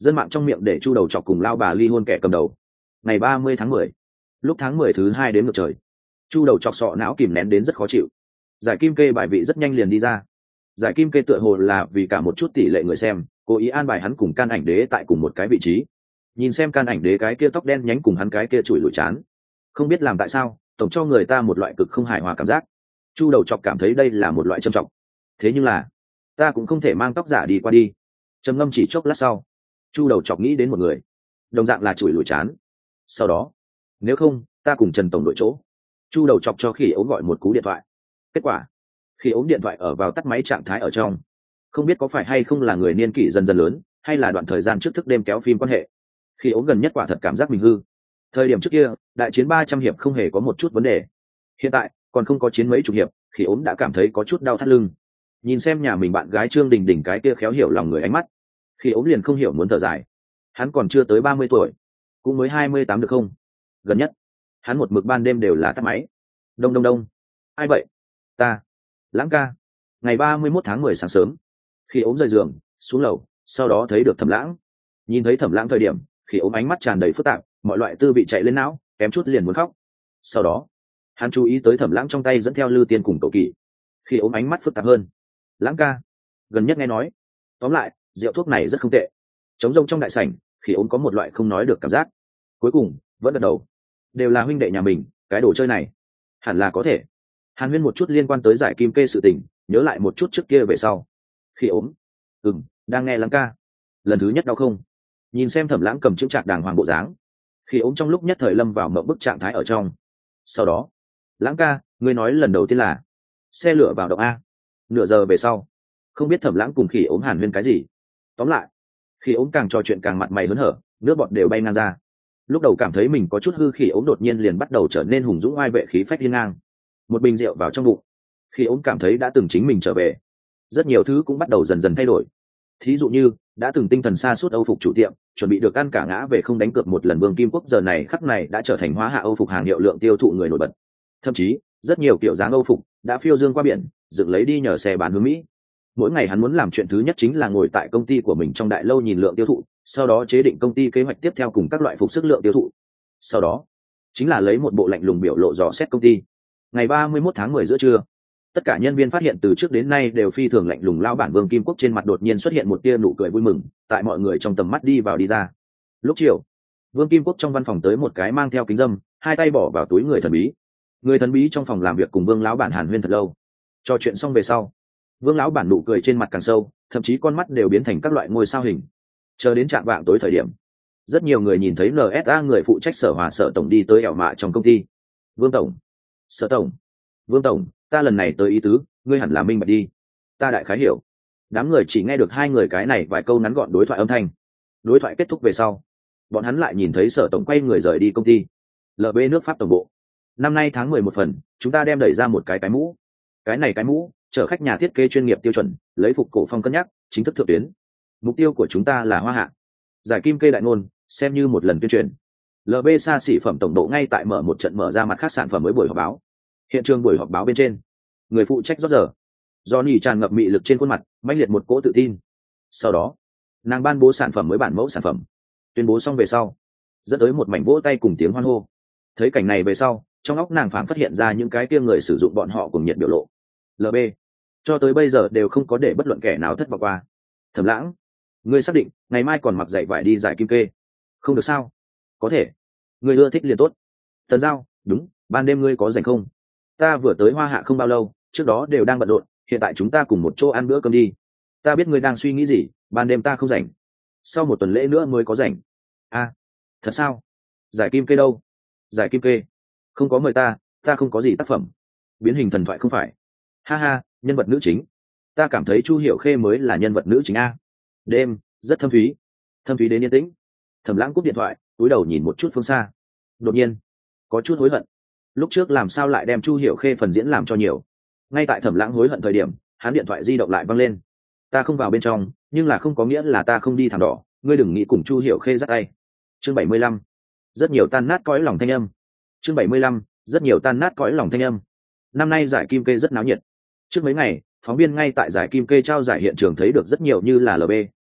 dân mạng trong miệng để chu đầu chọc cùng lao bà ly hôn kẻ cầm đầu. Ngày ba mươi tháng mười, lúc tháng mười thứ hai đến ngược trời, chu đầu chọc sọ não kìm nén đến rất khó chịu. Giải kim kê bài vị rất nhanh liền đi ra. Giải kim kê tựa hồ là vì cả một chút tỷ lệ người xem, cố ý an bài hắn cùng can ảnh đế tại cùng một cái vị trí. Nhìn xem can ảnh đế cái kia tóc đen nhánh cùng hắn cái kia chùi lùi chán, không biết làm tại sao tổng cho người ta một loại cực không hài hòa cảm giác. Chu đầu chọc cảm thấy đây là một loại trầm trọng. Thế nhưng là ta cũng không thể mang tóc giả đi qua đi. Trầm ngâm chỉ chốc lát sau, chu đầu chọc nghĩ đến một người, đồng dạng là chùi lùi chán. Sau đó, nếu không ta cùng Trần tổng đội chỗ. Chu đầu chọc cho khỉ ốm gọi một cú điện thoại. Kết quả khi ốm điện thoại ở vào tắt máy trạng thái ở trong, không biết có phải hay không là người niên kỷ dần dần lớn, hay là đoạn thời gian trước thức đêm kéo phim quan hệ. Khi ốm gần nhất quả thật cảm giác mình hư. Thời điểm trước kia đại chiến ba trăm hiệp không hề có một chút vấn đề, hiện tại còn không có chiến mấy chục hiệp, khi ốm đã cảm thấy có chút đau thắt lưng. Nhìn xem nhà mình bạn gái Trương Đình Đình cái kia khéo hiểu lòng người ánh mắt, khi ốm liền không hiểu muốn thở dài. Hắn còn chưa tới ba mươi tuổi, cũng mới hai mươi tám được không? Gần nhất hắn một mực ban đêm đều là tắt máy. Đông đông đông, ai vậy? Ta. Lãng ca. Ngày ba mươi mốt tháng mười sáng sớm, khi ốm rời giường xuống lầu, sau đó thấy được Thẩm Lãng. Nhìn thấy Thẩm Lãng thời điểm, khi ốm ánh mắt tràn đầy phức tạp, mọi loại tư vị chạy lên não, kém chút liền muốn khóc. Sau đó hắn chú ý tới Thẩm Lãng trong tay dẫn theo Lư Tiên cùng Cậu Kỳ. Khi ốm ánh mắt phức tạp hơn. Lãng ca, gần nhất nghe nói, tóm lại rượu thuốc này rất không tệ. Trống rông trong đại sảnh, khi ốm có một loại không nói được cảm giác. Cuối cùng vẫn gật đầu. Đều là huynh đệ nhà mình, cái đồ chơi này hẳn là có thể. Hàn huyên một chút liên quan tới giải kim kê sự tình, nhớ lại một chút trước kia về sau. Khi ốm, ừm, đang nghe Lãng ca. Lần thứ nhất đau không? Nhìn xem Thẩm Lãng cầm chững chạc đàng hoàng bộ dáng, khi ốm trong lúc nhất thời lâm vào mộng bức trạng thái ở trong. Sau đó, Lãng ca, ngươi nói lần đầu tiên là xe lửa vào động a. Nửa giờ về sau, không biết Thẩm Lãng cùng khi ốm hàn huyên cái gì. Tóm lại, khi ốm càng trò chuyện càng mặt mày hớn hở, nước bọt đều bay ngang ra. Lúc đầu cảm thấy mình có chút hư, khi ốm đột nhiên liền bắt đầu trở nên hùng dũng oai vệ khí phách hiên ngang. Một bình rượu vào trong bụng, khi ốm cảm thấy đã từng chính mình trở về. Rất nhiều thứ cũng bắt đầu dần dần thay đổi. Thí dụ như đã từng tinh thần xa suốt Âu phục chủ tiệm, chuẩn bị được ăn cả ngã về không đánh cược một lần Vương Kim Quốc, giờ này khắc này đã trở thành hóa hạ Âu phục hàng hiệu lượng tiêu thụ người nổi bật. Thậm chí rất nhiều kiểu dáng Âu phục đã phiêu dương qua biển, dựng lấy đi nhờ xe bán hướng Mỹ. Mỗi ngày hắn muốn làm chuyện thứ nhất chính là ngồi tại công ty của mình trong đại lâu nhìn lượng tiêu thụ, sau đó chế định công ty kế hoạch tiếp theo cùng các loại phục sức lượng tiêu thụ. Sau đó chính là lấy một bộ lạnh lùng biểu lộ dò xét công ty. Ngày ba mươi mốt tháng mười giữa trưa, tất cả nhân viên phát hiện từ trước đến nay đều phi thường lạnh lùng lao bản Vương Kim Quốc trên mặt đột nhiên xuất hiện một tia nụ cười vui mừng, tại mọi người trong tầm mắt đi vào đi ra. Lúc chiều, Vương Kim Quốc trong văn phòng tới một cái mang theo kính dâm, hai tay bỏ vào túi người thần bí. Người thần bí trong phòng làm việc cùng Vương lão bản hàn huyên thật lâu. Trò chuyện xong về sau, Vương lão bản nụ cười trên mặt càng sâu, thậm chí con mắt đều biến thành các loại ngôi sao hình. Chờ đến trạm vạng tối thời điểm, rất nhiều người nhìn thấy en ét a người phụ trách Sở Hòa Sở tổng đi tới ẻo mạ trong công ty. Vương tổng, Sở tổng, Vương tổng, ta lần này tới ý tứ, ngươi hẳn là minh bạch đi. Ta đại khái hiểu. Đám người chỉ nghe được hai người cái này vài câu ngắn gọn đối thoại âm thanh. Đối thoại kết thúc về sau, bọn hắn lại nhìn thấy Sở tổng quay người rời đi công ty. lờ bê nước Pháp tổng bộ. Năm nay tháng mười một phần, chúng ta đem đẩy ra một cái cái mũ. Cái này cái mũ, chở khách nhà thiết kế chuyên nghiệp tiêu chuẩn, lấy phục cổ phong cân nhắc, chính thức thượng tuyến. Mục tiêu của chúng ta là hoa hạ. Giải kim kê đại ngôn, xem như một lần tuyên truyền. lờ bê xa xỉ phẩm tổng độ ngay tại mở một trận mở ra mặt khác sản phẩm mới buổi họp báo. Hiện trường buổi họp báo bên trên, người phụ trách rót giờ Johnny tràn ngập mị lực trên khuôn mặt, mãnh liệt một cỗ tự tin. Sau đó, nàng ban bố sản phẩm mới, bản mẫu sản phẩm. Tuyên bố xong về sau, dẫn tới một mảnh vỗ tay cùng tiếng hoan hô. Thấy cảnh này về sau, trong óc nàng phảng phát hiện ra những cái kia người sử dụng bọn họ cùng nhiệt biểu lộ. lờ bê cho tới bây giờ đều không có để bất luận kẻ nào thất vọng qua. Thẩm Lãng, ngươi xác định ngày mai còn mặc giày vải đi giải kim kê? Không được sao? Có thể. Ngươi ưa thích liền tốt. Tần Giao, đúng, ban đêm ngươi có rảnh không? Ta vừa tới hoa hạ không bao lâu, trước đó đều đang bận rộn, hiện tại chúng ta cùng một chỗ ăn bữa cơm đi. Ta biết ngươi đang suy nghĩ gì, ban đêm ta không rảnh. Sau một tuần lễ nữa mới có rảnh. À, thật sao? Giải kim kê đâu? Giải kim kê không có mời ta, ta không có gì tác phẩm. Biến hình thần thoại không phải. Ha ha, nhân vật nữ chính. Ta cảm thấy Chu Hiểu Khê mới là nhân vật nữ chính a. Đêm rất thâm thúy, thâm thúy đến yên tĩnh. Thẩm Lãng cúp điện thoại, cúi đầu nhìn một chút phương xa. Đột nhiên có chút hối hận, lúc trước làm sao lại đem Chu Hiểu Khê phần diễn làm cho nhiều. Ngay tại Thẩm Lãng hối hận thời điểm, hắn điện thoại di động lại văng lên. Ta không vào bên trong, nhưng là không có nghĩa là ta không đi thảm đỏ, ngươi đừng nghĩ cùng Chu Hiểu Khê dắt tay. Chương bảy mươi lăm, rất nhiều tan nát cõi lòng thanh âm. Chương bảy mươi lăm, rất nhiều tan nát cõi lòng thanh âm. Năm nay giải kim kê rất náo nhiệt. Trước mấy ngày, phóng viên ngay tại giải kim kê trao giải hiện trường thấy được rất nhiều như là lờ bê,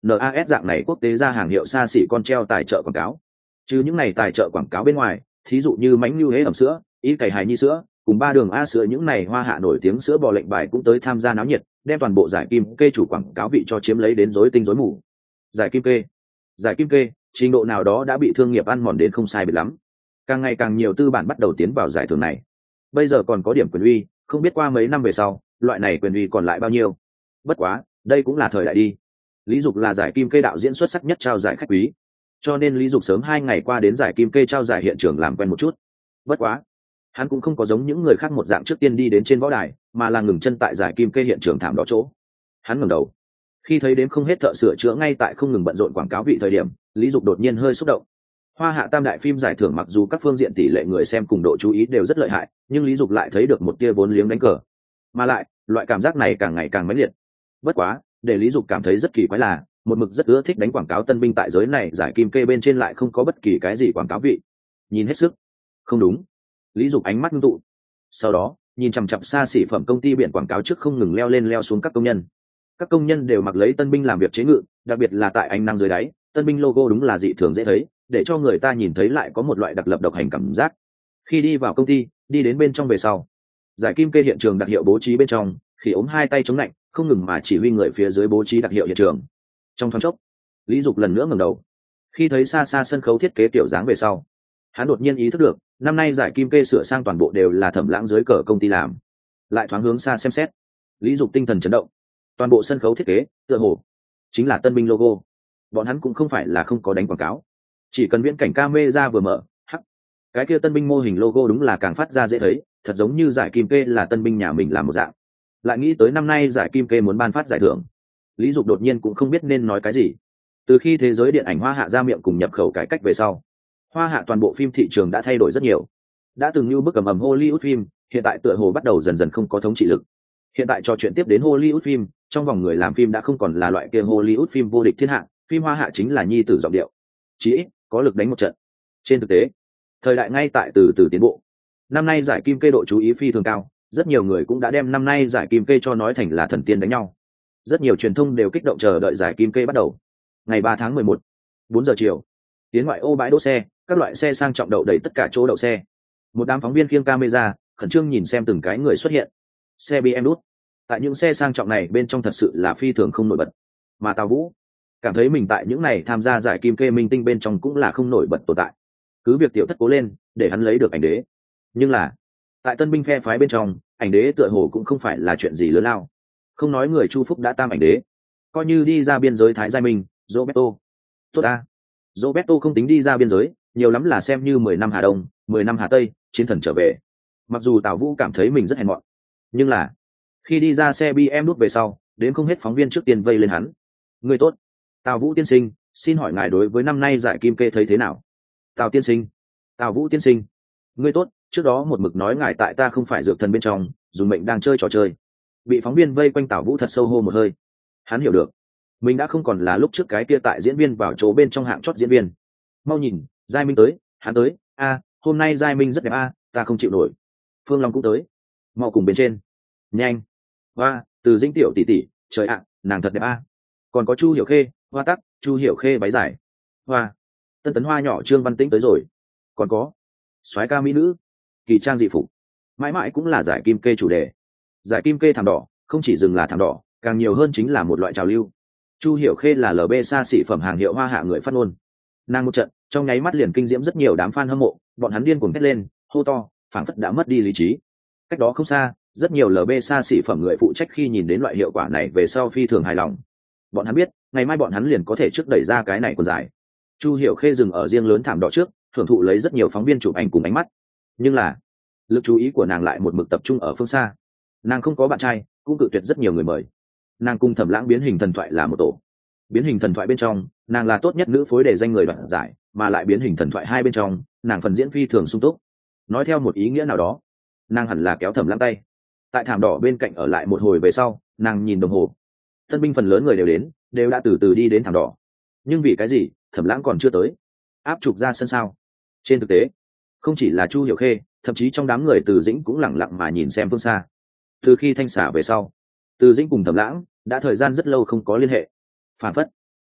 en a ét dạng này quốc tế ra hàng hiệu xa xỉ con treo tài trợ quảng cáo. Chứ những này tài trợ quảng cáo bên ngoài, thí dụ như mánh lưu hế ẩm sữa, ý cày hài nhi sữa, cùng ba đường A sữa, những này hoa hạ nổi tiếng sữa bò lệnh bài cũng tới tham gia náo nhiệt, đem toàn bộ giải kim kê chủ quảng cáo vị cho chiếm lấy đến rối tinh rối mù. Giải kim kê, giải kim kê, trình độ nào đó đã bị thương nghiệp ăn mòn đến không sai biệt lắm. Càng ngày càng nhiều tư bản bắt đầu tiến vào giải thưởng này. Bây giờ còn có điểm quyền uy, không biết qua mấy năm về sau, loại này quyền uy còn lại bao nhiêu. Bất quá, đây cũng là thời đại đi. Lý Dục là giải kim kê đạo diễn xuất sắc nhất trao giải khách quý, cho nên Lý Dục sớm hai ngày qua đến giải kim kê trao giải hiện trường làm quen một chút. Bất quá, hắn cũng không có giống những người khác một dạng trước tiên đi đến trên võ đài, mà là ngừng chân tại giải kim kê hiện trường thảm đỏ chỗ. Hắn ngẩng đầu, khi thấy đến không hết thợ sửa chữa ngay tại không ngừng bận rộn quảng cáo vị thời điểm, Lý Dục đột nhiên hơi xúc động. Hoa hạ tam đại phim giải thưởng mặc dù các phương diện tỷ lệ người xem cùng độ chú ý đều rất lợi hại, nhưng Lý Dục lại thấy được một tia vốn liếng đánh cờ, mà lại loại cảm giác này càng ngày càng mãnh liệt. Bất quá, để Lý Dục cảm thấy rất kỳ quái là, một mực rất ưa thích đánh quảng cáo tân binh tại giới này giải kim kê bên trên lại không có bất kỳ cái gì quảng cáo vị. Nhìn hết sức, không đúng. Lý Dục ánh mắt ngưng tụ, sau đó nhìn chằm chằm xa xỉ phẩm công ty biển quảng cáo trước không ngừng leo lên leo xuống các công nhân. Các công nhân đều mặc lấy tân binh làm việc chế ngự, đặc biệt là tại ánh năng dưới đáy, tân binh logo đúng là dị thường dễ thấy, để cho người ta nhìn thấy lại có một loại đặc lập độc hành cảm giác. Khi đi vào công ty, đi đến bên trong về sau, giải kim kê hiện trường đặc hiệu bố trí bên trong, khi ốm hai tay chống lạnh, không ngừng mà chỉ huy người phía dưới bố trí đặc hiệu hiện trường. Trong thoáng chốc, Lý Dục lần nữa ngẩng đầu, khi thấy xa xa sân khấu thiết kế kiểu dáng về sau, hắn đột nhiên ý thức được, năm nay giải kim kê sửa sang toàn bộ đều là Thẩm Lãng dưới cờ công ty làm. Lại thoáng hướng xa xem xét, Lý Dục tinh thần chấn động. Toàn bộ sân khấu thiết kế, tựa hồ chính là tân binh logo. Bọn hắn cũng không phải là không có đánh quảng cáo, chỉ cần viễn cảnh camera vừa mở, hắc, cái kia tân binh mô hình logo đúng là càng phát ra dễ thấy, thật giống như giải kim kê là tân binh nhà mình làm một dạng. Lại nghĩ tới năm nay giải kim kê muốn ban phát giải thưởng, Lý Dục đột nhiên cũng không biết nên nói cái gì. Từ khi thế giới điện ảnh Hoa Hạ ra miệng cùng nhập khẩu cải cách về sau, Hoa Hạ toàn bộ phim thị trường đã thay đổi rất nhiều. Đã từng như bức ầm ầm Hollywood phim, hiện tại tựa hồ bắt đầu dần dần không có thống trị lực. Hiện tại trò chuyện tiếp đến Hollywood phim, trong vòng người làm phim đã không còn là loại kia Hollywood phim vô địch thiên hạ, phim Hoa Hạ chính là nhi tử giọng điệu, chí ít có lực đánh một trận. Trên thực tế, thời đại ngay tại từ từ tiến bộ. Năm nay giải kim kê độ chú ý phi thường cao, rất nhiều người cũng đã đem năm nay giải kim kê cho nói thành là thần tiên đánh nhau. Rất nhiều truyền thông đều kích động chờ đợi giải kim kê bắt đầu. Ngày ba tháng mười một, bốn giờ chiều, tiến ngoại ô bãi đỗ xe, các loại xe sang trọng đậu đầy tất cả chỗ đậu xe. Một đám phóng viên khiêng camera, khẩn trương nhìn xem từng cái người xuất hiện. Xe bê em đút. Tại những xe sang trọng này bên trong thật sự là phi thường không nổi bật. Mà Tào Vũ cảm thấy mình tại những này tham gia giải kim kê minh tinh bên trong cũng là không nổi bật tồn tại. Cứ việc tiểu thất cố lên để hắn lấy được ảnh đế, nhưng là tại tân binh phe phái bên trong, ảnh đế tựa hồ cũng không phải là chuyện gì lớn lao. Không nói người Chu Phúc đã tam ảnh đế, coi như đi ra biên giới Thái Giai Minh, Roberto tốt ta. Roberto không tính đi ra biên giới, nhiều lắm là xem như mười năm Hà Đông, mười năm Hà Tây, chiến thần trở về. Mặc dù Tào Vũ cảm thấy mình rất hèn mọn, nhưng là khi đi ra xe bê em nút về sau, đến không hết phóng viên trước tiên vây lên hắn. Người tốt, Tào Vũ tiên sinh, xin hỏi ngài đối với năm nay giải kim kê thấy thế nào? Tào tiên sinh, Tào Vũ tiên sinh, người tốt, trước đó một mực nói ngài tại ta không phải dược thần bên trong, dùng mệnh đang chơi trò chơi. Bị phóng viên vây quanh Tào Vũ thật sâu hô một hơi. Hắn hiểu được, mình đã không còn là lúc trước cái kia tại diễn viên vào chỗ bên trong hạng chót diễn viên. Mau nhìn, Giai Minh tới, hắn tới, a, hôm nay Giai Minh rất đẹp a, ta không chịu nổi. Phương Long cũng tới, mau cùng bên trên. Nhanh, hoa, từ Dĩnh tiểu tỷ tỷ, trời ạ, nàng thật đẹp a. Còn có Chu Hiểu Khê, hoa tắc, Chu Hiểu Khê váy dài. Hoa, tân tấn hoa nhỏ Trương Văn Tĩnh tới rồi. Còn có soái ca mỹ nữ, kỳ trang dị phục, mãi mãi cũng là giải kim kê chủ đề. Giải kim kê thảm đỏ không chỉ dừng là thảm đỏ, càng nhiều hơn chính là một loại trào lưu. Chu Hiểu Khê là lờ bê xa xỉ phẩm hàng hiệu Hoa Hạ người phát ngôn, nàng một trận trong nháy mắt liền kinh diễm rất nhiều đám fan hâm mộ, bọn hắn điên cuồng thét lên hô to, phảng phất đã mất đi lý trí. Cách đó không xa, rất nhiều lờ bê xa xỉ phẩm người phụ trách khi nhìn đến loại hiệu quả này về sau phi thường hài lòng. Bọn hắn biết ngày mai bọn hắn liền có thể trước đẩy ra cái này quần dài. Chu Hiểu Khê dừng ở riêng lớn thảm đỏ trước, thưởng thụ lấy rất nhiều phóng viên chụp ảnh cùng ánh mắt, nhưng là lực chú ý của nàng lại một mực tập trung ở phương xa. Nàng không có bạn trai, cũng cự tuyệt rất nhiều người mời. Nàng cùng Thẩm Lãng biến hình thần thoại là một tổ. Biến hình thần thoại bên trong, nàng là tốt nhất nữ phối để danh người đoạt giải, mà lại biến hình thần thoại hai bên trong, nàng phần diễn phi thường sung túc. Nói theo một ý nghĩa nào đó, nàng hẳn là kéo Thẩm Lãng tay. Tại thảm đỏ bên cạnh ở lại một hồi về sau, nàng nhìn đồng hồ. Tân binh phần lớn người đều đến, đều đã từ từ đi đến thảm đỏ. Nhưng vì cái gì, Thẩm Lãng còn chưa tới? Áp trục ra sân sao? Trên thực tế, không chỉ là Chu Hiểu Khê, thậm chí trong đám người Từ Dĩnh cũng lẳng lặng mà nhìn xem phương xa. Từ khi thanh xả về sau, Từ Dĩnh cùng Thẩm Lãng đã thời gian rất lâu không có liên hệ. Phản phất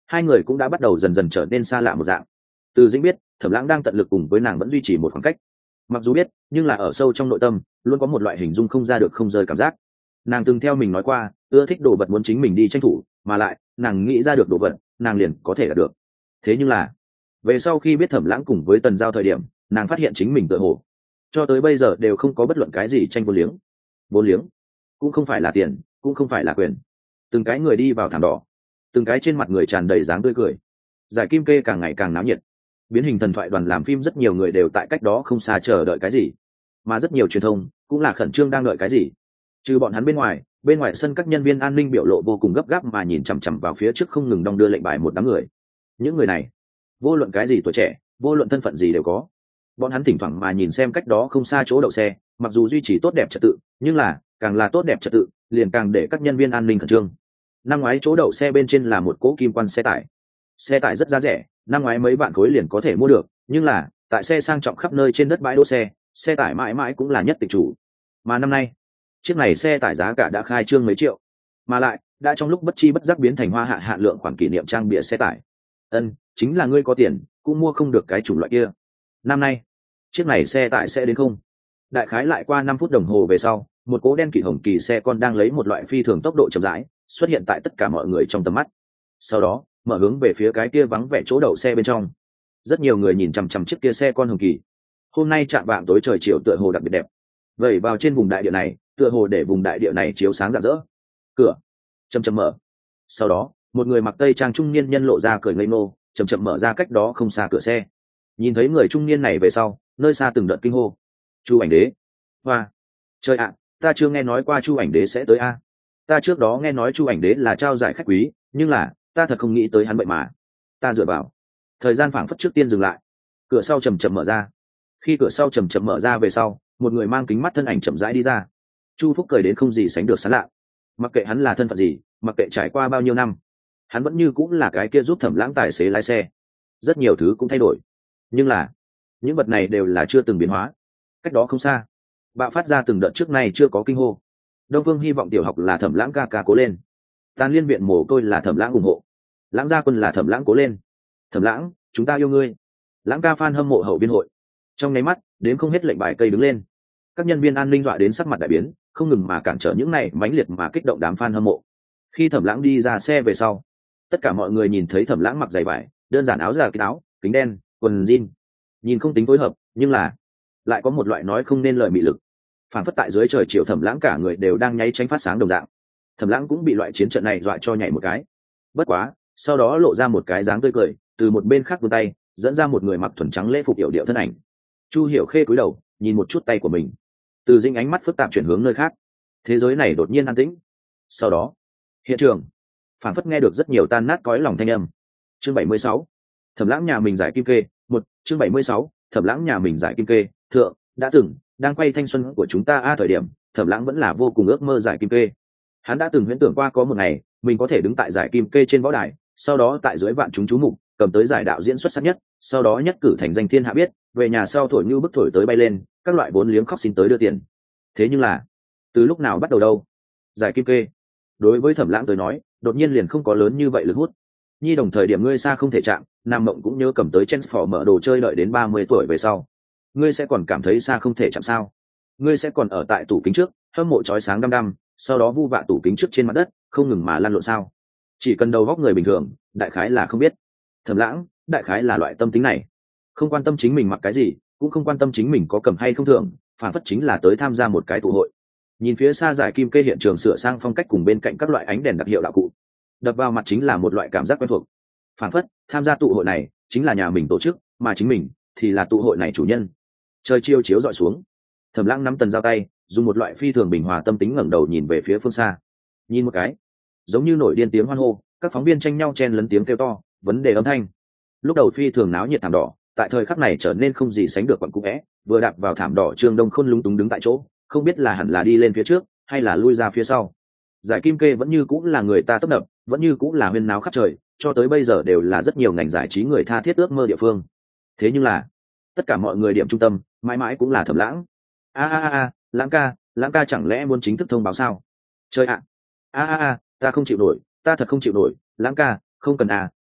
hai người cũng đã bắt đầu dần dần trở nên xa lạ một dạng. Từ Dĩnh biết Thẩm Lãng đang tận lực cùng với nàng vẫn duy trì một khoảng cách, mặc dù biết nhưng là ở sâu trong nội tâm luôn có một loại hình dung không ra được không rơi cảm giác. Nàng từng theo mình nói qua ưa thích đồ vật muốn chính mình đi tranh thủ, mà lại nàng nghĩ ra được đồ vật nàng liền có thể đạt được. Thế nhưng là về sau khi biết Thẩm Lãng cùng với Tần Giao thời điểm, nàng phát hiện chính mình tựa hồ cho tới bây giờ đều không có bất luận cái gì tranh vô liếng. Vô liếng cũng không phải là tiền, cũng không phải là quyền. Từng cái người đi vào thảm đỏ, từng cái trên mặt người tràn đầy dáng tươi cười. Giải kim kê càng ngày càng náo nhiệt. Biến hình thần thoại đoàn làm phim rất nhiều người đều tại cách đó không xa chờ đợi cái gì, mà rất nhiều truyền thông cũng là khẩn trương đang đợi cái gì. Trừ bọn hắn bên ngoài, bên ngoài sân các nhân viên an ninh biểu lộ vô cùng gấp gáp mà nhìn chằm chằm vào phía trước không ngừng đong đưa lệnh bài một đám người. Những người này vô luận cái gì tuổi trẻ, vô luận thân phận gì đều có. Bọn hắn thỉnh thoảng mà nhìn xem cách đó không xa chỗ đậu xe, mặc dù duy trì tốt đẹp trật tự, nhưng là càng là tốt đẹp trật tự liền càng để các nhân viên an ninh khẩn trương. Năm ngoái chỗ đậu xe bên trên là một cỗ kim quan xe tải. Xe tải rất giá rẻ, năm ngoái mấy vạn khối liền có thể mua được, nhưng là tại xe sang trọng khắp nơi trên đất bãi đỗ xe, xe tải mãi mãi cũng là nhất tịch chủ. Mà năm nay chiếc này xe tải giá cả đã khai trương mấy triệu, mà lại đã trong lúc bất chi bất giác biến thành hoa hạ hạn lượng khoản kỷ niệm trang bìa xe tải. Ân, chính là ngươi có tiền cũng mua không được cái chủng loại kia. Năm nay chiếc này xe tải sẽ đến không? Đại khái lại qua năm phút đồng hồ về sau, một cỗ đen kỵ hồng kỳ xe con đang lấy một loại phi thường tốc độ chậm rãi xuất hiện tại tất cả mọi người trong tầm mắt. Sau đó mở hướng về phía cái kia vắng vẻ chỗ đậu xe bên trong. Rất nhiều người nhìn chằm chằm chiếc kia xe con hồng kỳ. Hôm nay chạm vạng tối trời chiều tựa hồ đặc biệt đẹp, vậy vào trên vùng đại địa này tựa hồ để vùng đại địa này chiếu sáng rạng rỡ. Cửa chậm chậm mở, sau đó một người mặc tây trang trung niên nhân lộ ra cười ngây ngô, chậm chậm mở ra cách đó không xa cửa xe. Nhìn thấy người trung niên này về sau, nơi xa từng đợt kinh hô: Chu Ảnh Đế! Hoa, trời ạ, ta chưa nghe nói qua Chu Ảnh Đế sẽ tới a. Ta trước đó nghe nói Chu Ảnh Đế là trao giải khách quý, nhưng là ta thật không nghĩ tới hắn vậy mà. Ta dựa vào. Thời gian phảng phất trước tiên dừng lại, cửa sau chậm chậm mở ra. Khi cửa sau chậm chậm mở ra về sau, một người mang kính mắt thân ảnh chậm rãi đi ra. Chu Phúc cười đến không gì sánh được sán lạ. Mặc kệ hắn là thân phận gì, mặc kệ trải qua bao nhiêu năm, hắn vẫn như cũng là cái kia giúp Thẩm Lãng tài xế lái xe. Rất nhiều thứ cũng thay đổi, nhưng là những vật này đều là chưa từng biến hóa. Cách đó không xa bạo phát ra từng đợt trước nay chưa có kinh hô. Đông Phương Hy vọng tiểu học là Thẩm Lãng ca ca cố lên, Tàn Liên viện mồ côi là Thẩm Lãng ủng hộ, Lãng gia quân là Thẩm Lãng cố lên, Thẩm Lãng chúng ta yêu ngươi, Lãng ca fan hâm mộ hậu viên hội. Trong nháy mắt đến không hết lệnh bài cây đứng lên. Các nhân viên an ninh dọa đến sắc mặt đại biến, không ngừng mà cản trở những này mãnh liệt mà kích động đám fan hâm mộ. Khi Thẩm Lãng đi ra xe về sau, tất cả mọi người nhìn thấy Thẩm Lãng mặc giày vải, đơn giản áo giả kín áo, kính đen, quần jean, nhìn không tính phối hợp, nhưng là lại có một loại nói không nên lời mị lực. Phản phất tại dưới trời chiều Thẩm Lãng cả người đều đang nháy tránh phát sáng đồng dạng. Thẩm Lãng cũng bị loại chiến trận này dọa cho nhảy một cái. Bất quá, sau đó lộ ra một cái dáng tươi cười, từ một bên khác vươn tay, dẫn ra một người mặc thuần trắng lễ phục yểu điệu thân ảnh. Chu Hiểu Khê cúi đầu, nhìn một chút tay của mình. Từ Dĩnh ánh mắt phức tạp chuyển hướng nơi khác. Thế giới này đột nhiên an tĩnh. Sau đó, hiện trường phản phất nghe được rất nhiều tan nát cõi lòng thanh âm. Chương bảy mươi sáu, Thẩm Lãng nhà mình giải kim kê. Một, chương bảy mươi sáu, Thẩm Lãng nhà mình giải kim kê. Thượng, đã từng đang quay thanh xuân của chúng ta a thời điểm, Thẩm Lãng vẫn là vô cùng ước mơ giải kim kê. Hắn đã từng huyễn tưởng qua có một ngày mình có thể đứng tại giải kim kê trên võ đài, sau đó tại dưới vạn chúng chú mục cầm tới giải đạo diễn xuất sắc nhất, sau đó nhất cử thành danh thiên hạ biết, về nhà sau thổi như bức thổi tới bay lên, các loại vốn liếng khóc xin tới đưa tiền. Thế nhưng là từ lúc nào bắt đầu đâu? Giải kim kê đối với Thẩm Lãng tới nói đột nhiên liền không có lớn như vậy lực hút. Nhi đồng thời điểm ngươi xa không thể chạm, Nam Mộng cũng nhớ cầm tới Transform mở đồ chơi đợi đến ba mươi tuổi về sau, ngươi sẽ còn cảm thấy xa không thể chạm sao? Ngươi sẽ còn ở tại tủ kính trước hâm mộ chói sáng đăm đăm, sau đó vu vạ tủ kính trước trên mặt đất không ngừng mà lăn lộn sao? Chỉ cần đầu góc người bình thường đại khái là không biết. Thẩm Lãng đại khái là loại tâm tính này, không quan tâm chính mình mặc cái gì, cũng không quan tâm chính mình có cầm hay không thưởng, phản phất chính là tới tham gia một cái tụ hội. Nhìn phía xa giải kim kê hiện trường sửa sang phong cách cùng bên cạnh các loại ánh đèn đặc hiệu đạo cụ, đập vào mặt chính là một loại cảm giác quen thuộc. Phản phất tham gia tụ hội này chính là nhà mình tổ chức, mà chính mình thì là tụ hội này chủ nhân. Trời chiều chiếu dọi xuống, Thẩm Lãng nắm Tần Giao tay, dùng một loại phi thường bình hòa tâm tính ngẩng đầu nhìn về phía phương xa. Nhìn một cái, giống như nổi điên tiếng hoan hô, các phóng viên tranh nhau chen lấn tiếng kêu to, vấn đề âm thanh. Lúc đầu phi thường náo nhiệt thảm đỏ, tại thời khắc này trở nên không gì sánh được quặn cũ vẽ. Vừa đạp vào thảm đỏ, Trương Đông Khôn lúng túng đứng tại chỗ, không biết là hẳn là đi lên phía trước hay là lui ra phía sau. Giải kim kê vẫn như cũng là người ta tấp nập, vẫn như cũng là huyên náo khắp trời, cho tới bây giờ đều là rất nhiều ngành giải trí người tha thiết ước mơ địa phương. Thế nhưng là tất cả mọi người điểm trung tâm mãi mãi cũng là Thẩm Lãng. A a a, Lãng ca, Lãng ca chẳng lẽ muốn chính thức thông báo sao? Chơi ạ. A a a, ta không chịu nổi, ta thật không chịu nổi, Lãng ca, không cần à,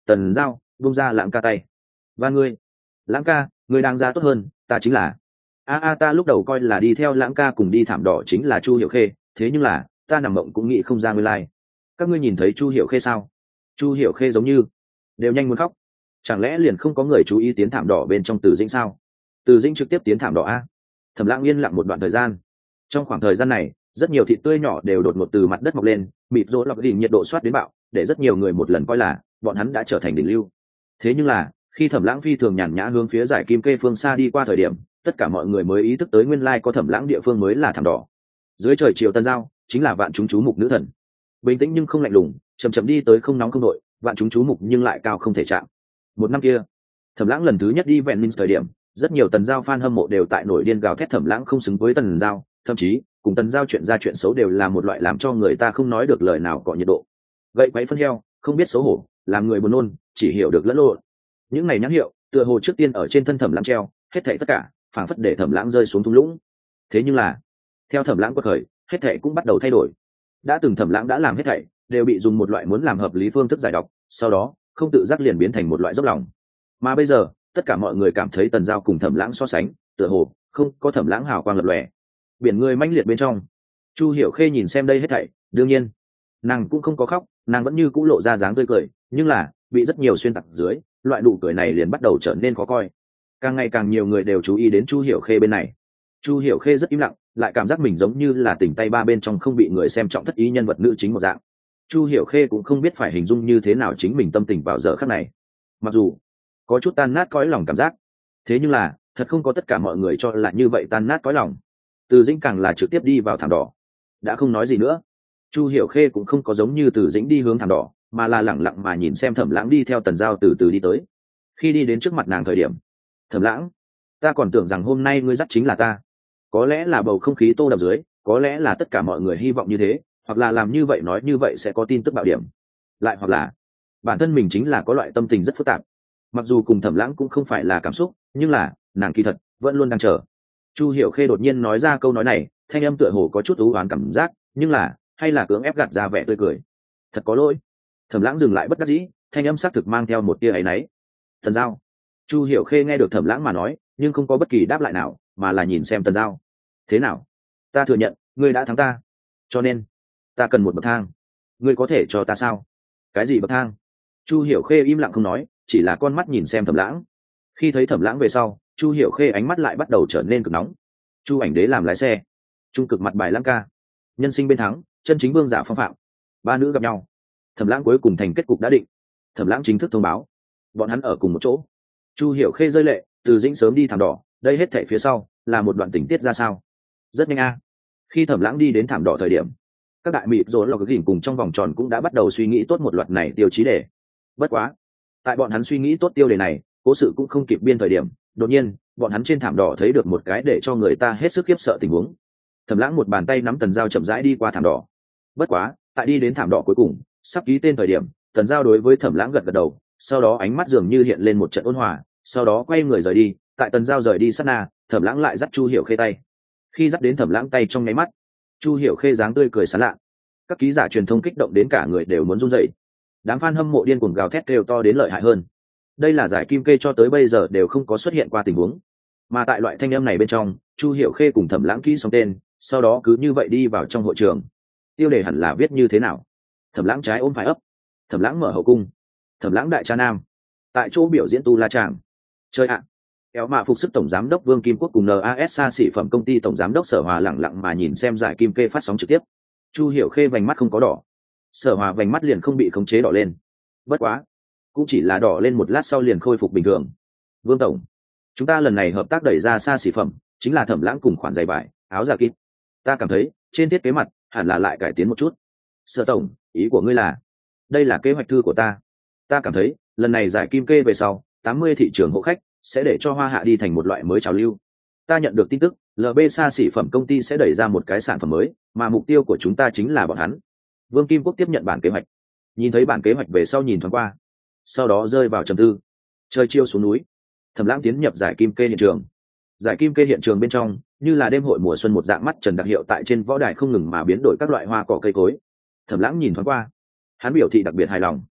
Tần Giao vung ra Lãng ca tay. Và ngươi, Lãng ca, ngươi đang ra tốt hơn, ta chính là a a ta lúc đầu coi là đi theo Lãng ca cùng đi thảm đỏ chính là Chu Hiểu Khê, thế nhưng là ta nằm mộng cũng nghĩ không ra nguyên lai. Các ngươi nhìn thấy Chu Hiểu Khê sao? Chu Hiểu Khê giống như đều nhanh muốn khóc. Chẳng lẽ liền không có người chú ý tiến thảm đỏ bên trong Từ Dĩnh sao? Từ Dĩnh trực tiếp tiến thảm đỏ a? Thẩm Lãng yên lặng một đoạn thời gian. Trong khoảng thời gian này, rất nhiều thịt tươi nhỏ đều đột ngột từ mặt đất mọc lên, mịt rỗ lọc đỉnh nhiệt độ soát đến bạo, để rất nhiều người một lần coi là bọn hắn đã trở thành đỉnh lưu. Thế nhưng là, khi Thẩm Lãng phi thường nhàn nhã hướng phía giải kim kê phương xa đi qua thời điểm, tất cả mọi người mới ý thức tới nguyên lai có Thẩm Lãng địa phương mới là thảm đỏ. Dưới trời chiều tân giao, chính là vạn chúng chú mục nữ thần. Bình tĩnh nhưng không lạnh lùng, chậm chậm đi tới không nóng không nội, vạn chúng chú mục nhưng lại cao không thể chạm. Một năm kia, Thẩm Lãng lần thứ nhất đi vẹn minh thời điểm, rất nhiều tần giao fan hâm mộ đều tại nổi điên gào thét Thẩm Lãng không xứng với tần giao, thậm chí cùng tần giao chuyện ra chuyện xấu đều là một loại làm cho người ta không nói được lời nào có nhiệt độ. Gậy quấy phân heo, không biết xấu hổ, làm người buồn nôn, chỉ hiểu được lẫn lộn. Những này nhãn hiệu, tựa hồ trước tiên ở trên thân Thẩm Lãng treo, hết thảy tất cả, phảng phất để Thẩm Lãng rơi xuống thung lũng. Thế nhưng là, theo Thẩm Lãng quật khởi, hết thảy cũng bắt đầu thay đổi. Đã từng Thẩm Lãng đã làm hết thảy, đều bị dùng một loại muốn làm hợp lý phương thức giải độc, sau đó, không tự giác liền biến thành một loại dốc lòng. Mà bây giờ, tất cả mọi người cảm thấy tần giao cùng Thẩm Lãng so sánh, tựa hồ không có Thẩm Lãng hào quang lập lòe. Biển người manh liệt bên trong, Chu Hiểu Khê nhìn xem đây hết thảy, đương nhiên, nàng cũng không có khóc, nàng vẫn như cũ lộ ra dáng tươi cười, nhưng là bị rất nhiều xuyên tạc dưới, loại nụ cười này liền bắt đầu trở nên khó coi. Càng ngày càng nhiều người đều chú ý đến Chu Hiểu Khê bên này. Chu Hiểu Khê rất im lặng, lại cảm giác mình giống như là tỉnh tay ba bên trong không bị người xem trọng thất ý nhân vật nữ chính một dạng. Chu Hiểu Khê cũng không biết phải hình dung như thế nào chính mình tâm tình vào giờ khắc này. Mặc dù có chút tan nát cõi lòng cảm giác, thế nhưng là thật không có tất cả mọi người cho là như vậy tan nát cõi lòng. Từ Dĩnh càng là trực tiếp đi vào thảm đỏ, đã không nói gì nữa. Chu Hiểu Khê cũng không có giống như Từ Dĩnh đi hướng thảm đỏ, mà là lẳng lặng mà nhìn xem Thẩm Lãng đi theo tần giao từ từ đi tới. Khi đi đến trước mặt nàng thời điểm, Thẩm Lãng, ta còn tưởng rằng hôm nay ngươi dắt chính là ta. Có lẽ là bầu không khí tô đậm dưới, có lẽ là tất cả mọi người hy vọng như thế, hoặc là làm như vậy nói như vậy sẽ có tin tức bạo điểm, lại hoặc là bản thân mình chính là có loại tâm tình rất phức tạp. Mặc dù cùng Thẩm Lãng cũng không phải là cảm xúc, nhưng là nàng kỳ thật vẫn luôn đang chờ. Chu Hiểu Khê đột nhiên nói ra câu nói này, thanh âm tựa hồ có chút u oán cảm giác, nhưng là hay là cưỡng ép gạt ra vẻ tươi cười. Thật có lỗi. Thẩm Lãng dừng lại bất đắc dĩ, thanh âm xác thực mang theo một tia áy náy. Tần giao. Chu Hiểu Khê nghe được Thẩm Lãng mà nói, nhưng không có bất kỳ đáp lại nào, mà là nhìn xem Tần giao. Thế nào? Ta thừa nhận, ngươi đã thắng ta, cho nên ta cần một bậc thang. Ngươi có thể cho ta sao? Cái gì bậc thang? Chu Hiểu Khê im lặng không nói, chỉ là con mắt nhìn xem Thẩm Lãng. Khi thấy Thẩm Lãng về sau, Chu Hiểu Khê ánh mắt lại bắt đầu trở nên cực nóng. Chu Ảnh Đế làm lái xe, trung cực mặt bài Lãng ca, nhân sinh bên thắng, chân chính vương giả phong phạm, ba nữ gặp nhau. Thẩm Lãng cuối cùng thành kết cục đã định. Thẩm Lãng chính thức thông báo, bọn hắn ở cùng một chỗ. Chu Hiểu Khê rơi lệ, Từ Dĩnh sớm đi thảm đỏ, đây hết thảy phía sau là một đoạn tình tiết ra sao? Rất nhanh a. Khi Thẩm Lãng đi đến thảm đỏ thời điểm, các đại mịt rối lọc gỉnh cùng trong vòng tròn cũng đã bắt đầu suy nghĩ tốt một loạt này tiêu chí đề. Bất quá, tại bọn hắn suy nghĩ tốt tiêu đề này, cố sự cũng không kịp biên thời điểm, đột nhiên, bọn hắn trên thảm đỏ thấy được một cái để cho người ta hết sức khiếp sợ tình huống. Thẩm Lãng một bàn tay nắm Tần Giao chậm rãi đi qua thảm đỏ. Bất quá, tại đi đến thảm đỏ cuối cùng, sắp ký tên thời điểm, Tần Giao đối với Thẩm Lãng gật gật đầu, sau đó ánh mắt dường như hiện lên một trận ôn hòa, sau đó quay người rời đi. Tại Tần Giao rời đi sát na, Thẩm Lãng lại dắt Chu Hiểu Khê tay. Khi dắt đến Thẩm Lãng tay trong nháy mắt, Chu Hiểu Khê dáng tươi cười sán lạ. Các ký giả truyền thông kích động đến cả người đều muốn run rẩy. Đám fan hâm mộ điên cuồng gào thét kêu to đến lợi hại hơn. Đây là giải kim kê cho tới bây giờ đều không có xuất hiện qua tình huống. Mà tại loại thanh âm này bên trong, Chu Hiểu Khê cùng Thẩm Lãng ký xong tên, sau đó cứ như vậy đi vào trong hội trường. Tiêu đề hẳn là viết như thế nào? Thẩm Lãng trái ôm phải ấp, Thẩm Lãng mở hậu cung, Thẩm Lãng đại cha nam. Tại chỗ biểu diễn tu la tràng. Chơi ạ. Kéo mạ phục sức tổng giám đốc Vương Kim Quốc cùng en a ét xa xỉ phẩm công ty tổng giám đốc Sở Hòa lặng lặng mà nhìn xem giải kim kê phát sóng trực tiếp. Chu Hiểu Khê vành mắt không có đỏ, Sở Hòa vành mắt liền không bị khống chế đỏ lên. Bất quá, cũng chỉ là đỏ lên một lát sau liền khôi phục bình thường. Vương tổng, chúng ta lần này hợp tác đẩy ra xa xỉ phẩm, chính là Thẩm Lãng cùng khoản giày vải, áo giả kíp. Ta cảm thấy, trên thiết kế mặt, hẳn là lại cải tiến một chút. Sở tổng, ý của ngươi là? Đây là kế hoạch thư của ta. Ta cảm thấy, lần này giải kim kê về sau, tám mươi thị trường hộ khách sẽ để cho Hoa Hạ đi thành một loại mới trào lưu. Ta nhận được tin tức, lờ bê xa xỉ phẩm công ty sẽ đẩy ra một cái sản phẩm mới, mà mục tiêu của chúng ta chính là bọn hắn. Vương Kim Quốc tiếp nhận bản kế hoạch, nhìn thấy bản kế hoạch về sau nhìn thoáng qua, sau đó rơi vào trầm tư. Trời chiều xuống núi, Thẩm Lãng tiến nhập giải kim kê hiện trường. Giải kim kê hiện trường bên trong, như là đêm hội mùa xuân một dạng mắt trần đặc hiệu tại trên võ đài không ngừng mà biến đổi các loại hoa cỏ cây cối. Thẩm Lãng nhìn thoáng qua, hắn biểu thị đặc biệt hài lòng.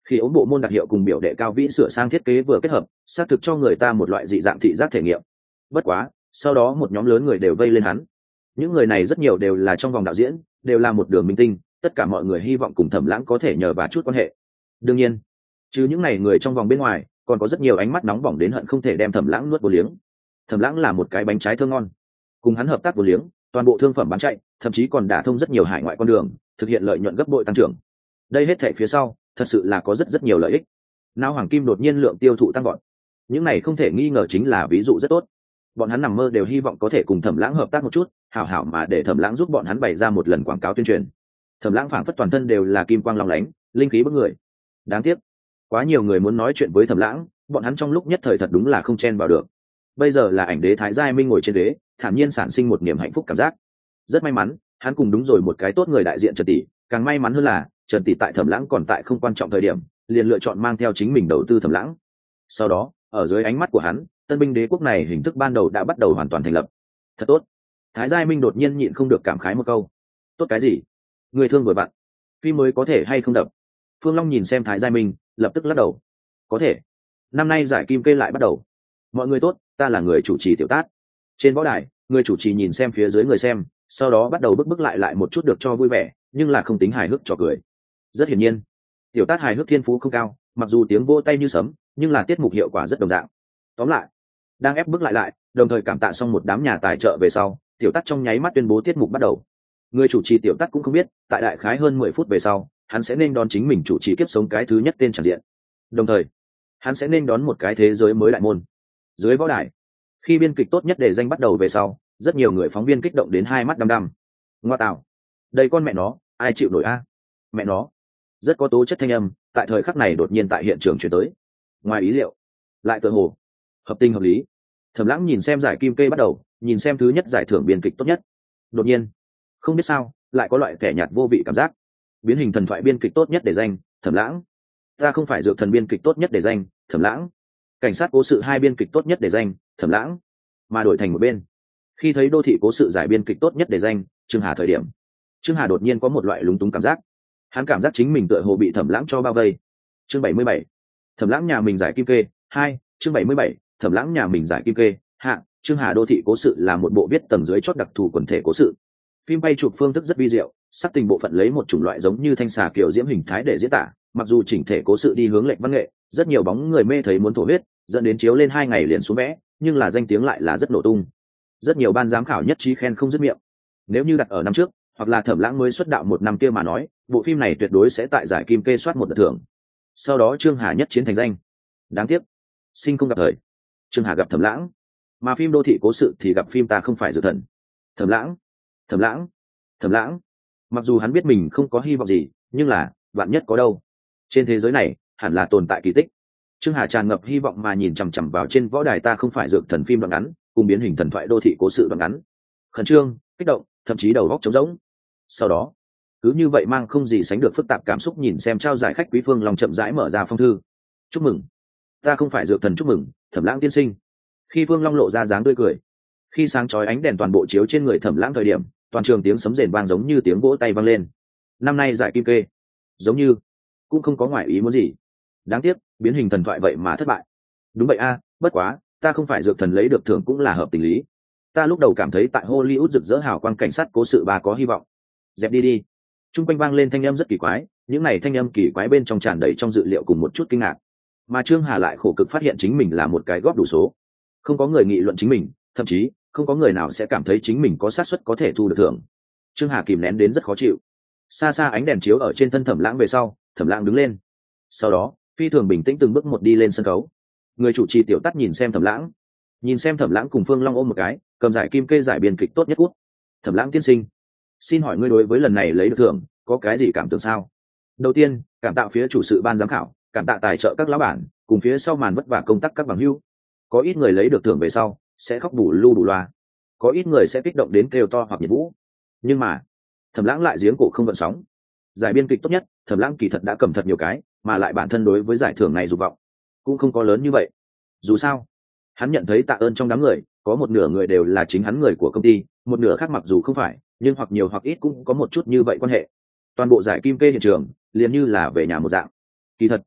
Khi ống bộ môn đặc hiệu cùng biểu đệ cao vĩ sửa sang thiết kế vừa kết hợp, xác thực cho người ta một loại dị dạng thị giác thể nghiệm. Bất quá, sau đó một nhóm lớn người đều vây lên hắn. Những người này rất nhiều đều là trong vòng đạo diễn, đều là một đường minh tinh, tất cả mọi người hy vọng cùng Thẩm Lãng có thể nhờ và chút quan hệ. Đương nhiên, chứ những này người trong vòng bên ngoài, còn có rất nhiều ánh mắt nóng bỏng đến hận không thể đem Thẩm Lãng nuốt vô liếng. Thẩm Lãng là một cái bánh trái thơm ngon, cùng hắn hợp tác vô liếng, toàn bộ thương phẩm bán chạy, thậm chí còn đả thông rất nhiều hải ngoại con đường, thực hiện lợi nhuận gấp bội tăng trưởng. Đây hết thảy phía sau, thật sự là có rất rất nhiều lợi ích. Não hoàng kim đột nhiên lượng tiêu thụ tăng vọt. Những này không thể nghi ngờ chính là ví dụ rất tốt. Bọn hắn nằm mơ đều hy vọng có thể cùng Thẩm Lãng hợp tác một chút, hảo hảo mà để Thẩm Lãng giúp bọn hắn bày ra một lần quảng cáo tuyên truyền. Thẩm Lãng phảng phất toàn thân đều là kim quang long lánh, linh khí bức người. Đáng tiếc, quá nhiều người muốn nói chuyện với Thẩm Lãng, bọn hắn trong lúc nhất thời thật đúng là không chen vào được. Bây giờ là ảnh đế Thái Giai Minh ngồi trên ghế, thản nhiên sản sinh một niềm hạnh phúc cảm giác. Rất may mắn, hắn cùng đúng rồi một cái tốt người đại diện Trần Tỷ, càng may mắn hơn là Trần Tỷ tại Thẩm Lãng còn tại không quan trọng thời điểm, liền lựa chọn mang theo chính mình đầu tư Thẩm Lãng. Sau đó, ở dưới ánh mắt của hắn, tân binh đế quốc này hình thức ban đầu đã bắt đầu hoàn toàn thành lập. Thật tốt. Thái Giai Minh đột nhiên nhịn không được cảm khái một câu. Tốt cái gì? Người thương vừa vặn. Phim mới có thể hay không đập? Phương Long nhìn xem Thái Giai Minh, lập tức lắc đầu. Có thể. Năm nay giải kim kê lại bắt đầu. Mọi người tốt, ta là người chủ trì Tiểu Tát. Trên võ đài, người chủ trì nhìn xem phía dưới người xem, sau đó bắt đầu bức bức lại lại một chút được cho vui vẻ, nhưng là không tính hài hước cho cười. Rất hiển nhiên, Tiểu Tát hài hước thiên phú không cao, mặc dù tiếng vỗ tay như sấm, nhưng là tiết mục hiệu quả rất đồng dạng. Tóm lại, đang ép bức lại lại, đồng thời cảm tạ xong một đám nhà tài trợ về sau, Tiểu Tát trong nháy mắt tuyên bố tiết mục bắt đầu. Người chủ trì Tiểu Tát cũng không biết, tại đại khái hơn mười phút về sau, hắn sẽ nên đón chính mình chủ trì kiếp sống cái thứ nhất tên tràn diện. Đồng thời, hắn sẽ nên đón một cái thế giới mới đại môn. Dưới võ đài, khi biên kịch tốt nhất để danh bắt đầu về sau, rất nhiều người phóng viên kích động đến hai mắt đăm đăm. Ngoa tạo, đây con mẹ nó, ai chịu nổi a? Mẹ nó, rất có tố chất thanh âm, tại thời khắc này đột nhiên tại hiện trường chuyển tới. Ngoài ý liệu, lại tựa hồ hợp tình hợp lý. Thẩm Lãng nhìn xem giải kim kê bắt đầu, nhìn xem thứ nhất giải thưởng biên kịch tốt nhất. Đột nhiên, không biết sao, lại có loại kẻ nhạt vô vị cảm giác. Biến hình thần thoại biên kịch tốt nhất để danh, Thẩm Lãng. Ta không phải dược thần biên kịch tốt nhất để danh, Thẩm Lãng. Cảnh sát cố sự hai biên kịch tốt nhất để danh, Thẩm Lãng. Mà đổi thành một bên, khi thấy đô thị cố sự giải biên kịch tốt nhất để danh, Trương Hà thời điểm, Trương Hà đột nhiên có một loại lúng túng cảm giác. Hắn cảm giác chính mình tựa hồ bị Thẩm Lãng cho bao vây. Chương bảy mươi bảy, Thẩm Lãng nhà mình giải kim kê hai. Chương bảy mươi bảy, Thẩm Lãng nhà mình giải kim kê hạ. Trương Hà đô thị cố sự là một bộ viết tầng dưới chót đặc thù quần thể cố sự. Phim bay chụp phương thức rất vi diệu, sắc tình bộ phận lấy một chủng loại giống như thanh xà kiểu diễm hình thái để diễn tả, mặc dù chỉnh thể cố sự đi hướng lệnh văn nghệ, rất nhiều bóng người mê thấy muốn thổ huyết, dẫn đến chiếu lên hai ngày liền xuống vẽ, nhưng là danh tiếng lại là rất nổ tung. Rất nhiều ban giám khảo nhất trí khen không dứt miệng. Nếu như đặt ở năm trước, hoặc là Thẩm Lãng mới xuất đạo một năm kia mà nói, bộ phim này tuyệt đối sẽ tại giải kim kê soát một đợt thưởng. Sau đó Trương Hà nhất chiến thành danh. Đáng tiếc, sinh không gặp thời. Trương Hà gặp Thẩm Lãng, mà phim đô thị cố sự thì gặp phim Ta không phải dược thần. Thẩm Lãng, Thẩm Lãng, Thẩm Lãng. Mặc dù hắn biết mình không có hy vọng gì, nhưng là vạn nhất có đâu. Trên thế giới này, hẳn là tồn tại kỳ tích. Trương Hà tràn ngập hy vọng mà nhìn chằm chằm vào trên võ đài Ta không phải dược thần phim đoạn ngắn, cùng biến hình thần thoại đô thị cố sự đoạn ngắn. Khẩn trương, kích động, thậm chí đầu óc trống rỗng. Sau đó, cứ như vậy mang không gì sánh được phức tạp cảm xúc nhìn xem trao giải khách quý Phương Long chậm rãi mở ra phong thư. Chúc mừng, Ta không phải dược thần chúc mừng, Thẩm Lãng tiên sinh. Khi Phương Long lộ ra dáng tươi cười, khi sáng chói ánh đèn toàn bộ chiếu trên người Thẩm Lãng thời điểm, toàn trường tiếng sấm rền vang giống như tiếng vỗ tay vang lên. Năm nay giải kim kê, giống như cũng không có ngoại ý muốn gì. Đáng tiếc, biến hình thần thoại vậy mà thất bại. Đúng vậy a, bất quá, Ta không phải dược thần lấy được thưởng cũng là hợp tình lý. Ta lúc đầu cảm thấy tại Hollywood rực rỡ hào quang cảnh sát cố sự ba có hy vọng. Dẹp đi đi. Trung quanh vang lên thanh âm rất kỳ quái, những này thanh âm kỳ quái bên trong tràn đầy trong dự liệu cùng một chút kinh ngạc. Mà Trương Hà lại khổ cực phát hiện chính mình là một cái góp đủ số. Không có người nghị luận chính mình, thậm chí không có người nào sẽ cảm thấy chính mình có xác suất có thể thu được thưởng. Trương Hà kìm nén đến rất khó chịu. Xa xa ánh đèn chiếu ở trên thân Thẩm Lãng về sau, Thẩm Lãng đứng lên. Sau đó, phi thường bình tĩnh từng bước một đi lên sân khấu. Người chủ trì Tiểu Tát nhìn xem Thẩm Lãng, nhìn xem Thẩm Lãng cùng Phương Long ôm một cái, cầm giải kim kê giải biên kịch tốt nhất quốc. Thẩm Lãng tiên sinh, xin hỏi ngươi đối với lần này lấy được thưởng có cái gì cảm tưởng sao? Đầu tiên, cảm tạ phía chủ sự ban giám khảo, cảm tạ tài trợ các lão bản, cùng phía sau màn vất vả công tác các bằng hữu. Có ít người lấy được thưởng về sau sẽ khóc bù lu bù loa, có ít người sẽ kích động đến kêu to hoặc nhiệt vũ, nhưng mà Thẩm Lãng lại giếng cổ không gợn sóng. Giải biên kịch tốt nhất, Thẩm Lãng kỳ thật đã cầm thật nhiều cái, mà lại bản thân đối với giải thưởng này dục vọng cũng không có lớn như vậy. Dù sao, hắn nhận thấy tạ ơn trong đám người có một nửa người đều là chính hắn người của công ty, một nửa khác mặc dù không phải, nhưng hoặc nhiều hoặc ít cũng có một chút như vậy quan hệ. Toàn bộ giải kim kê hiện trường liền như là về nhà một dạng. Kỳ thật,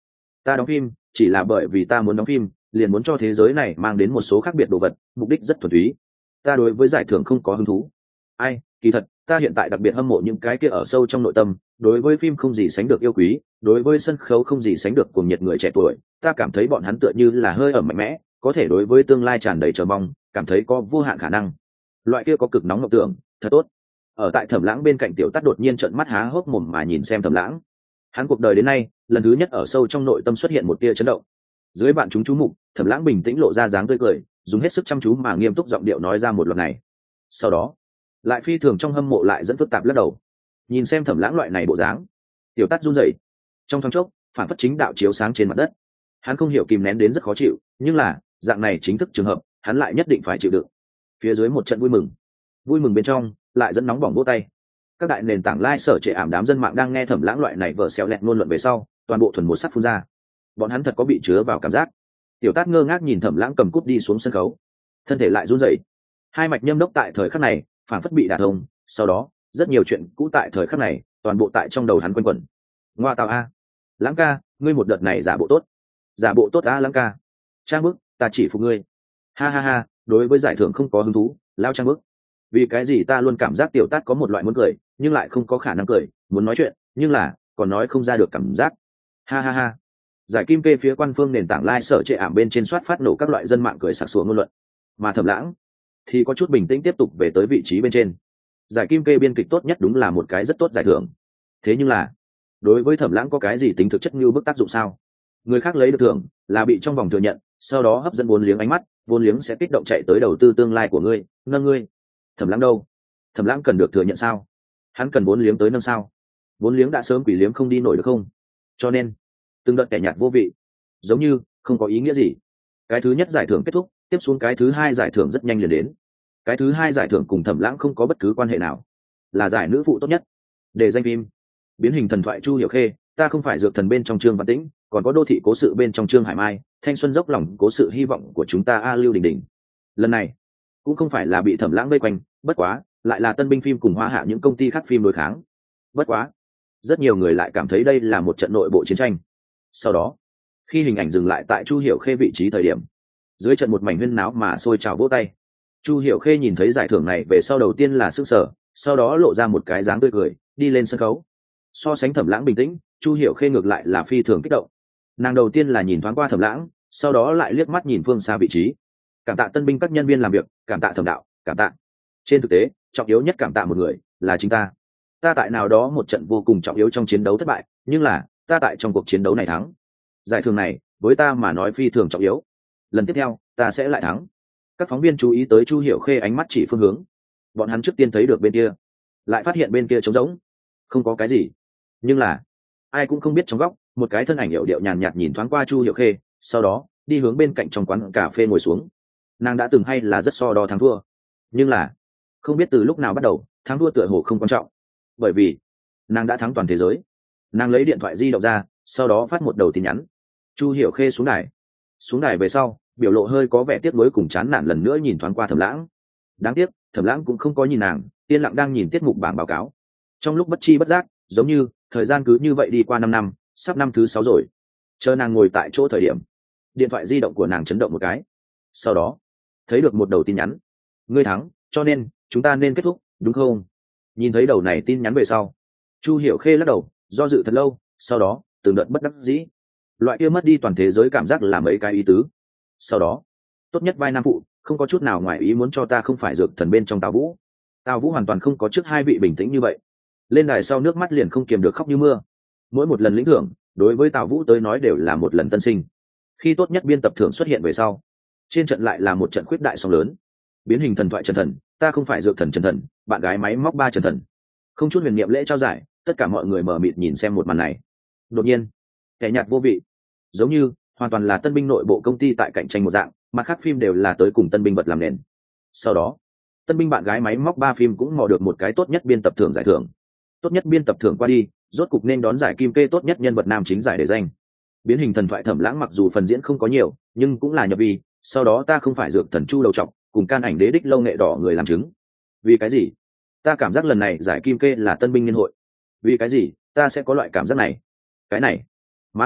ta đóng phim chỉ là bởi vì ta muốn đóng phim, liền muốn cho thế giới này mang đến một số khác biệt đồ vật, mục đích rất thuần túy. Ta đối với giải thưởng không có hứng thú. Ai, kỳ thật ta hiện tại đặc biệt hâm mộ những cái kia ở sâu trong nội tâm, đối với phim không gì sánh được yêu quý, đối với sân khấu không gì sánh được cuồng nhiệt người trẻ tuổi. Ta cảm thấy bọn hắn tựa như là hơi ẩm mạnh mẽ, có thể đối với tương lai tràn đầy chờ mong, cảm thấy có vô hạn khả năng. Loại kia có cực nóng ngọc tưởng, thật tốt. Ở tại Thẩm Lãng bên cạnh Tiểu Tát đột nhiên trợn mắt há hốc mồm mà nhìn xem Thẩm Lãng. Hắn cuộc đời đến nay lần thứ nhất ở sâu trong nội tâm xuất hiện một tia chấn động. Dưới bạn chúng chú mục, Thẩm Lãng bình tĩnh lộ ra dáng tươi cười, dùng hết sức chăm chú mà nghiêm túc giọng điệu nói ra một luật này. Sau đó lại phi thường trong hâm mộ lại dẫn phức tạp lắc đầu. Nhìn xem Thẩm Lãng loại này bộ dáng, Tiểu Tát run rẩy. Trong thoáng chốc phản phất chính đạo chiếu sáng trên mặt đất. Hắn không hiểu kìm nén đến rất khó chịu, nhưng là dạng này chính thức trường hợp hắn lại nhất định phải chịu đựng. Phía dưới một trận vui mừng, vui mừng bên trong lại dẫn nóng bỏng vỗ tay. Các đại nền tảng lai sở trệ ảm đám dân mạng đang nghe Thẩm Lãng loại này vở xéo lẹt ngôn luận về sau, toàn bộ thuần một sắc phun ra. Bọn hắn thật có bị chứa vào cảm giác. Tiểu Tát ngơ ngác nhìn Thẩm Lãng cầm cúp đi xuống sân khấu, thân thể lại run rẩy. Hai mạch nhâm đốc tại thời khắc này phản phất bị đả thông, sau đó rất nhiều chuyện cũ tại thời khắc này toàn bộ tại trong đầu hắn quanh quẩn. Ngoa tào a, Lãng ca, ngươi một đợt này giả bộ tốt, giả bộ tốt a Lãng ca. Trang bức, ta chỉ phục ngươi. Ha ha ha, đối với giải thưởng không có hứng thú, lao trang bức. Vì cái gì ta luôn cảm giác Tiểu Tát có một loại muốn cười nhưng lại không có khả năng cười, muốn nói chuyện nhưng là còn nói không ra được cảm giác. Ha ha ha. Giải kim kê phía quan phương nền tảng lai sở trệ ảm bên trên soát phát nổ các loại dân mạng cười sặc sụa ngôn luận, mà Thẩm Lãng thì có chút bình tĩnh tiếp tục về tới vị trí bên trên. Giải kim kê biên kịch tốt nhất đúng là một cái rất tốt giải thưởng, thế nhưng là đối với Thẩm Lãng có cái gì tính thực chất như bức tác dụng sao? Người khác lấy được thưởng là bị trong vòng thừa nhận, sau đó hấp dẫn vốn liếng ánh mắt, vốn liếng sẽ kích động chạy tới đầu tư tương lai của ngươi, nâng ngươi. Thẩm Lãng đâu? Thẩm Lãng cần được thừa nhận sao? Hắn cần vốn liếng tới nâng sao? Vốn liếng đã sớm quỷ liếng không đi nổi được không? Cho nên từng đợt kẻ nhạt vô vị, giống như không có ý nghĩa gì. Cái thứ nhất giải thưởng kết thúc, tiếp xuống cái thứ hai giải thưởng rất nhanh liền đến. Cái thứ hai giải thưởng cùng Thẩm Lãng không có bất cứ quan hệ nào, là giải nữ phụ tốt nhất. Đề danh phim Biến hình thần thoại Chu Hiểu Khê, Ta không phải dược thần bên trong Trương Văn Tĩnh, còn có đô thị cố sự bên trong Trương Hải Mai, thanh xuân dốc lòng cố sự hy vọng của chúng ta a Lưu Đình Đình. Lần này cũng không phải là bị Thẩm Lãng vây quanh, bất quá lại là tân binh phim cùng Hoa Hạ những công ty khác phim đối kháng. Bất quá rất nhiều người lại cảm thấy đây là một trận nội bộ chiến tranh. Sau đó khi hình ảnh dừng lại tại Chu Hiểu Khê vị trí thời điểm, dưới trận một mảnh huyên náo mà sôi trào vỗ tay. Chu Hiểu Khê nhìn thấy giải thưởng này về sau đầu tiên là sức sở, sau đó lộ ra một cái dáng tươi cười, đi lên sân khấu. So sánh Thẩm Lãng bình tĩnh, Chu Hiểu Khê ngược lại là phi thường kích động. Nàng đầu tiên là nhìn thoáng qua Thẩm Lãng, sau đó lại liếc mắt nhìn phương xa vị trí. Cảm tạ tân binh các nhân viên làm việc, cảm tạ Thẩm đạo, cảm tạ. Trên thực tế, trọng yếu nhất cảm tạ một người, là chính ta. Ta tại nào đó một trận vô cùng trọng yếu trong chiến đấu thất bại, nhưng là ta tại trong cuộc chiến đấu này thắng. Giải thưởng này với ta mà nói phi thường trọng yếu. Lần tiếp theo, ta sẽ lại thắng. Các phóng viên chú ý tới Chu Hiểu Khê ánh mắt chỉ phương hướng. Bọn hắn trước tiên thấy được bên kia, lại phát hiện bên kia trống rỗng, không có cái gì. Nhưng là ai cũng không biết trong góc một cái thân ảnh hiệu điệu nhàn nhạt nhìn thoáng qua Chu Hiểu Khê, sau đó đi hướng bên cạnh trong quán cà phê ngồi xuống. Nàng đã từng hay là rất so đo thắng thua, nhưng là không biết từ lúc nào bắt đầu thắng thua tựa hồ không quan trọng, bởi vì nàng đã thắng toàn thế giới. Nàng lấy điện thoại di động ra, sau đó phát một đầu tin nhắn. Chu Hiểu Khê xuống đài. Xuống đài về sau, biểu lộ hơi có vẻ tiếc nuối cùng chán nản, lần nữa nhìn thoáng qua Thẩm Lãng. Đáng tiếc Thẩm Lãng cũng không có nhìn nàng, yên lặng đang nhìn tiết mục bảng báo cáo. Trong lúc bất chi bất giác, giống như thời gian cứ như vậy đi qua năm năm, sắp năm thứ sáu rồi. Chờ nàng ngồi tại chỗ thời điểm, điện thoại di động của nàng chấn động một cái, sau đó thấy được một đầu tin nhắn. Ngươi thắng, cho nên chúng ta nên kết thúc, đúng không? Nhìn thấy đầu này tin nhắn về sau, Chu Hiểu Khê lắc đầu, do dự thật lâu, sau đó từng đợt bất đắc dĩ. Loại kia mất đi toàn thế giới cảm giác là mấy cái ý tứ. Sau đó tốt nhất vai nam phụ, không có chút nào ngoài ý muốn cho ta không phải dược thần bên trong Tào Vũ. Tào Vũ hoàn toàn không có trước hai vị bình tĩnh như vậy. Lên đài sau nước mắt liền không kiềm được khóc như mưa. Mỗi một lần lĩnh thưởng đối với Tào Vũ tới nói đều là một lần tân sinh. Khi tốt nhất biên tập thưởng xuất hiện về sau, trên trận lại là một trận khuyết đại sóng lớn. Biến hình thần thoại Trần Thần, Ta không phải dược thần Trần Thần, bạn gái máy móc ba Trần Thần. Không chút huyền niệm lễ trao giải, tất cả mọi người mở mịt nhìn xem một màn này. Đột nhiên kẻ nhạt vô vị, giống như hoàn toàn là tân binh nội bộ công ty tại cạnh tranh một dạng, mặt khác phim đều là tới cùng tân binh vật làm nền. Sau đó tân binh bạn gái máy móc ba phim cũng mò được một cái tốt nhất biên tập thưởng giải thưởng. Tốt nhất biên tập thưởng qua đi, rốt cục nên đón giải kim kê tốt nhất nhân vật nam chính giải để danh. Biến hình thần thoại Thẩm Lãng mặc dù phần diễn không có nhiều, nhưng cũng là nhập vi. Sau đó Ta không phải dược thần Chu đầu trọc, cùng can ảnh đế đích lâu nghệ đỏ người làm chứng. Vì cái gì ta cảm giác lần này giải kim kê là tân binh niên hội? Vì cái gì ta sẽ có loại cảm giác này? Cái này má ơi,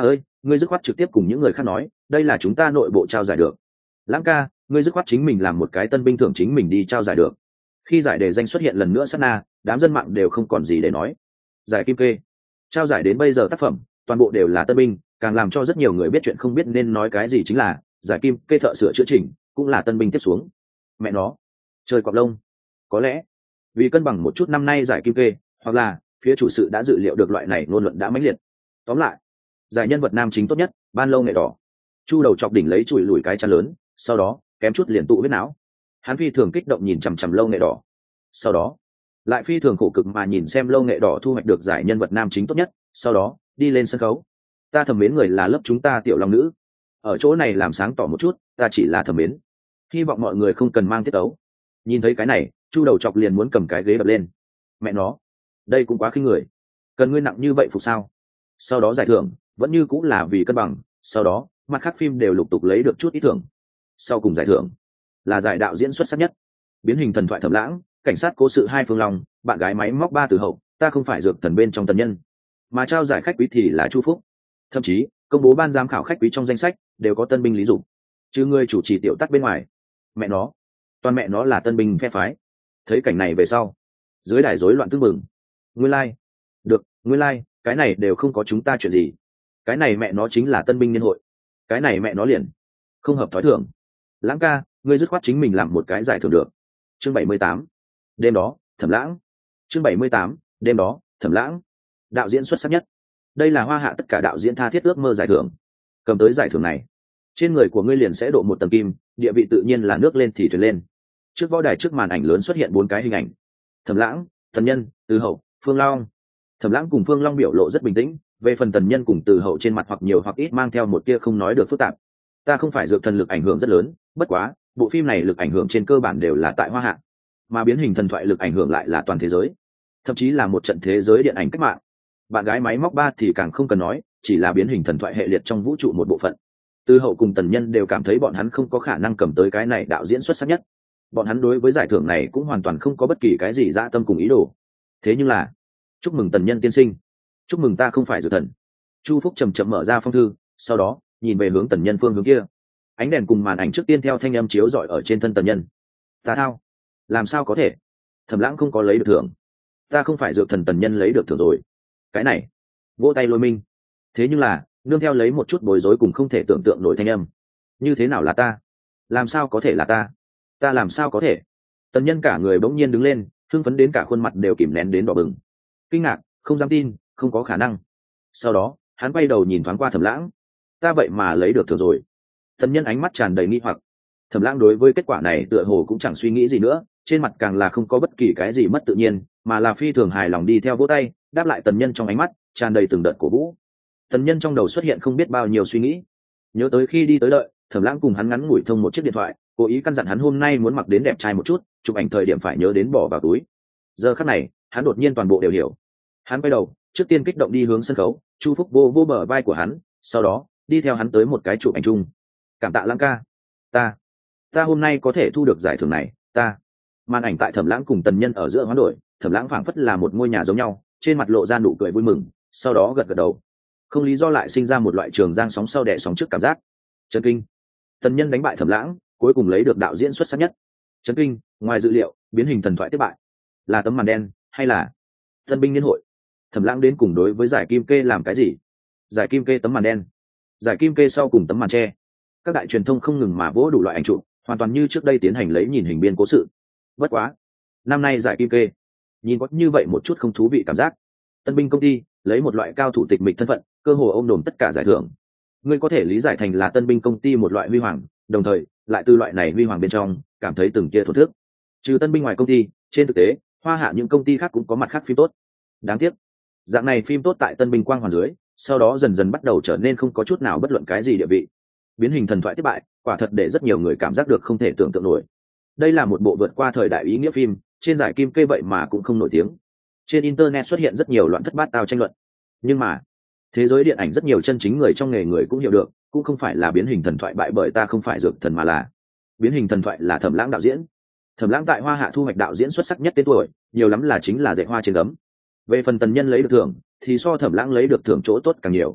ngươi dứt khoát trực tiếp cùng những người khác nói đây là chúng ta nội bộ trao giải được. Lãng ca, ngươi dứt khoát chính mình làm một cái tân binh thưởng chính mình đi trao giải được. Khi giải đề danh xuất hiện lần nữa sát na, đám dân mạng đều không còn gì để nói. Giải kim kê trao giải đến bây giờ tác phẩm toàn bộ đều là tân binh, càng làm cho rất nhiều người biết chuyện không biết nên nói cái gì chính là giải kim kê thợ sửa chữa chỉnh cũng là tân binh tiếp xuống. Mẹ nó trời cọp lông. Có lẽ vì cân bằng một chút năm nay giải kim kê, hoặc là phía chủ sự đã dự liệu được loại này ngôn luận đã mãnh liệt. Tóm lại, giải nhân vật nam chính tốt nhất ban lâu nghệ đỏ. Chu đầu chọc đỉnh lấy chùi lùi cái chắn lớn, sau đó kém chút liền tụ huyết não. Hắn phi thường kích động nhìn chằm chằm lâu nghệ đỏ, sau đó lại phi thường khổ cực mà nhìn xem lâu nghệ đỏ thu hoạch được giải nhân vật nam chính tốt nhất, sau đó đi lên sân khấu. Ta thầm mến người là lớp chúng ta tiểu long nữ, ở chỗ này làm sáng tỏ một chút, ta chỉ là thầm mến, hy vọng mọi người không cần mang tiết ấu. Nhìn thấy cái này, chu đầu chọc liền muốn cầm cái ghế đập lên. Mẹ nó, đây cũng quá khinh người, cần ngươi nặng như vậy phục sao? Sau đó giải thưởng vẫn như cũng là vì cân bằng, sau đó mặt khác phim đều lục tục lấy được chút ít thưởng. Sau cùng giải thưởng là giải đạo diễn xuất sắc nhất, biến hình thần thoại Thẩm Lãng, cảnh sát cố sự hai Phương Long, bạn gái máy móc ba Từ Hậu, ta không phải dược thần bên trong tần nhân. Mà trao giải khách quý thì là Chu Phúc. Thậm chí công bố ban giám khảo khách quý trong danh sách đều có tân binh Lý Dục, chứ người chủ trì tiểu tắc bên ngoài. Mẹ nó, toàn mẹ nó là tân binh phe phái. Thấy cảnh này về sau, dưới đài rối loạn tưng bừng. Nguyên lai, được, nguyên lai, cái này đều không có chúng ta chuyện gì. Cái này mẹ nó chính là tân binh niên hội. Cái này mẹ nó liền không hợp thói thường. Lãng ca, ngươi dứt khoát chính mình làm một cái giải thưởng được. Chương bảy mươi tám, đêm đó Thẩm Lãng. Chương bảy mươi tám, đêm đó Thẩm Lãng. Đạo diễn xuất sắc nhất, đây là hoa hạ tất cả đạo diễn tha thiết ước mơ giải thưởng. Cầm tới giải thưởng này, trên người của ngươi liền sẽ độ một tầng kim, địa vị tự nhiên là nước lên thì thuyền lên. Trước võ đài trước màn ảnh lớn xuất hiện bốn cái hình ảnh: Thẩm Lãng, Tần Nhân, Từ Hậu, Phương Long. Thẩm Lãng cùng Phương Long biểu lộ rất bình tĩnh, về phần Tần Nhân cùng Từ Hậu trên mặt hoặc nhiều hoặc ít mang theo một tia không nói được phức tạp. Ta không phải dược thần lực ảnh hưởng rất lớn, bất quá bộ phim này lực ảnh hưởng trên cơ bản đều là tại hoa hạ, mà biến hình thần thoại lực ảnh hưởng lại là toàn thế giới, thậm chí là một trận thế giới điện ảnh cách mạng. Bạn gái máy móc ba thì càng không cần nói, chỉ là biến hình thần thoại hệ liệt trong vũ trụ một bộ phận. Từ Hậu cùng Tần Nhân đều cảm thấy bọn hắn không có khả năng cầm tới cái này đạo diễn xuất sắc nhất. Bọn hắn đối với giải thưởng này cũng hoàn toàn không có bất kỳ cái gì dã tâm cùng ý đồ. Thế nhưng là, chúc mừng Tần Nhân tiên sinh, chúc mừng ta không phải dược thần. Chu Phúc chậm chậm mở ra phong thư, sau đó nhìn về hướng Tần Nhân phương hướng kia. Ánh đèn cùng màn ảnh trước tiên theo thanh âm chiếu rọi ở trên thân Tần Nhân. Ta thao, làm sao có thể? Thẩm Lãng không có lấy được thưởng, ta không phải dược thần. Tần Nhân lấy được thưởng rồi. Cái này, vỗ tay lôi minh. Thế nhưng là nương theo lấy một chút bối rối cùng không thể tưởng tượng nổi thanh âm. Như thế nào là ta? Làm sao có thể là ta? Ta làm sao có thể? Tần Nhân cả người bỗng nhiên đứng lên, hưng phấn đến cả khuôn mặt đều kìm nén đến đỏ bừng. Kinh ngạc, không dám tin, không có khả năng. Sau đó hắn quay đầu nhìn thoáng qua Thẩm Lãng. Ta vậy mà lấy được thưởng rồi. Tần Nhân ánh mắt tràn đầy nghi hoặc. Thẩm Lãng đối với kết quả này tựa hồ cũng chẳng suy nghĩ gì nữa, trên mặt càng là không có bất kỳ cái gì mất tự nhiên, mà là phi thường hài lòng đi theo vỗ tay, đáp lại Tần Nhân trong ánh mắt tràn đầy từng đợt cổ vũ. Tần Nhân trong đầu xuất hiện không biết bao nhiêu suy nghĩ, nhớ tới khi đi tới đợi Thẩm Lãng cùng hắn ngắn ngủi thông một chiếc điện thoại, cố ý căn dặn hắn hôm nay muốn mặc đến đẹp trai một chút, chụp ảnh thời điểm phải nhớ đến bỏ vào túi. Giờ khắc này hắn đột nhiên toàn bộ đều hiểu. Hắn quay đầu, trước tiên kích động đi hướng sân khấu. Chu Phúc vô vô bờ vai của hắn, sau đó đi theo hắn tới một cái chụp ảnh chung. Cảm tạ Lãng ca, ta ta hôm nay có thể thu được giải thưởng này, ta. Màn ảnh tại Thẩm Lãng cùng Tần Nhân ở giữa hoán đổi, Thẩm Lãng phảng phất là một ngôi nhà giống nhau, trên mặt lộ ra nụ cười vui mừng, sau đó gật gật đầu, không lý do lại sinh ra một loại trường giang sóng sau đẻ sóng trước cảm giác. Chấn kinh, Tần Nhân đánh bại Thẩm Lãng, cuối cùng lấy được đạo diễn xuất sắc nhất. Chấn kinh, ngoài dự liệu, biến hình thần thoại thất bại, là tấm màn đen hay là tân binh niên hội? Thẩm Lãng đến cùng đối với giải kim kê làm cái gì? Giải kim kê tấm màn đen, giải kim kê sau cùng tấm màn tre. Các đại truyền thông không ngừng mà vỗ đủ loại ảnh chụp, hoàn toàn như trước đây tiến hành lấy nhìn hình biên cố sự. Bất quá, năm nay giải kim kê nhìn có như vậy một chút không thú vị cảm giác. Tân binh công ty lấy một loại cao thủ tịch mịch thân phận, cơ hồ ôm đồm tất cả giải thưởng. Ngươi có thể lý giải thành là tân binh công ty một loại huy hoàng, đồng thời lại từ loại này huy hoàng bên trong cảm thấy từng tia thổ thức. Trừ tân binh ngoài công ty, trên thực tế hoa hạ những công ty khác cũng có mặt khác phim tốt. Đáng tiếc, dạng này phim tốt tại tân binh quang hoàn dưới, sau đó dần dần bắt đầu trở nên không có chút nào bất luận cái gì địa vị. Biến hình thần thoại thất bại, quả thật để rất nhiều người cảm giác được không thể tưởng tượng nổi. Đây là một bộ vượt qua thời đại ý nghĩa phim, trên giải kim kê vậy mà cũng không nổi tiếng. Trên internet xuất hiện rất nhiều loạn thất bát tao tranh luận, nhưng mà thế giới điện ảnh rất nhiều chân chính người trong nghề người cũng hiểu được, cũng không phải là biến hình thần thoại bại bởi ta không phải dược thần, mà là biến hình thần thoại là Thẩm Lãng đạo diễn. Thẩm Lãng tại hoa hạ thu hoạch đạo diễn xuất sắc nhất tên tuổi, nhiều lắm là chính là dạy hoa trên gấm. Về phần Tần Nhân lấy được thưởng thì so Thẩm Lãng lấy được thưởng chỗ tốt càng nhiều.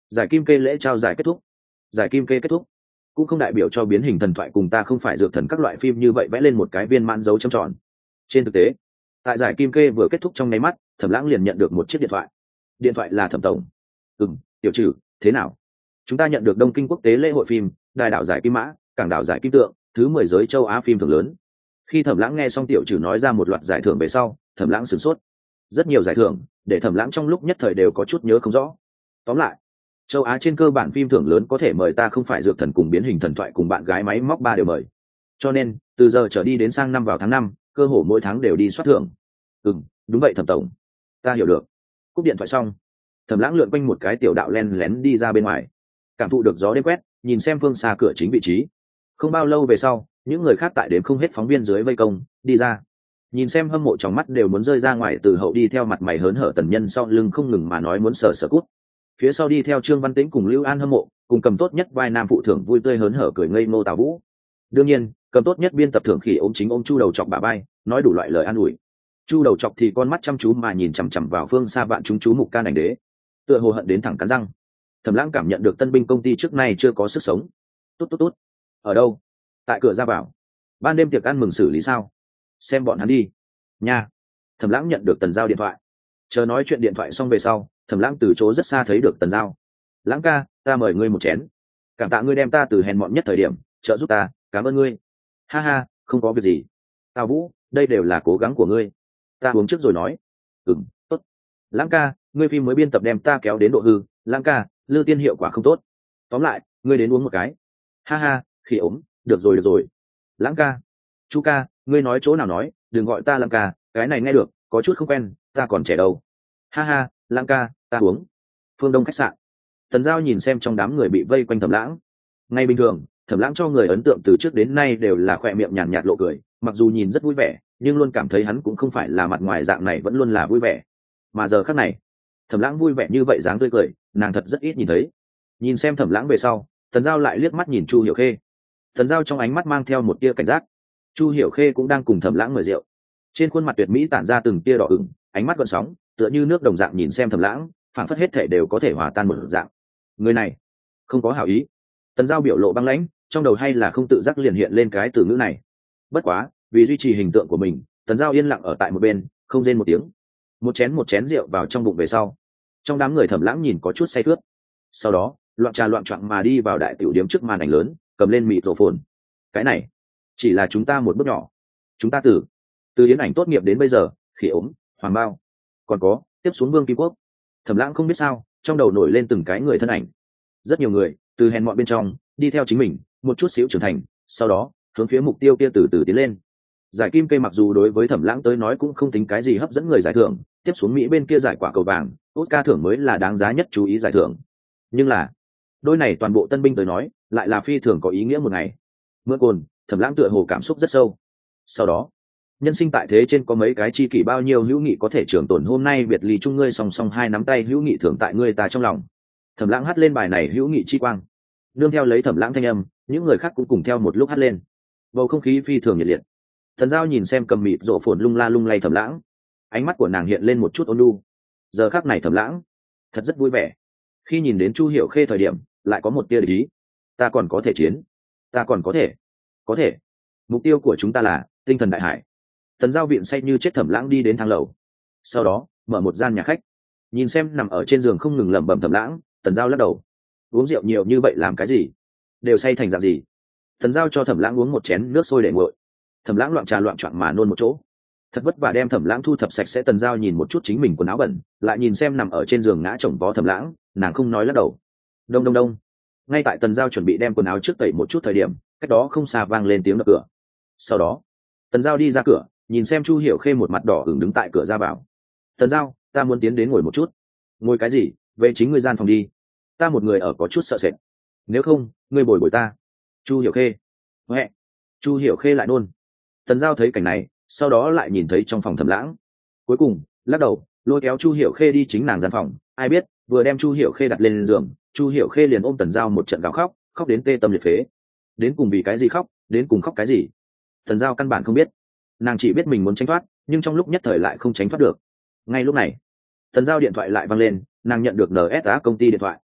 Giải kim kê lễ trao giải kết thúc. Giải kim kê kết thúc cũng không đại biểu cho biến hình thần thoại cùng ta không phải dược thần các loại phim như vậy vẽ lên một cái viên mãn dấu chấm tròn. Trên thực tế, tại giải kim kê vừa kết thúc trong nháy mắt, Thẩm Lãng liền nhận được một chiếc điện thoại. Điện thoại là Thẩm tổng. "Ừm, tiểu trừ, thế nào? Chúng ta nhận được Đông Kinh quốc tế lễ hội phim, đài đảo giải kim mã, cảng đảo giải kim tượng, thứ mười giới châu Á phim thưởng lớn." Khi Thẩm Lãng nghe xong tiểu trừ nói ra một loạt giải thưởng về sau, Thẩm Lãng sửng sốt. Rất nhiều giải thưởng, để Thẩm Lãng trong lúc nhất thời đều có chút nhớ không rõ. Tóm lại, châu Á trên cơ bản phim thưởng lớn có thể mời ta không phải dược thần cùng biến hình thần thoại cùng bạn gái máy móc ba đều mời. Cho nên, từ giờ trở đi đến sang năm vào tháng năm, cơ hồ mỗi tháng đều đi soát thưởng. "Ừm, đúng vậy Thẩm tổng. Ta hiểu được." Cúp điện thoại xong, Thẩm Lãng lượn quanh một cái tiểu đạo len lén đi ra bên ngoài, cảm thụ được gió đêm quét, nhìn xem phương xa cửa chính vị trí. Không bao lâu về sau, những người khác tại đến không hết phóng viên dưới vây công đi ra, nhìn xem hâm mộ trong mắt đều muốn rơi ra ngoài, từ hậu đi theo mặt mày hớn hở Tần Nhân sau lưng không ngừng mà nói muốn sờ sờ cút. Phía sau đi theo Trương Văn Tĩnh cùng Lưu An hâm mộ, cùng cầm tốt nhất vai nam phụ thưởng vui tươi hớn hở cười ngây ngô Tào Vũ. Đương nhiên, cầm tốt nhất biên tập thưởng khỉ ôm chính ôm Chu Đầu Chọc bả vai, nói đủ loại lời an ủi. Chu Đầu Chọc thì con mắt chăm chú mà nhìn chằm chằm vào phương xa vạn chúng chú mục Can Ảnh Đế, tựa hồ hận đến thẳng cắn răng. Thẩm Lãng cảm nhận được tân binh công ty trước nay chưa có sức sống. Tốt tốt tốt. Ở đâu? Tại cửa ra vào. Ban đêm tiệc ăn mừng xử lý sao? Xem bọn hắn đi. Nha. Thẩm Lãng nhận được Tần Giao điện thoại. Chờ nói chuyện điện thoại xong về sau, Thẩm Lãng từ chỗ rất xa thấy được Tần Giao. "Lãng ca, ta mời ngươi một chén. Cảm tạ ngươi đem ta từ hèn mọn nhất thời điểm trợ giúp ta, cảm ơn ngươi." "Ha ha, không có việc gì. Tào Vũ, đây đều là cố gắng của ngươi. Ta uống trước rồi nói." "Ừm, tốt." "Lãng ca, ngươi phim mới biên tập đem ta kéo đến độ hư. Lãng ca, Lư Tiên hiệu quả không tốt. Tóm lại, ngươi đến uống một cái." "Ha ha, khi ốm, được rồi được rồi." "Lãng ca." "Chu ca, ngươi nói chỗ nào nói, đừng gọi ta Lãng ca, cái này nghe được có chút không quen, ta còn trẻ đâu." "Ha ha, Lãng ca, ta uống." Phương Đông khách sạn. Tần Giao nhìn xem trong đám người bị vây quanh Thẩm Lãng. Ngay bình thường, Thẩm Lãng cho người ấn tượng từ trước đến nay đều là khỏe miệng nhàn nhạt lộ cười, mặc dù nhìn rất vui vẻ, nhưng luôn cảm thấy hắn cũng không phải là mặt ngoài dạng này vẫn luôn là vui vẻ. Mà giờ khắc này, Thẩm Lãng vui vẻ như vậy dáng tươi cười, nàng thật rất ít nhìn thấy. Nhìn xem Thẩm Lãng về sau, Tần Giao lại liếc mắt nhìn Chu Hiểu Khê. Tần Giao trong ánh mắt mang theo một tia cảnh giác. Chu Hiểu Khê cũng đang cùng Thẩm Lãng mời rượu. Trên khuôn mặt tuyệt mỹ tản ra từng tia đỏ ửng, ánh mắt gợn sóng, tựa như nước đồng dạng nhìn xem Thẩm Lãng, phảng phất hết thể đều có thể hòa tan một dạng. Người này không có hảo ý. Tần Giao biểu lộ băng lãnh, trong đầu hay là không tự giác liền hiện lên cái từ ngữ này. Bất quá, vì duy trì hình tượng của mình, Tần Giao yên lặng ở tại một bên, không rên một tiếng. Một chén một chén rượu vào trong bụng về sau, trong đám người Thẩm Lãng nhìn có chút say khướt. Sau đó, loạn trà loạn choạng mà đi vào đại tiểu điếm trước màn ảnh lớn, cầm lên mịt rổ phồn. Cái này chỉ là chúng ta một bước nhỏ. Chúng ta từ từ yến ảnh tốt nghiệp đến bây giờ, khỉ ốm, hoàng bao, còn có tiếp xuống Vương Kim Quốc. Thẩm Lãng không biết sao, trong đầu nổi lên từng cái người thân ảnh. Rất nhiều người từ hèn mọn bên trong đi theo chính mình một chút xíu trưởng thành, sau đó hướng phía mục tiêu kia từ từ tiến lên. Giải kim cây mặc dù đối với Thẩm Lãng tới nói cũng không tính cái gì hấp dẫn người giải thưởng, tiếp xuống Mỹ bên kia giải quả cầu vàng, Oscar thưởng mới là đáng giá nhất chú ý giải thưởng. Nhưng là đôi này toàn bộ tân binh tới nói lại là phi thường có ý nghĩa một ngày. Mượn cồn, Thẩm Lãng tựa hồ cảm xúc rất sâu. Sau đó, nhân sinh tại thế trên có mấy cái chi kỷ bao nhiêu hữu nghị có thể trường tồn, hôm nay biệt ly chung ngươi song song hai nắm tay hữu nghị thường tại ngươi ta trong lòng. Thẩm Lãng hát lên bài này hữu nghị chi quang. Nương theo lấy Thẩm Lãng thanh âm, những người khác cũng cùng theo một lúc hát lên. Bầu không khí phi thường nhiệt liệt. Thần Giao nhìn xem cầm mịt rộ phồn lung la lung lay Thẩm Lãng, ánh mắt của nàng hiện lên một chút ôn nhu. Giờ khắc này Thẩm Lãng thật rất vui vẻ. Khi nhìn đến Chu Hiểu Khê thời điểm, lại có một tia địch ý. Ta còn có thể chiến, ta còn có thể, có thể. Mục tiêu của chúng ta là tinh thần đại hải. Thần Giao viện say như chết Thẩm Lãng đi đến thang lầu, sau đó mở một gian nhà khách, nhìn xem nằm ở trên giường không ngừng lẩm bẩm Thẩm Lãng. Thần Giao lắc đầu, uống rượu nhiều như vậy làm cái gì, đều say thành dạng gì. Thần Giao cho Thẩm Lãng uống một chén nước sôi để nguội. Thẩm Lãng loạn trà loạn choạng mà nôn một chỗ, thật vất vả đem Thẩm Lãng thu thập sạch sẽ. Tần Giao nhìn một chút chính mình quần áo bẩn, lại nhìn xem nằm ở trên giường ngã chồng vó Thẩm Lãng, nàng không nói lắc đầu. Đông đông đông. Ngay tại Tần Giao chuẩn bị đem quần áo trước tẩy một chút thời điểm, cách đó không xa vang lên tiếng đập cửa. Sau đó, Tần Giao đi ra cửa, nhìn xem Chu Hiểu Khê một mặt đỏ ửng đứng tại cửa ra vào. Tần Giao, ta muốn tiến đến ngồi một chút. Ngồi cái gì, về chính ngươi gian phòng đi, ta một người ở có chút sợ sệt. Nếu không, ngươi bồi bồi ta. Chu Hiểu Khê. Huệ. Chu Hiểu Khê lại nôn. Tần Giao thấy cảnh này, sau đó lại nhìn thấy trong phòng Thẩm Lãng, cuối cùng lắc đầu lôi kéo Chu Hiểu Khê đi chính nàng gian phòng. Ai biết vừa đem Chu Hiểu Khê đặt lên giường, Chu Hiểu Khê liền ôm Tần Giao một trận gào khóc, khóc đến tê tâm liệt phế. Đến cùng vì cái gì khóc, đến cùng khóc cái gì, Tần Giao căn bản không biết. Nàng chỉ biết mình muốn tránh thoát, nhưng trong lúc nhất thời lại không tránh thoát được. Ngay lúc này, Tần Giao điện thoại lại vang lên, nàng nhận được en ét a công ty điện thoại.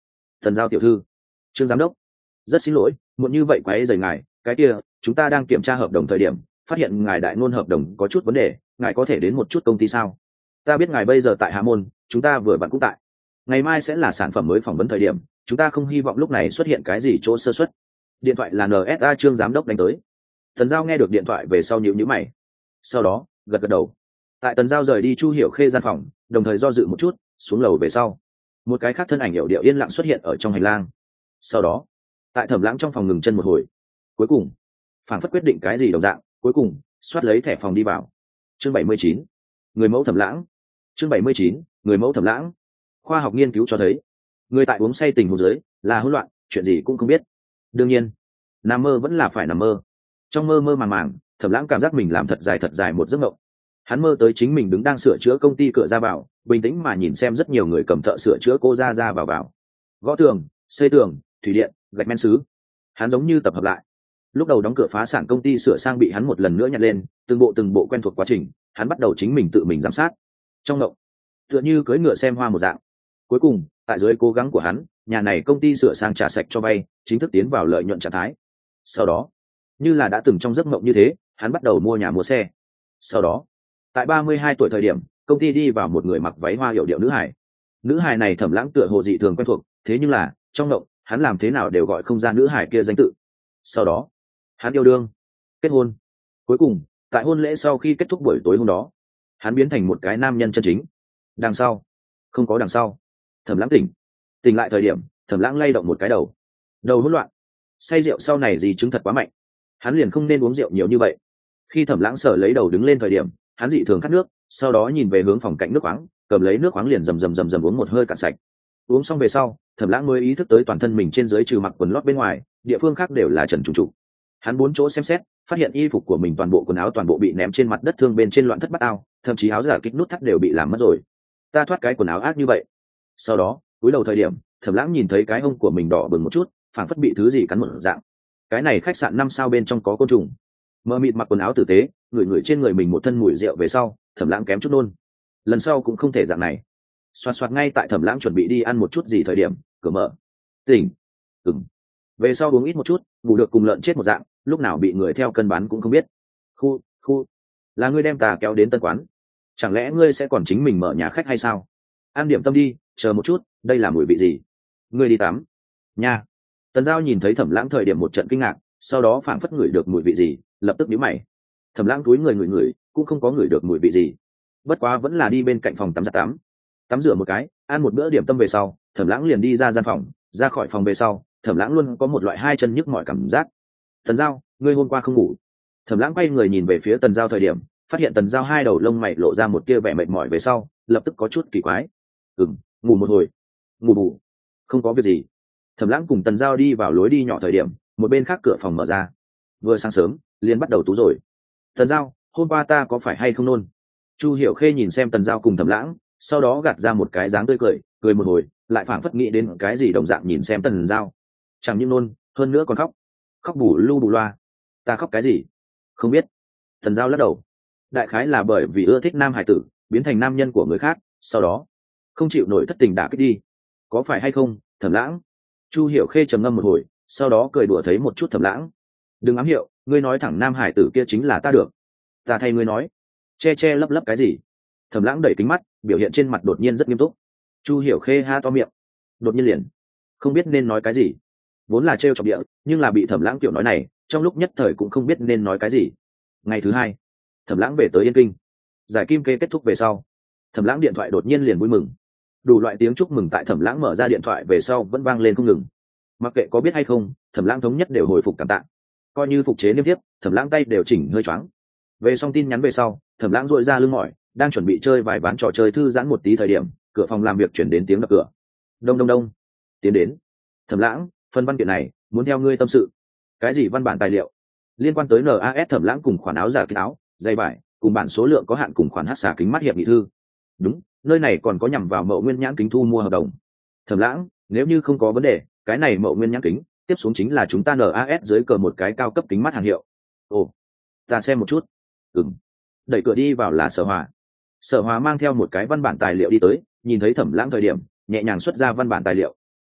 Tần Giao tiểu thư. Trương giám đốc, rất xin lỗi muộn như vậy quấy rầy ngài, cái kia chúng ta đang kiểm tra hợp đồng thời điểm phát hiện ngài đại ngôn hợp đồng có chút vấn đề, ngài có thể đến một chút công ty sao? Ta biết ngài bây giờ tại Hà Môn, chúng ta vừa vặn cũng tại, ngày mai sẽ là sản phẩm mới phỏng vấn thời điểm, chúng ta không hy vọng lúc này xuất hiện cái gì chỗ sơ suất. Điện thoại là en ét a Trương giám đốc đánh tới. Tần Giao nghe được điện thoại về sau nhíu nhíu mày, sau đó gật gật đầu. Tại Tần Giao rời đi Chu Hiểu Khê gian phòng, đồng thời do dự một chút xuống lầu về sau, một cái khác thân ảnh hiệu điệu yên lặng xuất hiện ở trong hành lang. Sau đó tại Thẩm Lãng trong phòng ngừng chân một hồi, cuối cùng phản phất quyết định cái gì đồng dạng, cuối cùng xoát lấy thẻ phòng đi vào. Chương bảy mươi chín, người mẫu Thẩm Lãng. Chương bảy mươi chín, người mẫu Thẩm Lãng. Khoa học nghiên cứu cho thấy người tại uống say tình huống dưới là hỗn loạn, chuyện gì cũng không biết. Đương nhiên nằm mơ vẫn là phải nằm mơ. Trong mơ mơ màng màng, Thẩm Lãng cảm giác mình làm thật dài thật dài một giấc mộng. Hắn mơ tới chính mình đứng đang sửa chữa công ty cửa ra vào, bình tĩnh mà nhìn xem rất nhiều người cầm thợ sửa chữa cô ra ra vào vào, gõ tường, xây tường, thủy điện, gạch men sứ. Hắn giống như tập hợp lại lúc đầu đóng cửa phá sản công ty sửa sang bị hắn một lần nữa nhặt lên, từng bộ từng bộ quen thuộc quá trình, hắn bắt đầu chính mình tự mình giám sát. Trong mộng tựa như cưỡi ngựa xem hoa một dạng. Cuối cùng tại dưới cố gắng của hắn, nhà này công ty sửa sang trả sạch cho vay, chính thức tiến vào lợi nhuận trạng thái. Sau đó như là đã từng trong giấc mộng như thế, hắn bắt đầu mua nhà mua xe. Sau đó tại ba mươi hai tuổi thời điểm, công ty đi vào một người mặc váy hoa hiệu điệu nữ hài. Nữ hài này Thẩm Lãng tựa hồ dị thường quen thuộc, thế nhưng là trong mộng hắn làm thế nào đều gọi không ra nữ hài kia danh tự. Sau đó hắn yêu đương, kết hôn. Cuối cùng tại hôn lễ sau khi kết thúc buổi tối hôm đó, hắn biến thành một cái nam nhân chân chính. Đằng sau không có đằng sau. Thẩm Lãng tỉnh tỉnh lại thời điểm, Thẩm Lãng lay động một cái đầu đầu hỗn loạn. Say rượu sau này gì chứng thật quá mạnh, hắn liền không nên uống rượu nhiều như vậy. Khi Thẩm Lãng sở lấy đầu đứng lên thời điểm, hắn dị thường khát nước, sau đó nhìn về hướng phòng cạnh nước khoáng, cầm lấy nước khoáng liền rầm rầm rầm rầm uống một hơi cạn sạch. Uống xong về sau, Thẩm Lãng mới ý thức tới toàn thân mình trên dưới trừ mặc quần lót bên ngoài, địa phương khác đều là trần trùng trụ. Hắn bốn chỗ xem xét, phát hiện y phục của mình toàn bộ quần áo toàn bộ bị ném trên mặt đất thương bên trên loạn thất bát ao, thậm chí áo giả kích nút thắt đều bị làm mất rồi. Ta thoát cái quần áo ác như vậy. Sau đó cúi đầu thời điểm, Thẩm Lãng nhìn thấy cái hông của mình đỏ bừng một chút, phảng phất bị thứ gì cắn một dạng. Cái này khách sạn năm sao bên trong có côn trùng. Mơ mịt mặc quần áo tử tế, ngửi ngửi trên người mình một thân mùi rượu về sau, Thẩm Lãng kém chút nôn. Lần sau cũng không thể dạng này. Xoạt xoạt ngay tại Thẩm Lãng chuẩn bị đi ăn một chút gì thời điểm, cửa mở. Tỉnh. Ừm. Về sau uống ít một chút, ngủ được cùng lợn chết một dạng, lúc nào bị người theo cân bán cũng không biết. Khu, khu, là ngươi đem ta kéo đến tân quán. Chẳng lẽ ngươi sẽ còn chính mình mở nhà khách hay sao? Ăn điểm tâm đi, chờ một chút, đây là mùi vị gì? Ngươi đi tắm. Nha. Tần Giao nhìn thấy Thẩm Lãng thời điểm một trận kinh ngạc, sau đó phảng phất ngửi được mùi vị gì, lập tức nhíu mày. Thẩm Lãng túi người ngửi ngửi, cũng không có ngửi được mùi vị gì. Bất quá vẫn là đi bên cạnh phòng tắm giặt tắm. Tắm rửa một cái, ăn một bữa điểm tâm về sau, Thẩm Lãng liền đi ra gian phòng. Ra khỏi phòng về sau, Thẩm Lãng luôn có một loại hai chân nhức mỏi cảm giác. Tần Giao, ngươi hôm qua không ngủ? Thẩm Lãng quay người nhìn về phía Tần Giao thời điểm, phát hiện Tần Giao hai đầu lông mày lộ ra một tia vẻ mệt mỏi về sau, lập tức có chút kỳ quái. Ừm, ngủ một hồi. Ngủ bù. Không có việc gì. Thẩm Lãng cùng Tần Giao đi vào lối đi nhỏ thời điểm, một bên khác cửa phòng mở ra. Vừa sáng sớm liền bắt đầu tú rồi. Tần Giao, hôm qua ta có phải hay không nôn? Chu Hiểu Khê nhìn xem Tần Giao cùng Thẩm Lãng, sau đó gạt ra một cái dáng tươi cười, cười một hồi, lại phảng phất nghĩ đến cái gì đồng dạng nhìn xem Tần Giao. Chẳng những nôn, hơn nữa còn khóc. Khóc bù lu bù loa. Ta khóc cái gì? Không biết. Tần Giao lắc đầu. Đại khái là bởi vì ưa thích nam hải tử, biến thành nam nhân của người khác, sau đó không chịu nổi thất tình đả kích đi. Có phải hay không, Thẩm Lãng? Chu Hiểu Khê trầm ngâm một hồi, sau đó cười đùa thấy một chút Thẩm Lãng. Đừng ám hiệu, ngươi nói thẳng nam hải tử kia chính là ta được. Ta thay ngươi nói. Che che lấp lấp cái gì? Thẩm Lãng đẩy kính mắt, biểu hiện trên mặt đột nhiên rất nghiêm túc. Chu Hiểu Khê ha to miệng, đột nhiên liền không biết nên nói cái gì. Vốn là trêu chọc địa, nhưng là bị Thẩm Lãng kiểu nói này, trong lúc nhất thời cũng không biết nên nói cái gì. Ngày thứ hai, Thẩm Lãng về tới Yên Kinh. Giải kim kê kết thúc về sau, Thẩm Lãng điện thoại đột nhiên liền vui mừng. Đủ loại tiếng chúc mừng tại Thẩm Lãng mở ra điện thoại về sau vẫn vang lên không ngừng. Mặc kệ có biết hay không, Thẩm Lãng thống nhất đều hồi phục cảm tạ. Coi như phục chế niêm tiếp, Thẩm Lãng tay đều chỉnh hơi choáng. Về xong tin nhắn về sau, Thẩm Lãng duỗi ra lưng mỏi, đang chuẩn bị chơi vài ván trò chơi thư giãn một tí thời điểm, cửa phòng làm việc chuyển đến tiếng đập cửa. Đông đông đông. Tiến đến. Thẩm Lãng, phần văn kiện này muốn theo ngươi tâm sự. Cái gì văn bản tài liệu? Liên quan tới en a ét Thẩm Lãng cùng khoản áo giả kín áo, dây vải, cùng bản số lượng có hạn cùng khoản hắc xà kính mắt hiệp nghị thư. Đúng, nơi này còn có nhằm vào Mậu Nguyên nhãn kính thu mua hợp đồng. Thẩm Lãng, nếu như không có vấn đề, cái này Mậu Nguyên nhãn kính, tiếp xuống chính là chúng ta en a ét dưới cờ một cái cao cấp kính mắt hàng hiệu. Ồ, ta xem một chút. Ừm. Đẩy cửa đi vào là Sở Hòa. Sở Hòa mang theo một cái văn bản tài liệu đi tới, nhìn thấy Thẩm Lãng thời điểm, nhẹ nhàng xuất ra văn bản tài liệu.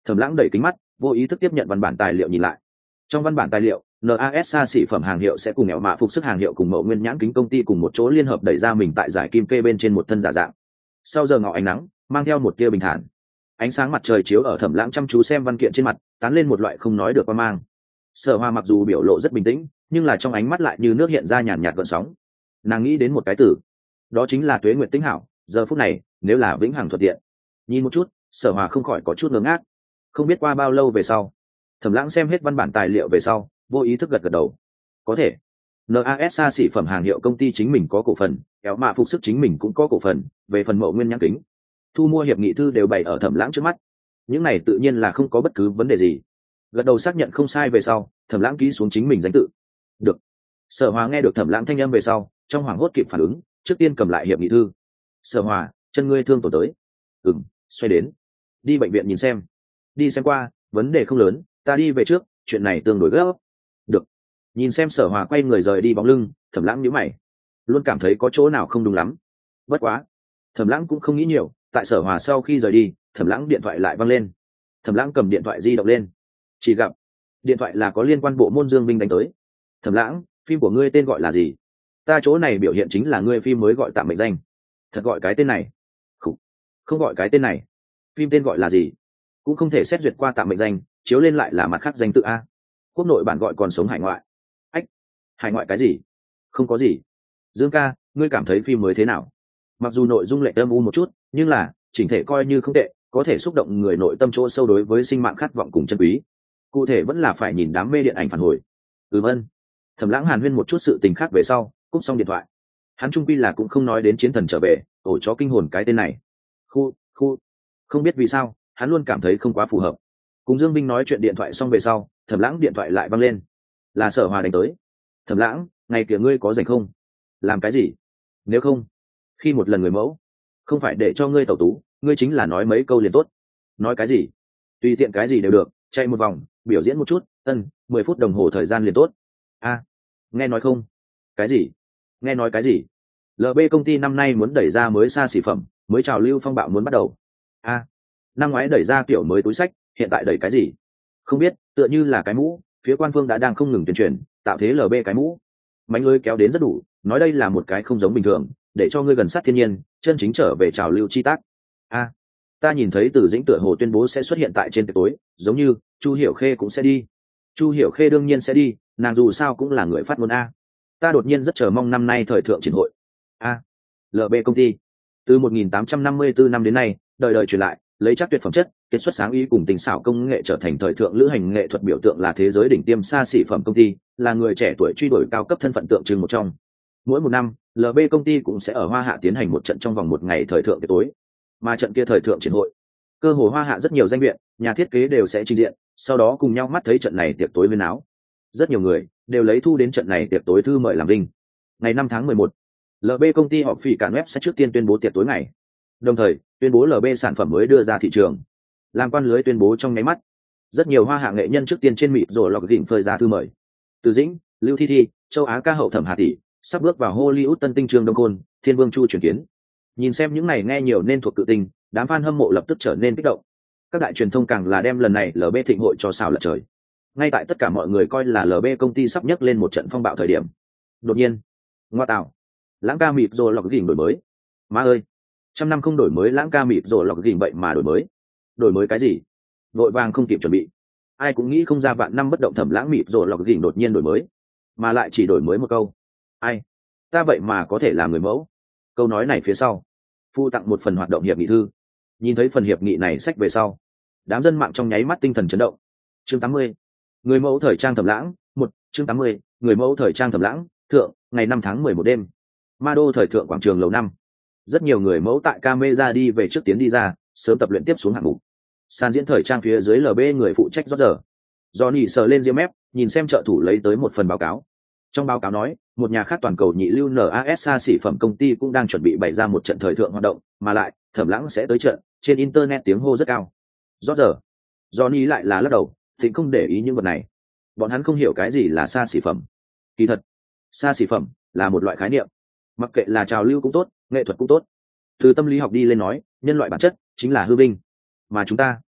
Thẩm Lãng đẩy kính mắt, vô ý thức tiếp nhận văn bản tài liệu nhìn lại. Trong văn bản tài liệu, nas xa xỉ phẩm hàng hiệu sẽ cùng nghèo mạ phục sức hàng hiệu cùng mậu nguyên nhãn kính công ty cùng một chỗ liên hợp đẩy ra mình tại giải kim kê bên trên một thân giả dạng. Sau giờ ngọ ánh nắng mang theo một tia bình thản, ánh sáng mặt trời chiếu ở Thẩm Lãng chăm chú xem văn kiện trên mặt, tán lên một loại không nói được qua mang. Sở Hoa mặc dù biểu lộ rất bình tĩnh, nhưng là trong ánh mắt lại như nước hiện ra nhàn nhạt gợn sóng. Nàng nghĩ đến một cái từ, đó chính là tuế nguyệt tĩnh hảo. Giờ phút này nếu là vĩnh hằng thuận tiện. Nhìn một chút, Sở Hoa không khỏi có chút ngớ ngác. Không biết qua bao lâu về sau, Thẩm Lãng xem hết văn bản tài liệu về sau, vô ý thức gật gật đầu. Có thể. nas xa xỉ phẩm hàng hiệu công ty chính mình có cổ phần, kéo mạ phục sức chính mình cũng có cổ phần. Về phần mậu nguyên nhãn kính, thu mua hiệp nghị thư đều bày ở Thẩm Lãng trước mắt. Những này tự nhiên là không có bất cứ vấn đề gì. Gật đầu xác nhận không sai về sau, Thẩm Lãng ký xuống chính mình danh tự. Được. Sở Hòa nghe được Thẩm Lãng thanh âm về sau, trong hoảng hốt kịp phản ứng, trước tiên cầm lại hiệp nghị thư. Sở Hòa, chân ngươi thương tổn tới. Ừm, xoay đến. Đi bệnh viện nhìn xem. Đi xem qua, vấn đề không lớn, ta đi về trước, chuyện này tương đối gấp. Được. Nhìn xem Sở Hòa quay người rời đi bóng lưng, Thẩm Lãng nhíu mày, luôn cảm thấy có chỗ nào không đúng lắm. Bất quá, Thẩm Lãng cũng không nghĩ nhiều, tại Sở Hòa sau khi rời đi, Thẩm Lãng điện thoại lại vang lên. Thẩm Lãng cầm điện thoại di động lên, chỉ gặp điện thoại là có liên quan bộ môn Dương Binh đánh tới. Thẩm Lãng, phim của ngươi tên gọi là gì? Ta chỗ này biểu hiện chính là ngươi phim mới gọi tạm mệnh danh. Thật gọi cái tên này? Không, không gọi cái tên này. Phim tên gọi là gì? Cũng không thể xét duyệt qua tạm mệnh danh, chiếu lên lại là mặt khác danh tự a. Quốc nội bản gọi còn sống hải ngoại. Ách, hải ngoại cái gì? Không có gì. Dương ca, ngươi cảm thấy phim mới thế nào? Mặc dù nội dung lệ âm u một chút, nhưng là chỉnh thể coi như không tệ, có thể xúc động người nội tâm chỗ sâu đối với sinh mạng khát vọng cùng chân quý. Cụ thể vẫn là phải nhìn đám mê điện ảnh phản hồi. Ừ vâng. Thẩm Lãng hàn huyên một chút sự tình khác về sau, cúp xong điện thoại. Hắn trung quy là cũng không nói đến chiến thần trở về, ổ chó kinh hồn cái tên này. Khu, khu. Không biết vì sao, hắn luôn cảm thấy không quá phù hợp. Cùng Dương Binh nói chuyện điện thoại xong về sau, Thẩm Lãng điện thoại lại vang lên. Là Sở Hòa đánh tới. Thẩm Lãng, ngày kia ngươi có rảnh không? Làm cái gì? Nếu không, khi một lần người mẫu, không phải để cho ngươi tẩu tú, ngươi chính là nói mấy câu liền tốt. Nói cái gì? Tùy tiện cái gì đều được, chạy một vòng, biểu diễn một chút, ân, mười phút đồng hồ thời gian liền tốt. A, nghe nói không? Cái gì? Nghe nói cái gì? lờ bê công ty năm nay muốn đẩy ra mới xa xỉ phẩm, mới trào lưu phong bạo muốn bắt đầu. A, năm ngoái đẩy ra kiểu mới túi sách, hiện tại đẩy cái gì? Không biết, tựa như là cái mũ, phía quan phương đã đang không ngừng tuyên truyền, tạo thế lờ bê cái mũ. Mánh lưới kéo đến rất đủ, nói đây là một cái không giống bình thường, để cho ngươi gần sát thiên nhiên, chân chính trở về trào lưu chi tác. A, ta nhìn thấy Từ Dĩnh tựa hồ tuyên bố sẽ xuất hiện tại trên tiệc tối, giống như Chu Hiểu Khê cũng sẽ đi. Chu Hiểu Khê đương nhiên sẽ đi, nàng dù sao cũng là người phát ngôn a. Ta đột nhiên rất chờ mong năm nay thời thượng triển hội. A, lờ bê công ty từ một nghìn tám trăm năm mươi tư năm đến nay, đời đời truyền lại, lấy chắc tuyệt phẩm chất, kết xuất sáng ý cùng tình xảo công nghệ trở thành thời thượng lữ hành nghệ thuật biểu tượng, là thế giới đỉnh tiêm xa xỉ phẩm công ty, là người trẻ tuổi truy đuổi cao cấp thân phận tượng trưng một trong. Mỗi một năm, lờ bê công ty cũng sẽ ở Hoa Hạ tiến hành một trận trong vòng một ngày thời thượng tiệc tối, mà trận kia thời thượng triển hội, cơ hồ Hoa Hạ rất nhiều danh viện, nhà thiết kế đều sẽ trình diện, sau đó cùng nhau mắt thấy trận này tiệc tối viên áo. Rất nhiều người đều lấy thu đến trận này tiệc tối thư mời làm linh. Ngày năm tháng mười một, lờ bê công ty họp phỉ cản web sẽ trước tiên tuyên bố tiệc tối ngày, đồng thời tuyên bố lờ bê sản phẩm mới đưa ra thị trường. Làm quan lưới tuyên bố trong nháy mắt, rất nhiều Hoa Hạ nghệ nhân trước tiên trên mịt rồi lọc gỉnh phơi ra thư mời. Từ Dĩnh, Lưu Thi Thi, châu Á ca hậu Thẩm Hà Tỷ, sắp bước vào Hollywood tân tinh Trương Đông Khôn, Thiên Vương Chu Truyền Kiến. Nhìn xem những này nghe nhiều nên thuộc cự tinh, đám fan hâm mộ lập tức trở nên kích động. Các đại truyền thông càng là đem lần này lờ bê thịnh hội cho xào lật trời. Ngay tại tất cả mọi người coi là lờ bê công ty sắp nhấc lên một trận phong bạo thời điểm, đột nhiên, ngoa tạo, Lãng ca mịt rồi lọc gỉnh đổi mới. Má ơi, trăm năm không đổi mới Lãng ca mịt rồi lọc gỉnh vậy mà đổi mới. Đổi mới cái gì? Vội vàng không kịp chuẩn bị. Ai cũng nghĩ không ra vạn năm bất động Thẩm Lãng mịt rồi lọc gỉnh đột nhiên đổi mới, mà lại chỉ đổi mới một câu. Ai? Ta vậy mà có thể làm người mẫu. Câu nói này phía sau, phụ tặng một phần hoạt động hiệp nghị thư. Nhìn thấy phần hiệp nghị này sách về sau, đám dân mạng trong nháy mắt tinh thần chấn động. Chương tám mươi, người mẫu thời trang Thẩm Lãng. Một, chương tám mươi, người mẫu thời trang Thẩm Lãng. Thượng, ngày năm tháng mười một đêm, Ma Đô thời thượng quảng trường lầu năm. Rất nhiều người mẫu tại camera đi về trước tiến đi ra, sớm tập luyện tiếp xuống hạng mục. Sàn diễn thời trang phía dưới lờ bê người phụ trách rót giờ. Johnny sờ lên ria mép, nhìn xem trợ thủ lấy tới một phần báo cáo. Trong báo cáo nói, một nhà khác toàn cầu nhị lưu nas xa xỉ phẩm công ty cũng đang chuẩn bị bày ra một trận thời thượng hoạt động, mà lại Thẩm Lãng sẽ tới trận, trên internet tiếng hô rất cao. Rót giờ, Johnny lại là lắc đầu, thịnh không để ý những vật này. Bọn hắn không hiểu cái gì là xa xỉ phẩm. Kỳ thật, xa xỉ phẩm là một loại khái niệm, mặc kệ là trào lưu cũng tốt, nghệ thuật cũng tốt. Từ tâm lý học đi lên nói, nhân loại bản chất chính là hư vinh, mà chúng ta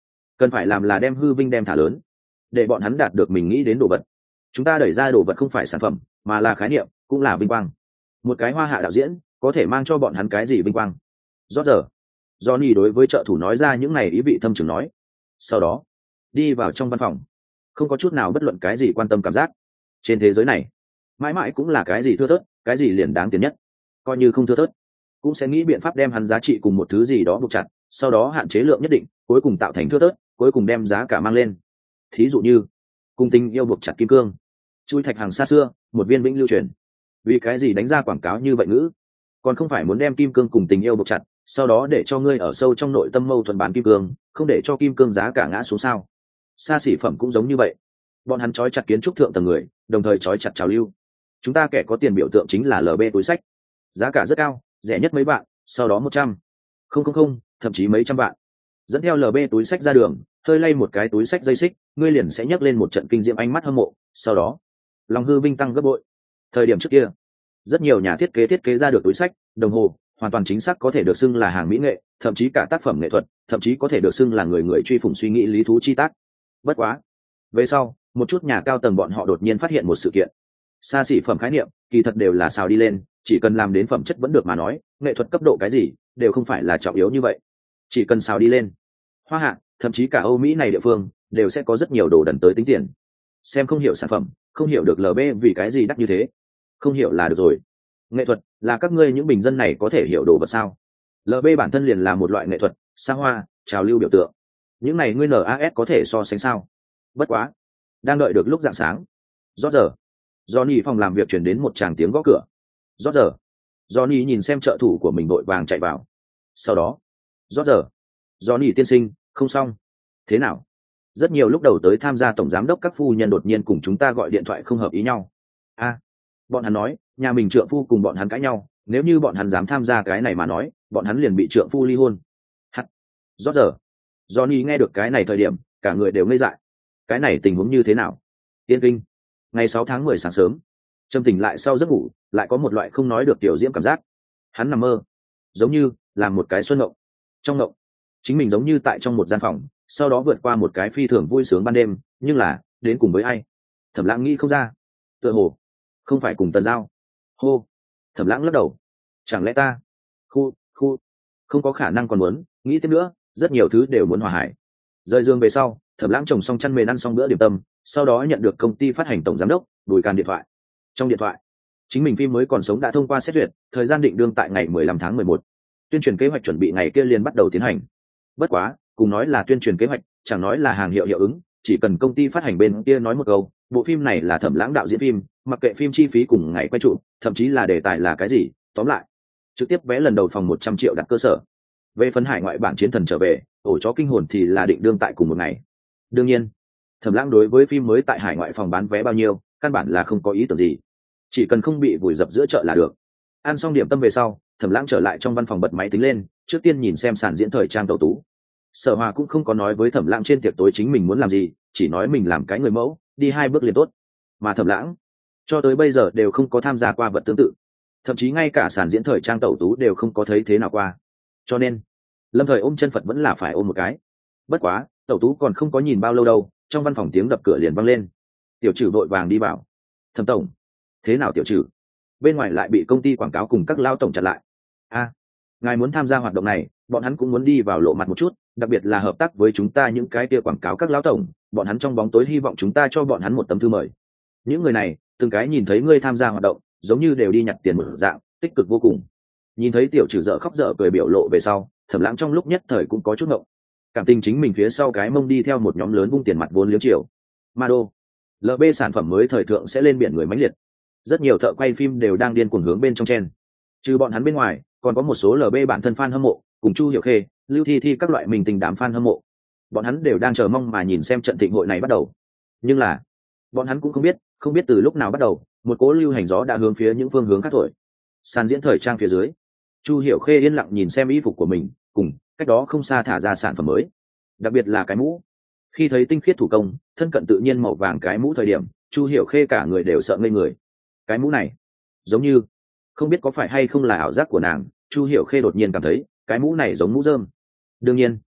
cần phải làm là đem hư vinh đem thả lớn, để bọn hắn đạt được mình nghĩ đến đồ vật. Chúng ta đẩy ra đồ vật không phải sản phẩm, mà là khái niệm, cũng là vinh quang. Một cái hoa hạ đạo diễn có thể mang cho bọn hắn cái gì vinh quang? Rót giờ Johnny đối với trợ thủ nói ra những này ý vị thâm trường nói, sau đó đi vào trong văn phòng, không có chút nào bất luận cái gì quan tâm cảm giác. Trên thế giới này mãi mãi cũng là cái gì thưa thớt, cái gì liền đáng tiền nhất, coi như không thưa thớt cũng sẽ nghĩ biện pháp đem hắn giá trị cùng một thứ gì đó buộc chặt, sau đó hạn chế lượng nhất định, cuối cùng tạo thành thưa thớt, cuối cùng đem giá cả mang lên. Thí dụ như cùng tình yêu buộc chặt kim cương, chui thạch hàng xa xưa, một viên vĩnh lưu truyền. Vì cái gì đánh ra quảng cáo như vậy ngữ, còn không phải muốn đem kim cương cùng tình yêu buộc chặt, sau đó để cho ngươi ở sâu trong nội tâm mâu thuẫn bán kim cương, không để cho kim cương giá cả ngã xuống sao? Xa xỉ phẩm cũng giống như vậy, bọn hắn trói chặt kiến trúc thượng tầng người, đồng thời trói chặt trào lưu. Chúng ta kẻ có tiền biểu tượng chính là lờ bê túi sách, giá cả rất cao, rẻ nhất mấy bạn, sau đó một trăm không không không thậm chí mấy trăm bạn. Dẫn theo lờ bê túi sách ra đường, hơi lay một cái túi sách dây xích, ngươi liền sẽ nhấc lên một trận kinh diệm ánh mắt hâm mộ, sau đó lòng hư vinh tăng gấp bội. Thời điểm trước kia, rất nhiều nhà thiết kế thiết kế ra được túi sách, đồng hồ, hoàn toàn chính xác có thể được xưng là hàng mỹ nghệ, thậm chí cả tác phẩm nghệ thuật, thậm chí có thể được xưng là người người truy phủng suy nghĩ lý thú chi tác. Bất quá, về sau, một chút nhà cao tầng bọn họ đột nhiên phát hiện một sự kiện. Xa xỉ phẩm khái niệm, kỳ thật đều là xào đi lên, chỉ cần làm đến phẩm chất vẫn được mà nói, nghệ thuật cấp độ cái gì, đều không phải là trọng yếu như vậy. Chỉ cần xào đi lên, Hoa Hạ, thậm chí cả Âu Mỹ này địa phương, đều sẽ có rất nhiều đồ đần tới tính tiền. Xem không hiểu sản phẩm, không hiểu được lờ bê vì cái gì đắt như thế, không hiểu là được rồi. Nghệ thuật là các ngươi những bình dân này có thể hiểu đồ vật sao? lờ bê bản thân liền là một loại nghệ thuật, xa hoa, trào lưu biểu tượng. Những này ngươi en a ét có thể so sánh sao? Bất quá, đang đợi được lúc rạng sáng, rót giờ Johnny phòng làm việc chuyển đến một tràng tiếng gõ cửa. Rót giờ Johnny nhìn xem trợ thủ của mình vội vàng chạy vào. Sau đó, rót giờ Johnny tiên sinh, không xong. Thế nào? Rất nhiều lúc đầu tới tham gia tổng giám đốc các phu nhân đột nhiên cùng chúng ta gọi điện thoại không hợp ý nhau. A, à, bọn hắn nói nhà mình trượng phu cùng bọn hắn cãi nhau, nếu như bọn hắn dám tham gia cái này mà nói, bọn hắn liền bị trượng phu ly hôn. Hắt. Rót giờ Johnny nghe được cái này thời điểm, cả người đều ngây dại. Cái này tình huống như thế nào? Tiên kinh. Ngày sáu tháng mười sáng sớm, Trâm tỉnh lại sau giấc ngủ, lại có một loại không nói được tiểu diễm cảm giác. Hắn nằm mơ, giống như là một cái xuân ngộng. Trong ngộng, chính mình giống như tại trong một gian phòng, sau đó vượt qua một cái phi thường vui sướng ban đêm, nhưng là đến cùng với ai? Thẩm Lãng nghĩ không ra. Tựa hồ không phải cùng Tần Giao. Hô. Thẩm Lãng lắc đầu. Chẳng lẽ ta? Khu, khu. Không có khả năng còn muốn, nghĩ tiếp nữa, rất nhiều thứ đều muốn hòa hải. Rời giường về sau, Thẩm Lãng trồng xong chăn mền ăn xong bữa điểm tâm, sau đó nhận được công ty phát hành tổng giám đốc Bùi Can điện thoại. Trong điện thoại, chính mình phim mới còn sống đã thông qua xét duyệt, thời gian định đương tại ngày mười lăm tháng mười một. Tuyên truyền kế hoạch chuẩn bị ngày kia liền bắt đầu tiến hành. Bất quá, cùng nói là tuyên truyền kế hoạch, chẳng nói là hàng hiệu hiệu ứng, chỉ cần công ty phát hành bên kia nói một câu, bộ phim này là Thẩm Lãng đạo diễn phim, mặc kệ phim chi phí cùng ngày quay trụ, thậm chí là đề tài là cái gì, tóm lại, trực tiếp vé lần đầu phòng một trăm triệu đặt cơ sở. Về phần hải ngoại bản chiến thần trở về, ổ chó kinh hồn thì là định đương tại cùng một ngày. Đương nhiên, Thẩm Lãng đối với phim mới tại hải ngoại phòng bán vé bao nhiêu, căn bản là không có ý tưởng gì, chỉ cần không bị vùi dập giữa chợ là được. Ăn xong điểm tâm về sau, Thẩm Lãng trở lại trong văn phòng bật máy tính lên, trước tiên nhìn xem sàn diễn thời trang Tẩu Tú. Sở Hòa cũng không có nói với Thẩm Lãng trên tiệc tối chính mình muốn làm gì, chỉ nói mình làm cái người mẫu, đi hai bước liền tốt. Mà Thẩm Lãng cho tới bây giờ đều không có tham gia qua vật tương tự, thậm chí ngay cả sàn diễn thời trang Tẩu Tú đều không có thấy thế nào qua. Cho nên, lâm thời ôm chân Phật vẫn là phải ôm một cái. Bất quá, Tẩu Tú còn không có nhìn bao lâu đâu, trong văn phòng tiếng đập cửa liền vang lên. Tiểu Trử vội vàng đi vào. Thẩm tổng, thế nào Tiểu Trử? Bên ngoài lại bị công ty quảng cáo cùng các lao tổng chặn lại. A, ngài muốn tham gia hoạt động này, bọn hắn cũng muốn đi vào lộ mặt một chút, đặc biệt là hợp tác với chúng ta những cái kia quảng cáo các lão tổng, bọn hắn trong bóng tối hy vọng chúng ta cho bọn hắn một tấm thư mời. Những người này, từng cái nhìn thấy ngươi tham gia hoạt động, giống như đều đi nhặt tiền một dạng, tích cực vô cùng. Nhìn thấy Tiểu Trử dở khóc dở cười biểu lộ về sau, Thẩm Lãng trong lúc nhất thời cũng có chút ngộng. Cảm tình chính mình phía sau cái mông đi theo một nhóm lớn vung tiền mặt vốn liếng chiều. Mado, lờ bê sản phẩm mới thời thượng sẽ lên biển người mãnh liệt. Rất nhiều thợ quay phim đều đang điên cuồng hướng bên trong chen. Trừ bọn hắn bên ngoài, còn có một số lờ bê bản thân fan hâm mộ, cùng Chu Hiểu Khê, Lưu Thi Thi các loại mình tình đám fan hâm mộ. Bọn hắn đều đang chờ mong mà nhìn xem trận thịnh hội này bắt đầu. Nhưng là, bọn hắn cũng không biết, không biết từ lúc nào bắt đầu, một cỗ lưu hành gió đã hướng phía những phương hướng khác thổi. Sàn diễn thời trang phía dưới, Chu Hiểu Khê yên lặng nhìn xem y phục của mình, cùng cách đó không xa thả ra sản phẩm mới, đặc biệt là cái mũ. Khi thấy tinh khiết thủ công, thân cận tự nhiên màu vàng cái mũ thời điểm, Chu Hiểu Khê cả người đều sợ ngây người. Cái mũ này, giống như, không biết có phải hay không là ảo giác của nàng, Chu Hiểu Khê đột nhiên cảm thấy cái mũ này giống mũ rơm. Đương nhiên,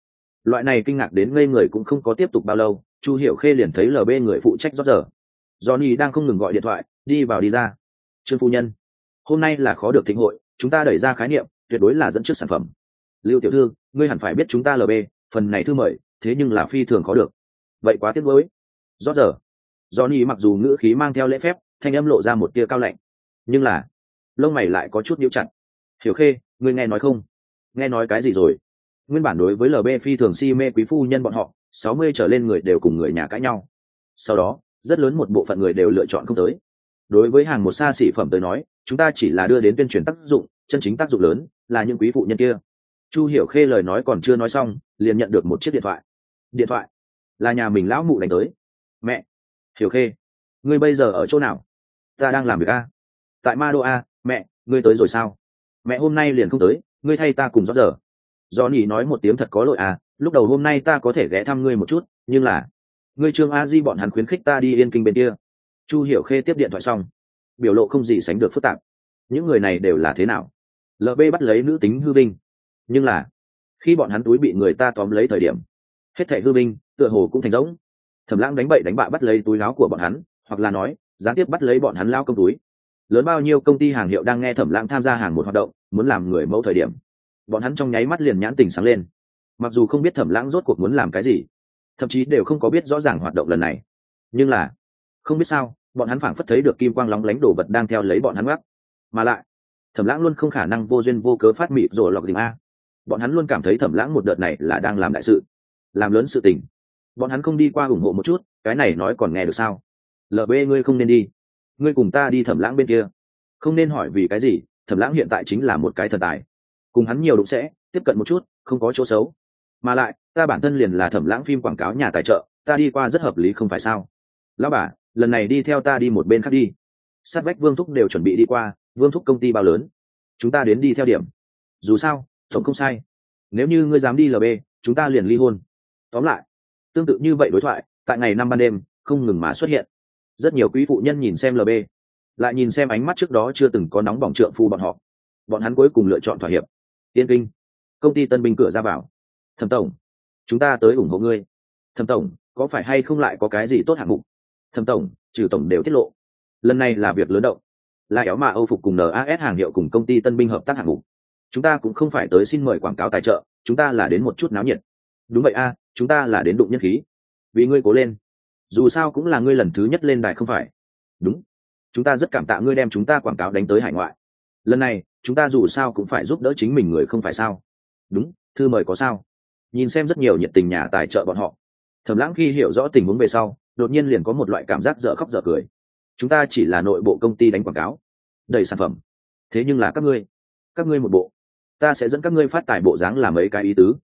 Loại này kinh ngạc đến ngây người cũng không có tiếp tục bao lâu, Chu Hiểu Khê liền thấy lờ bê người phụ trách rót giờ. Johnny đang không ngừng gọi điện thoại, đi vào đi ra. Trương phu nhân, hôm nay là khó được thịnh hội, chúng ta đẩy ra khái niệm, tuyệt đối là dẫn trước sản phẩm. Lưu tiểu thư, ngươi hẳn phải biết chúng ta lờ bê, phần này thư mời, thế nhưng là phi thường khó được. Vậy quá tiếc nuối. Rót giờ. Johnny mặc dù ngữ khí mang theo lễ phép, thanh âm lộ ra một tia cao lạnh, nhưng là lông mày lại có chút nhíu chặt. Hiểu Khê, ngươi nghe nói không? Nghe nói cái gì rồi? Nguyên bản đối với lờ bê phi thường si mê quý phu nhân bọn họ, sáu mươi trở lên người đều cùng người nhà cãi nhau. Sau đó, rất lớn một bộ phận người đều lựa chọn không tới. Đối với hàng một xa xỉ phẩm tới nói, chúng ta chỉ là đưa đến tuyên truyền tác dụng, chân chính tác dụng lớn là những quý phụ nhân kia. Chu Hiểu Khê lời nói còn chưa nói xong, liền nhận được một chiếc điện thoại. Điện thoại là nhà mình lão mụ đánh tới. Mẹ, Hiểu Khê, ngươi bây giờ ở chỗ nào? Ta đang làm việc a. Tại Ma Đô a. Mẹ, ngươi tới rồi sao? Mẹ hôm nay liền không tới, ngươi thay ta cùng rót giờ. Johnny nói một tiếng thật có lỗi à, lúc đầu hôm nay ta có thể ghé thăm ngươi một chút, nhưng là ngươi Trương A Di bọn hắn khuyến khích ta đi Yên Kinh bên kia. Chu Hiểu Khê tiếp điện thoại xong, biểu lộ không gì sánh được phức tạp. Những người này đều là thế nào? lờ bê bắt lấy nữ tính hư vinh, nhưng là khi bọn hắn túi bị người ta tóm lấy thời điểm, hết thảy hư vinh tựa hồ cũng thành giống. Thẩm Lãng đánh bậy đánh bạ bắt lấy túi áo của bọn hắn, hoặc là nói gián tiếp bắt lấy bọn hắn lao công túi. Lớn bao nhiêu công ty hàng hiệu đang nghe Thẩm Lãng tham gia hàng một hoạt động, muốn làm người mẫu thời điểm, bọn hắn trong nháy mắt liền nhãn tình sáng lên. Mặc dù không biết Thẩm Lãng rốt cuộc muốn làm cái gì, thậm chí đều không có biết rõ ràng hoạt động lần này, nhưng là không biết sao, bọn hắn phảng phất thấy được kim quang lóng lánh đồ vật đang theo lấy bọn hắn gác. Mà lại Thẩm Lãng luôn không khả năng vô duyên vô cớ phát mịt rồi lọc tìm a. Bọn hắn luôn cảm thấy Thẩm Lãng một đợt này là đang làm đại sự, làm lớn sự tình. Bọn hắn không đi qua ủng hộ một chút, cái này nói còn nghe được sao? lờ bê ngươi không nên đi, ngươi cùng ta đi Thẩm Lãng bên kia. Không nên hỏi vì cái gì, Thẩm Lãng hiện tại chính là một cái thần tài, cùng hắn nhiều đụng sẽ tiếp cận một chút, không có chỗ xấu. Mà lại ta bản thân liền là Thẩm Lãng phim quảng cáo nhà tài trợ, ta đi qua rất hợp lý không phải sao? Lão bà, lần này đi theo ta đi một bên khác đi. Sát vách Vương thúc đều chuẩn bị đi qua, Vương thúc công ty bao lớn, chúng ta đến đi theo điểm. Dù sao tổng không sai, nếu như ngươi dám đi lờ bê, chúng ta liền ly hôn. Tóm lại, tương tự như vậy đối thoại tại ngày năm ban đêm không ngừng mà xuất hiện. Rất nhiều quý phụ nhân nhìn xem lờ bê, lại nhìn xem ánh mắt trước đó chưa từng có nóng bỏng trượng phu bọn họ, bọn hắn cuối cùng lựa chọn thỏa hiệp. Yên Kinh, công ty Tân Bình cửa ra vào. Thẩm tổng, chúng ta tới ủng hộ ngươi. Thẩm tổng, có phải hay không lại có cái gì tốt hạng mục? Thẩm tổng, trừ tổng đều tiết lộ, lần này là việc lớn động, là éo mà Âu phục cùng en a ét hàng hiệu cùng công ty Tân Binh hợp tác hạng mục. Chúng ta cũng không phải tới xin mời quảng cáo tài trợ, chúng ta là đến một chút náo nhiệt. Đúng vậy a, chúng ta là đến đụng nhân khí. Vì ngươi cố lên, dù sao cũng là ngươi lần thứ nhất lên đài không phải? Đúng, chúng ta rất cảm tạ ngươi đem chúng ta quảng cáo đánh tới hải ngoại. Lần này chúng ta dù sao cũng phải giúp đỡ chính mình người không phải sao? Đúng, thư mời có sao? Nhìn xem rất nhiều nhiệt tình nhà tài trợ bọn họ, Thẩm Lãng khi hiểu rõ tình huống về sau, đột nhiên liền có một loại cảm giác dở khóc dở cười. Chúng ta chỉ là nội bộ công ty đánh quảng cáo, đầy sản phẩm, thế nhưng là các ngươi các ngươi một bộ, ta sẽ dẫn các ngươi phát tài bộ dáng làm mấy cái ý tứ,